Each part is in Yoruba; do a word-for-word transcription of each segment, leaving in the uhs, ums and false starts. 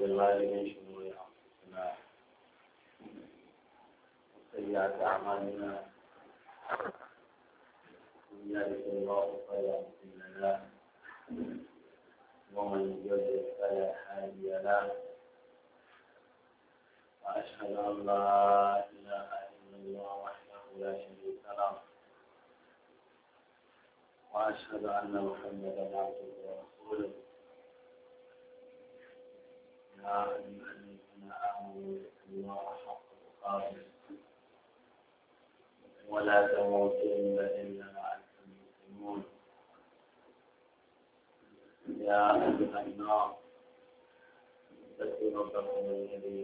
بالله من شرور أنفسنا وسيئات أعمالنا من يهده الله فلا مضل له ومن يضلل فلا هادي له وأشهد أن لا إله إلا الله وحده لا شريك له وأشهد أن محمدا عبده ورسوله يا أيها الذين آمنوا اتقوا الله حق تقاته ولا تموتن إلا وأنتم مسلمون يا أيها الناس اتقوا ربكم الذي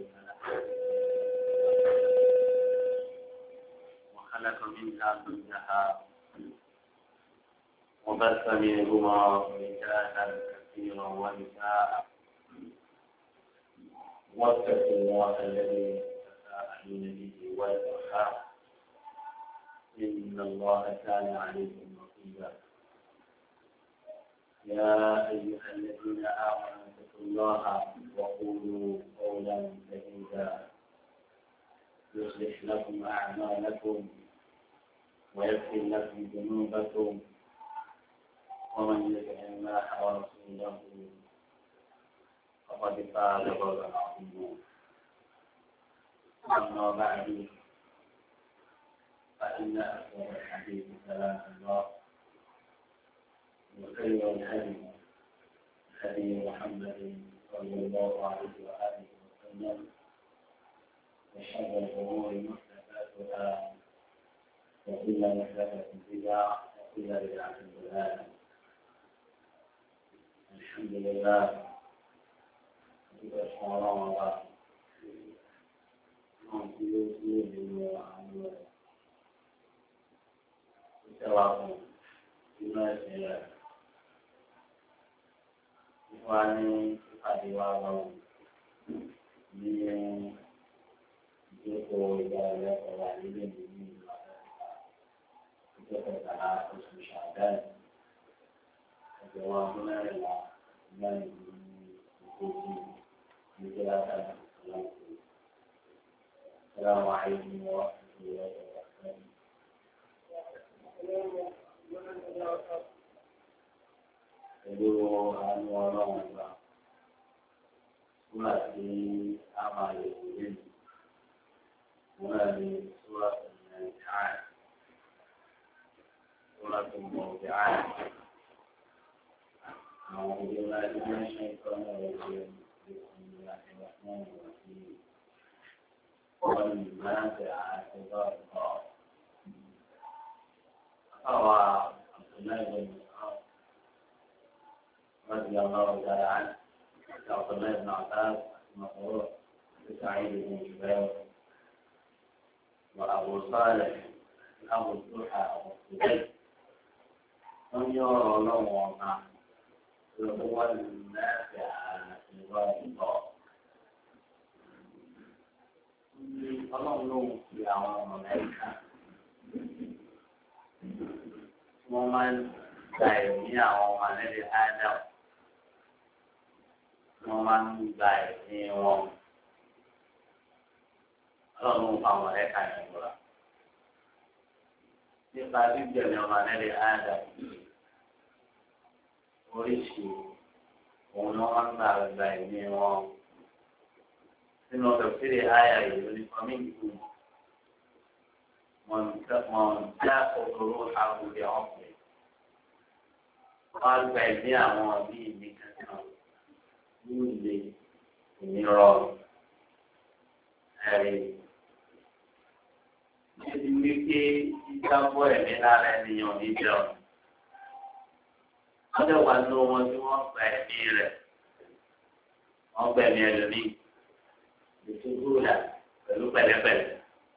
وخلق منها زوجها وبث منهما رجالا كثيرا ونساء واتقوا الله الذي تساءلون به والأرحام إن الله كان عليكم رقيبا يا أيها الذين آمنوا اتقوا الله وقولوا قولا سديدا يصلح لكم أعمالكم ويغفر لكم ذنوبكم ومن يطع الله ورسوله فقد فاز فوزا عظيما أما بعد فإن أفضل الحديث كلام الله وخير الهدي هدي محمد صلى الله عليه وآله وسلم وشر الأمور محدثاتها وكل محدثة بدعة وكل بدعة ضلالة الحمد لله الله الله Ìjọba ìlú ẹ̀sìn rẹ̀ wá ní ìpàdé wa lọ́wọ́ ní ìjókòó ìgbà ẹlẹ́kọ̀ọ́ wà nílé ìlú ní ìlú Amẹ́ríkà ìjókòó ìtàlá oṣù ṣàdáì ẹgbẹ́ wọn ọdún mẹ́rìnlá mẹ́rin ní ìgbésí ìjọba ìtàlá السلام عليكم ورحمة الله وبركاته. Pẹ̀lú àwọn ọlọ́run ọba, súrà tí a máa lè wò lẹ́nu, wọ́n náà ní súrà tó ń rìn káà, súrà tó ń bọ̀ ọ̀gá àyà. Àwọn òbí ńlá tí wọ́n ṣe ń kọ́ náà wọ́n ṣe ìpinnu àti ìwà fún ọ̀nà tí والمنافع عباد الله روى عبد الله بن مسعود رضي الله تعالى عنه عبد الله بن عباس مسعود سعيد بن جبير وابو صالح ابو الضحى ابو الزبير من يرى له وما هو المنافع عباد الله Ọlọ́run ló ń fi àwọn ọmọ Amẹ́ríkà wọ́n máa ń gba ẹ̀mí àwọn ọmọ alẹ́lẹ́ Adam wọ́n máa ń gba ẹ̀mí wọn. Ọlọ́run ló ń fa ọmọ Amẹ́ríkà yẹn lọ́la. Nípa gbígbẹ̀mí ọmọ alẹ́lẹ́ Adam oríṣi òun ni wọ́n máa ń gba gba ẹ̀mí wọn. Sínú tafsiri àyà yìí ní fàmíǹkù wọn já òkúrú àwùjọ ọ̀pẹ̀. Wọ́n gba ẹ̀mí àwọn bíi ìní kankan ní ilé ìnirọ̀rùn. Ẹ̀rí. Níbi wípé ìjábọ̀ ẹ̀mí lára ènìyàn níjọ. Wọ́n dẹ̀ wá ní wọn tí wọ́n gba ẹ̀mí rẹ̀. Wọ́n gba ẹ̀mí ẹlòmíì. Ìtúgbò là pẹ̀lú pẹ̀lẹ́pẹ̀lẹ́.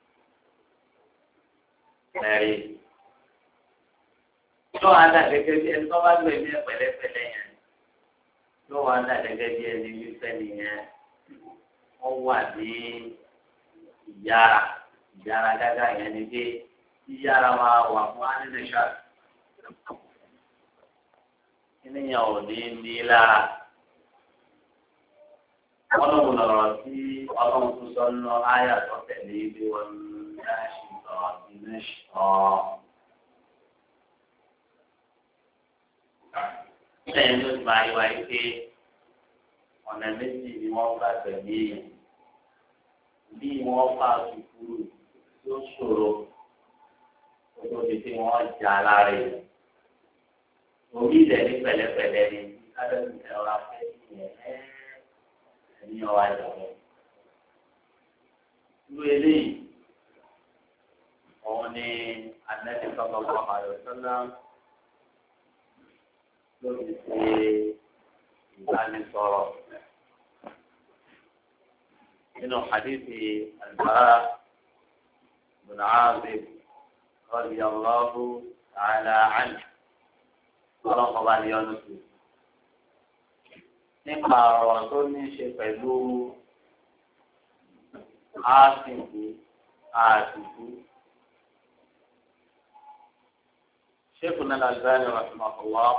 Ẹ̀rí. Yóò wá dà gẹ́gẹ́ bí ẹni tó bá gbé ní pẹ̀lẹ́pẹ̀lẹ́ yẹn. Yóò wá dà gẹ́gẹ́ bí ẹni wípé nìyẹn. Wọ́n wà ní ìyára. Ìyára gágá yẹn ni pé ìyára máa wà fún ánínẹ́sà. Kíníyàn ò ní ní lára. ọlọ́run lọ̀rọ̀ tí ọlọ́run tó sọ ń lọ áyà tó tẹ̀lé ibi wọn náà ṣì sọ iná ṣọ. lẹ́yìn tó ti máa yọ wáyé pé ọ̀nà méjì ni wọ́n gbà tẹ̀lé yẹn bí wọ́n fà sùkúrù tó ṣòro tó ti fi wọ́n jà lára yẹn. orí ilẹ̀ ní pẹ̀lẹ́pẹ̀lẹ́ ni kábẹ́ẹ̀mí ẹ̀rọ afẹ́ yẹn ẹ̀ní ọ̀wá ìjọba. irú eléyìí òun ni anẹ́tí sọ́kọ̀ọ́ àyọ̀sọ́lá lórí ṣe ìbánisọ̀rọ̀ nínú hadithi al-Bara bin Azib radiyallahu ta'ala anhu ọlọ́kọ̀ bá ní ọdún sí nípa ọ̀rọ̀ tó ní ṣe pẹ̀lú àsìkò àsìkò Sheikhuna al-Albani rahimahullah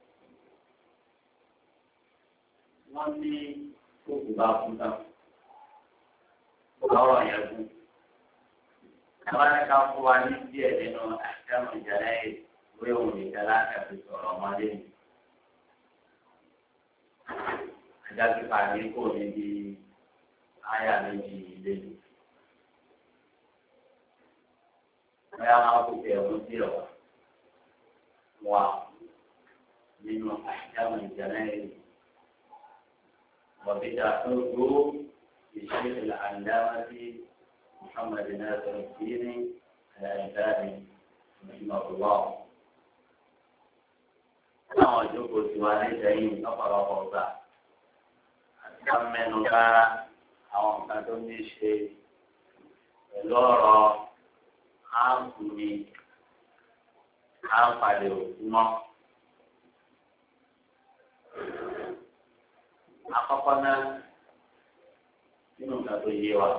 wọ́n ní òkú bá kú náà lọ́rọ̀ yẹn kú. Àwọn ẹ̀ka fún wa ní díẹ̀ nínú àṣàmù ìjàlẹ̀ ìwé òun ìjà láti fi sọ̀rọ̀ ọmọdé mi. Ajá pípa ní kò ní di áyà méjì ilé mi. Bóyá máa kó tẹ̀ ọ̀hún sí ọ̀wá wà nínú àṣàmù ìjàlẹ̀ ìwé. وبدعته للشيخ العلامة محمد ناصر الدين الألباني رحمه الله. àwọn ìjókòó tí wà ní ìdẹ́yìn lọ́pọ̀lọpọ̀ ọgbà àti ká mẹ́nu bá àwọn nǹkan tó ní ṣe pẹ̀lú ọ̀rọ̀ àǹfùní àǹfààní òkú mọ́. Àkọ́kọ́ náà nínú nǹkan tó yé wa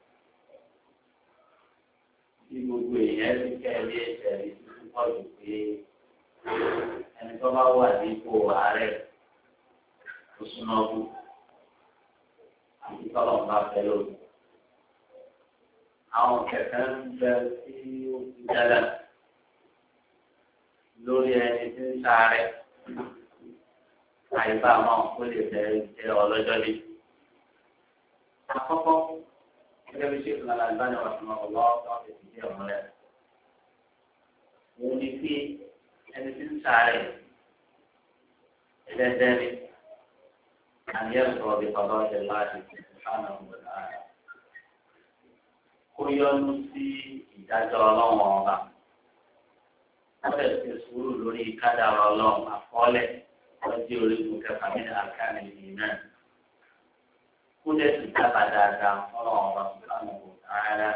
bí gbogbo èèyàn ti kẹ́lé ẹ̀sẹ̀ rí púpọ̀ jù pé ẹni tó bá wà nípò ààrẹ tó súná kú àti tọ́lọ̀ ń bá fẹ́ lónìí. Àwọn kẹ̀kẹ́ ń bẹ sí ìjálá lórí ẹni tí ń sáré. Àyíká àwọn kó lè fẹ́ jẹ́ ọlọ́jọ́ lé. Àkọ́kọ́, gẹ́gẹ́ bí Sheikh Al-Albani ọ̀sán ọ̀lọ́ ọ̀sán ti fi ọ̀rọ̀ rẹ̀. Mo ní pé ẹni tí ń sáré ẹlẹ́dẹ́ ni àníyàn sọ̀rọ̀ bí bàbá ọ̀jẹ̀ láti fi sùpánà ọ̀gbọ̀n náà. Kó yọnu sí ìdájọ́ ọlọ́run ọba. Wọ́n lè fi sùúrù lórí kádàrá ọlọ́run àkọọ́lẹ̀. Wọ́n orígun kẹfà ní àkàní ìlú náà. Kúlẹ̀ sì dábàá dáadáa fọ́nrán ọ̀rọ̀ sùpánù ààrẹ.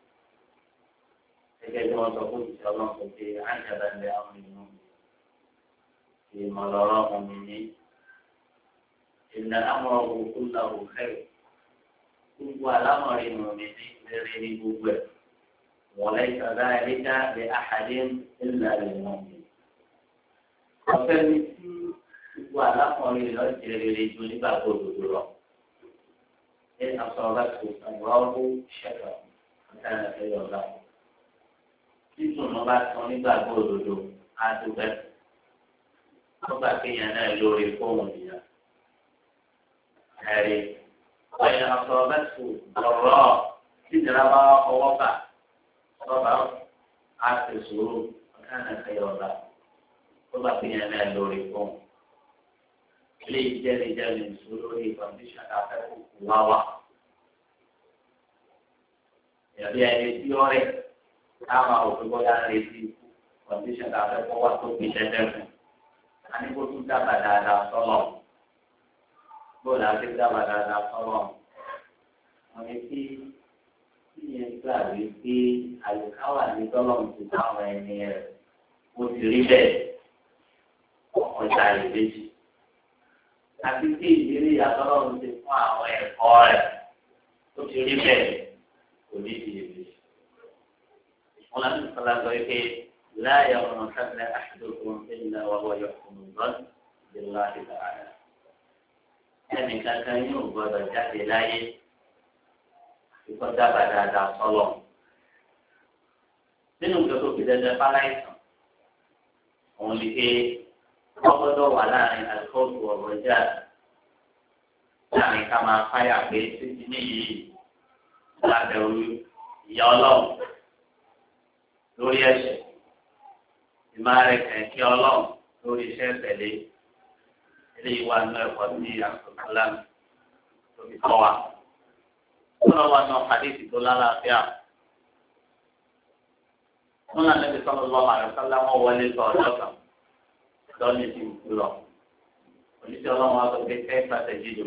Gẹ́gẹ́ bí wọ́n sọ fún ìṣẹ́ ọlọ́run tó pé àjàdá ilẹ̀ àwọn ìlú. Ìmọ̀lọ́rọ̀ ọmọ ní. Ìlànà àmọ̀ràn òkú làwò kẹ́rù. Gbogbo alámọ̀rin mọ̀mí ní rere ní gbogbo ẹ̀. Wọ́n lẹ́yìn sọ̀dá ẹ̀ríkà lè àhàdé ńlá rẹ̀ mọ̀mí. Ọ̀fẹ́ mi tí gbogbo alákọ̀ọ́rin lọ jẹ́ rere ju nígbà gbòdòdó lọ. Ẹ àsọ̀rọ̀ láti ọ̀rọ̀ ṣẹ̀dọ̀ ọ̀tá ẹ̀yọ̀ ọ̀la. Títún náà bá tán nígbà gbòdòdó á dúpẹ́. Wọ́n gbà kéèyàn náà lórí fóònù nìyà. Ẹ̀rí ọ̀yẹ̀ àsọ̀rọ̀ láti ọ̀rọ̀ tí ìjọba bá ọwọ́ bà ọ̀rọ̀ á ti sòrò ọ̀tá ẹ̀yọ̀ ọ̀la. Wọ́n gbà kéèyàn náà lórí fóònù. Ilé ìjẹ́rìí jẹ́rìí ìṣòro lórí kọ̀ǹdíṣàn afẹ́kù wá wà. Ìyàbí ẹni tí ó rẹ̀ táwọn òfin bọ́lá ń retí kọ̀ǹdíṣàn afẹ́kù wá tó fi ṣẹ́fẹ́ fún. A ní kó tún dábàá dáadáa sọ́lọ̀. Bóòlù àti dábàá dáadáa sọ́lọ̀. Wọ́n ní kí ìyẹn gbà wí pé àyíká wà ní tọ́lọ̀ ti táwọn ẹni rẹ̀. Mo ti rí bẹ́ẹ̀ ọjà ìbejì. Àti tí ìdílé àtọ́lọ́run ti fún àwọn ẹ̀kọ́ rẹ̀ tó ti rí bẹ́ẹ̀ kò ní ti yèmí. Wọ́n lọ sí sọ́lá sọ pé láàyè ọ̀nà sábẹ́ àṣìlókun ìlà wàwọ̀ yọkùnrin lọ́dún ìlà ìlà àyà. ẹnì kankan yóò gbọdọ̀ jáde láyé ìkọ́ dábàá dáadáa sọ́lọ̀. nínú ìjọ tó fi dandan fáláìsàn òun ni pé wọ́n gbọ́dọ̀ wà láàrin àlùkòtò ọ̀rọ̀ ìjà láàrin ká máa fáyà pé títí níyì lábẹ́ orí ìyá ọlọ́run lórí ẹ̀ṣẹ̀ ìmárẹ̀ kẹ̀kẹ́ ọlọ́run lórí iṣẹ́ ìtẹ̀lé eléyìí wà nínú ẹ̀kọ́ sí àkọsílẹ̀ tóbi kọ́ wa. wọ́n wá náà hadithi tó lálàáfíà. wọ́n náà Nabi sallallahu alaihi wasallam wọ́n wọlé sọ ọjọ́ kan lọ́ní ti kú lọ. oníṣẹ́ ọlọ́run wa sọ pé kayfa tajidu.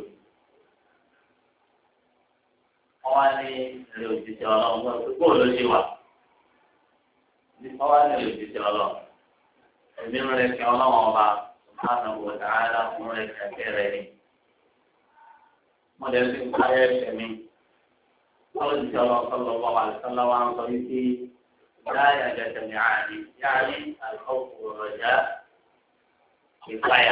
wọ́n wá ní èrè òjijì ọlọ́run wọ́n pé bóòlù ṣe wà. wọ́n wá ní èrè òjijì ọlọ́run. ẹ̀mí rẹ̀ fi ọlọ́run ọba subhanahu wa ta'ala fún rẹ̀ kẹ̀kẹ́ rẹ̀ ni. wọ́n lè fi káyọ̀ ẹ̀ṣẹ̀ mi. wọ́n ti sọ̀rọ̀ sallallahu alaihi wasallam wa ń sọ wípé láyà gẹ̀gẹ̀ ní àárín yáàrí àlùkò rọ̀jà ìpayà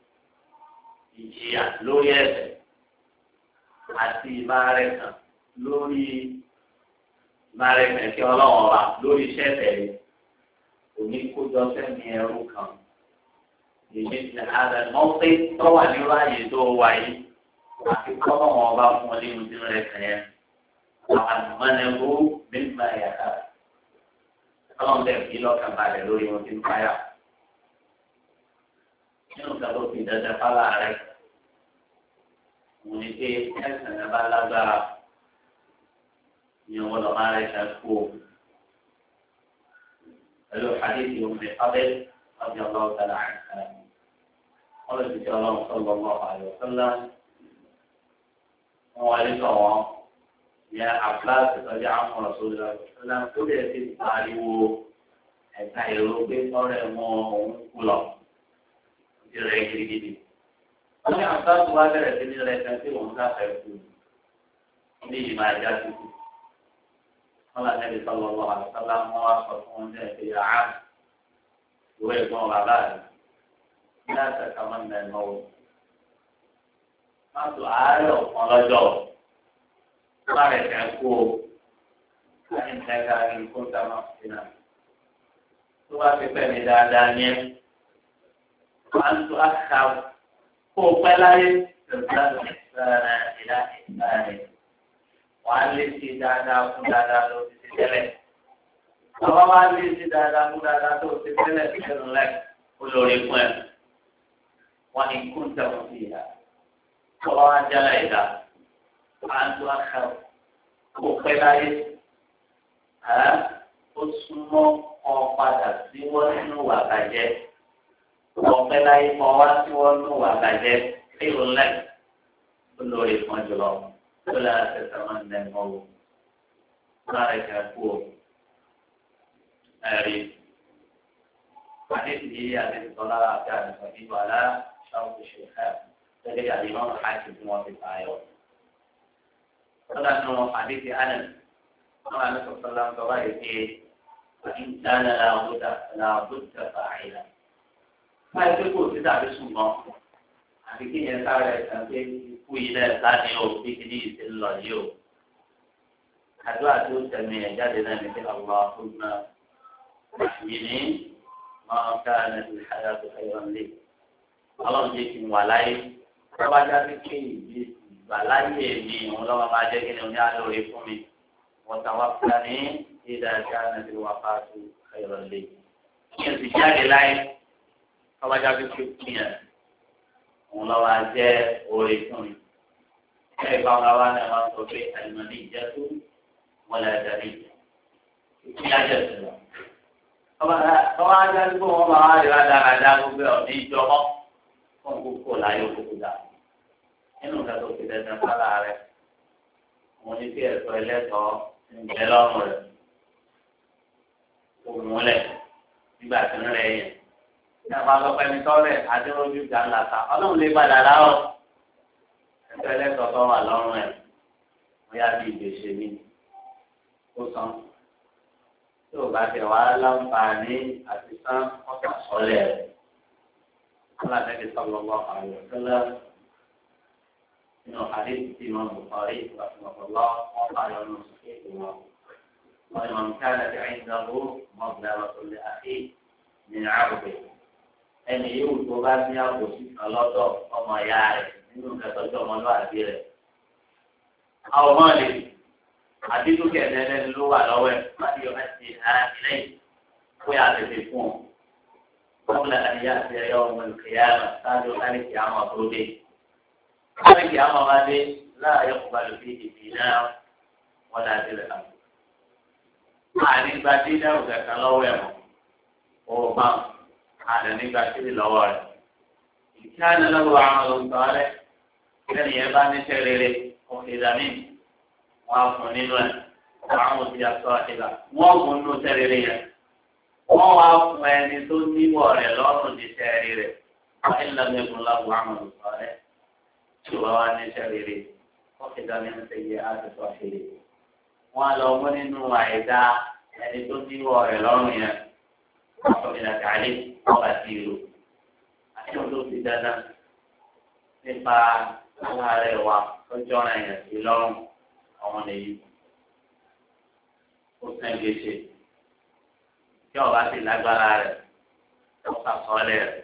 ìjìyà lórí ẹ̀ṣẹ̀ àti ìbárẹ̀ kan lórí ìbárẹ̀ kẹ̀kẹ́ ọlọ́run ọba lórí iṣẹ́ tẹ̀lé òní kójọ sẹ́mi ẹrú kan èyí ti ààrẹ mọ́pẹ́ tọ́wà nírú ààyè tó wáyé àti kọ́lọ́run ọba fún ọ nínú ìdílé rẹ̀ kàn yẹn. àmọ́nẹ́wó mímọ́ ẹ̀yà ọlọ́run bẹ̀rẹ̀ kí lọ́kàn balẹ̀ lórí wọn ti ń fáyà. nínú ìgbà tó fi dandan fálà rẹ̀ mo ní pé ẹ̀sìn ẹ̀ bá lágbára ní ọwọ́ lọ́ máa rẹ̀ ṣe kú o. pẹ̀lú hadithi omi abẹ́ ọjọ́ ọlọ́run tẹ̀lé àìsàn ọlọ́run ti ọlọ́run sọ́lọ́ ọlọ́run àyọ̀sọ́lá wọn wọlé sọ wọn. يا عباس رضي عنه رسول الله صلى الله عليه وسلم كل يتم تعليمه ẹ̀ka èrò pé ọ̀rẹ́ mọ òun kú lọ ìrẹ̀ gidigidi. wọ́n ní àbáṣe wa bẹ̀rẹ̀ sí ní rẹ̀ kan tí òun sáfẹ́ kú ní ìmọ̀ ajá tuntun. wọ́n lọ Nabi sallallahu alaihi wasallam wọn wá sọ fún ọdún ẹ̀fẹ̀ yà á ìwé ìgbọ́n bàbá rẹ̀ ní àtẹ̀ká máa ń bẹ̀ náà wò. wọ́n tún àárẹ̀ ọ̀kan lọ́jọ́ lára ẹ̀ka kú o láti ń tẹ́ka ní kó tá a máa fi náà. tó bá fi pẹ́ mi dáadáa ní ẹ́ wọ́n á tún àṣà kó o pẹ́ láyé ìgbà ìgbà ìlà ìgbà rẹ̀ wọ́n á lé sí dáadáa fún dáadáa tó ti ti tẹ́lẹ̀. àwọn máa lé sí dáadáa fún dáadáa tó ti tẹ́lẹ̀ sínú lẹ̀ olórí fún ẹ̀. wọ́n ní kó ń tẹ̀wọ́n sí ìyá. wọ́n wá jálá ìdá. Àǹtó àkàrà kò pẹ́ láyé ó súnmọ́ ọ padà sí wọ́n nínú wà bàjẹ́ kò pẹ́ láyé kọ́ wá sí wọ́n nínú wà bàjẹ́ kéwòn lẹ́yìn ó lórí fún jùlọ ó lè tẹ̀sán máa ń lẹ́nu ọ̀wọ́ lára ìjà kú o ẹ̀rí àdéhùn yìí àdéhùn tọ́lá àti àdéhùn ìgbà lá ṣáwó ṣe ẹ̀ gẹ́gẹ́ bí àdéhùn àti bí wọ́n ti fààyọ̀. Kalau no hadis Anas, Anas sallallahu alaihi wasallam kana la budda la budda fa'ila. Mai tu ko tidak bersumma. Akhirnya yang saya sampai kuila tadi o fikri illallah yo. Hadwa tu sampai jadi nabi Allahumma rahmini ma kana al-hayatu khayran li. Allah jikin walai baca fikir balaye mi òun lọ́wọ́ máa jẹ́ kí ni òun yá lórí fún mi wọ́n tàwa fúlà ní ìdájọ́ àti wàhálà ẹ̀rọ lè kí n sì jáde láyé kọ́bájá fi fi kún yẹn òun lọ́wọ́ á jẹ́ orí fún mi. ẹ̀ bá wọn wá náà máa ń sọ pé àlùmọ́ ní ìjẹ́ tó wọlé ẹ̀dá ní ìpín ajẹ́ sí lọ. kọ́bá ajá sí pé wọ́n máa wá rí wá dáradára gbogbo ọ̀ ní ìjọmọ́ fún kókó láyé òkúkú dáa. nínú ìgbà tó fi dandan fálà rẹ̀ wọ́n ní kí ẹ̀tọ́ ẹlẹ́tọ̀ọ́ ń bẹ lọ́rùn rẹ̀ òun múlẹ̀ nígbà tí ń rẹ̀ yẹn. ní àwọn akọ́kọ́ ẹni tọ́lẹ̀ adéwọ́jú gbà ńlá ta ọlọ́run lè padà láwọ̀ ẹ̀tọ́ ẹlẹ́tọ̀ọ́ tó wà lọ́rùn ẹ̀ wọ́n yá bí ìgbésẹ̀ mi ó san tí ò bá tẹ̀ wá láǹfààní àti sán ọ̀sán sọ́lẹ̀ rẹ̀ wọ́n làbẹ́ kí sọ́lọ́ lọ́wọ́ àwọn ìṣẹ́lẹ̀ إنه حديث الإمام البخاري رحمه الله وقال عنه صحيح ومن كانت عنده مظلمة لأخيه من عرضه ẹni yóò tó bá ní àbòsí kan lọ́dọ̀ ọmọ ìyá rẹ̀ nínú ìgbàsọ́jọ́ ọmọlúwàbí rẹ̀. àwọn ọmọ rẹ̀ àdínkù kẹ̀lẹ́lẹ́ ló wà lọ́wọ́ ẹ̀ láti yọ láti ara ilé kó yà tètè fún un. wọ́n lè àyà àti ẹ̀yọ́ ọmọ ìkẹyà náà sáájú káríkì àwọn tó dé. káríkì àwọn bá dé láàyè kó balùwẹ̀ fi ìdí náà wọ́n dá sílẹ̀ náà. àní gba dídá òkè kan lọ́wọ́ ẹ̀ mọ́ ó bá àná nígbà tí ì lọ́wọ́ rẹ̀. ìkíáni lọ́wọ́ àwọn olùsọ̀rẹ́ lẹ́nu yẹn bá níṣẹ́ rere òkè dání wọn á fún nínú ẹ̀ àwọn òbí àtọ́ ìlà wọ́n mú inú iṣẹ́ rere yẹn wọ́n wá fún ẹni tó níwọ̀ rẹ̀ lọ́rùn níṣẹ́ rere wọ́n ń lọ mẹ́kun lọ́wọ́ àwọn olùsọ̀rẹ́ tí wọ́n wá níṣẹ́ rere òkè dání ń ṣe yẹ àtúntò àṣírí wọ́n á lọ mú nínú àìdá ẹni tó níwọ̀ rẹ̀ lọ́rùn yẹn wọ́n sọ ìlàkà àlẹ́ ọba ti rò àti ọdún ti dáadáa nípa aláàárẹ̀ wa lọ́jọ́ ọ̀ràn yẹn sí lọ́rùn àwọn lèyí ó sẹ́ń gbèsè tí ọba ti lágbára rẹ̀ ó sàkọọ́lẹ̀ rẹ̀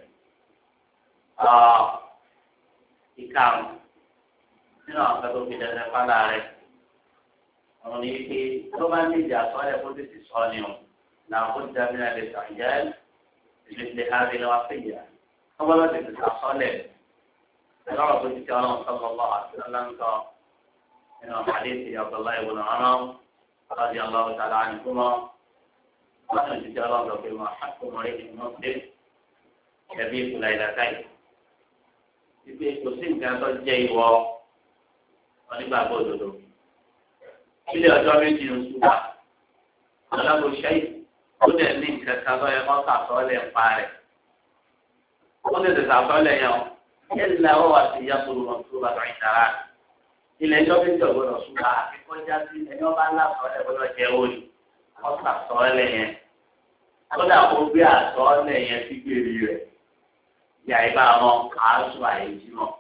ìkarùn nínú àwọn akẹ́kọ̀ọ́ fi dandan fálá rẹ̀ àwọn ní pé tó bá ní ìjà sọ́ọ́lẹ̀ kó tètè sọ ni o làwọn kó dábí náà lè sàǹjẹ́ مثل هذه الوصية أولا تتصالح العرب الكرام صلى الله عليه وسلم من حديث عبد الله بن عمر رضي الله تعالى عنهما قال الكرام فيما حق مريض مسلم يبيت ليلتين ibi kò sí nǹkan tó jẹ́ ìwọ onígbàgbọ́ òdodo ilé ọjọ́ méjì ń ṣùgbà ọlọ́gbọ̀ṣẹ́ yìí ó dẹ̀ ní nǹkan kan lọ́yẹ kọ́ sàtọ́lẹ̀ ń pa rẹ̀. ó tètè sàtọ́lẹ̀ yẹn o yẹ́nìlá ó wà sí yàtúrú lọ tó bàtà ìdára. ilẹ̀ ẹjọ́ bí ìjọba lọ ṣùgbọ́n àfikọ́já sí ẹni ọba ńlá sọ́lẹ̀ gbọ́dọ̀ jẹ́ òòlù kọ́ sàtọ́lẹ̀ yẹn. ó dà kó gbé àtọ́lẹ̀ yẹn sí gbèrè rẹ̀. ìyá ìbá wọn àásù àyèjì mọ́.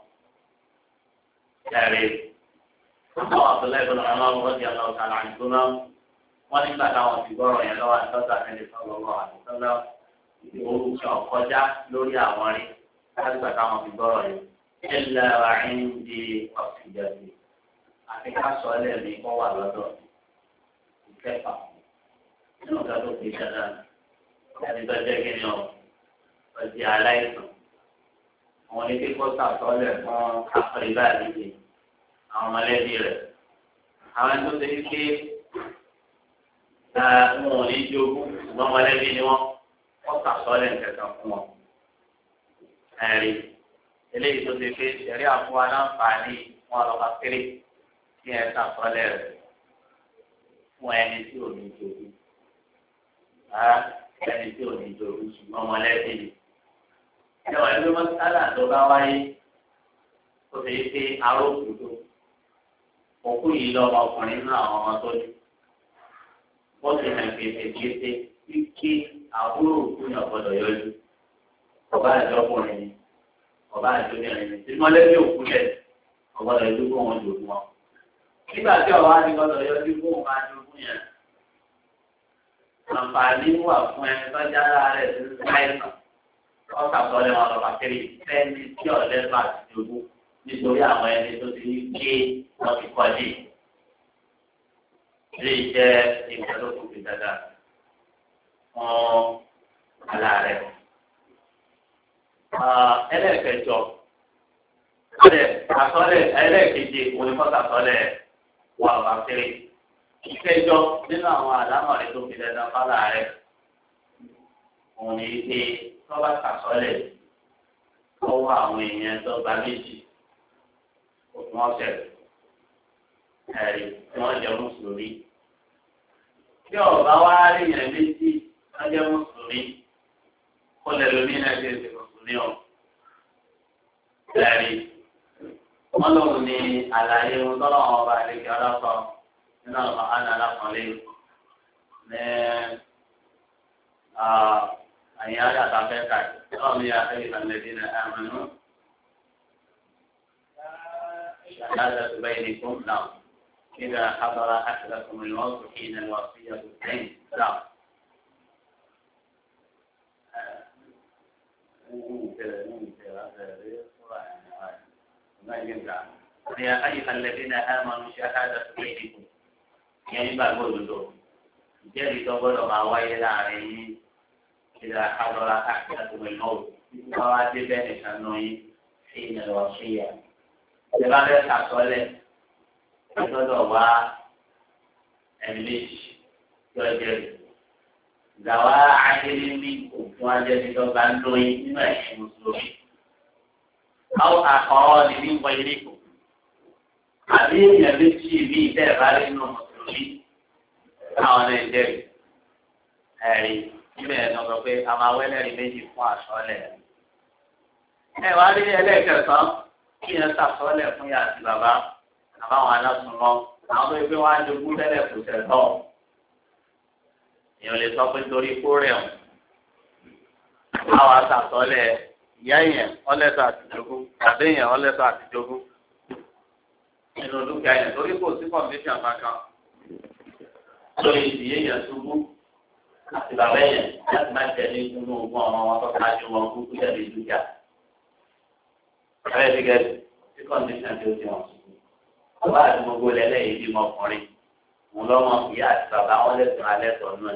kẹrì ó sọ àtọ́lẹ̀ gbọ́dọ̀ ọlọ́run wọ́n nígbà táwọn ti gbọ́rọ̀ yẹn lọ́wọ́ àtọ́jà ẹni sọ̀rọ̀ lọ́wọ́ àtọ́jà orúkọ ọ̀kọ́já lórí àwọn rí nígbà táwọn ti gbọ́rọ̀ yẹn. ẹ̀là àárín di ọ̀sìnjẹ̀bì àti ká sọ ẹ́ lẹ́ẹ̀mí kọ́ wà lọ́dọ̀ ìkẹfà nínú ìgbà tó fi dáadáa ẹni tó jẹ́ kí ni ọ ọ̀dì aláìsàn. àwọn ní kíkọ́ sàtọ́lẹ̀ fún àpẹẹrẹ àdìgbè àwọn mọ̀lẹ́bí rẹ̀ àwọn ẹni tó ṣe wípé wọn ò ní jogún ṣùgbọ́n mọ̀lẹ́bí ni wọ́n wọ́n sàsọ́lẹ̀ nǹkan fún wọn. ẹ̀rí eléyìí tó ti fi ṣẹ̀rí àfún aláǹfààní wọn lọ́ba kéré kí ẹ sàsọ́lẹ̀ rẹ̀ fún ẹni tí ò ní jogún. ẹni tí ò ní jogún ṣùgbọ́n mọ̀lẹ́bí ni. ẹ̀wọ̀n ẹgbẹ́ mọ́sálà tó bá wáyé ó ti fi arókùdó òkú yìí lọ́mọ ọkùnrin náà àwọn ọmọ tó ní. wọ́n ti hàn kéde wípé àbúrò òkú ni ọ̀gbọ́dọ̀ yọjú ọba àjọkùnrin ni ọba àjọkùnrin ni tí mọ́lẹ́bí òkú lẹ̀ ọ̀gbọ́dọ̀ yọjú fún wọn jòkó wọn. nígbà tí ọba á ní gbọ́dọ̀ yọjú fún wọn máa jogún yẹn àǹfààní wà fún ẹni tó jára rẹ̀ sí láìsàn wọ́n sàtọ́lẹ̀ wọn lọ́ba kiri sẹ́ni tí ọ̀lẹ́ bá ti jogún nítorí àwọn ẹni tó ti ní gbé wọn ti kọ́lé. ilé jẹ́ ìgbàlódé fi dáadáa fún aláàrẹ̀. ẹlẹ́ẹ̀kẹjọ àsọlẹ̀ ẹlẹ́ẹ̀keje onífọ́sàsọlẹ̀ wà wá kéré. ìkẹjọ nínú àwọn àlámọ̀rẹ́ tó fi dáadáa fún aláàrẹ̀ òun ni pé tọ́ba sàsọlẹ̀ lọ́wọ́ àwọn èèyàn tó gba méjì òfin ọ̀sẹ̀ ẹ̀rí tí wọ́n jẹ́ mùsùlùmí. Bí ọ̀bá wá rí yẹn méjì wọ́n jẹ́ mùsùlùmí, kó lè lómi náà ṣe ṣe mùsùlùmí ọ̀. Ẹ̀rí wọ́n lòun ní àlàyé ohun tọ́lọ́ wọn ọba àlejò ọlọ́kọ nínú ọ̀nà àná alákọ̀ọ́lé ní àyìn àdàtà fẹ́ ká ọ̀hún ní àfẹ́ ìfàlẹ́dínà àmọ́nú. الشهادة بينكم نعم إذا حضر أحدكم الموت حين الوصية اثنين نعم يا أيها الذين آمنوا شهادة بينكم يعني بقول له جري تقول ما ويل عليه إذا حضر أحدكم الموت فواجب إنه حين الوصية لماذا تقول تقول هو إنجليش تقول دواء عادل منكم واجب تقول إنه مسلم أو أخوان من غيركم àbí èèyàn méjì bí ìtẹ́ ìbá nínú mùsùlùmí àwọn nàìjíríà ẹ̀rí níbẹ̀ ẹ̀ lọ́gbọ̀ pé a máa wẹ́lẹ́rìí méjì fún àsọ́lẹ̀. ẹ wá rí ẹlẹ́kẹ̀sán kí yẹn sàsọ́lẹ̀ fún ìyá àti bàbá àbáwọn alásùnmọ́ àwọn tó yẹ pé wọ́n á jogún tẹ́lẹ̀ kò tẹ̀tọ́. èèyàn lè sọ pé torí kó rẹ̀ ọ̀ àwọn àsàsọ́lẹ̀ ìyá yẹn ọlẹ́tọ̀ àti jogún tàbí yẹn ọlẹ́tọ̀ àti jogún. nínú dúkìá yẹn torí kò sí kọ̀míṣàn kankan lórí ìdíyé yẹn ṣubú àti bàbá yẹn láti má tẹ̀lé nínú ogún ọmọ wọn tó kájú wọn kú kú jáde dúkìá. Bẹ́ẹ̀ ni gẹ́gẹ́ sí kọ̀míṣàn tí ó ti wọn ṣubú. Bàbá àti gbogbo lẹ́lẹ́yìí bímọ ọkùnrin. Mo lọ́mọ ìyá àti bàbá wọn lẹ́sùn alẹ́ tọ̀ náà.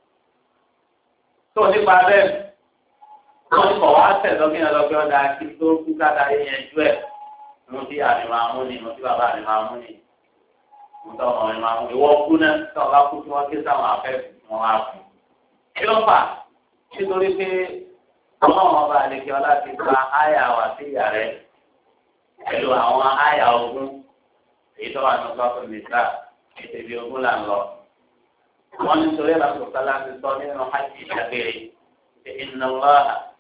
Tó nípa bẹ́ẹ̀ wọ́n ní kọ̀ wá tẹ̀ lọ́gbìn ọlọ́gbìn ọ̀dà kí tó kú káta yẹn jú ẹ̀. mo ti àmì máa mú ni mo ti bàbá mi máa mú ni mo tọ́ ọmọ mi máa mú ni wọ́n kú náà tí wọ́n bá kú tí wọ́n ké sáwọn afẹ́fẹ́ wọn wá kú. kí ló fà nítorí pé ọlọ́run ọba àlekè ọlá ti gba àyà wá sí ìyá rẹ̀ pẹ̀lú àwọn àyà ogún èyí tó wà ní sọ́kùn nìta ètò ìbí ogún là ń lọ. wọ́n ní torí ẹ̀rọ sọ́lá ti sọ nínú hajj ìṣàgbére ìnáwó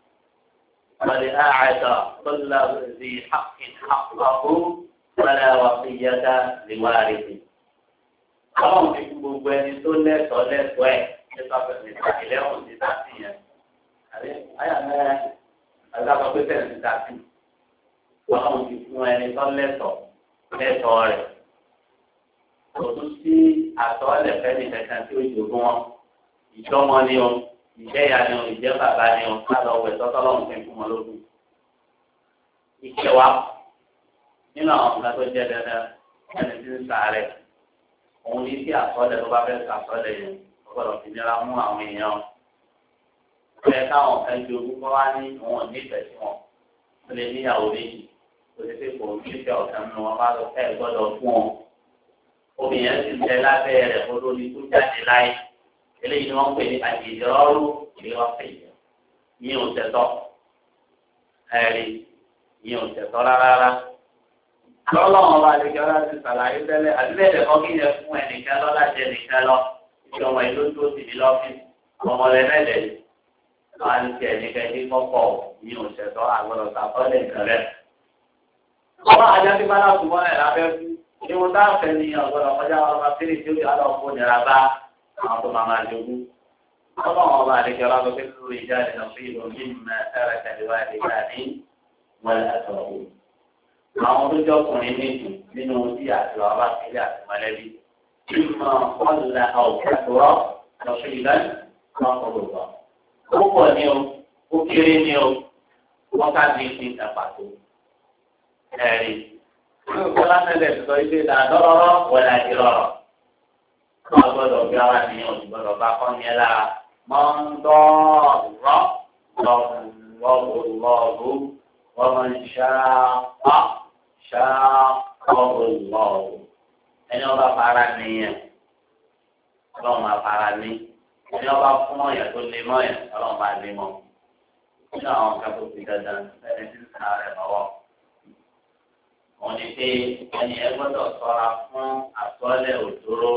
قد أعد كل ذي حق حقه ولا وصية لوارث. Àwọn ti fi gbogbo ẹni tó lẹ́tọ̀ọ́ lẹ́tọ̀ọ́ ẹ̀ nípa pẹ̀lú ìlẹ́wọ̀n ti ta sí yẹn. Àyà mẹ́rin agbábọ̀ pé tẹ̀lé ti ta sí. Àwọn ti fún ẹni tó lẹ́tọ̀ọ́ lẹ́tọ̀ọ́ rẹ̀. Kò tún sí àtọ́lẹ̀ fẹ́ni kankan tí ó jogún wọn. Ìjọmọ ni o. Ìjẹ́ ìyá ni o, ìjẹ́ bàbá ni o, ká lọ wẹ̀ tọ́tọ́ lọ́hùn fún ìfún wọn lógún. Ìkẹwàá nínú àwọn ọ̀gá tó jẹ́ dandan ẹni tí ń sàárẹ̀. Òun ní sí àsọ̀lẹ̀ tó bá fẹ́ sàsọ̀lẹ̀ yẹn, ó gbọ́dọ̀ fi nira mú àwọn èèyàn. Ó yẹ káwọn ọ̀fẹ́ ju ogún kọ́ wá ní òun nífẹ̀ẹ́ sí wọn. Ó lè níyàwó méjì, ó ti fi kò nífẹ̀ẹ́ ọ̀kan nínú wọn bá lọ fẹ́ gbọ́dọ̀ fún wọn. Obìnrin sì ń tẹ lábẹ́ rẹ̀ kó lórí tó jáde láyé. Eléyìí ni wọ́n pè ní àjèjọ́rú ìrọ́pẹ̀ yìí ò tẹ̀tọ́ ẹ̀rí yìí ò tẹ̀tọ́ rárá. Lọ́lọ́wọ́n bá lè jọra ti sàlàyé tẹ́lẹ̀ àdúgbò kọ́ kí yẹn fún ẹnìkan lọ́la jẹ nìkan lọ ìṣe ọmọ ìlú tó ti di lọ́fíìsì ọmọ rẹ̀ mẹ́lẹ̀ yìí. Wọ́n á ti ẹnìkan ní kọ́kọ́ yìí ò tẹ̀tọ́ àgbọ̀dọ̀ sàkọ́lẹ̀ nǹkan rẹ̀. Ọba àjẹsí bá láti wọ́n ẹ̀ lábẹ́ fún ìwọ̀n dáàfẹ́ ni ọ̀gbọ̀dọ̀ kọjá ọba sílẹ̀ tí ó yà lọ fún ìnira bá àwọn tó máa máa jogún. Ọlọ́run ọba àdéjọ́ ọlá lọ́pẹ́ tó rí jáde lọ sí ìlú mímọ ẹ̀rọ kẹ̀lẹ́wà ìdíjà ní wọlé àtọ̀wò. Àwọn tó jẹ́ ọkùnrin méjì nínú tí àti ọba sílẹ̀ àti mọ̀lẹ́bí. Ìmọ̀ ọ̀là ọ̀kẹ́tọ̀ọ́ lọ sí ìlú wọn kọ̀ lọ́wọ́. Ó pọ̀ ní o, ó kéré ní o, wọ́n ká ní ìpín ìtàpàtó. Ẹ̀rí. Ìgbọ́lá mẹ́lẹ̀ sọ ibi ìdádọ́rọ́rọ́ wọlé àdìrọ́rọ́. Wọ́n gbọ́dọ̀ bí ara ní oṣù gbọ́dọ̀ bá kọ́ ní ẹ lára. Mọ́ ń dọ́ọ̀rọ̀ lọ́wọ́lọ́wọ́ wọ́n máa ń ṣáá ṣáá lọ́wọ́. Ẹni ọba fara nìyẹn, ọlọ́run máa fara ní. Ẹni ọba fún ọ̀yà tó lé mọ́ yẹn, ọlọ́run máa lé mọ́. Nínú àwọn nǹkan tó fi dandan ẹni tí ń sa rẹ̀ lọ́wọ́. Wọ́n ní pé ẹni ẹ gbọ́dọ̀ ṣọ́ra fún àsọ́lẹ̀ òdòró.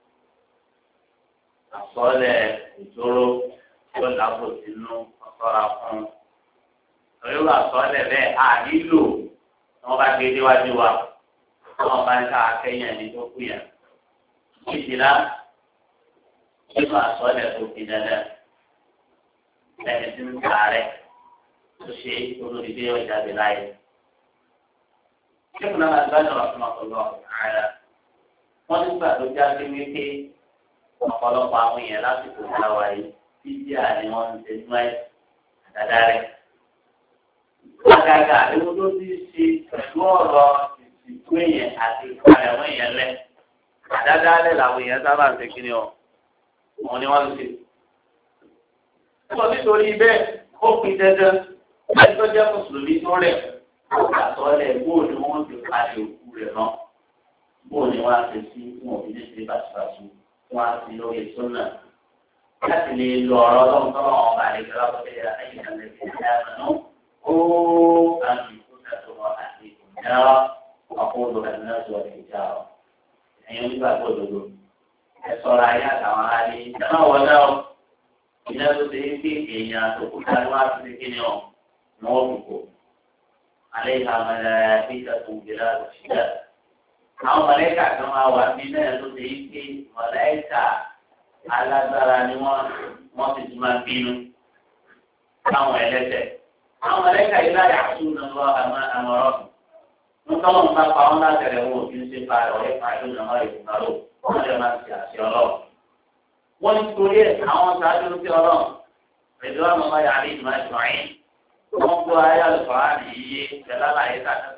Àsọ̀lẹ̀ ìṣòro tí ó dàbò sínú ọ̀ṣọ́ra fún. Torí àsọ̀lẹ̀ bẹ́ẹ̀ á nílò tí wọ́n bá gbé déwájú wa. Wọ́n bá ń ká akẹ́yìn ẹni tó kú yẹn. Ìjìlá nínú àsọ̀lẹ̀ tó fi dandan. Ẹni tí ń sàárẹ̀ tó ṣe olódìdé ọ̀jáde láyé. ṣéèkùnà àgbájọ rahimahullah ta'ala wọ́n nígbà tó jáde wípé ọ̀pọ̀lọpọ̀ àwọn èèyàn lásìkò ìdáwà yìí bíbí àní wọ́n ń ṣe nú ẹ̀ àdáda rẹ̀. Àgàgà ewu tó ti ṣe pẹ̀lú ọ̀rọ̀ ìsìnkú èèyàn àti ìpàdánù èèyàn lẹ̀. Àdáda rẹ̀ làwọn èèyàn sábà ń ṣe kí ni ọ̀ wọ́n ni wọ́n ń ṣe. Sọ nítorí bẹ́ẹ̀ ó pin dandan ẹni tó jẹ́ mùsùlùmí tó rẹ̀ àtọ́lẹ̀ bóò ni wọ́n ti parí òkú rẹ̀ náà. Bóò ni wọ́n á ṣe sí wọn òbí ní ṣe bàṣubàṣu wọ́n á sì lóye sọ́nà. Láti lè lo ọ̀rọ̀ ọlọ́run tọ́lọ́ ọba àlejò lọ́kọ̀ọ́lẹ́ ayé ìkàlẹ̀ ìṣẹ̀lẹ̀ àmàlú ó àmì ìkúta tó wọ́n àti ìkùnjẹ́ ọkùnrin lọ́dún náà ìjà ọ̀. Ẹ̀yin onígbàgbọ́ òdodo ẹ sọ̀rọ̀ ayé àtàwọn aráàlú ìjọba wọn náà ìjà tó ṣe é pé èèyàn àtòkúta ni wọ́n á ti ṣe kí ni ọ̀ ní wọ́n fi kó. Alẹ́ ìhàmẹ́lẹ́ ìjà tó ń gbéra òṣìṣẹ́. Àwọn mọ̀lẹ́kà kan máa wà ní náà tó ṣe é pé mọ̀lẹ́kà alágbára ni wọ́n wọ́n ti tún máa bínú káwọn ẹlẹ́sẹ̀. Àwọn mọ̀lẹ́kà yìí láyà tún nà lọ àmọ̀rọ̀. Wọ́n tọ́ wọn bá pa wọn láti rẹ̀ wọ́n òfin ṣe pa ọ̀rẹ́ pa ìlú nàmọ́ ìgbà lò wọ́n lè máa ṣe àṣẹ ọlọ́run. Wọ́n ní torí ẹ̀ àwọn sáájú sí ọlọ́run pẹ̀lú àwọn ọmọ yàrá ìgbìmọ̀ ìṣọ̀yìn. Wọ́n gbọ́ ayé àlùfáà nìyí pẹ̀lú àlàyé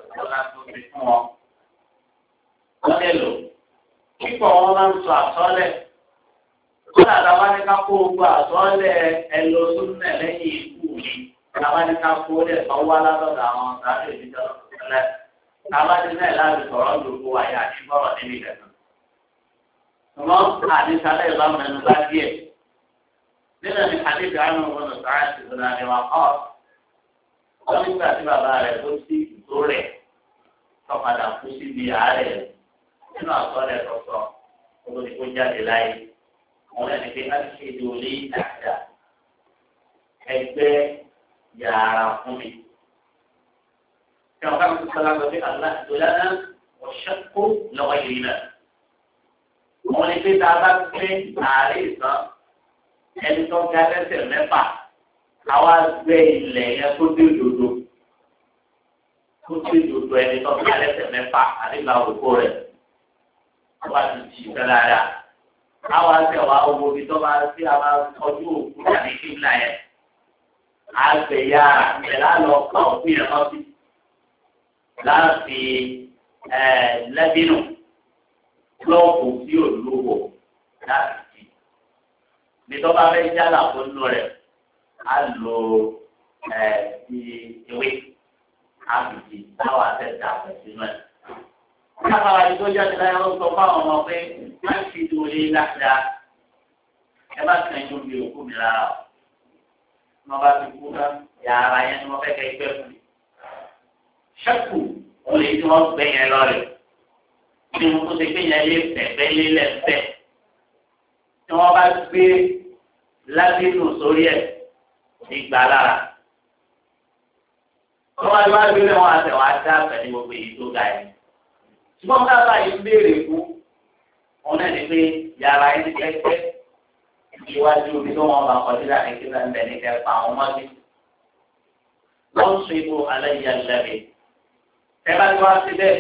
wọ́n lè lò kíkọ́ wọn máa ń sọ àsọ́lẹ̀ kódà táwa ní ká kó gbogbo àsọ́lẹ̀ ẹlòsúnnẹ̀ lẹ́yìn ikú mi táwa ní ká kó lẹ̀ tó wá látọ̀dọ̀ àwọn sáré ìdíjọ́ lọ́sọ̀tẹ́lẹ̀ táwa ní náà láti sọ̀rọ̀ gbogbo àyà àti bọ́rọ̀ níbi ìdẹ̀sán. ṣùgbọ́n àdìsálẹ̀ ìbámu ẹnu bá díẹ̀ nínú ní àdìsí àánú wọn lọ sáré ìṣẹ̀lẹ̀ àríwá kọ́ wọ́n nígbà tí bàbá rẹ̀ tó sí ìtó rẹ̀ tọ́padà kú síbi àárẹ̀ rẹ̀ nínú àkọọ́lẹ̀ sọ̀tọ̀ olórí kó jáde láyé wọn lẹ́nu pé a ṣe ìdòwòlé dáadáa ẹgbẹ́ yàrá fún mi. Ṣé wọn káàkiri sọlá sọ pé aláìsọlá náà ọ̀ṣẹ́kó lọ́wọ́ yìí náà. Wọ́n ní pé tá a bá gbé ààrẹ ìtàn ẹni tó ga lẹ́sẹ̀ mẹ́fà àwa gbé ilẹ̀ yẹn tó dé òdodo tó dé òdodo ẹni tó ga lẹ́sẹ̀ mẹ́fà àdéhùn àwòkọ́ rẹ̀. Wá ti jì dáadáa. Àwọn àti ọ̀wá owó ibi tó máa ti a máa tọ́jú òkú tàbí kíńlá yẹn. Àgbẹ̀yà ìṣẹ̀lá lọ kọ́ òkú yẹn lọ sí. Láti lẹ́bínú lọ́ọ̀kù sí olówó láti jì. Bí tó bá fẹ́ jálà fún inú rẹ̀, á lo ti ewé àbìjì táwọn àtẹ̀dá pẹ̀sínú ẹ̀. Káfàrà ìgbó jáde láyé ó sọ fáwọn ọmọ pé má fi dòlé láti ẹ bá kàn yín lóbi òkú mi lára o. Wọ́n bá ti kú náà yàrá yẹn ni wọ́n fẹ́ kẹ́ gbẹ́ fún mi. Ṣẹ́kù òun lè tí wọ́n gbẹ yẹn lọ rẹ̀. Bí mo tó ṣe gbé yẹn lé pẹ̀pẹ́ lélẹ̀ pẹ̀. Tí wọ́n bá gbé lábínú sórí ẹ̀ ní gbà lára. Wọ́n wá lọ́wọ́ gbé wọn àtẹ̀wọ́ á dá pẹ̀lú gbogbo èyí tó ga yẹn. Ṣùgbọ́n káfà yìí ń béèrè fún wọn náà ní pé yàrá yìí kẹ́kẹ́ ìwájú omi tó wọn bá kọjú láti kí ló ń bẹ̀ ní kẹfà àwọn ọmọdé. Wọ́n ń sọ ibò aláìyá lẹ́bẹ̀ẹ́. Ẹ bá ti wá sí bẹ́ẹ̀.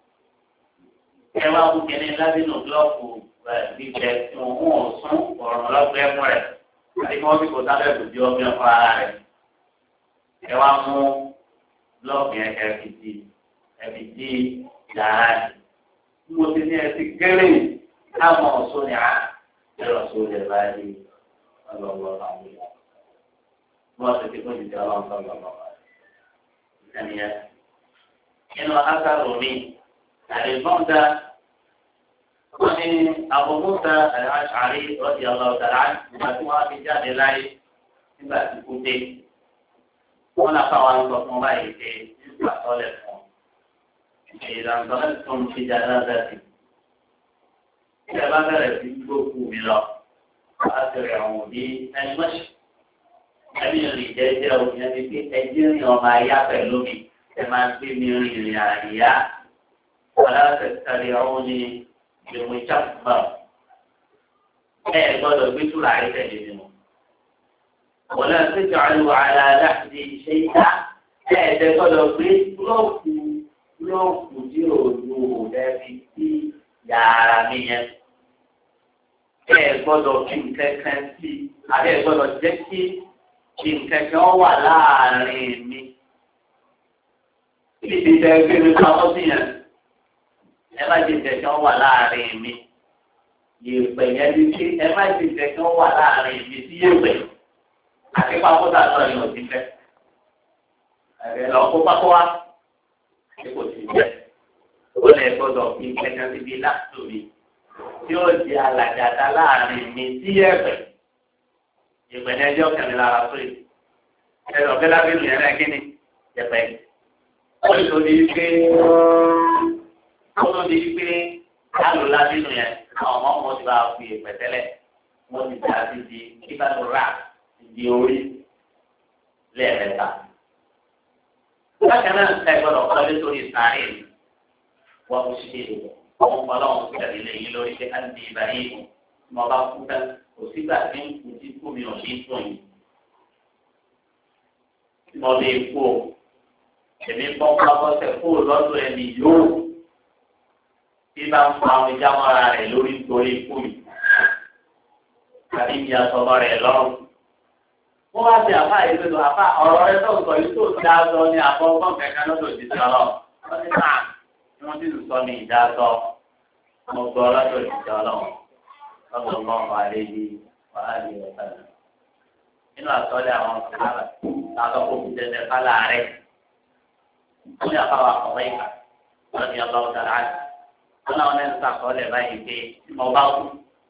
Ẹ wá kú kẹ́ni lábínú búlọ́ọ̀kù gbígbẹ tí wọ́n mú ọ̀sán ọ̀rùn lọ́gbẹ́ fún rẹ̀. Àti kí wọ́n fi kò sábẹ́ kò di ọmọ ẹ̀fọ́ ara rẹ̀. Ẹ wá mú búlọ́ọ̀kù yẹn kẹ́fì sí ẹ̀fì sí yàrá ni mo ti ní ẹsẹ̀ gẹ́rẹ́ káwọn ọ̀ṣọ́ ni à ẹ̀rọ sórí ẹ̀ báyìí ọlọ́wọ́ àwọn ìyá wọ́n ti fi fún ìdíje ọlọ́run tó lọ́wọ́ ẹni yẹn. nínú akárò mi àlèbọ́ǹda wọ́n ní àbọ̀mọ́ta àṣàrí ọ̀dì ọlọ́ọ̀dàrà nígbà tí wọ́n fi jáde láyé nígbà tí kú dé. wọ́n náà fáwọn sọ fún báyìí pé nígbà tọ́lẹ̀ fún إذا انطلقتم في جنازتي إذا بدأت تجوكوا بلا فأسرعوا بي المشي أمين الرجال أو جنبي أجرني وما يعقل بي كما تبني الرجال ولا تتبعوني بمشبه ẹ gbọ́dọ̀ gbé túlà àìsẹ̀ lè nínú. wọ́n ti jọ àlù àlà láti ṣe ìta ẹ ẹ̀dẹ̀ gbọ́dọ̀ gbé búlọ́ọ̀kù búlọ́ọ̀kù tí òòlù òdẹ́bí sí yàrá mi yẹn. ẹ gbọ́dọ̀ fi nǹkan kan sí àbí ẹ gbọ́dọ̀ jẹ́ kí nǹkan kan wà láàrin mi. Ibi tẹ gbé mi pamọ́ sí yẹn. Ẹ má jẹ nǹkan kan wà láàrin mi. Yèèpẹ̀ yẹn ní kí ẹ má jẹ nǹkan kan wà láàrin mi sí yèèpẹ̀. Àti pápó tà sọ ni òsì fẹ́. Ẹ̀rẹ̀ lọ kó pápó wá. Ṣé kò sí jẹ́? Ó lè gbọ́dọ̀ fi nǹkan kan síbi láti mi. Tí ó di alàgàdá láàrin mi sí yèèpẹ̀. Yèèpẹ̀ ní ẹjọ́ kẹ̀mí lára sóyè. Ẹ̀rọ ọ̀gbẹ́ lábẹ́ ìlú yẹn náà kí ni? Yèèpẹ̀. Ó lè lórí pé ó lórí pé káàlù lábẹ́ ìlú yẹn àwọn ọmọ ọmọ ti bá fi yèèpẹ̀ tẹ́lẹ̀. Wọ́n ti dà sí di kíkàtú rà di orí lẹ́ẹ̀mẹ́ta. Bákan náà ẹ gbọ́dọ̀ kọ́lé sórí sàárè wọ́n kò ṣe àwọn ọlọ́run tẹ̀lé lẹ́yìn lórí pé á di ìbáyé mo bá kú tán kò sígbà tí ń kú tí kú mi ò ní sùn yìí. Mo lè kú o èmi bọ́ pápọ́sẹ̀ kú lọ́dọ̀ ẹni yóò tí bá ń fa àwọn ìjámọ́ra rẹ̀ lórí nítorí ikú yìí tàbí ìyá sọ̀rọ̀ rẹ̀ lọ́rùn. Wọ́n wá sí àfá ìlú lọ àfá ọ̀rọ̀ rẹ̀ tó sọ yìí tó dá sọ ní àfọwọ́gbọ́n kẹ̀kẹ́ lọ́dọ̀ òjijì ọlọ́. Wọ́n ní náà ni wọ́n ti sọ ní ìdá sọ. Mo gbọ́ lọ́dọ̀ òjijì ọlọ́. Lọ́dọ̀ mọ́ ọ̀pá àlejò wàhálì ọ̀sán. Nínú àtọ́lẹ̀ àwọn kàkàrà láàbọ̀ kó fi tẹ̀lé kálá rẹ̀. Wọ́n ní àfáwà ọ̀rẹ́ ìkà lọ́dọ̀ ìyá ọlọ́wọ́ dára. Wọ́n náà ní sàkọọ́lẹ̀ báyìí pé mo bá kú.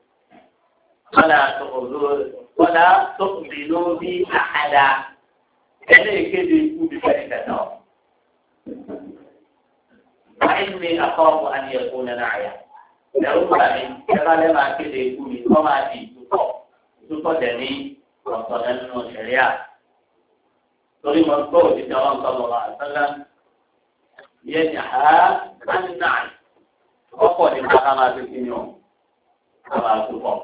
Wọ́lá tó bínú bí àhàdá ẹni kéde ikú bí fẹ́ẹ́ kẹta ọ̀. Báyìí ní akọ́kọ́ àníyànkú nínú àyà. Ẹ̀rú gbà mí ẹ̀rọ lẹ́ máa kéde ikú mi kọ́ máa di ìtúkọ̀. Ìtúkọ̀ dẹ̀ ní ọ̀sán nínú ìṣẹ̀ríà. Torí mo gbọ́ òjijì ọlọ́run sọ̀rọ̀ wà sọ́lá. Yẹ́n ní àhá á ń nà. Ọ̀pọ̀ ní ká máa fi kí ni ọ̀ ká máa túbọ̀.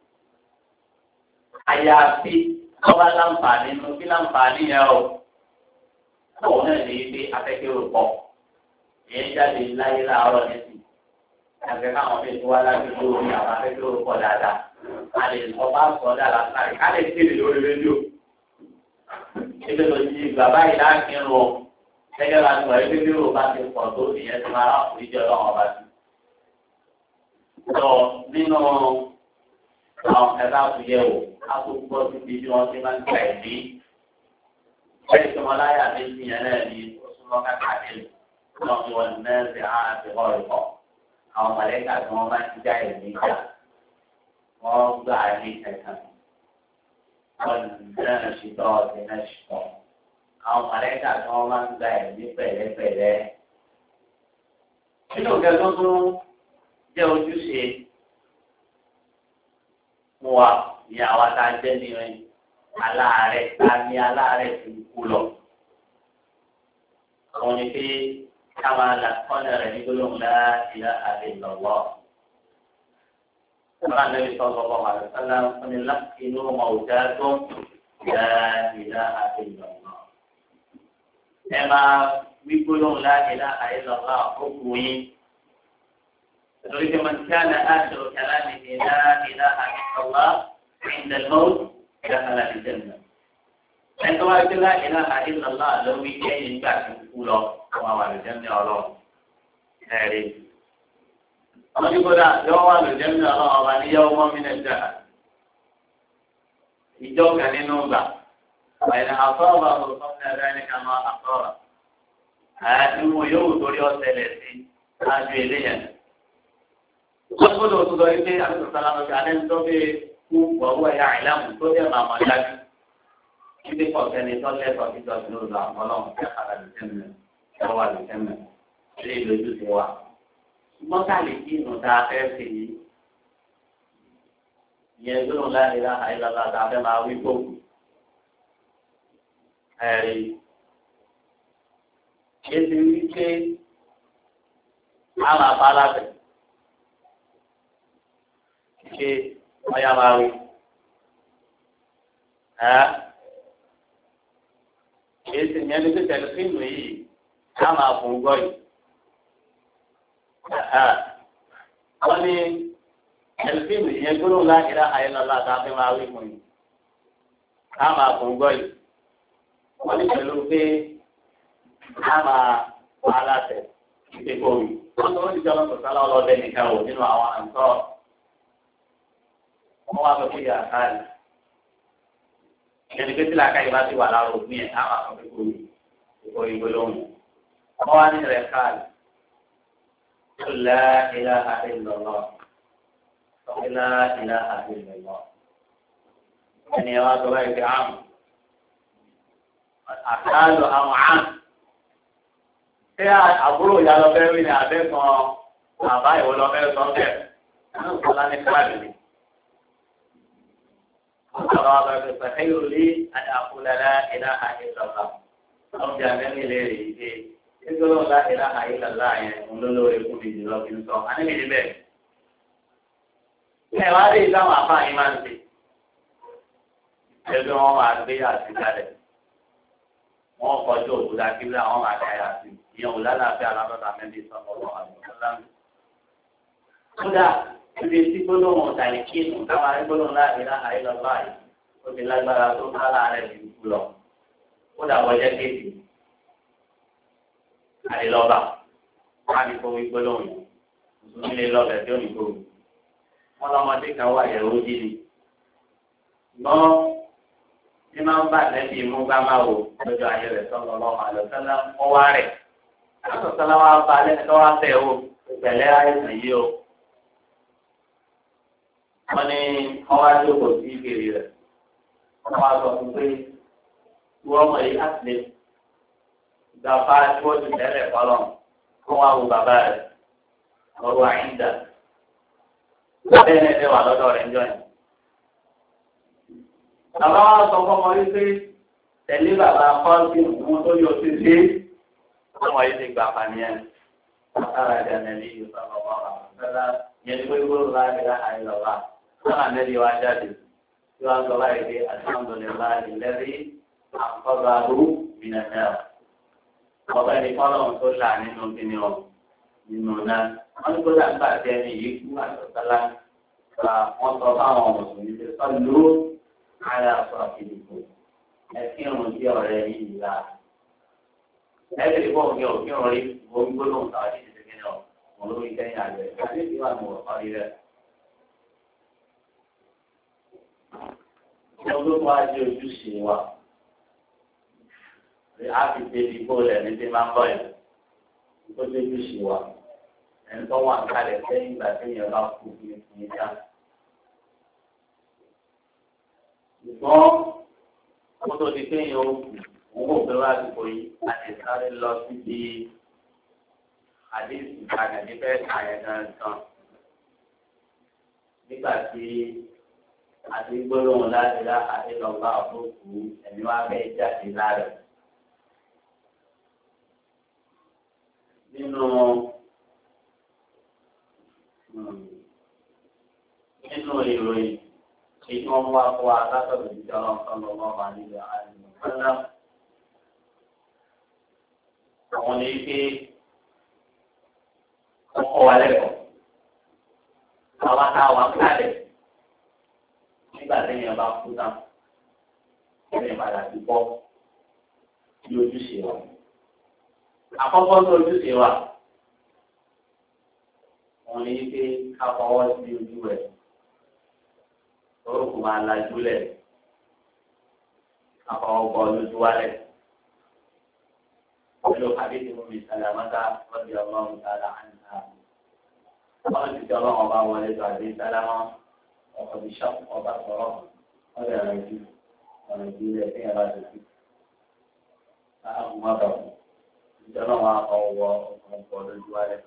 Àyàfi ọba láǹfààní nínú kí láǹfààní yẹn o. Àwọn náà lè gbé afẹ́kẹ́ òpọ̀. Èyí jáde láyé láàárọ̀ nísì. Àgbẹ̀ káwọn fi wá láti lórí àwọn afẹ́kẹ́ òpọ̀ dáadáa. A lè ọba sọ dára sáré. A lè kéde lórí rédíò. Ebi lọ sí bàbá yìí láti ń rọ. Gẹ́gẹ́ bá ti wà ebi bí o bá ti pọ̀ tó ìyẹn ti máa rákùn ìjọ lọ́wọ́ ọba sí. Sọ nínú àwọn ẹ̀dá àtúnyẹ̀wò akókò títí bí wọ́n ti máa ń gbà ẹ̀mí. Bẹ́ẹ̀ni tí wọ́n láyà méjì yẹn náà ní oṣùwọ́n kàkàdé lọ́wọ́ tí wọ́n náà ti hàn àti ọ̀rọ̀ pọ̀. Àwọn mọ̀lẹ́kà tí wọ́n máa ń já ẹ̀mí jà wọ́n gbà ní kẹ̀kẹ́. Wọ́n náà ṣìtọ́ ọ̀sẹ̀ náà ṣìtọ́. Àwọn mọ̀lẹ́kà tí wọ́n máa ń gbà ẹ̀mí pẹ̀lẹ́pẹ̀lẹ́. Nínú kẹ́kọ̀ọ́ tó jẹ́ ojúṣe fún wa ní àwa tá a jẹ́ ní aláàárẹ̀ tá a ní aláàárẹ̀ tó kú lọ. Àwọn ni pé ká máa là kọ́nà rẹ̀ ní gbólóhùn lá ilaha illallah. Sọ́lá Nàbí sallallahu alaihi wasallam ní lákìnnú mawtakum lá ilaha illallah. Ẹ máa wí gbólóhùn lá ilaha illallah àkókò yín. تريد من كان آخر كلامه لا إله إلا الله عند الموت دخل الجنة. عندما يقول لا إله إلا الله لو يجي ينجح يقول وما الجنة الله. هذه. أما يقول يوم الجنة الله وما يوم من الجهل. يجوك لنوبة. وإن أصابه قبل ذلك ما أصابه. هذا هو يوم تريد ثلاثين. هذا إليه. Wọ́n gbọ́dọ̀ tó lọ ilé àtúntàlámọ̀ sí alẹ́ tó bí kú wọ̀wọ́ ẹ̀yà ìlàmù tó dẹ̀ máa máa dájú. Ibi kọ̀ọ̀kẹ́ni tó lẹ́tọ̀ọ́ títọ́ sí lóru àwọn ọlọ́run tí a kàrà lè tẹ́mẹ̀ tó wà lè tẹ́mẹ̀ lé lójú ti wà. Ṣùgbọ́n ká lè kí inú ta fẹ́ sí i. Ìyẹn gbọ́dọ̀ láì lá àìlọ́lá ta fẹ́ máa wí gbòògùn. Ẹ̀rí. Èsì wí pé a máa bá lábẹ́. Ṣé ọ̀yà máa rí? Èsì yẹn ní pípẹ́ fíìmù yìí ká máa fún gbọ́ yìí. wọ́n ní ẹlẹ́fíìmù ìyẹn gbọ́dọ̀ láti ra àyẹ̀lọ́lá àtàfẹ́ máa wí fún yìí ká máa fún gbọ́ yìí wọ́n ní pẹ̀lú pé ká máa wà láṣẹ ìpè kòwì wọ́n tó wọ́n ti jọlọ́ sọ̀tálá ọlọ́dẹ nìkan wò nínú àwọn àǹtọ́ wọ́n wá lọ sí yàrá rẹ̀ ìyẹn pé tí làákàyè bá ti wà lára òfin yẹn ká máa fún pé kòwì ìkòwì gbólóhùn wọ́n wá ní rẹ̀ káàdì tó lá ilá illallah tó lá ilá illallah ẹni ẹ wá sọ báyìí pé àmì àkáàlù àwọn àmì ṣé àbúrò ìyá lọ fẹ́ rí ni àbẹ́kan bàbá ìwọ lọ fẹ́ sọ bẹ́ẹ̀ ẹnu sọlá ní káàdì ni. ọ̀sán wa bá fi pẹ̀lú ìròlé àti àkúlẹ̀lá ìlà àìsọ̀tà ọ̀bí àmẹ́mí lè rí i pé nítorí ọ̀la ìlà àìsọ̀tà yẹn ń lólórí fún mi jùlọ kí n sọ àníbi níbẹ̀. ẹ wá rí ìdáhùn àfáà yín máa ń ṣe ẹgbẹ́ wọn máa gbé àti kalẹ̀ wọn kọjú òkúta kíbla wọn máa dáyà sí ìyẹn òun lálàáfíà alábọ́ta mẹ́bí sọ́kọ̀ wọn àlùfáà. kódà ibi tí gbólóhùn ọ̀tàlẹ̀ kíìnù táwọn arígbólóhùn láàrin láàrin lọ́wọ́ àyè ó ti lágbára tó ń bá láàrẹ̀ ní ìlú lọ kódà wọ́jẹ́ kéèkì àìlọ́ba wọn á ní kó wí gbólóhùn yìí mùsùlùmí lè lọ́bẹ̀ tí ó ní kó wí wọn lọ́mọdé kan wà yẹ̀wò jí ni gbọ́n ní máa ń bá lẹ́bi mú bá máa wò lójú ayé rẹ̀ sọ́nà ọlọ́run àlọ́sọ́lá ọwá rẹ̀ àlọ́sọ́lá wa bá lẹ́ni tó wá bẹ̀ o ìpẹ̀lẹ́ àìsàn yìí o. wọ́n ní ọwá jókòó sí ìbéèrè rẹ̀ wọ́n wá sọ fún pé wọ́n mọ̀ yìí láti lè gbàgbá tí wọ́n ti tẹ́lẹ̀ fọlọ́ kó wá wo bàbá rẹ̀ lọ́wọ́ àyíǹda. bẹ́ẹ̀ ni ẹ wà lọ́dọ̀ rẹ̀ ń jọ yẹn. Bàbá wa sọ fún ọmọ yìí pé tẹ̀lé bàbá kọ́ọ̀sì òun tó yọ sí sí ọmọ yìí ti gbà pàníyàn. Àtàrà ìdáná ní ìlú bàbá wa àtàrà yẹn ní pé gbọ́dọ̀ láti rà àìlọ́wà. Sọ́nà nẹ́bí wa jáde tí wọ́n sọ báyìí pé alhamdulillahi alladhi anqadhahu minan nar. Ọba ẹni kọ́lọ́hún tó là nínú kíni ọ nínú náà. Wọ́n ní gbọ́dọ̀ àgbà tẹ́ ẹni yìí kú àtọ̀tálá. Wọ́n sọ fáwọn mùsùlùmí pé sọ́lú ara sọ ìdìbò ẹkí ọ̀run sí ọ̀rẹ́ yìí la ẹbí ìbọn òkè òkè ọ̀rẹ́ omi gbólóhùn tàwọn àti ìdíje náà wọn lórí kẹ́yìn àgbẹ̀ àti ìdíwà ní ọ̀rí rẹ̀. ìjọba tó wá di ojúṣe wa a fi débi bóòlù ẹni tí máa ń bọ̀ yẹn tó di ojúṣe wa ẹni tó wà kálẹ̀ sẹ́yìn ìgbà tí èèyàn bá kú fún ìfún ìjà. ṣùgbọ́n kó tó di pé yẹn ó òun kò fẹ́ wá àsìkò yìí àti sáré lọ síbi àdéhùn ìkànnì níbẹ̀ àyẹ̀ gangan nígbà tí àti gbólóhùn láti rá àti lọ́gbà òkú ẹ̀mí wá fẹ́ jáde lára. nínú nínú ìròyìn èyí wọn wá fún wa látọ̀dọ̀ ìjọ ọlọ́run lọ́wọ́ wa nílò àìmọ̀kánná. àwọn ní pé wọ́n kọ́ wa lẹ́kọ̀ọ́. àwa tá a wà ń kálẹ̀ nígbà téèyàn bá kú tán ẹ̀rìn padà ti bọ́ sí ojúṣe wa. àkọ́kọ́ tó ojúṣe wa wọ́n ní pé ká fọwọ́ sí ojú rẹ̀. orúkọ máa lajú lẹ̀ àfọwọ́ bọ́ lójú wálẹ̀. pẹ̀lú àdéhùn mú mi sàlámátà lọ́dí ọlọ́run sára àǹtà. wọ́n ti jẹ́ ọlọ́run ọba wọlé tó àdé sálámọ́ ọkọ̀ bí sọ́ọ̀kù ọba sọ̀rọ̀ wọ́n lè rìn jù ọ̀rọ̀ ìbílẹ̀ tí ẹ bá ti fi. láàbù má bọ̀ ìjọ náà wà ọwọ́ ọkọ̀ bọ́ lójú wálẹ̀.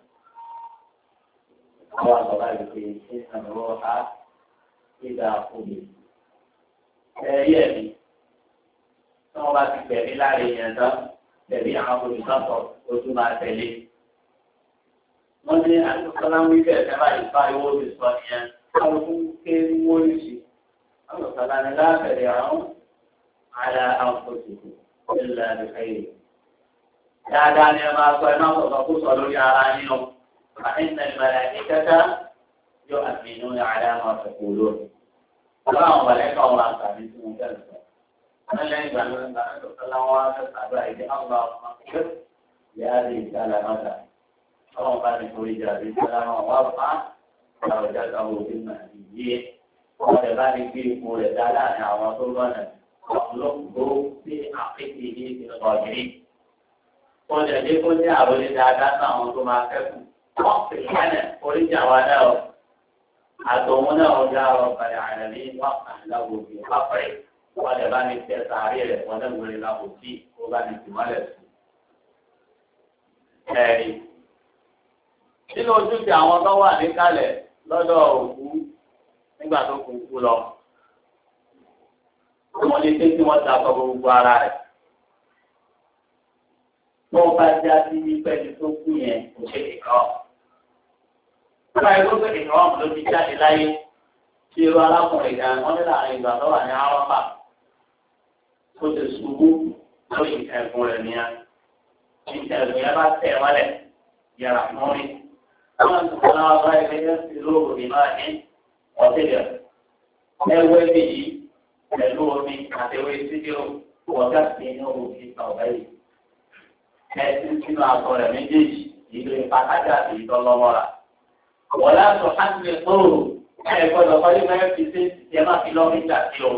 àwọn àgbà báyìí pé ṣé ìsàmúlò á ìdá òbí ẹyẹ mi tí wọn bá ti tẹ̀lé láàrin yẹn tán tẹ̀lé àwọn olùsọ̀tọ̀ ojú máa tẹ̀lé. wọ́n ní àlùkọ́láwí bẹ́ẹ̀ tẹ́ báyìí bá ìwé òbí sọ nìyẹn káwọn fún ké wọ́n yìí sí. àlùkọ́lá ni láàbẹ̀rẹ̀ àwọn àlà àǹfọ̀tìkù ìlà àdìkáyè. dáadáa ni ẹ máa sọ ẹ máa sọ̀tọ̀ kó sọ lórí ara yín o فإن الملائكة يؤمنون على ما تقولون. اللهم بارك الله فيك ومثلث. أنا لا يبالي أن الله تعالى اللهم اغفر لهذه الكلمة. اللهم بارك في هذه الكلمة وارفع درجته بالمهديين. وكذلك في قول تعالى وطلبنا واخلقه في عقبه في الغابرين. وجد كل أولي دعانا وانتما كفوا وقت الحنة ورجعوانا أتومنا وجاء رب العالمين وقع له في خفره ولبان التسارير ونمر له فيه وبان التمالس ẹ̀rí nínú ojúṣe àwọn tó wà níkàlẹ̀ lọ́dọ̀ òkú nígbà tó kú kú lọ wọ́n ní pé kí wọ́n ta sọ gbogbo ara rẹ̀ tó bá já sí pẹ́ẹ́lí tó kú yẹn kò ṣe nìkan. Nígbà yẹn tó gbé ìran ló ti jáde láyé tí irú alákùnrin kan wọ́n ní láàrin ìgbà tó wà ní Árápà tó ti ṣubú lórí ẹ̀gún rẹ̀ nìyẹn. Ìṣẹ̀lẹ̀ yẹn bá tẹ̀ wọlé yàrá mọ́rin. Wọ́n ti sọ náà bá ẹgbẹ́ yẹn ti lóòrùn ní máa ní ọ̀tẹ̀lẹ̀. Ẹwẹ́ bí yìí pẹ̀lú omi àtẹwé sídìrò wọ́gá sí inú òfin ọ̀gá yìí. Ẹ̀sìn sínú àtọ̀ rẹ̀ méjèèjì ìlú ìpàkájà àti ìtọ́lọ́mọ́ra. Wọ́lá tó hánilẹ̀ tóòrò ẹ̀ gbọ́dọ̀ kọ́lé mẹ́rin fi ṣe ti ẹ má fi lọ́ nígbà tí o.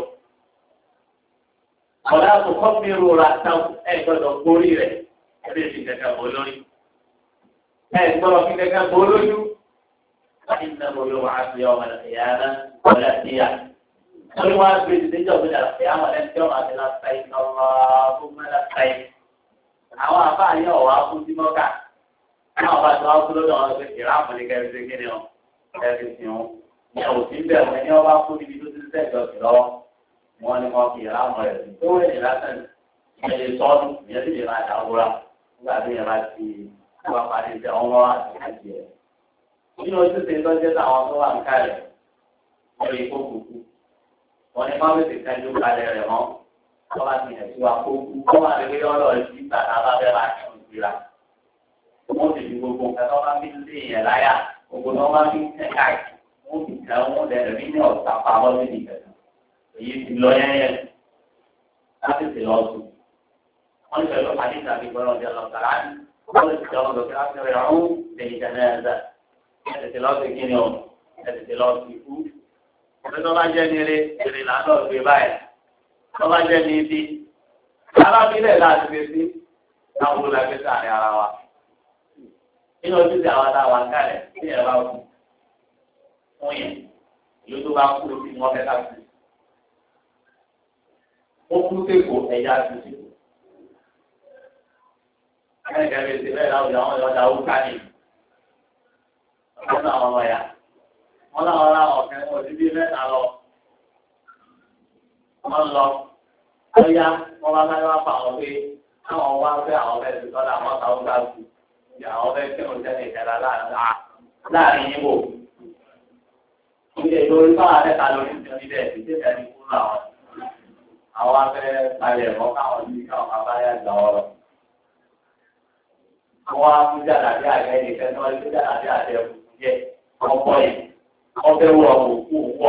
Wọ́lá tó kọ́ mi rora tán ẹ̀ gbọ́dọ̀ gbórí rẹ̀ ẹ̀ bí fi kẹ̀kẹ́ bò lórí. Ẹ̀ gbọ́dọ̀ fi kẹ̀kẹ́ bò lójú. Láti ní ẹ̀mọ́ yóò wá sí ọmọ ìyá náà wọlé sí ya. Wọ́n wá gbé ìdíjọ́ gbé dàgbé àwọn ẹ̀ tí wọ́n máa ti láta iná fún mẹ́ta táyì. Àwọn àbá yẹn ọ̀wá fún símọ́kà. Àwọn bá tó wá kú lọ́dọ̀ wọn pé ìráàmù ní kẹrin ṣe kí ni ọ kẹrin sí wọn. Ní òsín bẹ̀rù ẹni ọba kú níbi tó ti ń tẹ̀jọ́ sí lọ́wọ́. Wọ́n ní wọ́n fi ìráàmù rẹ̀ sí. Tó wẹ̀ ní lásán ìyẹn lè sọ́ọ́nù ìyẹn sì lè máa dà wúra. Nígbà tí ìyẹn bá ti wá parí ìṣẹ́ wọn wá àti àti ẹ̀. Nínú ojúṣe ìtọ́jú táwọn tó wà ń kálẹ̀ lórí ikú kúkú. Wọ́n ní má wíṣẹ̀ kájú kalẹ̀ rẹ̀ mọ́. Wọ́n bá ti yẹn sí wa kó kú. Wọ́n máa lè rí ọlọ́ọ̀ sí bàtà bá fẹ́ máa kí ìgbéra. Wọ́n ti fi gbogbo nǹkan tó máa ń fi lé yẹn láyà. Gbogbo tó máa ń fi tẹ̀ káàkiri. Wọ́n ti tẹ̀ wọ́n lẹ̀ rí ní ọ̀sà pamọ́ níbi ìgbẹ̀sán. Èyí ti lọ yẹ́yẹ́ láti ti lọ sùn. Wọ́n ti pẹ̀lú àdéhùn àti ìgbọ́ràn ọ̀dẹ́ lọ́sàrá ní. Wọ́n ti tẹ̀ wọ́n lọ sí láti rẹ̀ ọ̀hún lẹ́yìn ìdáná ẹ̀dá. Ẹ ti lọ sí kíni o? Ẹ ti lọ sí ikú. Ọ̀pẹ tó bá jẹ́ ní eré, èrè làánọ̀ gbé báyìí. Tó bá jẹ́ ní ibi. Alábílẹ̀ láti fi sí. Táwọn olùlàgbé sáàrin ara wa. Nínú ojúṣe àwọn àtàwọn àkàlẹ̀ tí ẹ bá kú fún yẹn ìlú tó bá kú sí wọn fẹ́ ká sí. Ó kú sèkò ẹ̀yà sí sèkò. Akẹ́kẹ́ bíi ti bẹ́ẹ̀ láwùjọ àwọn ọ̀dà òkúta ni. Wọ́n náà wọ́n wọ̀nyà. Wọ́n náà wọ́n láwọn ọ̀kẹ́ wọn ti bí mẹ́ta lọ. Wọ́n lọ. Wọ́n yá wọ́n bá sáré wá pa àwọn pé káwọn wá pé àwọn fẹ́ẹ́ ti tọ́lá àwọn táwọn gbà kú. Àwọn ọmọ ẹgbẹ́ òun jẹ́ ìkẹlá láàrin yín wò. Ilé ìlú orí báwa mẹ́ta lórí ìjọ níbẹ̀ ìdíje ìdájí fún àwọn. Àwọn afẹ́ palẹ̀ mọ́ káwọn ní káwọn bàbá yà gbà ọ̀rọ̀. Àwọn amújáde àti àgbẹ̀ nìkan tí wọ́n ti jáde àti àti ẹ̀kú jẹ́ ọkọ̀ yìí. Wọ́n fẹ́ wọ òkú wọ̀.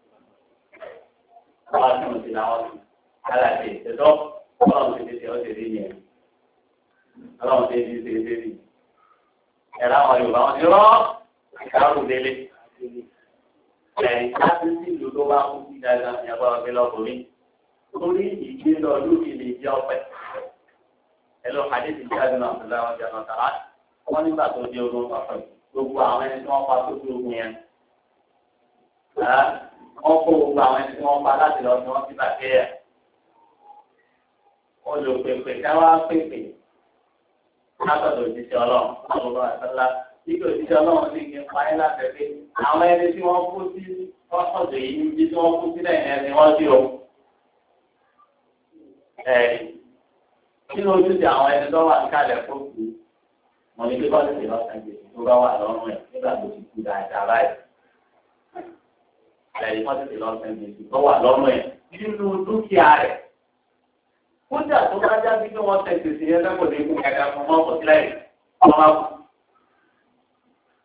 Wọ́n á tún sí làwọn sí. Alàjì ìṣẹ̀dọ́ ọlọ́run ti di ṣe ọ́ ti rí yẹn. Ọlọ́run ti di ṣe é ṣe rí. Ẹ̀rọ àwọn Yorùbá wọn ti rọ́ ìkárù délé. Ẹ̀yìn láti sí ìlú tó bá kú sí dáadáa ní agbára ọ̀gbẹ́ lọ́kùnrin. Torí ìgbé lọ lórí lè jẹ́ ọ̀pẹ̀. Ẹ̀lọ́ àdé ti jáde náà tó láwọn jẹ́ ọ̀nà tàrá. Wọ́n nígbà tó di ogun ọ̀pẹ̀ gbogbo àwọn ẹni tí wọ́n pa tó tó ogun yẹn. Wọ́n kó gbogbo àwọn ẹni tí wọ́n pa láti lọ sí wọ́n sí bàtẹ́ ẹ̀. Olùpèpè káwá pèpè. Látọ̀dọ̀ òjíṣẹ́ ọlọ́run, ọlọ́run àtàlá, nígbà òjíṣẹ́ ọlọ́run ní kí n pa ẹ́ láti pé àwọn ẹni tí wọ́n kú sí ọ̀sọ̀dọ̀ yìí níbi tí wọ́n kú sílẹ̀ yẹn ni wọ́n dí o. Nínú ojúṣe àwọn ẹni tó wà ní kálẹ̀ fóòkù, mo ní pé bọ́ọ̀lù ti lọ́sàn gbèsè tó bá wà lọ́rùn ẹ̀ nígbà tó ti kú dáadáa báyìí. Ẹ̀rí bọ́ọ̀lù ti lọ́sàn gbèsè tó wà lọ́rùn ẹ̀ nínú dúkìá rẹ̀. Kódà tó bá jáde pé wọ́n tẹ̀sí sí ẹgbẹ́ kò ní kú kẹ̀kẹ́ fún mọ́ kò sílẹ̀ yìí, wọ́n máa kú.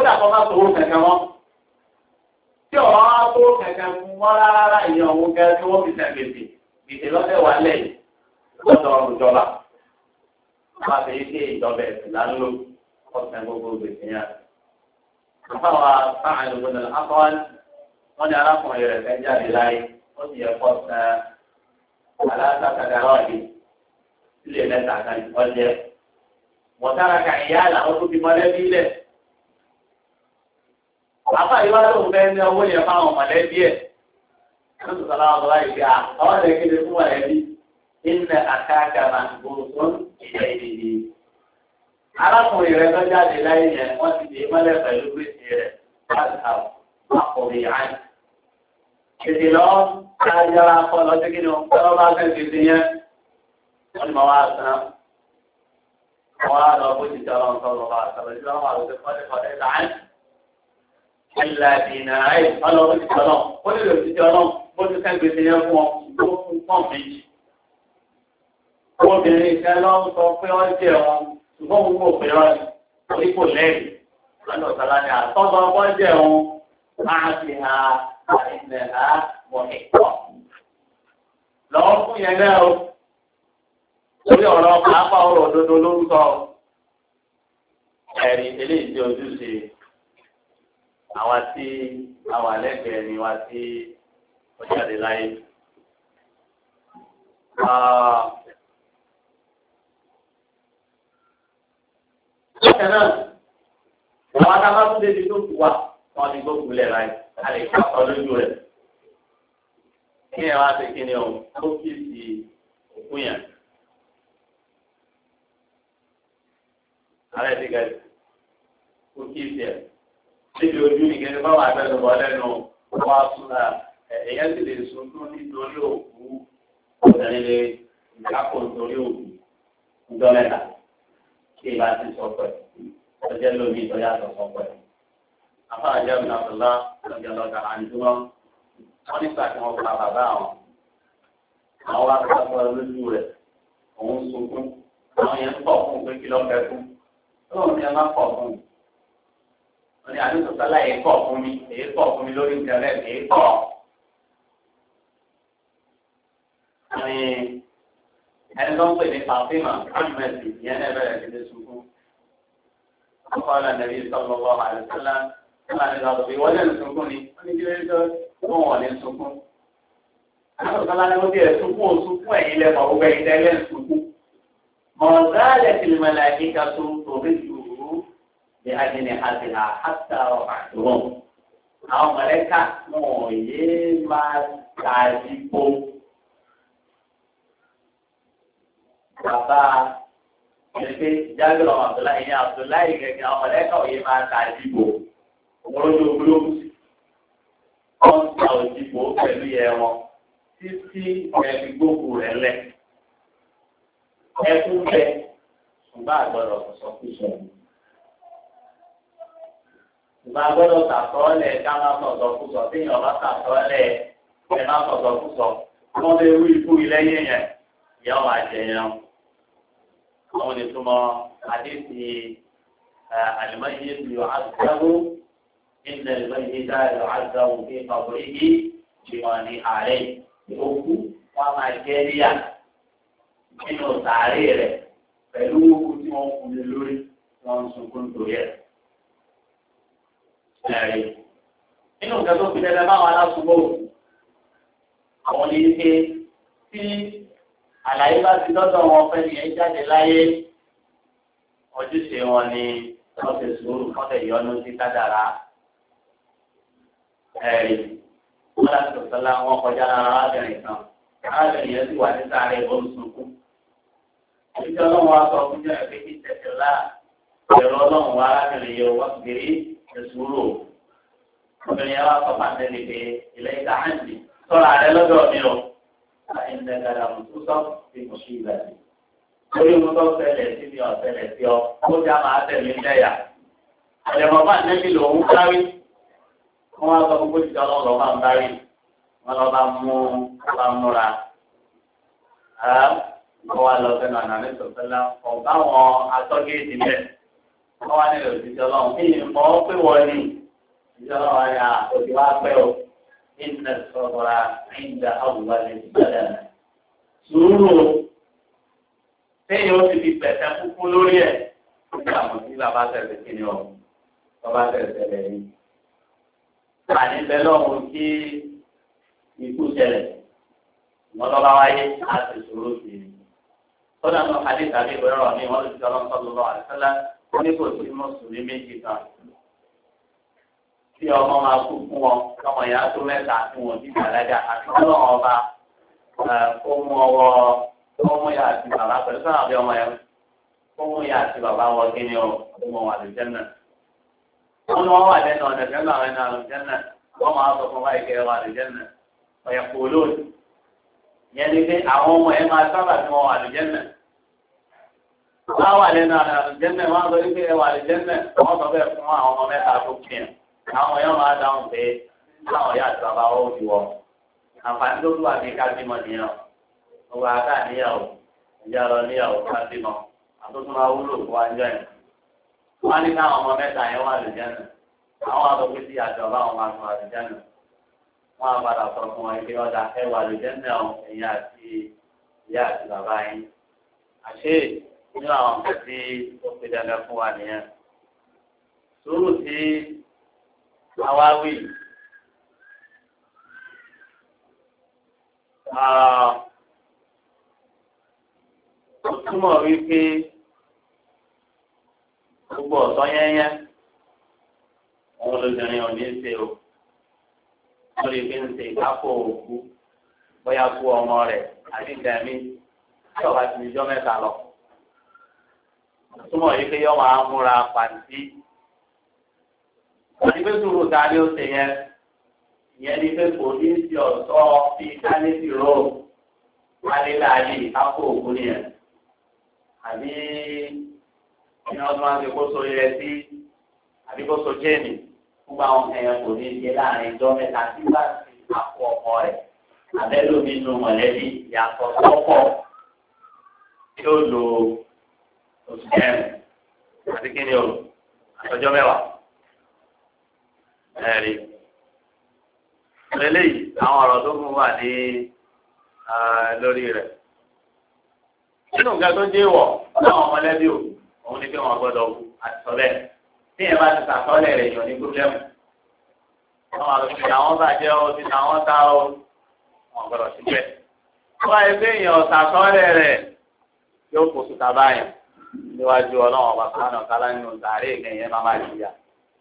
kódà kọ́ máa tó kẹ̀kẹ́ wọn. Tí ọ̀rọ̀ á tó kẹ̀kẹ́ fún wọn rárá ìyẹn òun gẹ́ tí wọ́n fi sẹ̀ gbèsè gbèsè lọ́sẹ̀ wà lẹ́yìn lọ́dọ̀ ìjọba. Wọ́n á fi ṣe ìjọba ẹ̀sìn lánàá ọ̀sẹ̀ gbogbo gbèsè yẹn. Àbáwá sáà ìlú gbọdọ̀ akọ́wọ́n wọ́n ní arákùnrin rẹ̀ fẹ́ jáde láyé ó sì yẹ kọ́ sẹ́ aláṣàkàdàrọ̀ yìí sílẹ̀ mẹ́ta kan ọjẹ́. Wọ́n sára ka ìyá àlàó tó fi mọ́lẹ́bí lẹ̀. Àbá ìwà lóun fẹ́ ní owó yẹn fáwọn mọ̀lẹ́bí ẹ̀. Lọ́sùn sọ̀rọ̀ àwọn ọ̀rọ̀ yìí gbà àwọn ọ̀rẹ́ kéde fún mọ̀lẹ́bí. Ìnà àkàkà máa ń gbòòrò fún ìyá ìdíje. Arákùnrin rẹ̀ tó jáde láyé yẹn wọ́n ti dè mọ́lẹ̀ pẹ̀lú gbèsè rẹ̀ láti àwọn àkọ̀wé àyè. Èdè lọ káyára kọ́ lọ sí kí ni wọ́n tọ́lọ́ bá fẹ́ gbèsè yẹn. Wọ́n ní ma wá san. Wọ́n á lọ bó ti jọ lọ́n sọ̀rọ̀ bá sọ̀rọ̀ ìjọba wà lóṣù kọ́lẹ́kọ́lẹ́ láàyè. Ìlà ìdìnnà ayé ọlọ́wọ́ ti jọ lọ́n. Ó nílò ti jọ lọ́n bó ti fẹ́ gbèsè yẹn fún ọ tó fún pọ́n méjì. Obìnrin ìṣẹ́ lọ sọ pé ó jẹ́ wọn ṣùgbọ́n òun kò pè ọ́ ní orí kò lẹ́rìí. Lọ́nà ọ̀sán láti àtọ́gbọ́n ọgbọ́n jẹ́ òun máa fi ha àìsàn ha mọ̀ ẹ̀kọ́. Lọ́wọ́ fún yẹn náà o. Orí ọ̀rọ̀ pàápàá ọ̀rọ̀ òdodo lórúkọ ẹ̀rí eléyìí tí ojúṣe àwa tí àwa lẹ́gbẹ̀ẹ́ ni wá sí ọ̀jáde láyé. Bákan náà, àwọn adábàtú débi tó kù wá wọn ni gbógun lẹ̀ láyé, a lè ká ọ lójú rẹ̀. Kí ẹ wá sí kí ni o, ó kì í sí òkú yẹn. Ààrẹ ti gẹ̀ kó kí ìfẹ́ ẹ̀. Níbi ojú ìgbẹ́ni báwọn abẹ́nubọ̀ lẹ́nu wá súnra ẹ̀yẹ́ sì lè sunkún nítorí òkú obìnrin lè ìkápò nítorí òkú ńdọ́lẹ́ta kí ìbá ti sọ pẹ̀ ọjọ́ lómi ìtọ́jà sọ sọ pẹ̀. Afá àjẹ́ òun àbúlá lọ́jọ́ lọ́jà àǹdúrà wọ́n nígbà tí wọ́n pa bàbá àwọn. Àwọn wá sọ lójú rẹ̀ òun sunkún. Àwọn yẹn ń pọ̀ fún pé kí lọ́ fẹ́ fún. Ọlọ́run ni ẹ máa kọ̀ fún mi. Wọ́n ní àdúgbò sálá yìí kọ̀ fún mi, èyí kọ̀ fún mi lórí ìtẹ̀lẹ̀, èyí kọ̀. Ẹni tó ń pè ní Fàtímà, Ahmed, ìyẹn náà bẹ̀rẹ̀ sí ní sunkún. Wọ́n kọ́ ọ́nà nàbí sallallahu alaihi wasallam, wọ́n máa ní lọ́dọ̀ bí wọ́n lè sunkún ni, wọ́n ní kí ló tó wọ́n ní sunkún. Àdúgbò sálá ni wọ́n bí ẹ̀ sunkún ò sunkún ẹ̀yìn lẹ́kọ̀ọ́ gbogbo ẹ̀yìn tẹ́lẹ̀ ń sunkún. مازالت الملائكة تضجه بأجنحتها حتى رفعتهم أو ملائكة مويه ما تعجبهم bàbá ẹgbẹ́ jágìrì ọmọ Abdullahi ní Abdullahi gẹ́gẹ́ àwọn mọ̀lẹ́kà òye máa ta ìdìbò òmòròdó gbólóhùn wọ́n ta òdìbò pẹ̀lú yẹ wọn títí ẹ̀mí gbogbo rẹ̀ lẹ̀. Ẹkún bẹ ṣùgbọ́n àgbọ̀dọ̀ sọ̀sọ̀kúsọ. Ṣùgbọ́n àgbọ̀dọ̀ sàtọ́lẹ̀ ká má sọ̀sọ̀kúsọ tí èèyàn bá sàtọ́lẹ̀ ẹ má sọ̀sọ̀kúsọ. Wọ́n lè wí ikú ilẹ́yìn yẹn ìyá wa jẹ yẹn. Àwọn ìtumọ̀ àdéhùn àlùmọ́yé ti yọ àgbáwó ìnà ìlúmọ̀yé dá yọ àgbáwó bí ọ̀gbọ̀n yìí ṣe wọ́n ní ààrẹ ìhókù wọ́n máa jẹ́ níyà nínú sàárè rẹ̀ pẹ̀lú owó tí wọ́n kú lé lórí wọ́n ń sunkún torí ẹ̀. Ẹ̀rí. Nínú nǹkan tó fi dẹ́dẹ́ báwọn aláṣubọ̀ òkú, àwọn ní ike tí àlàyé bá ti dọ́dọ̀ wọn fẹ́ ní ẹ̀ jáde láyé, ojúṣe wọn ni wọ́n ti sùúrù kọ́tẹ̀ ìyọnu sí kádàrá. Ẹ̀rí. Wọ́n láti sọ̀tọ́lá wọn kọjá lára arábìnrin kan. Arábìnrin yẹn sì wà ní sáré ìbọn sunkún. Ìjọ ọlọ́run wa sọ fún jẹ́ ẹ̀fẹ́ kí tẹ̀sẹ̀ láà. Ẹ̀rọ ọlọ́run wa arábìnrin yẹn wọ́n ti gbé ẹ̀sùrù. Obìnrin yẹn wá sọ pàṣẹ ní pé ilẹ̀ ìta àǹdì sọ̀rọ̀ àrẹ lọ́dọ̀ mi o. Láì ń dẹ́gbàdà mú tó sọ bí mo ṣe ìgbà sí. Orí mo tó ṣẹlẹ̀ sí mi ọ̀ṣẹlẹ̀ sí ọ, ó já máa tẹ̀lé lẹ́yà. Àlẹ̀mọ̀ bá nẹ́bí lòun kárí. Wọ́n wá sọ fún bó ti jọ ọlọ́run máa ń bárí. Wọ́n lọ bá mú bá múra. Wọ́n wá lọ sẹ́nu àná ní sọ̀tẹ́lá ọ̀gá àwọn atọ́géèdì mẹ́. wọ́n wá nílò òṣìṣẹ́ ọlọ́run kí ni mọ́ pé wọ́n ní òṣìṣẹ́ ọlọ́run ayà òṣì wá pẹ́ o ìnà sọ̀rọ̀ àìjà àwùwá lè ti gbàdá sùúrù téèyàn ó ti fi pẹ̀sẹ̀ kúkú lórí ẹ̀ nígbà mọ̀ sí bàbá tẹ̀sẹ̀ kí ni ọ̀ bàbá tẹ̀sẹ̀ lẹ̀ yìí. àní bẹ́ẹ̀ lọ́hùn kí ikú ṣẹlẹ̀ wọ́n lọ́ bá wáyé láti sùúrù sí i. kódà náà kàdé tàbí ìwé ọ̀rọ̀ mi wọ́n lè ti ọlọ́run sọ́dún lọ́wọ́ àìsílẹ̀ wọ́n ní kò sí mùsùlùmí méjì kan tí ọmọ máa kú fún wọn ọmọ ìyá tó mẹ́ta tí wọ́n ti gbàdájà àti ọlọ́run ọba ó mú ọwọ́ ó mú ìyá àti bàbá pẹ̀lú sọ́nà àbí ọmọ yẹn ó mú ìyá àti bàbá wọ kí ni ó mọ wà lójẹ́ náà. wọ́n ní wọ́n wà lẹ́nu ọ̀nà ìfẹ́ àwọn ẹ̀nà lójẹ́ náà wọ́n máa sọ fún báyìí kẹ́ wà lójẹ́ náà ọ̀yẹ̀ kò lóòdì. ìyẹn ni pé àwọn ọmọ yẹn máa sábà tí wọ́n wà lójẹ́ náà. wọ́n wà lẹ́nu ọ̀nà lójẹ́ náà wọ́n sọ wípé ẹ wà lójẹ́ náà wọ́n sọ bẹ́ẹ̀ fún àwọn ọmọ mẹ́ta tó kí àwọn yẹn máa dáhùn pé táwọn yá àti bàbá ó ti wọ àǹfààní tó tún wà ní kábímọ nìyẹn gbogbo àká níyàwó ìjà lọ níyàwó kábímọ àtúntò máa wúlò fún wa jọ yẹn wọn ní káwọn ọmọ mẹ́ta yẹn wà lè jẹun àwọn àtọkùn sí àti ọba àwọn máa tún wà lè jẹun wọn á padà sọ fún wọn pé ọjà ẹ wà lè jẹun náà ẹ̀yin àti ìyá àti bàbá yín àṣé nínú àwọn nǹkan tí ó fi dandan fún wa nìyẹn sùúrù tí àwa wí. Ó túmọ̀ wípé gbogbo ọ̀sán yẹ́yẹ́ òun lóbìnrin ò ní ṣe o lórí pé ń ṣe ìkápò òkú bóyá kú ọmọ rẹ̀ àti ìdẹ̀mí tí ọba ti níjọ́ mẹ́ta lọ. Ó túmọ̀ wípé yọ́ máa múra pàǹtí. Àti pé sùúrù ta ni ó ṣe yẹn ìyẹn ní pé kò ní sí ọ̀sọ́ bí kálífì ró kálíláàyè kápò òkú nìyẹn àbí ìyẹn ọdún máa ń fi kó so ilẹ̀ sí àbí kó so jéènì gbogbo àwọn ẹ̀yàn kò ní ṣe láàrin ìjọ mẹ́ta tí bá ti àpò ọmọ rẹ̀ abẹ́lómi nu mọ̀lẹ́bí yàtọ̀ sọ́pọ̀ tí ó lo oṣù kẹrin àti kíni o àtọjọ́ mẹ́wàá ẹ̀rí. Eléyìí àwọn ọ̀rọ̀ tó kún wà ní lórí rẹ̀. Nínú nǹkan tó jẹ́ wọ̀ láwọn ọmọlẹ́bí ò òun ni pé wọ́n gbọ́dọ̀ kú àti sọ bẹ́ẹ̀. Tí ẹ bá ti sàkọọ́lẹ̀ rẹ̀ yàn ní pírọ́blẹ́mù. Àwọn àlùfẹ́ àwọn bàjẹ́ ọ ti àwọn tá ọ wọ́n gbọ́dọ̀ sí bẹ́ẹ̀. Wọ́n wáyé pé èèyàn sàkọọ́lẹ̀ rẹ̀ yóò kó sùtà báyìí níwájú ọlọ́run ọba sánà kálá nínú tààrí ìgbẹ̀yìn máa máa jìyà.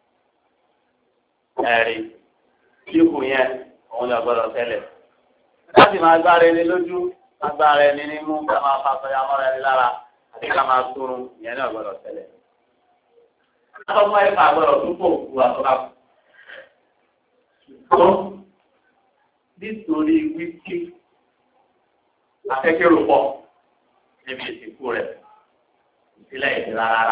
Ẹ̀rí kíkù yẹn òun lè gbọ́dọ̀ tẹ́lẹ̀ láti máa gbára ẹni lójú agbára ẹni nímú ká máa fa sọyà mọ́ra ẹni lára àti ká máa túrun ìyẹn náà gbọ́dọ̀ tẹ́lẹ̀. Akọ́kọ́ ẹ̀ka gbọ́dọ̀ túbọ̀ kú àtọ́ká kú. Nítorí wípé akẹ́kẹ̀rù pọ̀ níbi ìsìnkú rẹ̀ ìsílẹ̀ ìdílá rárá.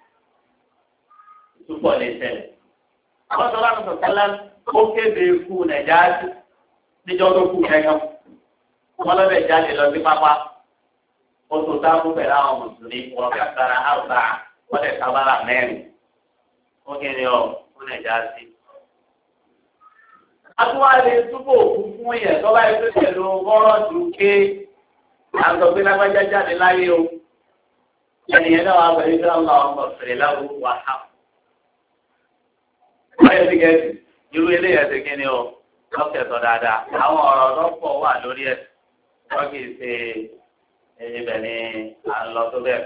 Ìtúbọ̀ lè tẹ̀lẹ̀. Àwọn sọ̀rọ̀ àti sọ̀tẹ́lẹ̀ ó kéde ikú Nàìjíríà níjọ́ tó kú kẹ́kọ̀ọ́. Wọ́n lọ́bẹ̀ jáde lọ sí pápá. Ó tó dáàbò pẹ̀lú àwọn mùsùlùmí wọ́n ká sára àrùbá wọ́n lè kábàrà mẹ́rin. Ó kéde ọ̀ fún Nàìjíríà sí. Àtúwálé túbọ̀ òkú fún yẹn tó bá yẹ pé pẹ̀lú bọ́rọ̀ dùké. À ń sọ pé lágbájá jáde láyé o. Ẹnìyẹn náà wà pẹ̀lú ìdáhùn àwọn ọmọ ìfẹ̀lẹ́ láwùjọ wà hàn. Báyọ̀ sí gẹ̀ẹ́sì, irú eléyà ti kí ni o, lọ́kẹ̀ sọ dáadáa. Àwọn ọ̀rọ̀ tó pọ̀ wà lórí ẹ̀. Wọ́n kì í ṣe ibẹ̀ ni à ń lọ tó bẹ̀rẹ̀.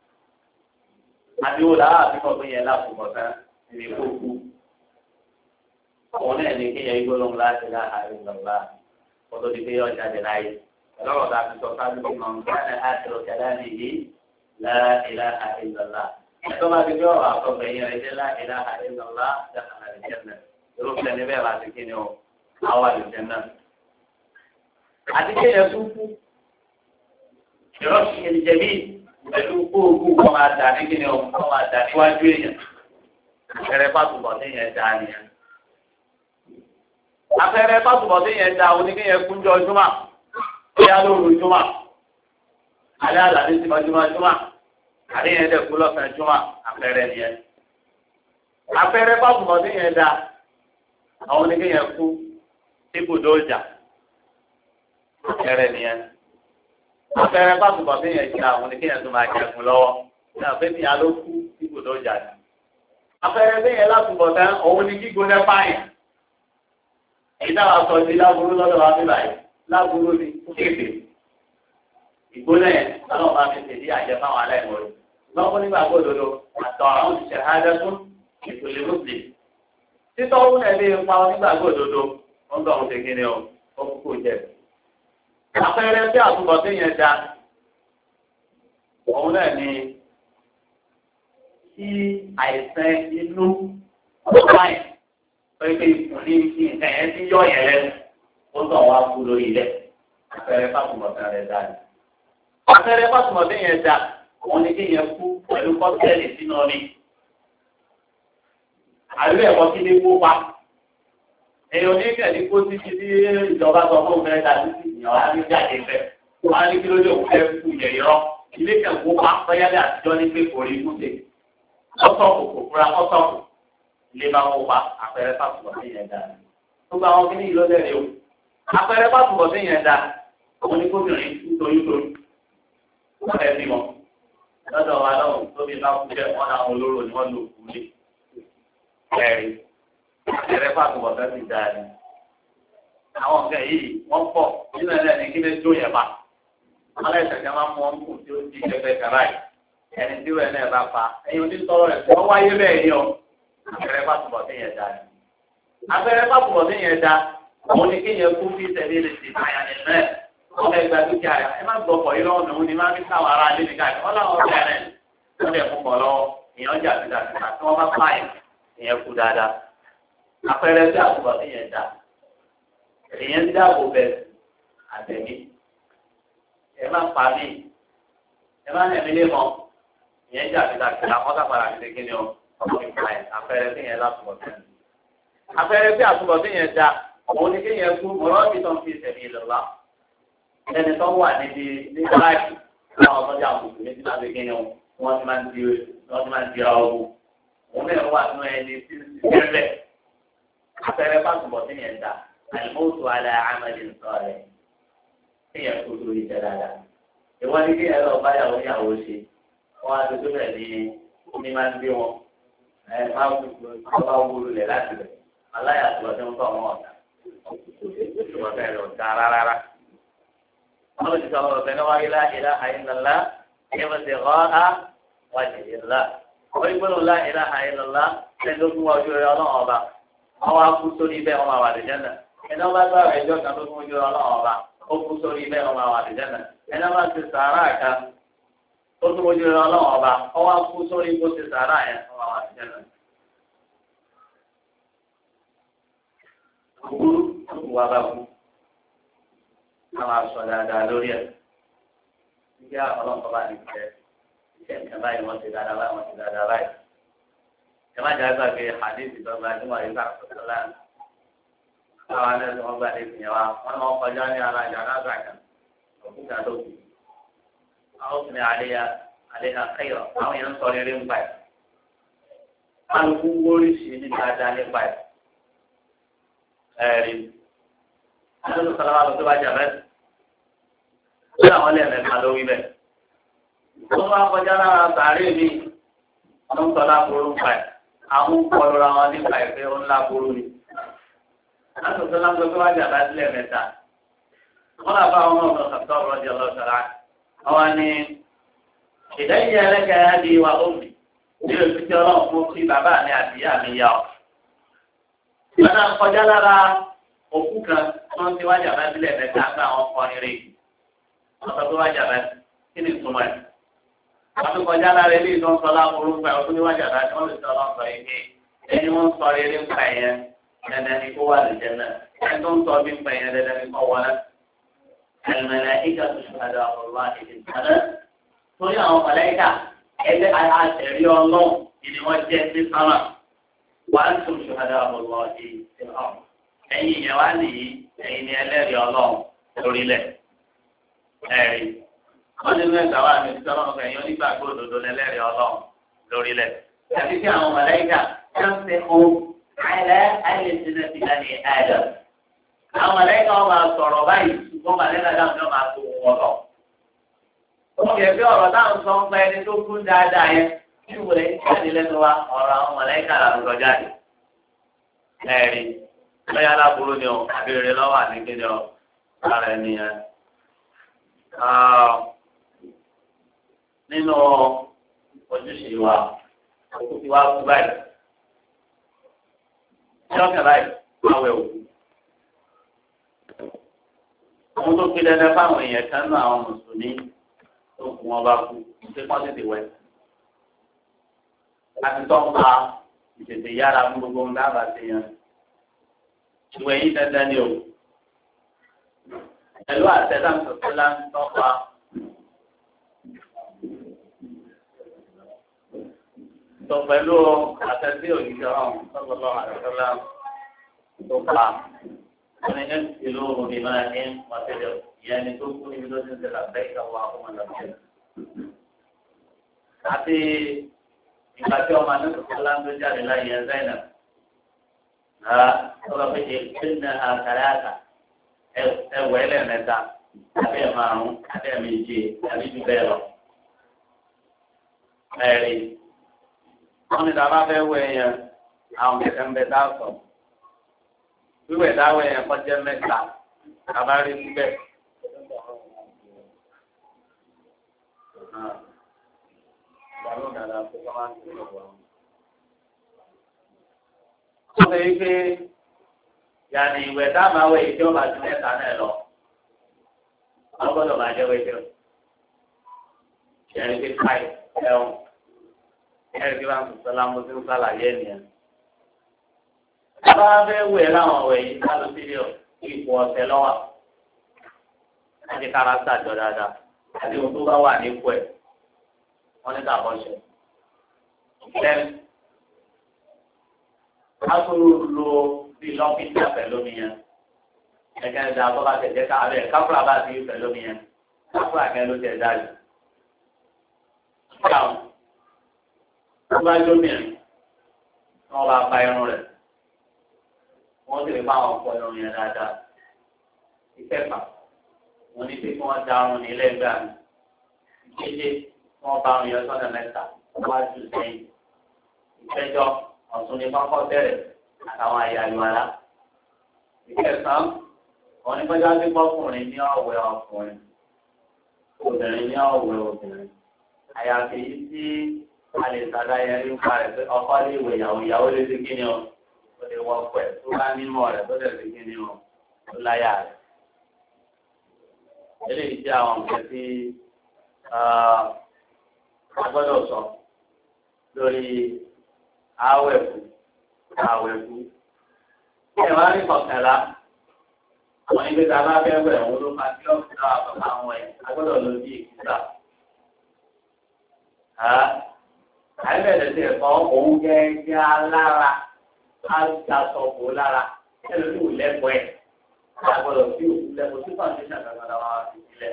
Àdìwò làwọn àbíkọ̀ tó yẹ láàfùmọ̀ tán níbi kókú. Òun náà ní kéèyàn gbólóhùn láti láha ìgbàgbá. Wọ́n tó di pé yọ̀ jáde láyé. Ọlọ́run ta ti sọ sáájú bí mọ̀ nǹkan ẹ̀ á ti rọ̀ kẹ́lá nìyí láìláha ìgbàgbá. Ẹ̀tọ́ bá ti gbé ọ̀rọ̀ àtọ̀gbẹ̀ yẹn ẹ̀jẹ̀ láìláha ìlọ́lá dáhàlà ìjẹ́nà. Irúfẹ́ ni bẹ́ẹ̀ láti kí ni o, àwa ìjẹ́nà. Àti kí ẹ̀ tún kú. Ìrọ́sì yẹn jẹ̀bi pẹ̀lú kóògùn kọ́ máa dà ní kí ni o, kọ́ máa dà níwájú èèyàn. Àpẹẹrẹ pàtùbọ̀ ní yẹn dá nìyẹn. Àpẹẹrẹ pàtùbọ̀ ní yẹn dá oní kí yẹn kúnjọ Júmà. Bóyá lóru Júmà. Alẹ́ àlàdé ti mọ Júmà Júmà. Àríyàn dẹ̀ kú lọ́sàn-án Júmà àpẹẹrẹ nìyẹn. Afẹ́rẹ́ pàtùmọ̀ sí yẹn dá àwọn oníkéyàn kú ibùdó ọjà afẹ́rẹ́ nìyẹn. Afẹ́rẹ́ pàtùmọ̀ sí yẹn dá àwọn oníkéyàn tó máa jẹun lọ́wọ́ ní àfẹ́sí alókù ibùdó ọjà ni. Afẹ́rẹ́ sí yẹn látùbọ̀ tán òun ni gbígbóná fáyìn. Èyí táwa sọ sí láburú lọ́dọ̀ wa bíbá yìí láburú ni kéde. Ìgbóná yẹn lọ́nà máa fi tèdí àjẹ fáwọn aláìmọ̀rẹ́. Lọ́kọ́ nígbà gbọ́dọ̀ àtọ̀ àwọn òṣìṣẹ́ hádẹ́sùn ìpele muslim títọ́ òun ẹ̀ lè pa onígbàgbọ́ òdodo wọ́n gbọ́ òun ṣèkínní o ó kúkú jẹ. àpẹẹrẹ tí àtúbọ̀ tó yẹn da òun náà ni kí àìsàn inú ọ̀páyìn pé pé ìkùnlé nǹkan yẹn ti yọ yẹn lẹ́nu ó tọ̀ wá kú lórí ilẹ̀ àpẹẹrẹ fásùmọ̀ tó yẹn da ni. àpẹẹrẹ fásùmọ̀ tó yẹn da òun ni kí yẹn kú pẹ̀lú kọ́tẹ́ẹ̀lì sínú omi. àlọ́ ẹ̀kọ́ kí ní kó pa èèyàn ní kẹ́ẹ̀ní kó títí tí ìjọba sọ fún òun ẹ̀dá títí ìyàn á ní jáde fẹ́ wọ́n á ní kí ló dé òun fẹ́ kú yẹ̀ yọ ilé kẹ̀kọ́ pa báyálẹ̀ àtijọ́ ní pé kò rí kúndé ọ̀sọ̀kù kò fura ọ̀sọ̀kù ilé máa wọ́n pa àpẹẹrẹ pàtùbọ̀ sí yẹn dá gbogbo àwọn kìíní ìlú ọ̀dẹ̀ rẹ̀ o àpẹẹrẹ pàtùbọ̀ sí yẹn dá òun ní kóbìnrin torí torí wọ́n ẹ̀ bímọ lọ́dọ̀ wa náà tóbi bá kú jẹ́ wọ́n náà olóró ni wọ́n lò kú lé ẹ̀rí ẹ̀rẹ́ fàtúbọ̀ fẹ́ ti dáa ni. àwọn nǹkan yìí wọ́n pọ̀ nínú ẹ̀rẹ́ ní kí lè tó yẹn bá. alẹ́ ìṣẹ̀jẹ̀ máa mú wọn kù tí ó di ẹgbẹ́ kàrá yìí. ẹni tí wọ́n náà bá pa ẹ̀yin oní sọ̀rọ̀ rẹ̀ wọ́n wáyé bẹ́ẹ̀ ni ọ. ẹ̀rẹ́ fàtúbọ̀ sí yẹn dáa ni. abẹ́rẹ́ fàtúbọ̀ sí yẹn dáa òun ni kí yẹn kú fi tẹ̀lé lè ti báyà ní mẹ́ẹ̀. wọ́n fẹ́ gba dúkìá rẹ̀ ẹ má gbọ́ pọ̀ yìí lọ́wọ́ òun ni má fi sáwọn ará ilé nìkan wọ́n láwọn ọ̀gá rẹ̀ wọ́n lè fún bọ̀ lọ́wọ́ ìyẹn jà sí dàgbà tí wọ́n bá pààyàn ìyẹn kú dáadáa àpẹẹrẹ tí àkùbọ̀ sí yẹn dá ìyẹn ń dáàbò bẹ àtẹ̀mí ẹ má pa mí ẹ má nẹ̀mí lé mọ́ ìyẹn jà sí dàgbà àwọn sàpàrà àti kíni o ọmọ ìgbà yẹn àpẹẹrẹ tí yẹn lákùbọ̀ sí yẹn àpẹẹrẹ tí àkùbọ̀ sí yẹn dá òun ni kí yẹn kú mọ̀rọ́ bí tó ń fi ìṣẹ̀lẹ̀ ìlọ́lá ẹni tó wà níbi ní báyìí láwọn ọmọdé àwọn mùsùlùmí ti máa fi kíni o wọ́n ti máa ń di wọ́n ti máa ń di ara ogun òun náà wà nínú ẹni tí ń ṣiṣẹ́ bẹ̀. àpẹẹrẹ fásitì sí yẹn dá àìmọ́tò alẹ́ àmàlẹ́ nǹkan rẹ̀ kí yẹn kó lórí ìjẹ́ dáadáa. ìwọ́n ní kí yẹn lọ báyàwó yàwó ṣe wọ́n á ti tó bẹ̀ ní ní máa ń gbé wọn ẹ máa ń bá wúlò lẹ̀ láti rẹ̀ aláyàtọ̀ ọdún tó wọn ọ̀tá ìwọ́n bẹ̀rẹ̀ lọ dá rárá. wọ́n lọ sí sọ ọ̀rọ̀ bẹ́ẹ̀ wáyé láìlá àyínlá wọ́n yí gbọ́dọ̀ la ilaha illallah lẹ́yìn tó fún wa ojú rẹ̀ ọlọ́run ọba wọ́n wá kú sórí bẹ́ẹ̀ wọ́n máa wà lẹ́jẹ̀ náà ẹni wọ́n bá gbà rẹ̀ ẹjọ́ kan tó fún ojú rẹ̀ ọlọ́run ọba ó kú sórí bẹ́ẹ̀ wọ́n máa wà lẹ́jẹ̀ náà ẹni wọ́n bá ti sàárà kan tó fún ojú rẹ̀ ọlọ́run ọba wọ́n wá kú sórí bó ti sàárà yẹn wọ́n máa wà lẹ́jẹ̀ náà. kúkúrú kúkú wa bá kú àwọn aṣọ dáadáa lórí ẹ̀ nígbà ọlọ́run ọba nìkẹ́ ẹ báyìí wọ́n ti dáadáa báyìí wọ́n ti dáadáa báyìí. ẹ má jà gbàgbé hadithi tó gba ẹni wà yìí káàkiri sọ̀tọ̀ láàrin. báwa náà ni wọ́n gba ẹni yẹn wa wọ́n ní wọ́n kọjá ní alájà alága kan òkúta tó kù. àwọn obìnrin àléyà àléyà kẹyọ àwọn yẹn ń sọ rere ń pa ẹ̀. kálukú wóríṣi ní dáadáa nípa ẹ̀. ẹ̀rí. àdúgbò sọlá wa lọ sí wájà bẹ́ẹ̀. ó yà wọ́n lẹ́ẹ̀mẹ́ta lórí bẹ́ẹ̀. wọ́n máa kọjá lára sàárè mi wọ́n ń sọ láburú nípa ẹ̀ àwọn kọlọ́ra wọn nípa ẹ̀ pé ó ń láburú ni. láti sọ láńgbé pé wájú àbá sílẹ̀ mẹ́ta wọ́n là bá wọn ọ̀nà kàtọ́ ọ̀rọ̀ di ọlọ́sọ̀rọ̀ àwọn ni ìdẹ́yìn ẹlẹ́gẹ̀ẹ́ á di wa omi ní oṣù tí ọlọ́run fún kí bàbá mi àti ìyá mi yá ọ. wọ́n náà kọjá lára òkú kan wọ́n ti wájú àbá sílẹ̀ mẹ́ta pé àwọn kọrin rè wọ́n sọ pé wájú àbá kí ni ìtumọ̀ ẹ̀. Àti kọjá lára ilé ìtàn sọlá orúkọ ẹ̀ ọdún níwájú àdájọ́ wọn lè sọ ọlọ́sọ yìí pé ẹni wọ́n ń sọ eré ń pa ẹ̀yẹn dandan ni kó wà lójẹ náà ẹni tó ń sọ bí ń pa ẹ̀yẹn dandan ni kó wọ náà. Àlùmọ̀lá ìjà tó ṣùgbọ́n ọ̀rọ̀ àti ìdìbò torí àwọn mọ̀lẹ́kà ẹgbẹ́ àtẹ̀rí ọlọ́run ìdí wọ́n jẹ́ sí sámà wà á tún ṣùgbọ́n ọ̀rọ̀ àti ìdìbò ẹ̀yin ìyẹn wá nìyí ẹ̀yin ni ẹlẹ́rìí ọlọ́run lórílẹ̀ ẹ̀rí. wọ́n ní mẹ́ta wà ní sọ́nà ọ̀gbìn yóò nígbàgbọ́ òdodo lẹ́lẹ́rìí ọlọ́run lórílẹ̀. àti kí àwọn mọ̀lẹ́kà ṣe ń fi ohun àìlẹ́ àìlèsílẹ̀ ti dání àìlẹ́. àwọn mọ̀lẹ́kà wọn máa sọ̀rọ̀ báyìí ṣùgbọ́n mọ̀lẹ́kà dáhùn náà máa tó wọn lọ. wọ́n yẹ kí ọ̀rọ̀ táwọn sọ ń pẹ́ ẹni tó kún dáadáa yẹn kí wòlé jáde lẹ́nu wa ọ̀rọ̀ àwọn mọ̀lẹ́kà làwùjọ jáde. ẹ̀rí lọ́yà aláburú ni ọ àbẹ̀rẹ̀ lọ́wọ́ àdéhùn ni ọ lára ẹni yẹn. nínú ojúṣe wa òkú ti wá kú báyìí ṣọ́ọ̀kì báyìí wá wẹ̀ òkú. àwọn tó fi dandan fáwọn èèyàn kan náà àwọn mùsùlùmí tó kù wọn bá kú ṣé wọ́n tètè wẹ̀. láti tọ́ ń pa ìtètè yára fún gbogbo ń dábàá sí yẹn. ìwé yìí dandan ni o. pẹ̀lú àtẹ̀dáǹtò tó lá ń tọ́ pa. tó pẹ̀lú àtẹ̀sí òyìnbó ọ̀hún sọ́kọ̀lọ́ àtẹ̀sọ́lá tó pa wọ́n ní ìlú òbí máa ní mọ̀tẹ́lẹ̀ ìyẹn ní tó kú níbi tó ti ń tẹ̀lé àbẹ́yìká wà fún ọ̀làbẹ́. àti ìgbà tí ọmọ àti sọ́kọ̀lá ń tó jáde láyé ẹ̀ zẹ́nà ọ̀rọ̀ pé ìpínlẹ̀ àkàrẹ́ àkà ẹ̀wẹ̀ ẹlẹ́mẹ̀ta àbí ẹ̀ márùn-ún àbí ẹ̀ méje àbí jù bẹ́ẹ̀ lọ. ẹ̀rí wọ́n ní dábàá fẹ́ wẹ̀ yẹn àwọn kẹ̀kẹ́ ń bẹ dá sọ. wíwẹ̀ dáwọ̀ yẹn kọjá mẹ́ta àbárí síbẹ̀. wọ́n fẹ́ wípé yàrá ìwẹ̀ dábàá wẹ̀ ìjọba ju mẹ́ta náà lọ. wọ́n gbọ́dọ̀ máa jẹ́ wẹ́jọ́. yẹn ní pé káì ẹ̀hún. ẹ̀rí kí wọ́n á sọ lámú tí ń sàlàyé nìyẹn. Bàbá fẹ́ wẹ̀ láwọn ọ̀wẹ̀ yìí kálọ̀ sílẹ̀ ipò ọ̀sẹ̀ lọ́wọ́. Láti kára sàjọ dáadáa. Àti ohun tó bá wà nípò ẹ̀. Wọ́n ní kàbọ̀ ṣe. Lẹ́nu. Káfíńrù lo bí lọ́fíìsì pẹ̀lú mi yẹn. Ẹ̀kẹ́ ẹ̀dá tó bá tẹ̀jẹ́ káàbẹ̀ káfíńrà bá ti pẹ̀lú mi yẹn. Káfíńrà kẹ́ ló tẹ̀ dájú. Wọ́n bá lómìnirin, wọ́n bá pa irun rẹ̀. Wọ́n sì lè bá àwọn ọkọ̀ irun yẹn dáadáa. Ìkẹfà, wọ́n ní pé kí wọ́n da ọrùn ní lẹ́gbàá mi. Ìkéde, wọ́n bá ọrùn yẹn sọ́dọ̀ mẹ́ta, wọ́n á jù sẹ́yìn. Ìkẹjọ, ọ̀tún ní kọ́kọ́ bẹ̀rẹ̀ àtàwọn àyà ìwàlá. Ìkẹsàn-án, wọ́n ní pẹ́jọ́ sí pọ́kùnrin ní ọ̀wẹ́ ọkùnrin. Obìnrin ní ọ̀wẹ́ obìnrin. Àyàfi yìí tí a lè sàdá yẹn ní nípa rẹ̀ pé ọkọ lè wẹ̀ ìyàwó ìyàwó lè ti kíni o ó lè wọ pẹ̀ tó bá nímọ̀ rẹ̀ tó lè ti kíni o tó láyà rẹ̀. eléyìí jẹ́ àwọn nǹkan tí a gbọ́dọ̀ sọ lórí àwẹ̀kú àwẹ̀kú. ẹ wá ní kọ̀kẹ́lá àwọn ibi tá a bá fẹ́ wẹ̀ wọ́n ló máa tí ọ̀sán náà bàbá àwọn ẹ̀ a gbọ́dọ̀ lọ sí ìkúta. àìbẹ̀rẹ̀ sí ẹ̀kọ́ òun gẹ́gẹ́ alára á dasọ bò lára ẹlòmíì ò lẹ́kọ̀ọ́ ẹ̀ àgbọ̀dọ̀ sí òkú lẹ́kọ̀ọ́ sí foundation kankan làwọn àti ìpìlẹ̀.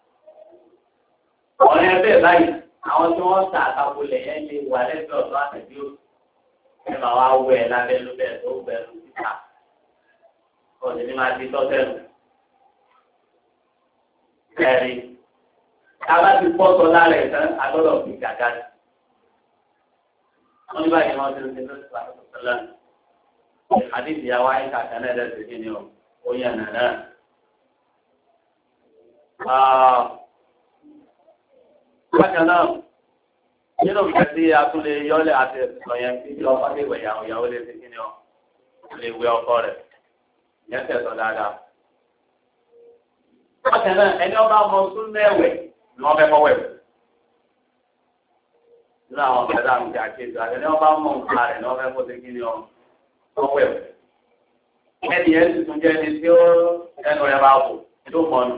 ọ̀rẹ́ ẹgbẹ́ báyìí àwọn tí wọ́n ta àtàkùlẹ̀ yẹn lè wà lẹ́gbẹ̀ẹ́ ọ̀dọ́ àtẹ̀bí òkú ẹ máa wá wẹ̀ lábẹ́lú bẹ́ẹ̀ tó bẹ̀rù síta ọ̀sẹ̀ ni máa ti tọ́sẹ̀lù. ẹ̀rí tábà ti pọ́sọ lára ẹ̀ tán agbọ́dọ̀ fi gàgà sí. wọ́n ní báyìí wọ́n ti ń ṣe lọ́sọ̀ àtọ̀sọ̀lá àdìsí àwa ẹ̀ka kan ẹ̀dẹ̀ tó kí ni o ó yẹ nàná. bákan náà nínú ìgbà tí a tún lè yọ́lẹ̀ àti ẹ̀sùn yẹn kí ọkọ lè wẹ̀ yàwó yàwó lè fi kí ni o lè wẹ̀ ọkọ rẹ̀ yẹn tẹ̀sán dáadáa. bákan náà ẹni ọba ọmọ tún mẹ́wẹ̀ ni wọ́n fẹ́ kọ́ wẹ̀. nínú àwọn ọ̀gá dáhùn ti àkéjọ àti ẹni ọba ọmọ nǹkan rẹ̀ ni wọ́n fẹ́ kó ti kí ni o kọ́ wẹ̀. ẹni yẹn ti tún jẹ́ ẹni tí ó ẹnu rẹ̀ bá wò tó mọ̀nù.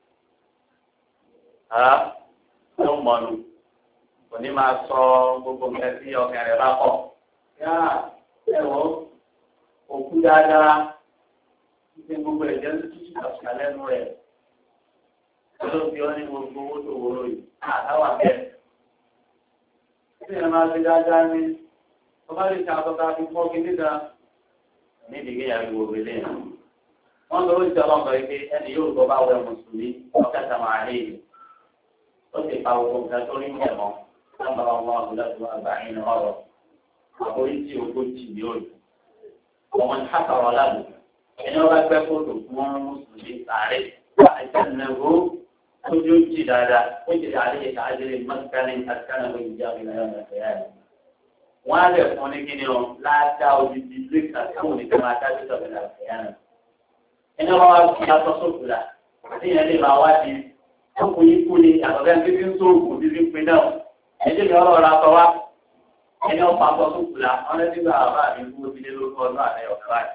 tó mọ̀nù kò ní máa sọ gbogbo nǹkan tí ọkàn rẹ̀ bá kọ̀. yá ẹ̀wọ̀n òkú dáadáa ní gbogbo ẹ̀jẹ̀ ń tún àṣà lẹ́nu rẹ̀. ló fi ọ́ ní gbogbo owó tó wúlò yìí àtàwọn abẹ́. Ṣé ẹ máa ṣe dáadáa ní ọba lè ṣe àtọ́ta fi mọ́ kí nígbà nídìí kí ìyàwó ìwò wẹlé náà. Wọ́n lọ sí ọlọ́mọ ike ẹni yóò gbọ́ bá wẹ mùsùlùmí ọ̀kẹ́ta máa rí ìlú. Ó sì pa gbogbo nǹkan tó rí ń jẹ̀mọ́. Wọ́n bá wọn wọ́n lọ́dún àgbáyé ní ọ̀rọ̀. Àbórí tí ogójì ní òòlù. Ọmọ ní hàkàrọ̀ lábù. Ẹni ọba gbẹ́ fóònù fún wọn mùsùlùmí sàárè. Àìsànàgó ojú jì dáadáa. Ó jẹ́ àlejò àjẹrè mọ́síkánì àtikánàgó ìjà wọ́n á lè fún ní kíni o láàdá odidi lẹ́kà táwọn oníkẹ́ máa dájú sọ̀rọ̀ ní àfẹ́yàn. ẹni wọ́n wá fi aṣọ sókù la àti ìyẹn lè máa wá di ọkùnrin kú ni àtọ̀gá ní bí ń sóògùn bí ń pin náà ẹjẹ́ mi ọlọ́run aṣọ wá ẹni ọ̀pọ̀ aṣọ sókù la wọ́n lé nígbà àbá mi kú omi lé lórúkọ ọdún àlẹ́ ọ̀fẹ́ báyìí.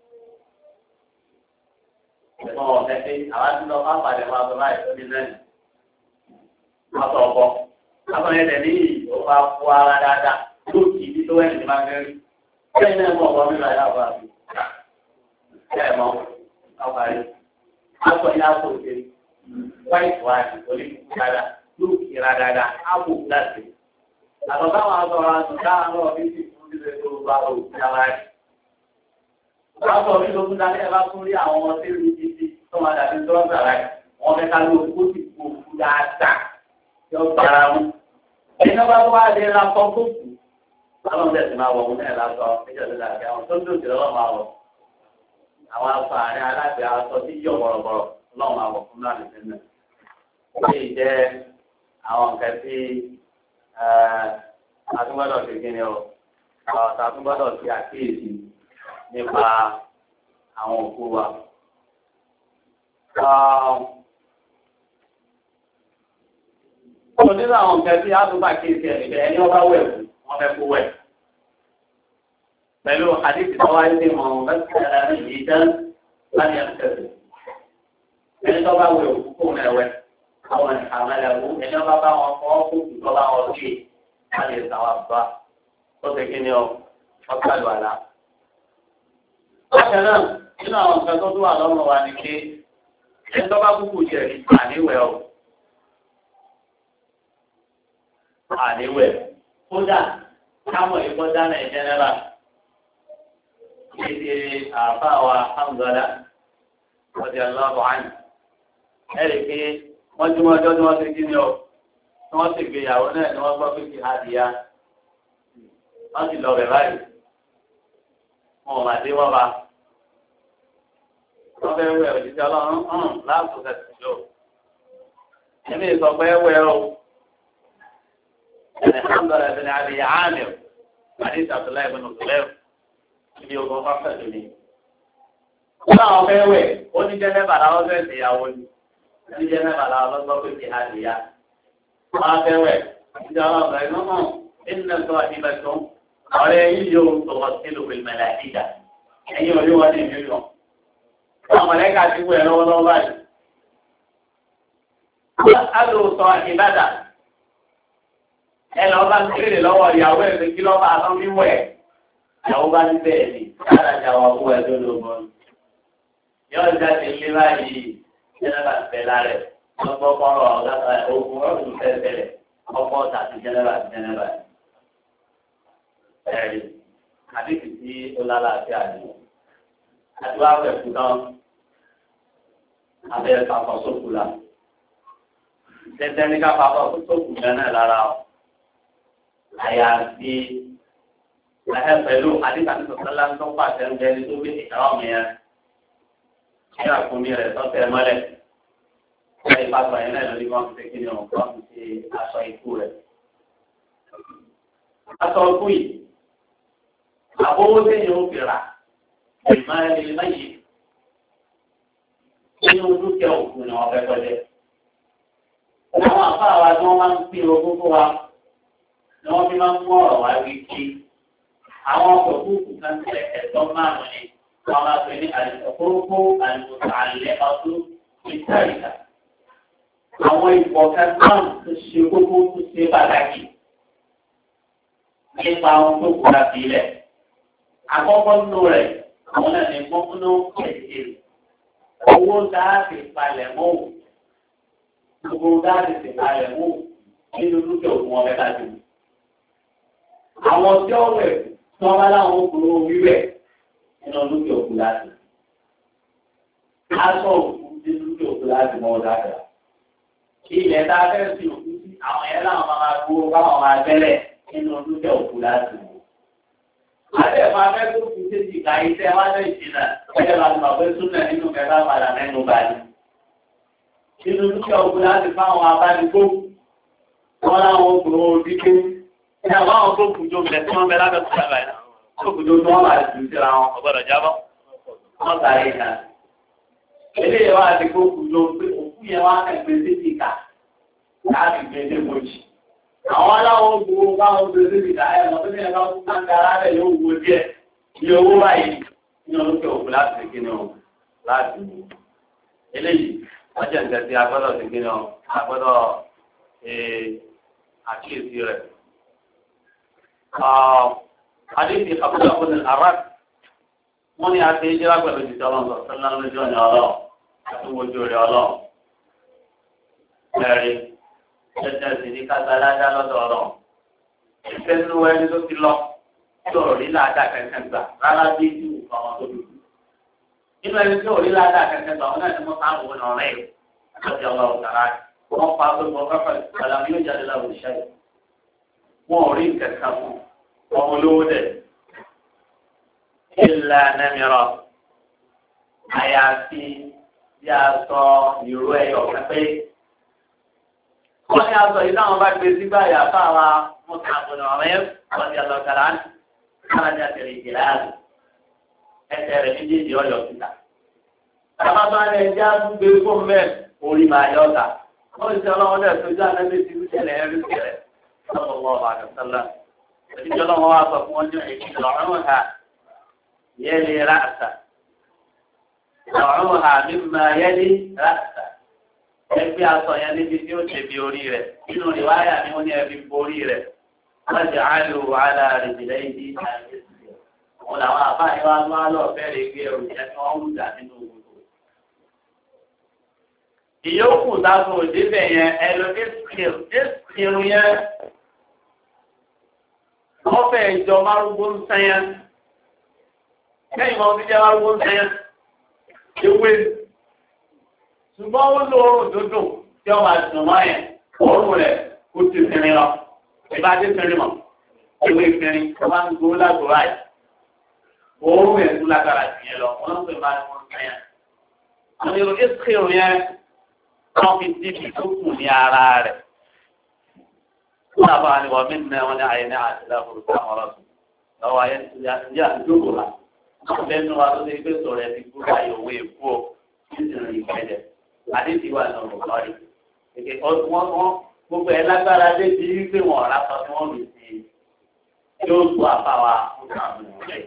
ẹ̀fọn ọ̀fẹ́ pé àwa ti lọ bá pàdé máa sọ báyìí tó ní lẹ́yìn. aṣọ ọ̀pọ̀ aṣọ yẹn tẹ̀ ní ìyó máa fún ara dáadáa lókì ibi tó wẹ́n ní máa gẹ́rí. Kẹ́yìn náà mọ̀ ọ̀pọ̀ mílò ayé àbá mi. Kẹ́yìn mọ́ ọ̀parí. Aṣọ ní aṣọ òkèrè. White white orí dáadáa lókì ra dáadáa ápò láti. Àtọ̀ táwọn aṣọ ra sùn dáhà náà bí ti fún ilé tó bá rò ní ara rẹ̀. Aṣọ mi ló kún dání ẹ bá tún rí àwọn ọmọ tí ó rí títí tó máa dàbí tọ́lọ́sà rẹ̀. Wọ́n fẹ́ ká ló kó sì kó fún dáadáa. Yọ gbára wọn. Ẹni bá wá lè ra kọ́ tó kù. Àwọn tẹ̀sí máa wọ̀ ọ́n náà lásọ níjọ́ tó dàbí àwọn tó ń dòdì lọ́wọ́ máa wọ̀. Àwọn afààní alágbèé aṣọ tí yọ̀ bọ̀rọ̀bọ̀rọ̀ lọ́wọ́ máa wọ̀ fún náà nìkan náà. Ilé jẹ́ àwọn nǹkan tí atúgbọ́dọ̀ ti kí ni o, atúgbọ́dọ̀ ti àkíyèsí nípa àwọn òkú wa. Ọ̀pọ̀ nínú àwọn nǹkan tí atúgbà kíyèsí ẹ̀ níbẹ̀ ẹni ọba wẹ̀ fún wọ́n fẹ́ kó wẹ̀. Pẹ̀lú àdìsí tó wáyé ní mọ̀ ọ́n fẹ́ kẹ́ra ní ìlú dán láti ẹ̀kẹ́sì. Ẹni tó bá wẹ̀ òkú kó rẹ̀ wẹ̀. Àwọn àmàlẹ̀ wò ẹni ọba bá wọn fọ́ kókù tó bá wọn sí láti ìsàwà bá tó ṣe kí ni ọ ọ̀kadù àlá. Bákan náà nínú àwọn nǹkan tó tún wà lọ́rùn wa ni pé ẹni tó bá kúkú jẹ̀ àníwẹ̀ ọ̀ àníwẹ̀ kódà káwọn ìbọn dáná ìjẹnẹra ìdí àfáàwà Hamzala ọdí aláàbọ̀ àyìn ẹ̀rì pé wọ́n jú ọjọ́ tí wọ́n ti kí ni ọ tí wọ́n sì gbéyàwó náà ni wọ́n gbọ́ pé kí adìyá wọ́n sì lọ rẹ̀ báyìí wọn ò máa dé wọ́n bá wọ́n fẹ́ wẹ̀ òjijì ọlọ́run hàn láàbù tẹ̀sí lò ẹ̀mí ìsọ̀pẹ́ wẹ̀ ọ́ الحمد لله بن علي عامر حديث عبد الله بن مسلم في يوم وفاة لي láwọn fẹ́ wẹ̀ ó ní jẹ́nẹ́bà láwọn fẹ́ ṣèyàwó ni ní jẹ́nẹ́bà láwọn lọ́gbọ́ pé kì í hàdìyà wọ́n fẹ́ wẹ̀ ìjọ ọlọ́gbà inú hàn nínú ẹ̀sọ́ àdìbẹ̀tún ọ̀rẹ́ yìí yóò tọwọ́ sílù pẹ̀lú mẹ́lá ìjà ẹ̀yìn orí wọn ní ìlú lọ. àwọn mọ̀lẹ́kà ti wẹ̀ lọ́wọ́lọ́wọ́ báyìí. á lò sọ ìbàdàn ẹ lọ bá ń kéde lọ́wọ́ ìyàwó ẹ̀ pé kí lọ́ bá a tán wíwọ̀ ẹ̀ ìyàwó bá ti bẹ̀ẹ̀ ni alájà wa kú ẹ tó ló mọ́ yóò jáde ilé báyìí jẹ́nẹ́bà bẹ̀ lárẹ̀ lọ́gbọ́ kọ́rọ̀ ogun ọ̀dùn fẹ́fẹ́rẹ́ ọkọ̀ ọ̀tà ti jẹ́nẹ́bà ti jẹ́nẹ́bà ẹ̀rí àdìsí tí ó lálàáfíà ni àdúrà pẹ̀ fún tán abẹ́rẹ́ papọ̀ sókù la tẹ́tẹ́ ní ká papọ̀ sókù gánà lára ọ̀ àyàfi ẹ̀ pẹ̀lú àdìsí àti sọ̀tẹ́lá tó pàṣẹ ń bẹ́ẹ̀ ní tó gbé ìkàrọ̀ mi yẹn kí àkúnmí rẹ̀ sọ́tẹ̀ mọ́lẹ̀ ṣe ìpàtọ̀ yẹn náà lórí wọn fi kí ni wọn kọ́ fi ṣe aṣọ ikú rẹ̀. aṣọ ikú yìí àbówó sẹ́yìn ó fi rà ìmọ̀ ẹni lẹ́yìn nínú dúkìá òkú ni wọ́n fẹ́ kọjá. àwọn àfáà wa tí wọ́n máa ń pín ogún fún wa ni wọ́n fi máa ń mú ọ̀rọ̀ wá wí kí àwọn ọkọ̀ òkú kan tẹ ẹ̀tọ́ márùn-ún ni wọ́n máa pè ní àlùkòkòrò àlùkòkò àlẹ́ ọdún ìtàríkà. Àwọn ìfọ̀kàn náà tó ṣe kókó tó ṣe pàtàkì nípa ohun tó kù láti ilẹ̀. Àkọ́kọ́ nínú rẹ̀, àwọn náà ní mọ́kúnú kẹ̀kẹ́. Owó dáàbì palẹ̀ mọ́ òun. Gbogbo dáàbì ti palẹ̀ mọ́ òun nínú dúkìá òkun ọ̀fẹ́ kájú. àwọn tí ó wẹ̀ tí wọ́n bá láwọn òkúrò wíwẹ̀ nínú dúkìá òkú láti. aṣọ òkú ní dúkìá òkú láti mọ́ ọ́ dáadáa. ilẹ̀ tá a fẹ́ fi òkú sí àwọn yẹn láwọn máa gbowó báwọn máa gbẹ́lẹ̀ nínú dúkìá òkú láti mọ́. Adé máa fẹ́ tó fi tètè ká iṣẹ́ wá lé ìṣìnà ẹgbẹ́ bá ti mọ̀ pé súnmọ́ nínú kẹta padà mẹ́nu báyìí. Nínú dúkìá òkú láti fáwọn abánigbó, wọ́n láwọn gbòòrò dídé. Ní àwọn àwọn tó kùjọ bẹ̀ tí wọ́n bẹ lábẹ́ tó dàgbà yìí. Tó kùjọ tí wọ́n bá ti jù síra wọn ọgbọ́dọ̀ jábọ́. Wọ́n sáré ìjà. Eléyìí wá ti kó kùjọ pé òkú yẹn wá kẹ̀gbẹ́ tètè ká láti gbé dé mojì. Àwọn aláwọ̀ gbogbo báwọn obìnrin ti dá ẹ̀ lọ́dún ní ẹ̀ka fún káńtà arábẹ̀ yóò wo díẹ̀ ní owó báyìí ní olókè òkú láti ṣe kíni o láti wò. Eléyìí wọ́n jẹ́ nǹkan tí a gbọ́dọ̀ ṣe kíni o a gbọ́dọ̀ ṣe àkíyèsí rẹ̀. Adéṣe àbúrò àbúrò Arab wọ́n ní àti ìjọba pẹ̀lú ìjọba ọlọ́run sọ́nà lójú ọ̀nà ọlọ́run àti ojú rẹ̀ ọlọ́run. Ẹ̀rí ẹ̀jẹ̀ sì ní kásálájá lọ́dọ̀ ọ̀rọ̀. Ìfẹ́ nínú ẹni tó ti lọ tí ò rí láàdá kẹ̀kẹ́ gbà rárá bí ju ọmọ tó dùn. Nínú ẹni tí ò rí láàdá kẹ̀kẹ́ gbà wọn náà ni wọ́n sáà wọ́n náà rẹ̀ lọ́dọ̀ ọlọ́run kàrá. Wọ́n pa gbogbo ọ̀fẹ́ ìgbàlámi yóò jáde láwùjọ iṣẹ́ yìí. Wọ́n ò rí kẹ̀kẹ́ fún ọmọ olówó dẹ̀. Ìlà nẹ́mìíràn àyàfi bí a sọ ìró ẹyọ pẹ́pẹ́. Wọ́n ní aṣọ yìí táwọn bá gbé sígbà yàtọ̀ àwa mú ká àbọ̀nà ọ̀rẹ́ yẹn wọ́n ti àlọ́ kàrá ní kálájà tẹ̀lé ìjìlá rẹ̀ ẹsẹ̀ rẹ̀ méjèèjì ọ̀yọ́ síta. Àbábá rẹ̀ já gbé fún mẹ́ orí máa yọ ọ̀tà. Wọ́n ti ọlọ́wọ́ dẹ̀ tó já lẹ́gbẹ̀ẹ́ ti rúṣẹ̀lẹ̀ ẹ̀rí kẹrẹ̀ lọ́wọ́ àdàsálà. Ìjọ lọ́wọ́ wa sọ fún wọn ní ìlọ̀rùn ha yẹ́lì ráàsà. Ìlọ̀rùn ha mímọ yẹ́lì ráàsà. Ẹgbẹ́ aṣọ yẹn níbi tí ó tẹ̀bi orí rẹ̀. Nínú ìwáyà ni wọ́n ní ẹbí borí rẹ̀. Wọ́n ti àlù wàhálà rìndìlẹ̀ ìdí ìdáyé. Àwọn làwọn àbáyé wa máa lọ bẹ̀rẹ̀ gbé ẹrù yẹn tí wọ́n ń dà nínú gbogbo. Ìyókù dáàbò débẹ̀ yẹn ẹlò ìskìrù yẹn. Wọ́n fẹ́ ìjọ márùgbó ń sẹ́yẹn. Kẹ́yìn mọ́ bí jẹ́ márùgbó ń sẹ́yẹn. Ewé ṣùgbọ́n ó lò oòrùn dúdú tí ó máa dùn mọ́ yẹn oòrùn rẹ̀ kó ti fìrin lọ ìbá dé fìrin mọ̀ ìwé ìfìrin tó máa ń gbó lágbóra yìí oòrùn rẹ̀ tún lágbára jù yẹn lọ wọ́n ń pè máa ń wọ́n sẹ́yìn. àwọn èrò ìsìkìrù yẹn wọ́n fi dìbì tó kù ní ara rẹ̀. wọ́n náà bá ní wọ́n mí nínú wọn ní àyè ní àtìlá òrùka ọ̀rọ̀ lọ́wọ́ ayé yá ìjókòó la. wọ́n fẹ́ nínú wa tó ṣe pé sọ̀rọ̀ ẹ̀ ti kú láyé òwe èkó nítorí ìfẹ́jẹ̀. Àdéhùn ìwà náà ló kọ́ rí. Èké wọ́n wọ́n gbogbo ẹ̀ lágbára dé bí wípé wọn ọ̀rá sọ tí wọ́n lè ṣe yóò tó àbáwá fún àwọn ọmọ rẹ̀.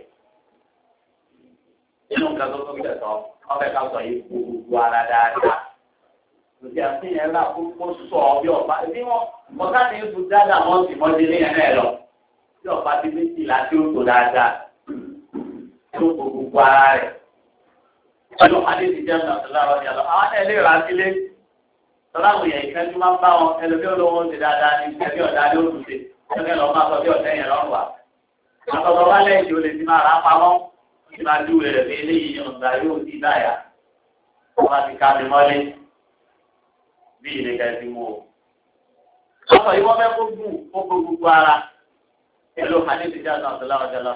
Nínú nǹkan tó tó ń tẹ̀sọ́, wọ́n fẹ́ ká sọ yìí kú gbogbo ara dáadáa. Lòdì àfihàn ńlá kó sọ bí ọ̀pá bí wọ́n mọ̀ká ní ibù dáadáa wọ́n sì mọ́ délé yẹn náà lọ. Bí ọ̀pá ti méjì láti ó tó dáadáa tó kó gbogbo ara rẹ̀. Pẹ̀lú àdéhùn jẹ́ ọ̀sán ní àlọ́. Àwọn ẹlẹ́ ìrà sílé. Sọláwùn yẹn ìfẹ́jú máa ń bá wọn ẹlòmí olówó ti dáadáa ní ẹbí ọ̀dà ní oṣù ṣe. Ẹgbẹ́ lọ máa sọ bí ọ̀tẹ́ yẹn lọ́rùn wá. Àtọ̀tọ̀ bá lẹ́yìn tí o lè ti máa rà pamọ́. Ó ti máa dúró rẹ̀ pé eléyìí ọ̀gá yóò ti dáyà. Wọ́n bá ti ká mi mọ́lé. Bí ìlẹ̀kẹ̀ ti mú o. Ọkọ̀ yìí wọ́n fẹ́ kó gùn kó kó gbogbo ara. Pẹ̀lú àdéhùn jẹ́ ọ̀sán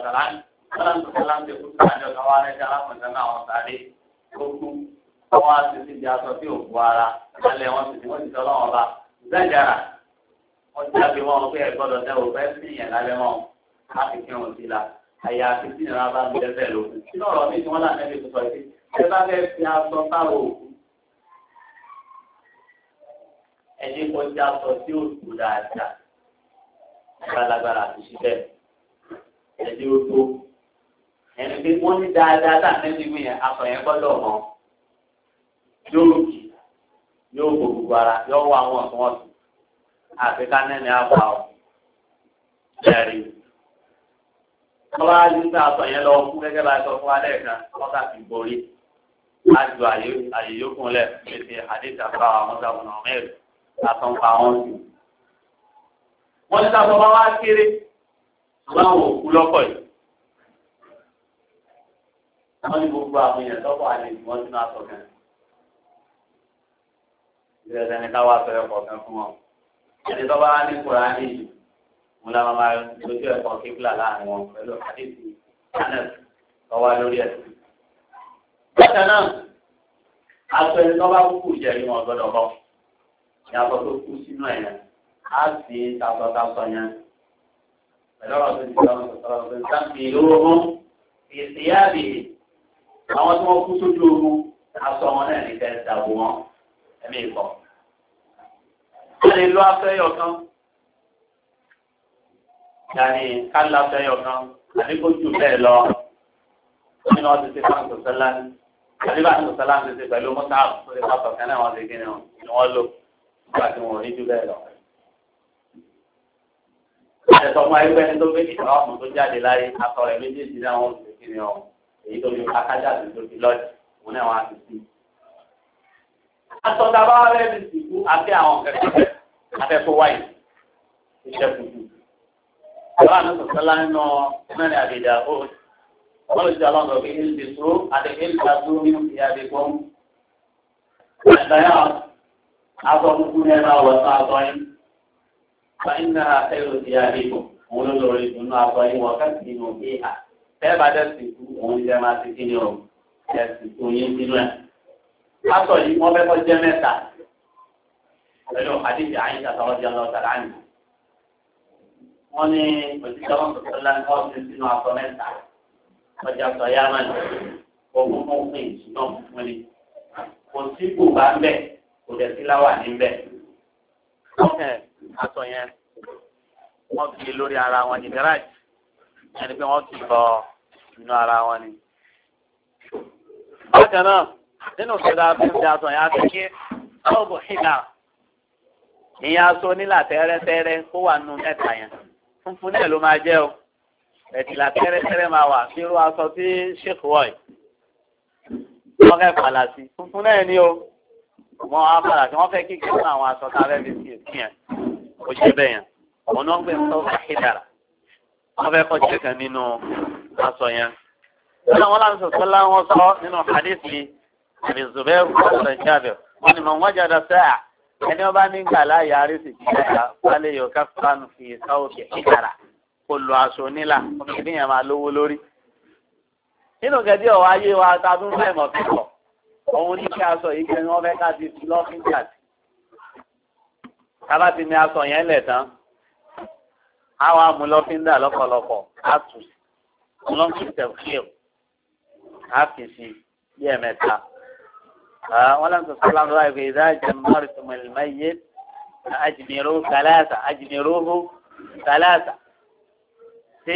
gbogbo àwọn àtìsí di aṣọ tí òkú ara lálẹ́ wọn sì wọ́n ti sọ lọ́wọ́ bá gbẹ́jára wọ́n ti dábì wọn pé ẹ̀gbọ́dọ̀ tẹ òfẹ́ sí ìyẹn lálẹ́ wọn láti kí wọn sí la àyà àtìsí ìrìn bá ń bẹ́ẹ̀ lò nínú ọ̀rọ̀ mi tí wọ́n là nẹ́bí tó sọ pé ẹ bá fẹ́ fi aṣọ sáwọ òkú ẹni kọjá aṣọ tí ó kú dáadáa gbalagbara àti ṣiṣẹ́ ẹni ó tó ẹni pé wọ́n ní dáadáa tá nẹ́bí mi yẹn aṣọ yẹn gbọ́dọ̀ mọ́ yóò kì yóò bò gbogbo ara yóò wọ àwọn ọ̀sán ọ̀sán àfi ká nẹ́ni àbá ọ̀ jẹ́rì. wọ́n bá ní pé aṣọ yẹn lọ fún gẹ́gẹ́ bá aṣọ fún alẹ́ kan wọ́n kà fi borí lájú àyè yókùn lẹ̀ létí àdéhùn àbá àwọn ọ̀sán ọ̀nà mẹ́rin látọ̀ ń pa wọ́n sí. wọ́n ní sábà wá kéré láwọn òkú lọ́kọ̀ yìí. wọ́n ní gbogbo àwọn èèyàn tọ́kọ̀ àlejò wọn sínú aṣọ kan. ìrẹsẹ̀ ní káwá fẹ́rẹ̀ kọ̀ọ̀kan fún wọn. ẹni tó bá ní Kùránì yìí wọn làwọn máa lójú ẹ̀kọ́ kíkúlà láàrin wọn pẹ̀lú àdéhùn channel lọ́wọ́ lórí ẹ̀sìn. bákan náà aṣọ ẹni tó bá kúkú jẹ̀rí wọn gbọ́dọ̀ bọ́ ìyàtọ̀ tó kú sínú ẹ̀yẹn á sì tasọ̀tasọ̀ yẹn pẹ̀lú ọ̀rọ̀ tó ti sọ̀rọ̀ sọ̀rọ̀ tó ń sáǹpì lóògùn ìsìyáàbì àwọn tí wọ́n kú sójú ogun aṣọ wọn náà ní kẹ́ dàbò wọn ẹ̀mí ìkọ̀. wọ́n lè lo afẹ́yọ̀ kan yàní kálá afẹ́yọ̀ kan àdínkòjù bẹ́ẹ̀ lọ nínú ọdún tí fáńtò sẹ́lá ní àdébà tó sẹ́lá ti ṣe pẹ̀lú mọ́tàbù tó lè pàtó kẹ́nẹ́ wọn ti kíni ni wọ́n lò nígbà tí wọ́n rí jù bẹ́ẹ̀ lọ. àtẹ̀sọ́ fún ayé pẹ́ni tó gbé ìgbà ọ̀hún tó jáde láyé aṣọ rẹ̀ méjèèjì náà wọ́n ti kíni ọ̀ èyí tó fi kákájà sí tó fi lọ́ọ̀dì òun náà wọ́n á ti sí. aṣọ tá a bá wá rẹ́ ti sìnkú àti àwọn kẹ̀kẹ́ afẹ́fọ́ wáyé iṣẹ́ kùtù. àwọn àmì sọ̀tẹ́lá nínú mẹ́rin àbèdà ó wọ́n lè ṣe aláǹdọ̀ pé ilé ti tó àti ilé ti tó nínú ìyá ti tó. àgbáyà aṣọ kúkú ní ẹ̀rọ àwọ̀ sán aṣọ yín. fàyín náà ẹ̀rọ ti yá ti tó òun ló lórí ìdùnnú aṣọ yín wọ́n kẹ́sì nínú ìhà. bẹ́ẹ̀ bá dẹ̀ sì kú òun ní ẹ̀ máa ti kí ni o ẹ̀ sì tó yín sínú ẹ̀. aṣọ yìí wọ́n fẹ́ kọ́ jẹ́ mẹ́ta pẹ̀lú àdéhìí àyín ṣàtàwọ́ di ọlọ́ọ̀tà láàyè. wọ́n ní òṣìṣẹ́ wọn sọ̀tọ̀ láńkọ́ sínú aṣọ mẹ́ta ọjà sọ ya máa ní ogun fún fún ìṣúná fún mi kò sí kò bá ń bẹ kò dẹ̀ sí láwà ní bẹ. ọkẹ aṣọ yẹn wọ́n fi lórí ara wọn ní gáràjì ẹni pé wọ́n ti bọ inú ara wọn ni. bákan náà nínú ìṣẹ̀dá fífi aṣọ yẹn aṣọ kí ọ̀bù hìnà ìyẹn aṣọ nílà tẹ́rẹ́tẹ́rẹ́ kó wà nù mẹ́ta yẹn funfun náà ló máa jẹ́ o ẹ̀tìlá tẹ́rẹ́tẹ́rẹ́ máa wà bí irú aṣọ tí sheikh wọ̀nyí wọ́n fẹ́ fàlà sí funfun náà ni o wọ́n á fàlà sí wọ́n fẹ́ kí kí fún àwọn aṣọ tá a fẹ́ fi sí èsì yẹn ó ṣe bẹ́ẹ̀ yẹn òun náà ń gbé sọ fàkídàrà wọ́n fẹ́ kọ́ ṣe kan nínú aṣọ yẹn. wọ́n àwọn aláǹsọ sọ́lá wọn sọ nínú hadithi àbí Zubair ọ̀sán Jabir wọ́n ní mọ̀ wọ́n jáde sáà ẹni ọba nígbà láàyè àrísì kíkà wálé yóò ká fánù fi sáwọ́kì kíkàrà kó lo aṣọ nílà ọmọ ìdíyàn máa lówó lórí. nínú kẹ̀dí ọ̀wá ayé wa ta tún fẹ́ mọ̀ kíkọ̀ òun ní kí aṣọ yìí kẹ́ni wọ́n fẹ́ ká ti fi lọ́fíńdà sí. tábà ti ní aṣọ yẹn lẹ̀ tán àwọn amú lọ́fíńdà lọ́pọ̀lọpọ̀ á tù lọ́fíńdà fíl á fi sí bí ẹ̀mẹ́ta. wọ́n lọ́n tó sọ́lá ń lọ́wọ́ ìgbé ìdá ìjẹun tùmọ̀lẹ́mẹ́yẹ ajìmìrú kàlàsà ajìmìrúhù kàlàsà. tí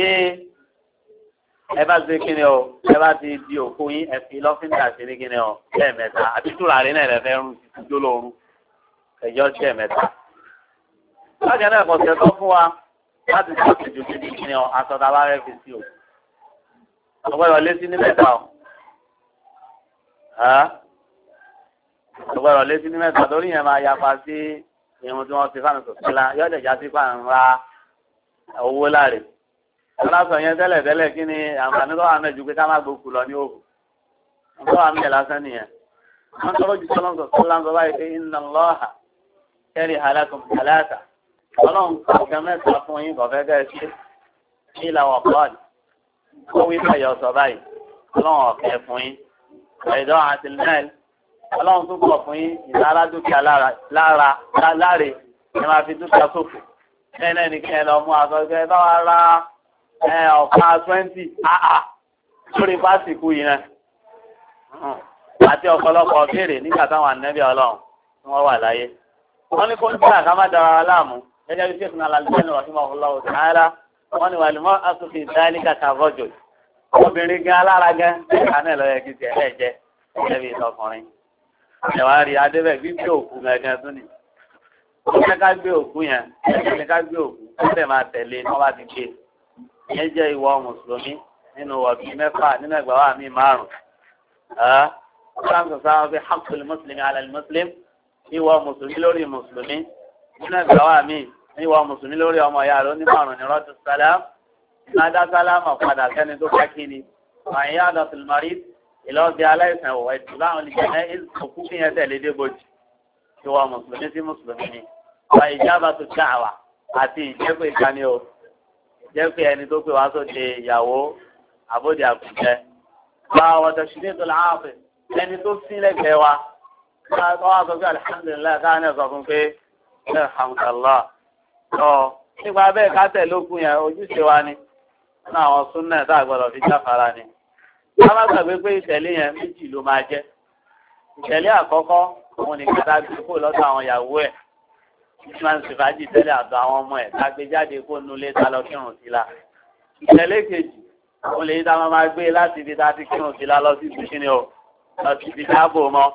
ẹ bá ṣe kíni o ẹ bá ti di òkú yín ẹ fi lọ́fíńdà sí ní kíni o lẹ́ẹ̀mẹ́ta àbí túràrí náà ẹ fẹ́ rún títí jólóorun ẹjọ́ sí ẹ̀mẹ́ta. bákan náà kò ṣe tọ́ fún wa láti ṣàkóso kíni kíni o aṣọ tá a bá rẹ́ fi sí o. ọgbọ́dọ̀ lé sí ní mẹ́ta o. ọgbọ́dọ̀ lé sí ní mẹ́ta lórí yẹn máa yapa sí irun tí wọ́n ti fáwọn sọ̀tìlá yọ̀dẹ̀ já sí fáwọn ra owó láre. aláṣọ yẹn tẹ́lẹ̀ tẹ́lẹ̀ kí ni àǹfààní tó wà náà ju pé ká má gbókù lọ ní òkú. wọ́n tó wà ń bẹ̀ lásán nìyẹn. wọ́n tọ́lọ́ ju tọ́lọ́ sọ̀tìlá ń sọ báyìí pé inna Allaha kariha lakum thalatha. ọlọ́run kọ̀ọ̀kan mẹ́ta fún yín kọ̀ọ̀fẹ́ kẹ́ ẹ ṣe ní ìlànà ọ̀pọ̀ọ̀dì. ó wí báyọ̀ sọ báyìí ọlọ́run ọ̀fẹ́ fún yín. ẹ̀dọ́ àti mẹ́ẹ̀lì ọlọ́run tó pọ̀ fún yín ìlara dúkìá lára láre ẹ máa fi dúkìá ṣòfò bẹ́ẹ̀ náà ní kí ẹ lọ mú aṣọ ẹ bá wa ra ọ̀pá twenty áà lórí pásìkò yìí náà àti ọ̀pọ̀lọpọ̀ béèrè nígbà táwọn ànẹ́bí ọlọ́run tí wọ́n wà láyé wọ́n ní kó ń tà ká má dára wa láàmú gẹ́gẹ́ bí sèkùnà alàlùfẹ́ni rahimahullahu ta'ala wọ́n ní wàlúmọ́ asòfin ìdálíkà kàvọ́jò obìnrin gan alára gan ẹ̀ka náà lọ́yẹ̀ kí tiẹ̀ lẹ́ jẹ́ gẹ́gẹ́ bí ìtọkùnrin ẹ̀wà rí adébẹ̀ gbígbé òkú gẹ́gẹ́ tún ni ó fẹ́ ká gbé òkú yẹn ẹ̀ka ká gbé òkú ó fẹ́ máa tẹ̀lé ní wọ́n bá ti gbé ìyẹn jẹ́ ìwọ mùsùlùmí nínú ọ̀bí mẹ́fà nínú ẹgbàá wa mi márùn-ún sáńsọ̀ sáwọn fi haqqul mùsùlùmí ala al-muslim ìwọ mùsùlùmí lórí mùsùlùmí nínú ẹgbàá wa mi ìwọ mùsùlùmí lórí ọmọ ìyá rẹ̀ ó ní márùn-ún ní rọ́dù sálám ládá sálámà padà sẹ́ni tó bá kí ni àyíyá àdọ̀tìlmọ́rí ìlọ́ọ̀dẹ aláìsàn wọ̀ ẹ̀tù láwọn ìjẹ̀mẹ́ òkú fi yẹn tẹ̀lé débòjì tí wọ́n mùsùlùmí sí mùsùlùmí ni wọ́n ìjábá tó dáàwà àti ìjẹ́pẹ̀ ìkànnì o ìjẹ́pẹ̀ ẹni tó pè wá sóde ìyàwó àbóde àkùnjẹ bá wọ́tọ̀ ṣùgbọ́n tó láàfin ẹni tó sí lẹ́gbẹ̀ẹ́ wa wọ́n wá sọ pé alihamudulilayi káwọn náà sọ fún pé alhamdulilah ọ nípa bẹ́ẹ̀ ká tẹ̀ lókun yẹn ojúṣe wa ni nínú àwọn súnnà tá a gbọ́dọ̀ fi jáfara ni ká má gbàgbé pé ìtẹ̀lé yẹn méjì ló máa jẹ́ ìtẹ̀lé àkọ́kọ́ òun ní kàtà gbé kó lọ́dọ̀ àwọn ìyàwó ẹ̀ tí wọ́n ń ṣèfàájì tẹ́lẹ̀ àtọ̀ àwọn ọmọ ẹ̀ ká gbé jáde kó nulẹ̀ ta lọ kírun sí la ìtẹ̀lé kejì òun lè yí tá a máa gbé láti ibi tá a ti kírun sí la lọ sí ibi kíni o lọ sí ibi dáàbò mọ́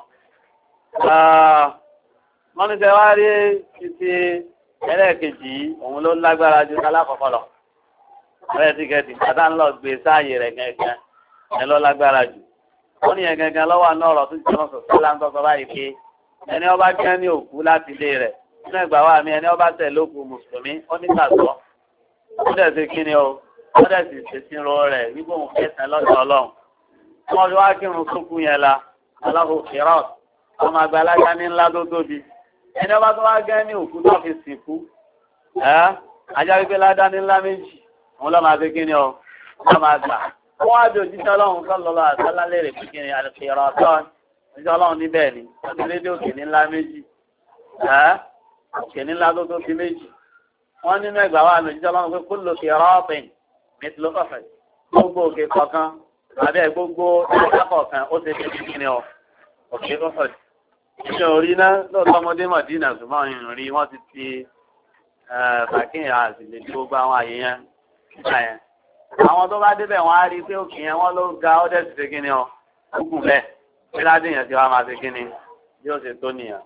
mọ́nìtẹ́ wá rí títí ẹlẹ́ẹ̀kejì yìí òun ló lágbára ju alákọ̀ọ́kọ́ lọ ọ̀rẹ́ tíkẹ́ẹ̀tì bàtà ń lọ gbé sáàyè rẹ̀ gẹ́gẹ́ ẹ lọ lágbára jù wọ́n ní yẹn gẹ́gẹ́ lọ́wọ́ àná ọ̀rọ̀ tó ti sọ̀rọ̀ sọ̀rọ̀ láńtọ́ sọ báyìí pé ẹni ọba kẹ́ ní òkú láti ilé rẹ̀ nínú ẹgbàá wa mi ẹni ọba tẹ̀ lókù mùsùlùmí ó ní gbàgbọ́ ó dẹ̀ ṣe kí ni o ó dẹ̀ sì ṣèṣirò rẹ̀ wípé òun kẹsàn-án lọ́dọ̀ ọlọ́run wọ́n fi wá kírun sókun yẹn la aláhùn fìrọ́ọ̀t ọmọ àgbàlagbà ní ńlá tó tóbi ẹni ọba tó wá gẹ́ ní òkú tó fi sìnkú ẹ́ ajá wípé ládá ní ńlá méjì òun lọ́ máa fi kí ni ọ lọ́ máa gbà wọ́n á di òjíṣẹ́ ọlọ́run sọ́lọ́lọ́ àtàlá lérè pé kí ni àlùfẹ́rọ̀ ọ̀tọ́ òjíṣẹ́ ọlọ́run níbẹ̀ ni wọ́n ti lédè òkè ní ńlá méjì ẹ́ òkè ní ńlá tó tóbi méjì wọ́n nínú ẹgbàá wà ní òjíṣẹ́ ọlọ́run pé kó lò fi rọ́ọ̀pìn mẹtìló kọfẹ̀ gbogbo òkè kọ̀ọ̀kan àbẹ́ gbogbo ẹ̀ka kọ̀ọ̀kan ó ti fi kí ni ọ òkè kọfẹ̀ ìṣe orí náà lọ́dọ̀ ọmọdé mọ̀dínà ṣùgbọ́n ìrìn rí wọ́n ti ti bàkíyàn àti lè di gbogbo àwọn àyè yẹn nígbà yẹn. àwọn tó bá débẹ̀ wọ́n á rí i pé òkè yẹn wọ́n ló ga ọ́ dẹ̀ sì ṣe kíni ọ gúgùn bẹ́ẹ̀ bí ládé yẹn ti wá máa ṣe kíni yóò ṣe tó nìyẹn.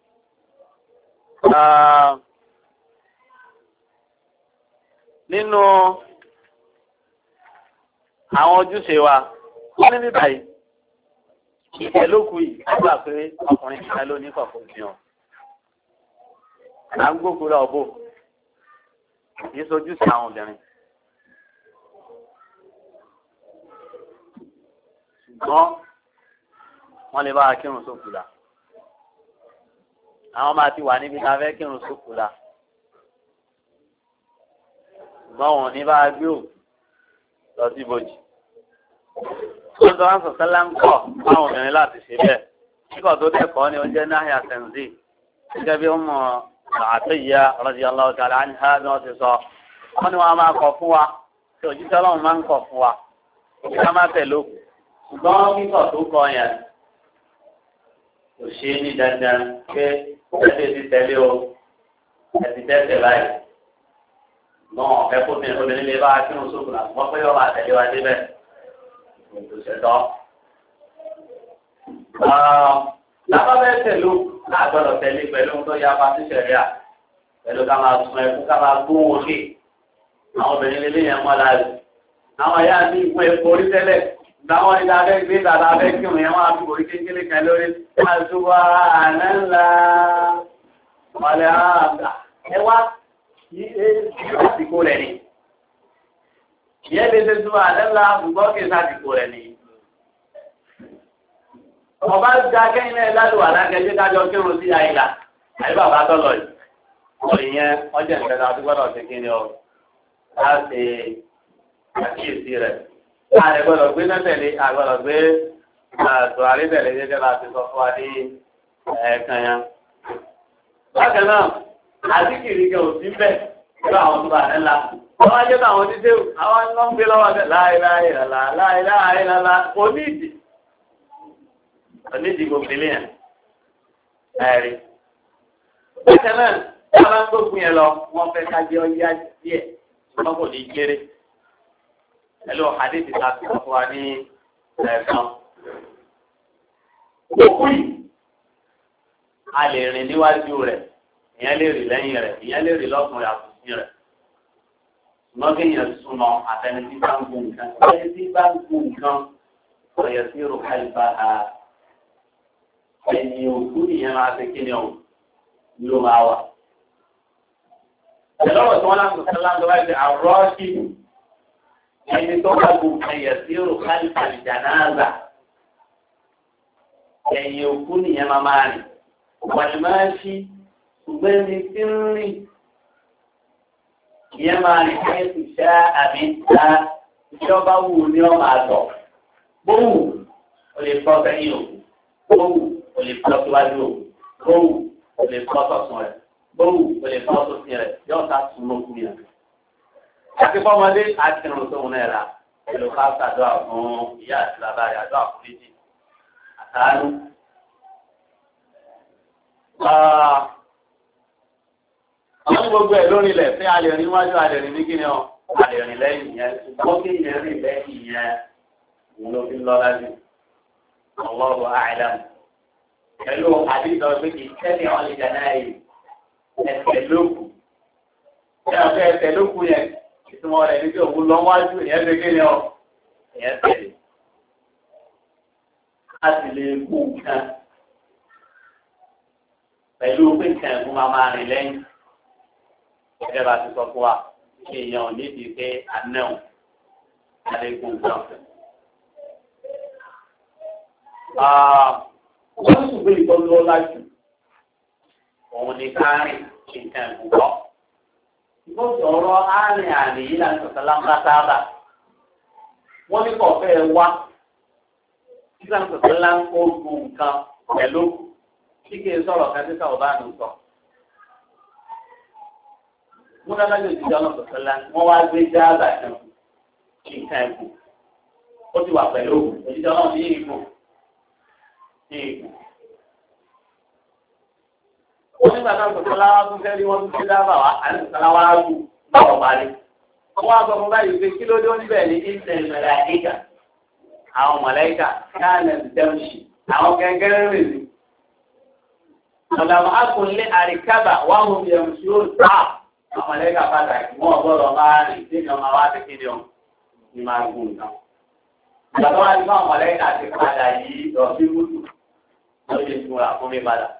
nínú àwọn ojúṣe wa wọ́n ní níbàyí ìfẹ́ ló kù yìí nígbà pé ọkùnrin kìí ló ní kọ̀ọ̀kan fi hàn. à ń gbógun lọ bò kìí sojú sí àwọn obìnrin. ṣùgbọ́n wọ́n lè bá wa kírun sókù la. àwọn máa ti wà níbi tá a fẹ́ kírun sókù la. ṣùgbọ́n wọn ò ní bá a gbé òkú lọ sí ibojì. wọ́n tó wọ́n sọ̀tẹ́ láńkọ̀ fáwọn obìnrin láti ṣe bẹ́ẹ̀ kíkọ̀ tó dẹ́kọ̀ọ́ ni oúnjẹ náà yà tẹ̀sí gẹ́gẹ́ bí ó mọ̀ àtẹ̀yà radiyallahu ta'ala anha bí wọ́n ti sọ wọ́n ní wọ́n máa kọ̀ fún wa tí òjíṣẹ́ ọlọ́run máa ń kọ̀ fún wa ká má tẹ̀ lókù ṣùgbọ́n kíkọ̀ tó kọ yẹn kò ṣe ní dandan pé ẹ̀sẹ̀ ti tẹ̀lé o ẹ̀sìn tẹ̀sẹ̀ báyìí náà ẹ̀kọ́ mi obìnrin lè bá a kí wọn sókùn àti wọ́n pé yọ máa tẹ̀lé wa débẹ̀ òṣèlú. lábàbẹ̀ tẹ̀lú àgbọ̀dọ̀ tẹ̀lé pẹ̀lú ohun tó yá pa sí sẹ̀ríà pẹ̀lú ká máa sun ẹkú ká máa gbóhùn òkè àwọn obìnrin lè léyìn ẹ̀mọ́ láàyè. àwọn ẹ̀yà ní ìwé epo orí tẹ́lẹ̀ gbàwọn ìdá abẹ́ gbé dàda abẹ́ kí òun yẹn wọ́n á fi orí kékeré kan lórí àṣùwà àná ńlá ọ̀lẹ́ àgbà ẹ wá àsìkò rẹ̀ ni. ìyẹn lè ṣe túmọ̀ àná ńlá ṣùgbọ́n kì í sàsìkò rẹ̀ ni. ọba gba kẹ́yìn náà lálù àlágẹ́jẹ́ kájọ kírun sí àyílà àyè bàbá tọ́lọ̀ yìí. ọ̀rẹ́ yẹn ọjọ́ ìfẹ́ náà tó gbọ́dọ̀ ṣe kí ni ọ láti àkíyèsí rẹ̀. ààrẹ gbọ́dọ̀ gbé náà tẹ̀lé àgbọ̀dọ̀ gbé tòwárí tẹ̀lé gẹ́gẹ́ bá ti sọ fún wa ní ẹ̀ẹ̀kan yẹn. bákan náà àdìkìrì kan ò sí bẹ́ẹ̀ nígbà àwọn tó bá rẹ̀ ńlá. wọ́n wá jẹ́ káwọn oníṣẹ́ àwọn ń gbé lọ́wọ́ bẹ́ẹ̀ láéláé lálá láéláé lálá onídìí onídìí gbogbo ilé yẹn. ẹ̀rí. bákan náà tí wọ́n bá ń gbógun yẹn lọ wọ́n fẹ́ ká jẹ́ ọyá díẹ̀ wọ́n kò ní kéré. ẹlò àdìsí ta fi fún wa ní ẹ̀ẹ̀kan. òkú yìí a lè rìn níwájú rẹ̀ ìyẹn lè rìn lẹ́yìn rẹ̀ ìyẹn lè rìn lọ́kùnrin àtúnṣe rẹ̀. ṣùgbọ́n kí èèyàn súnmọ́ àtẹni tí bá ń gun nǹkan àtẹni tí bá ń gun nǹkan ọ̀yẹ̀ sí rògbà ìbá a ẹ̀yìn òkú nìyẹn máa fi kí ni ọ̀ ló máa wà. ìlọ́wọ̀ tí wọ́n láǹkó sẹ́lá ń lọ́wọ́ ẹ̀sẹ̀ àrọ́ kìí ẹni tó bá gùn ẹyẹ sí òrò kálífàlì jànáàzà ẹ̀yìn òkú nìyẹn máa máa rìn wọ́n máa ń ṣí ṣùgbọ́n ẹni tí ń rìn ìyẹn máa rìn fún ètò iṣẹ́ àmì ìta iṣẹ́ ọba wù ní ọmọ àtọ̀ bówù ó lè fọ́ sẹ́yìn òkú bówù ó lè fọ́ síwájú òkú bówù ó lè fọ́ sọ̀tún rẹ̀ bówù ó lè fọ́ sósì rẹ̀ yóò ká sùn lókun yẹn. àti fọmọdé àti irun tóun náà rà pẹ̀lú káfíńtà àdúrà fún ìyá àti bàbá rẹ̀ àdúrà fún méjì àtàánú. wọ́n ní gbogbo ẹ̀ lórí ilẹ̀ fún alẹ́ rìn wájú alẹ́ rìn ní kíni ọ́ alẹ́ rìn lẹ́yìn yẹn ṣùgbọ́n kí ìyẹn rìn lẹ́yìn yẹn òun ló fi ń lọ lájú. Allahu a'lam. pẹ̀lú àdìsọ pé kì í tẹ́lẹ̀ wọn lè jẹ́ yìí ẹsẹ̀ lókù. ṣé ọ̀fẹ́ ẹsẹ̀ lókù yẹn ìtumọ̀ rẹ̀ ní bí òun lọ wájú ìyẹn fi kíni ọ́ ìyẹn tẹ̀lé. a sì lè kú nǹkan pẹ̀lú pé nǹkan ẹ̀fún máa máa rìn lẹ́yìn. Ẹgbẹ́ bá ti sọ fún wa, èèyàn ò ní di pé anẹ́wọ̀n alẹ́kùn náà. Wọ́n tún gbé ìtọ́ lọ lájú. Òun ni káàrin nǹkan ìbùkọ́. Ìgbọ́sọ̀ ọ̀rọ̀ àárín àárín yìí láti sọ̀tọ̀ láńbá sábà. Wọ́n ní kọ̀ọ̀fẹ́ wá. Nígbà tó sọ̀tọ̀ láńkó gun nǹkan pẹ̀lú tí kì í sọ̀rọ̀ kẹ́tíkà ọ̀bá nù sọ. Wọ́n dáná lè ti dáná sọ̀tọ̀ lá wọ́n wá gbé jáàbà kan nǹkan ẹ̀kú. Ó ti wà pẹ̀lú òjijì ọlọ́run ní ìgbò. Ní ìgbò. Wọ́n nígbà náà sọ̀tọ̀ lá wá tún fẹ́ rí wọ́n tún gbé jáàbà wá àti sọ̀tọ̀ lá wá wù báwọ̀ parí. Wọ́n wá sọ fún báyìí pé kí ló dé oníbẹ̀ ní ìsẹ̀ ìmẹ̀lẹ̀ àkíkà. Àwọn mọ̀lẹ́kà káàlẹ̀ dẹ́mṣì. Àwọn gẹ́gẹ́ rìn ní. Ọ̀làmọ́ akùnlé àríkábà wà mú bí ẹ̀mù sí ó tà. Àwọn ẹlẹ́gà pàtàkì wọ́n ọgbọ́dọ̀ máa rìn tí ìjọ máa wá sí kí ni ọ ní máa gùn náà. Ìgbàgbọ́ wá ní fún àwọn ẹlẹ́gà ti padà yìí lọ sí gúúsù ló lè tún ra fún mi padà.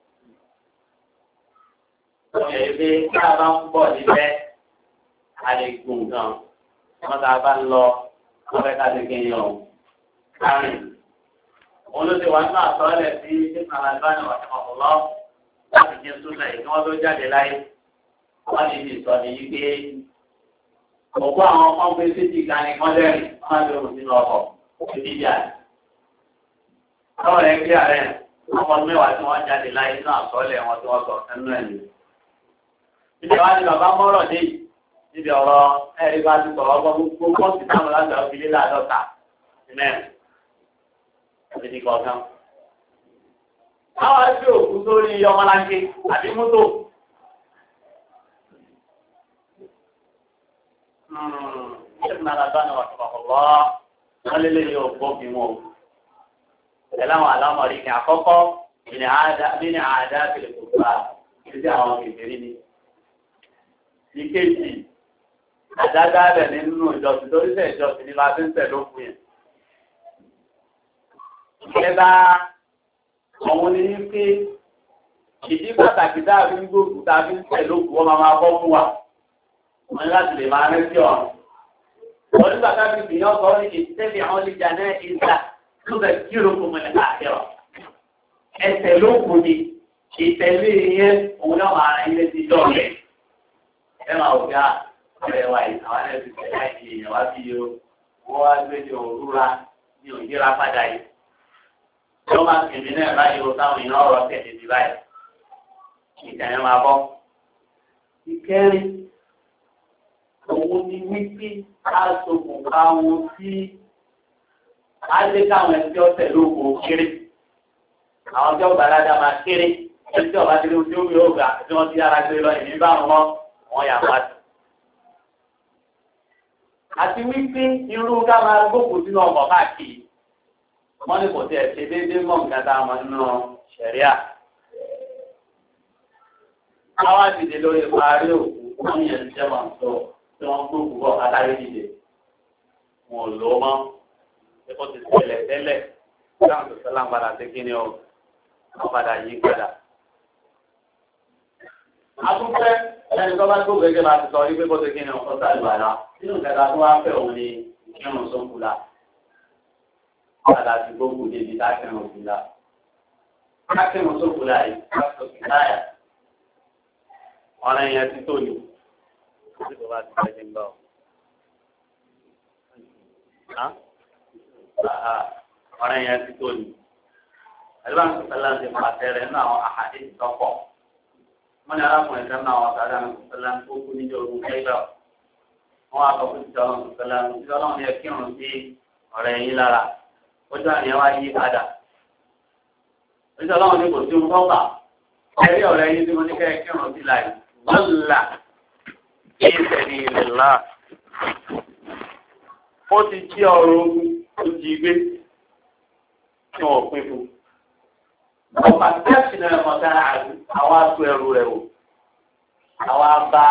Wọ́n yẹ pé kí a bá ń bọ̀ níbẹ̀ a lè gùn gan. Wọ́n tá a bá ń lọ wọ́n fẹ́ ká sí kí ni ọ kárìn. Òun ló ti wà nínú àtọ́lẹ̀ sí Ṣéṣin Àlàbáyé wà fún ọ̀pọ̀lọ́ láti jẹ́ sódà yìí kí wọ́n tó jáde láyé. Wọ́n lè fi sọ ní wípé òkú àwọn ọmọ gbé séjì kan ní kọ́ndẹ́rì wọ́n máa ń lò sínú ọkọ̀ ìdíjà. Báwo lẹ kí ààrẹ ọmọ mẹ́wàá tí wọ́n jáde láyé nínú àtọ́lẹ̀ wọn tí wọ́n sọ nínú ẹ̀mí. Ibi wa ni bàbá mọ́rọ̀ dé yìí níbi ọ̀rọ̀ ẹ̀rí bá ti sọ̀rọ̀ ọgbọ́n gbogbo pọ́ǹsì táwọn láti ọ̀fi lé láàdọ́ta sí mẹ́rin. Ìdí kọ̀ọ̀kan. Báwo ṣe òkú sórí ọmọláńké àbí mọ́tò? Ṣéṣin Àlàbáyé wà fún ọ̀pọ̀lọ́ wọ́n lélẹ̀ yóò gbọ́ bí wọn. Ẹ̀lá àwọn àlámọ̀rí ní àkọ́kọ́ ní àádá fìlẹ̀ kò bá ìdí àwọn kékeré ni. Ìkejì, àdáda rẹ̀ nínú ìjọsìn lórí sẹ́ ìjọsìn ní láti ń tẹ̀ lókun yẹn. Ìkẹta, àwọn ní pé ìdí pàtàkì dáàbí ń gbóògùn tàbí ń tẹ̀ lókun wọ́n máa bọ́ fún wa. Wọ́n ní láti lè máa rẹ́ sí ọ̀run. Wọ́n nígbà ká fi fìyàn sọ ní ìtẹ́lẹ̀ àwọn olè jàǹdà ìgbà tó bẹ̀ kí orúkọ mọ̀lẹ́ káàkiri. Ẹsẹ̀ lókun ni ìtẹ̀lé yẹn òun náà máa rẹ̀ ilé ti dọ̀rẹ́. Ẹ máa wò ká ọ̀rẹ́ wa yìí àwọn ẹ̀sìn tẹ̀lé àìsí èèyàn wá bí o. Wọ́n wá gbé ní òrùra ní òyìnbá padà yìí. Wọ́n máa kìnnì náà báyìí o táwọn èèyàn ọ̀rọ̀ tẹ̀lé ti báyìí. Ìjà yẹn máa bọ́. Ìkẹrin òun ni wípé a sokùn káwọn sí alẹ́ káwọn ẹni tí ó tẹ̀ lóko kéré. Àwọn tí ó gbàládà máa kéré. Ẹni tí ọba kéré tí ó wí ògà tí wọ́n ti yára gbé lọ ìní bá wọn wọ́n yà wá sí. Àti wípé irú ká máa gbókùn sínú ọkọ̀ káàkiri. Wọ́n ní kò tiẹ̀ ṣe déédéé mọ́ nǹkan tá a mọ̀ nínú ṣẹ̀ríà. Àwọn àdìdè lórí parí òkú wọ́n yẹn ń jẹ́ wọn sọ tí wọ́n gbókùn bọ̀ aláyé dìde. Wọn ò lò ó mọ́. Ẹ̀kọ́ ti ṣẹlẹ̀ tẹ́lẹ̀. Láwọn tó sọ́lá ń padà sí kí ni ọ? Wọ́n padà yí padà. Àtúnfẹ́ ẹni tó bá gbókùn gẹ́gẹ́ bá ti sọ wípé kó ti kí ni ọkọ̀ sáré bàrà. nínú ìkẹta tó wá fẹ́ òun ni kírun sókù la padà sí gbogbo débi tá kírun sí la ká kírun sókù la yìí ká sọ sí táyà ọ̀rẹ́ yẹn ti tó ni tí kò bá ti fẹ́ ṣe ń bọ̀ ọ̀rẹ́ yẹn ti tó ni ẹlẹ́wọ̀n tó fẹ́ láti pàṣẹ rẹ̀ nínú àwọn àhàdé ìtọ́pọ̀ wọ́n ní arákùnrin kan náà wọ́n sáré àwọn sọ̀tẹ́lá tó kú níjọ́ ogun kẹ́lẹ́ wọ́n á sọ fún ìjọ ọlọ́run sọ̀tẹ́lá ìjọ ọlọ́run yẹ kírun sí ọ̀rẹ́ yín lára ojú àníyàn wá yí padà ìjọ ọlọ́run ní kò sí ohun tọ́gbà ẹ̀rí ọ̀rẹ́ yín tí mo ní kẹ́ kírun sí láì lọ́la kí ìṣẹ̀lẹ̀ ilẹ̀ ńlá ó ti jí ọrọ̀ ogun ó jí gbé tí wọ́n pín fún ọ̀pá tẹ́sí náà mọ̀tá àwọn aṣọ ẹrù rẹ̀ o àwọn abá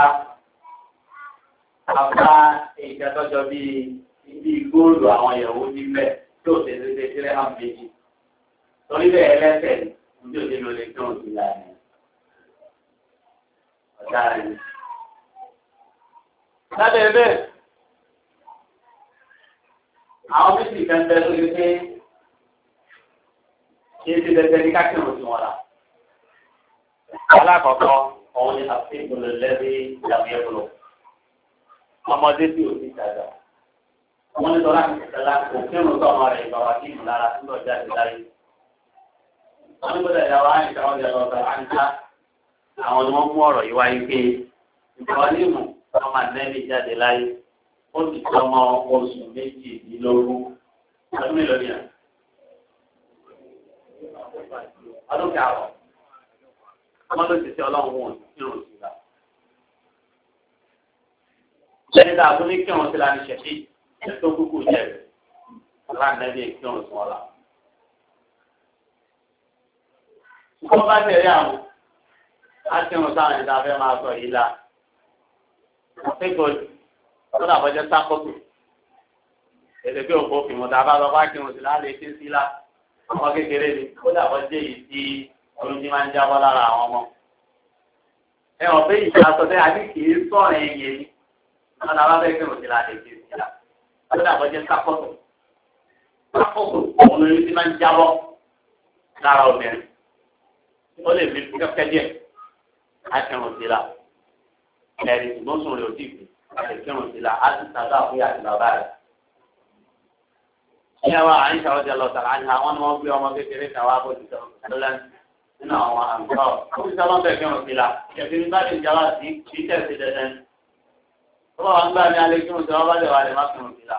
abá ìjẹ́tọ́jọ́ bíi ibi góòlù àwọn ìyàwó níbẹ̀ tí ò tẹ̀lé tẹ̀lé tẹ́lẹ̀ hàn méjì torí bẹ́ẹ̀ ẹlẹ́sẹ̀ ní ojú òde ló lè tó òsì láàrin ọ̀tá rẹ̀ ni. lábẹ́ bẹ́ẹ̀ àwọn méjì kan bẹ́ẹ̀ lórí pé kí ẹ ti dẹ́gbẹ́ ní kákìrì sí wọn la. alákọ̀ọ́kọ́ òun ni àfihàn lẹ́bí ìyàwó ẹ̀kọ́ ọmọdé tí ò ní ìtajà. wọ́n ní sọ́lá ìṣẹ̀lá kò kírun tó ọmọ rẹ̀ ìgbà wá kí ìmú lára tó lọ jáde láyé. wọ́n ní gbọ́dọ̀ ìyàwó àyíká wọn jẹ́ lọ́sọ̀ àyíká àwọn ni wọ́n mú ọ̀rọ̀ yìí wáyé pé ìgbà ní ìmú ọmọ ànẹ́bí jáde láyé ó sì tọmọ oṣù méjìdínlógún ọdún mélòó ni à? ọdún kààbọ̀ ọmọ ló ti ṣe ọlọ́run wọn kírun sí la. ẹni tá a tún ní kírun sí la ní ṣẹ̀fí ẹni tó kúkú jẹ́ rẹ̀ aláǹdẹ́bí kírun sí wọn la. wọ́n bá tẹ̀lé àwọn á kírun sáwọn ẹ̀dá fẹ́ máa sọ yìí la. àpéjọ ọdún àbọ̀jẹ́ sákòtò èdè bí òkú òfin mọ̀tà bá lọ bá kírun sí la lè ṣe sí la. ọmọ kékeré ni ó dàbọ̀ jẹ́ yìí tí olùdí máa ń jábọ́ lára àwọn ọmọ. ẹ wọ́n fẹ́ ìṣe àtọ́tẹ́ àti kì í sọ̀rọ̀ ẹ̀yẹ ni wọ́n náà bá fẹ́ kí òsì láti ṣe sí la. ó dàbọ̀ jẹ́ sákọ̀tò. sákọ̀tò òun lórí tí máa ń jábọ́ lára obìnrin. ó lè fi kẹ́kẹ́ díẹ̀ láti kírun sí la. ẹ̀rí ṣùgbọ́n sùn rẹ̀ ò tí ì fi láti kírun sí la á sì sábà fún àti bàbá rẹ̀. ìyàwó àyíṣà ọjà lọ sàrà àyíṣà àwọn ni wọ́n gbé ọmọ kékeré kan wá bó ti sọ ẹlẹ́n nínú àwọn àǹkọ́ ó ti sábà bẹ̀ kírun sí la kẹfì ní bá lè jáwá sí kì í tẹ̀sí dandan ó bá wà ń gbà ní alẹ́ kírun sí wọn bá lè wà lè má kírun sí la.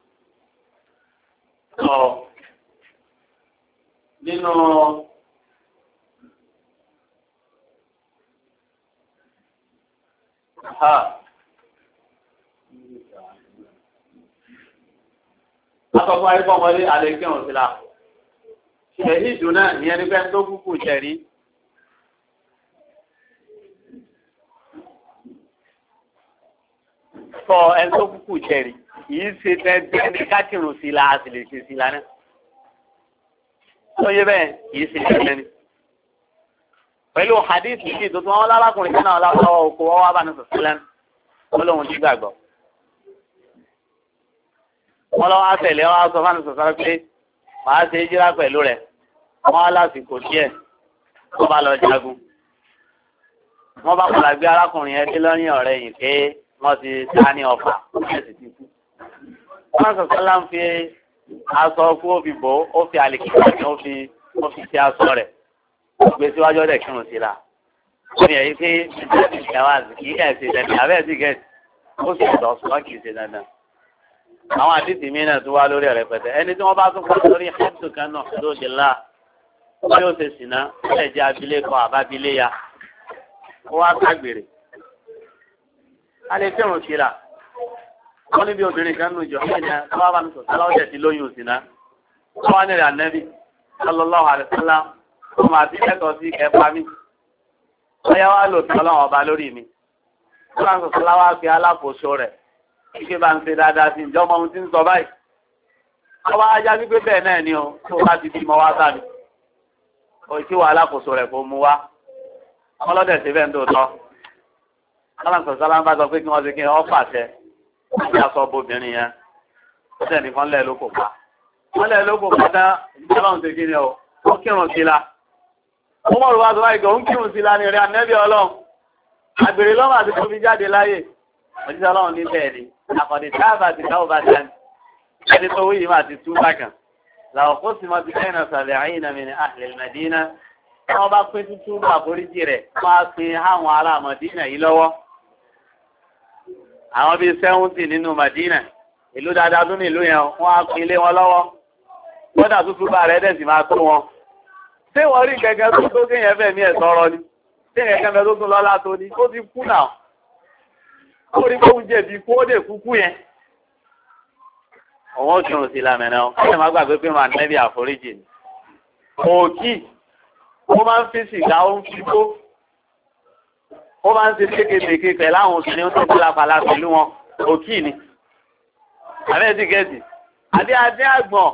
sọ nínú ha. Akọ̀kọ̀ ayébọ̀ wọlé àlèkè ọ̀hún la. Ṣèyí ìdùnnà ìyẹn ní pẹ́ńtó kúkú jẹ̀rí. Sọ ẹni tó kúkú jẹ̀rí. Yìí ṣe tẹ́tẹ́ ní kákìrún sí la, a sì lè ṣe sí la náà. Ó yẹ bẹ́ẹ̀ yìí ṣe tẹ́tẹ́ ní. Pẹ̀lú hadith yìí tuntun wọn lálákùnrin kan náà láwọ́ oko wọ́n wá bá ní sọ̀tún lẹ́nu. Ó lóun ti gbàgbọ́. Wọ́n lọ́wọ́ àtẹ̀lé wọn sọ fún àṣọ pé màá ṣe é jíra pẹ̀lú rẹ̀ wọ́n á lásìkò díẹ̀ wọ́n bá lọ jagun. Wọ́n bá padà gbé arákùnrin yẹn dé lọ́yìn ọ̀rẹ́ yìí pé wọ́n ti ta ní ọ̀fà wọ́n sì ti kú. Wọ́n sọ sọ́lá ń fi aṣọ kú ó fi bò ó fi àlèkìtà ní ó fi ó fi ṣe aṣọ rẹ̀ ó gbé síwájú ọ̀dẹ̀ kírun sí la. Ó ní ẹ̀yìn pé ìjọba ìjọba kì í ẹ̀ ṣe dandan àbẹ́ẹ̀ sì gẹ̀ẹ́sì ó sì lọ ṣùgbọ́n kì í ṣe dandan. Àwọn àdìsí mi náà tún wá lórí ẹ̀rẹ́ pẹ̀tẹ́ ẹni tí wọ́n bá tún kọ́ lórí ẹ̀dùn kan náà lóde ńlá ó yóò ṣe sìnà ó lè jẹ́ abilékọ àbábílé ya ó wá ságbèrè. A lè fẹ́ràn sí la wọ́n níbi obìnrin kan nù jọ ẹ̀yìn náà tó wá bá mi sọ sálá ó jẹ̀ sí lóyún sìnà wọ́n wá nílẹ̀ ànẹ́bí sallallahu alaihi wasallam ó máa ti kẹ́kọ̀ọ́ sí ẹ̀pá mi wọ́n yá wá lò sí ọlọ́run ọba lórí mi wọ́n sọ sálá wá fi alákòóso rẹ̀ kíkẹ́ bá ń ṣe dáadáa sí ìjọba ohun tí ń sọ báyìí. Ọba ajá wípé bẹ́ẹ̀ náà ni o tó bá ti bímọ wá sáà ni. Òṣì wà alákòóso rẹ̀ kò mú wá. Ọlọ́dẹ̀ ṣe bẹ́ẹ̀ ń dòótọ́. Aláǹsọ̀ sálá ń bá sọ pé kí wọ́n ṣe kí wọ́n pàṣẹ wọ́n yà sọ bóbìnrin yẹn ó tẹ̀ nìkan lẹ̀ ló kò pa wọ́n lẹ̀ ló kò pa dá ìjọba ń ṣe kí ni ọ ó kírun sí la ó mọ̀ lọ́wọ́ àtọ́wá ìgbà ó ń kírun sí la ní rẹ̀ ànẹ́bí ọlọ́run àgbèrè lọ́wọ́ àti tó fi jáde láyè òjíṣẹ́ ọlọ́run ní bẹ́ẹ̀ ni àkọ́dé táàbà ti káwọ́ bá dání ẹni tó wí yìí máa ti tú bákan làwọn kó sì máa ti kẹ́yìn náà sàlẹ̀ àyìn náà mi ní àhìlẹ̀ Mẹ́dínà wọ́n bá pín tuntun bá àforíjì rẹ̀ wọ́n á pín àwọn ará Mẹ́dínà yìí lọ́wọ́ àwọn bíi sẹ́wọ́ntì nínú Mẹ́dínà ìlú dáadáa tún ní ìlú yẹn wọ́n á pín ilé wọn lọ́wọ́ kódà tuntun bá rẹ̀ dẹ̀ sì máa tó wọn. ṣé wọ́n rí gẹ́gẹ́ tó tó kéèyàn fẹ̀ mí ẹ̀ sọ̀rọ̀ ni ṣé gẹ́gẹ́ mẹ́ tó tún lọ́lá tó ní ó ti kú náà ó rí kóhun jẹ̀bi kú ó dé kúkú yẹn. òun ó kírun sí lamẹ́nà ó ẹ̀ má gbàgbé pé màá nẹ́bí àforíjì ni. òkì ó máa ń fi sìgá ó ń fi kó ó máa ń ṣe kékeré pẹ̀lú àwọn obìnrin tó kọ́ lápalá pẹ̀lú wọn òkì ni. àbẹ́ ti gẹ̀ẹ́sì adé adé àgbọ̀n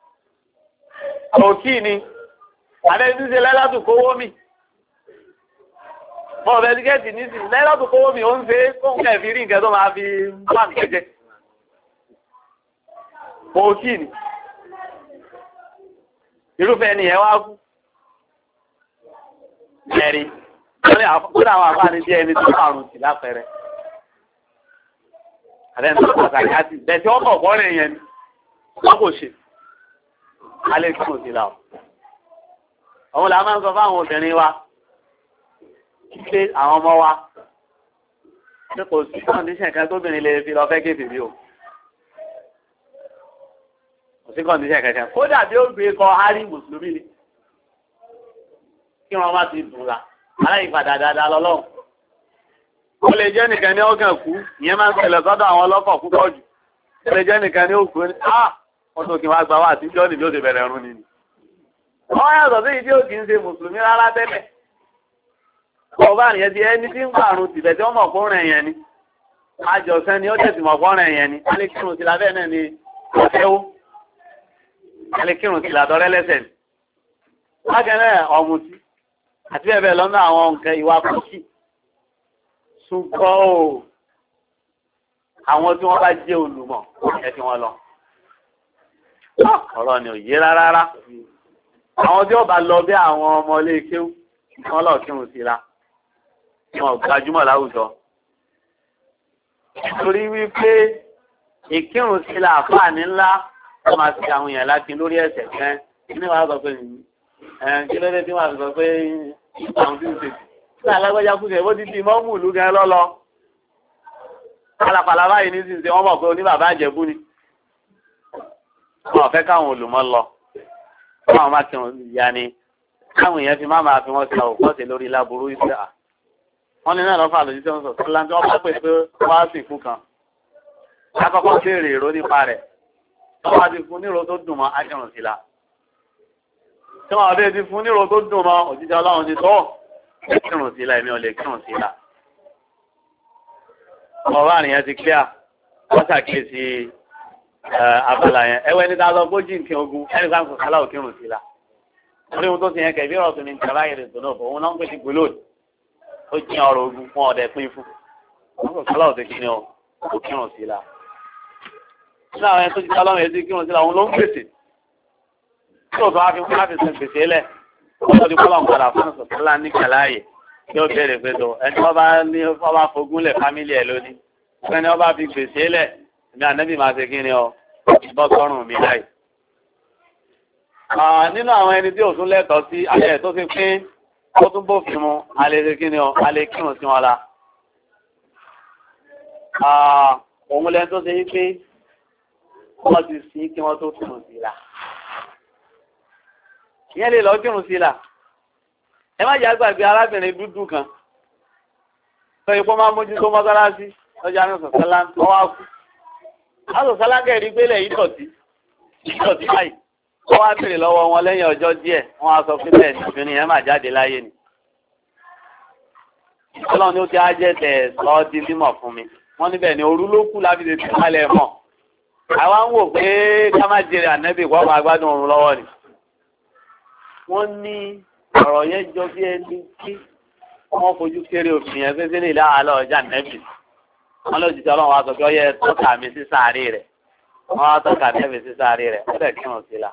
òkì ni àbẹ́ ti ṣe lẹ́látù kówó mi. mọ̀ ọ̀bẹ ti gẹ̀ẹ́sì ní sí lẹ́látù kówó mi ó ń ṣe kóhùn kẹfì rí nǹkan tó máa fi wà ní kẹjẹ. òkì ni irúfẹ́ ènìyàn wá kú. ẹ̀rí wọ́n ní àkókò àwọn àfáàní jẹ́ ẹni tó àrùn sí lápẹẹrẹ. àbẹ́ni tó pàtàkì àti bẹ̀tẹ̀ ọkọ̀ ọ̀pọ̀rẹ̀ yẹn ni wọ́n kò ṣe. alẹ́ kí mo ti là ọ́. òun là máa ń sọ fáwọn obìnrin wa pé àwọn ọmọ wa pé kò sí kọ́ndíṣẹ̀ kan tóbìnrin lè fi lọ fẹ́ gèdè bí o. kò sí kọ́ndíṣẹ̀ kankan kódà bí ó gbé kọ hárí mùsùlùmí ni kí wọ́n má ti dùn la aláìpadà dáadáa lọ́lọ́run. ó lè jẹ́ nìkan ní ọkàn kú ìyẹn máa ń ṣẹlẹ̀ sọ́dọ̀ àwọn ọlọ́kọ̀ púpọ̀ jù. ó lè jẹ́ nìkan ní òkú ní ah wọ́n tó kí wọ́n gbà wá àtijọ́ níbi ó ti bẹ̀rẹ̀ ẹ̀rún nínú. wọ́n yàtọ̀ sí ìdí òkì ń ṣe mùsùlùmí rárá tẹ́lẹ̀. ọba àyẹ̀ ti ẹni tí ń pààrùn tìbẹ̀ tí wọ́n mọ̀ fún rẹ̀ yẹn ni. àjọsẹ́ ni ó tẹ̀sí mọ̀ fún rẹ̀ yẹn ni. alẹ́ kírun sí labẹ́ náà ni ọ̀fẹ́wó. alẹ́ kírun sí làdọ́rẹ́ lẹ́sẹ̀ ni. lákẹ́rẹ́ ọ̀mùtí àti bẹ́ẹ̀ bẹ́ẹ̀ lọ́nà àwọn nǹkan ìwà kùsì. ṣùgbọ́n o àwọn tí wọ́n bá jẹ́ olùmọ̀ ẹ fi wọn lọ. ọ̀rọ̀ ni ò yé rárá. àwọn tí wọ́n bá lọ bí àwọn ọmọ ilé kéwú wọ́n lọ kírun sí la. wọn gbajúmọ̀ láwùjọ. nítorí wípé ìkírun sí la àfáàní ńlá wọ́n máa fi àwọn èèyàn láti lórí ẹ̀sẹ̀ kan ní wàá sọ pé kí ló dé tí wọ́n sọ pé àwọn tí ń ṣe tí alágbájá kú sí ẹ̀wọ́ títí mọ́ mú ìlú gan lọ́lọ́. pàlàpàlà báyìí ní sí ṣe wọ́n mọ̀ pé oní bàbá àjẹ̀bú ni. wọ́n fẹ́ káwọn olùmọ̀ lọ. káwọn má kírun ìyá ni káwọn èèyàn fi má máa fi wọ́n ṣe àwòkọ́ṣe lórí láburú ìṣẹ́ à. wọ́n ní náà lọ́fà lójú tí wọ́n sọ sí láńtí wọ́n bá pè pé wọ́n á sì fún kan. lákọ́kọ́ béèrè èrò nípa rẹ̀. wọ́n bá ti fún nírò tó dùn mọ́ ákẹ́rùn sí la. tí wọ́n bá ti fún nírò tó dùn mọ́ òjíṣẹ́ Ọlọ́run ti tọ́ kírun sí la èmi ò lè kírun sí la. ọmọ bá nìyẹn ti clear wọ́n ṣàkíyèsí abala yẹn ẹwẹ́ ní dáadọ́ gbójì nǹkan ogun ẹni sáà ń sọ sálà òkírun sí la. orí ohun tó ti yẹn kẹ̀bí ọ̀tún ní ìjọba ìrìn tó náà òun náà ń pè sí gbólóòdì ó jí ọ̀rọ̀ ogun fún ọ̀dẹ pín fún wọ́n sọ sálà òkè kí ni ó kírun sí la. nínú àwọn ẹni tó ti sálà òkè kírun sí la òun ló ń gbèsè tí òtún á fi fún láti sin gbèsè lẹ̀ wọ́n ti kọ́lọ̀ padà fún sọ̀tọ́lá ní kàláyè tí ó bèèrè pé tó ẹni wọ́n bá ní wọ́n bá fogún lẹ̀ fámílì ẹ̀ lónìí ẹni wọ́n bá fi gbèsè lẹ̀ ní ànẹ́bì máa ṣe kí ni ọ bọ́ sọ́rùn mi láì. nínú àwọn ẹni tí ò tún lẹ́tọ̀ọ́ sí ayẹ tó ti pín ó tún bófin mu alẹ́ ṣe kí ni ọ alẹ́ kírun sí wọn la. òun lẹ́nu tó ṣe yí pé wọ́n ti sin kí wọ́n tó kírun sí la. ìyẹn lè lọ kírun sí la. ẹ má jẹ́ àgbàgbé arábìnrin dúdú kan tó ipò máa mójú tó mọ́sálásí lọ́jà ní sọ̀sálá tó wá kú. àsọ̀sálá kẹ́rì gbélé ìdọ̀tí ìdọ̀tí báyìí wọ́n wá bèrè lọ́wọ́ wọn lẹ́yìn ọjọ́ díẹ̀ wọ́n á sọ pé bẹ́ẹ̀ ni obìnrin yẹn máa jáde láyé ni. ọlọ́run ni ó ti á jẹ́ tẹ̀ sọ́ di mímọ̀ fún mi wọ́n níbẹ̀ ni òru ló kú láti lè tún kálẹ̀ mọ̀. àwa ń wò pé ká má jèrè ànẹ́bì kó máa gbádùn òun lọ́wọ́ ni. wọ́n ní ọ̀rọ̀ yẹn jọ bí ẹni tí wọ́n fojú kéré òfin yẹn pé sílẹ̀ láàálọ̀ ọjà nẹ́bì wọn ló jíjẹ ọlọ́run wa sọ pé ọyẹ tọ́ka mi sí sáré rẹ̀ wọn á tọ́ka nẹ́ẹ̀mí sí sáré rẹ̀ ó dẹ̀ kírun sí la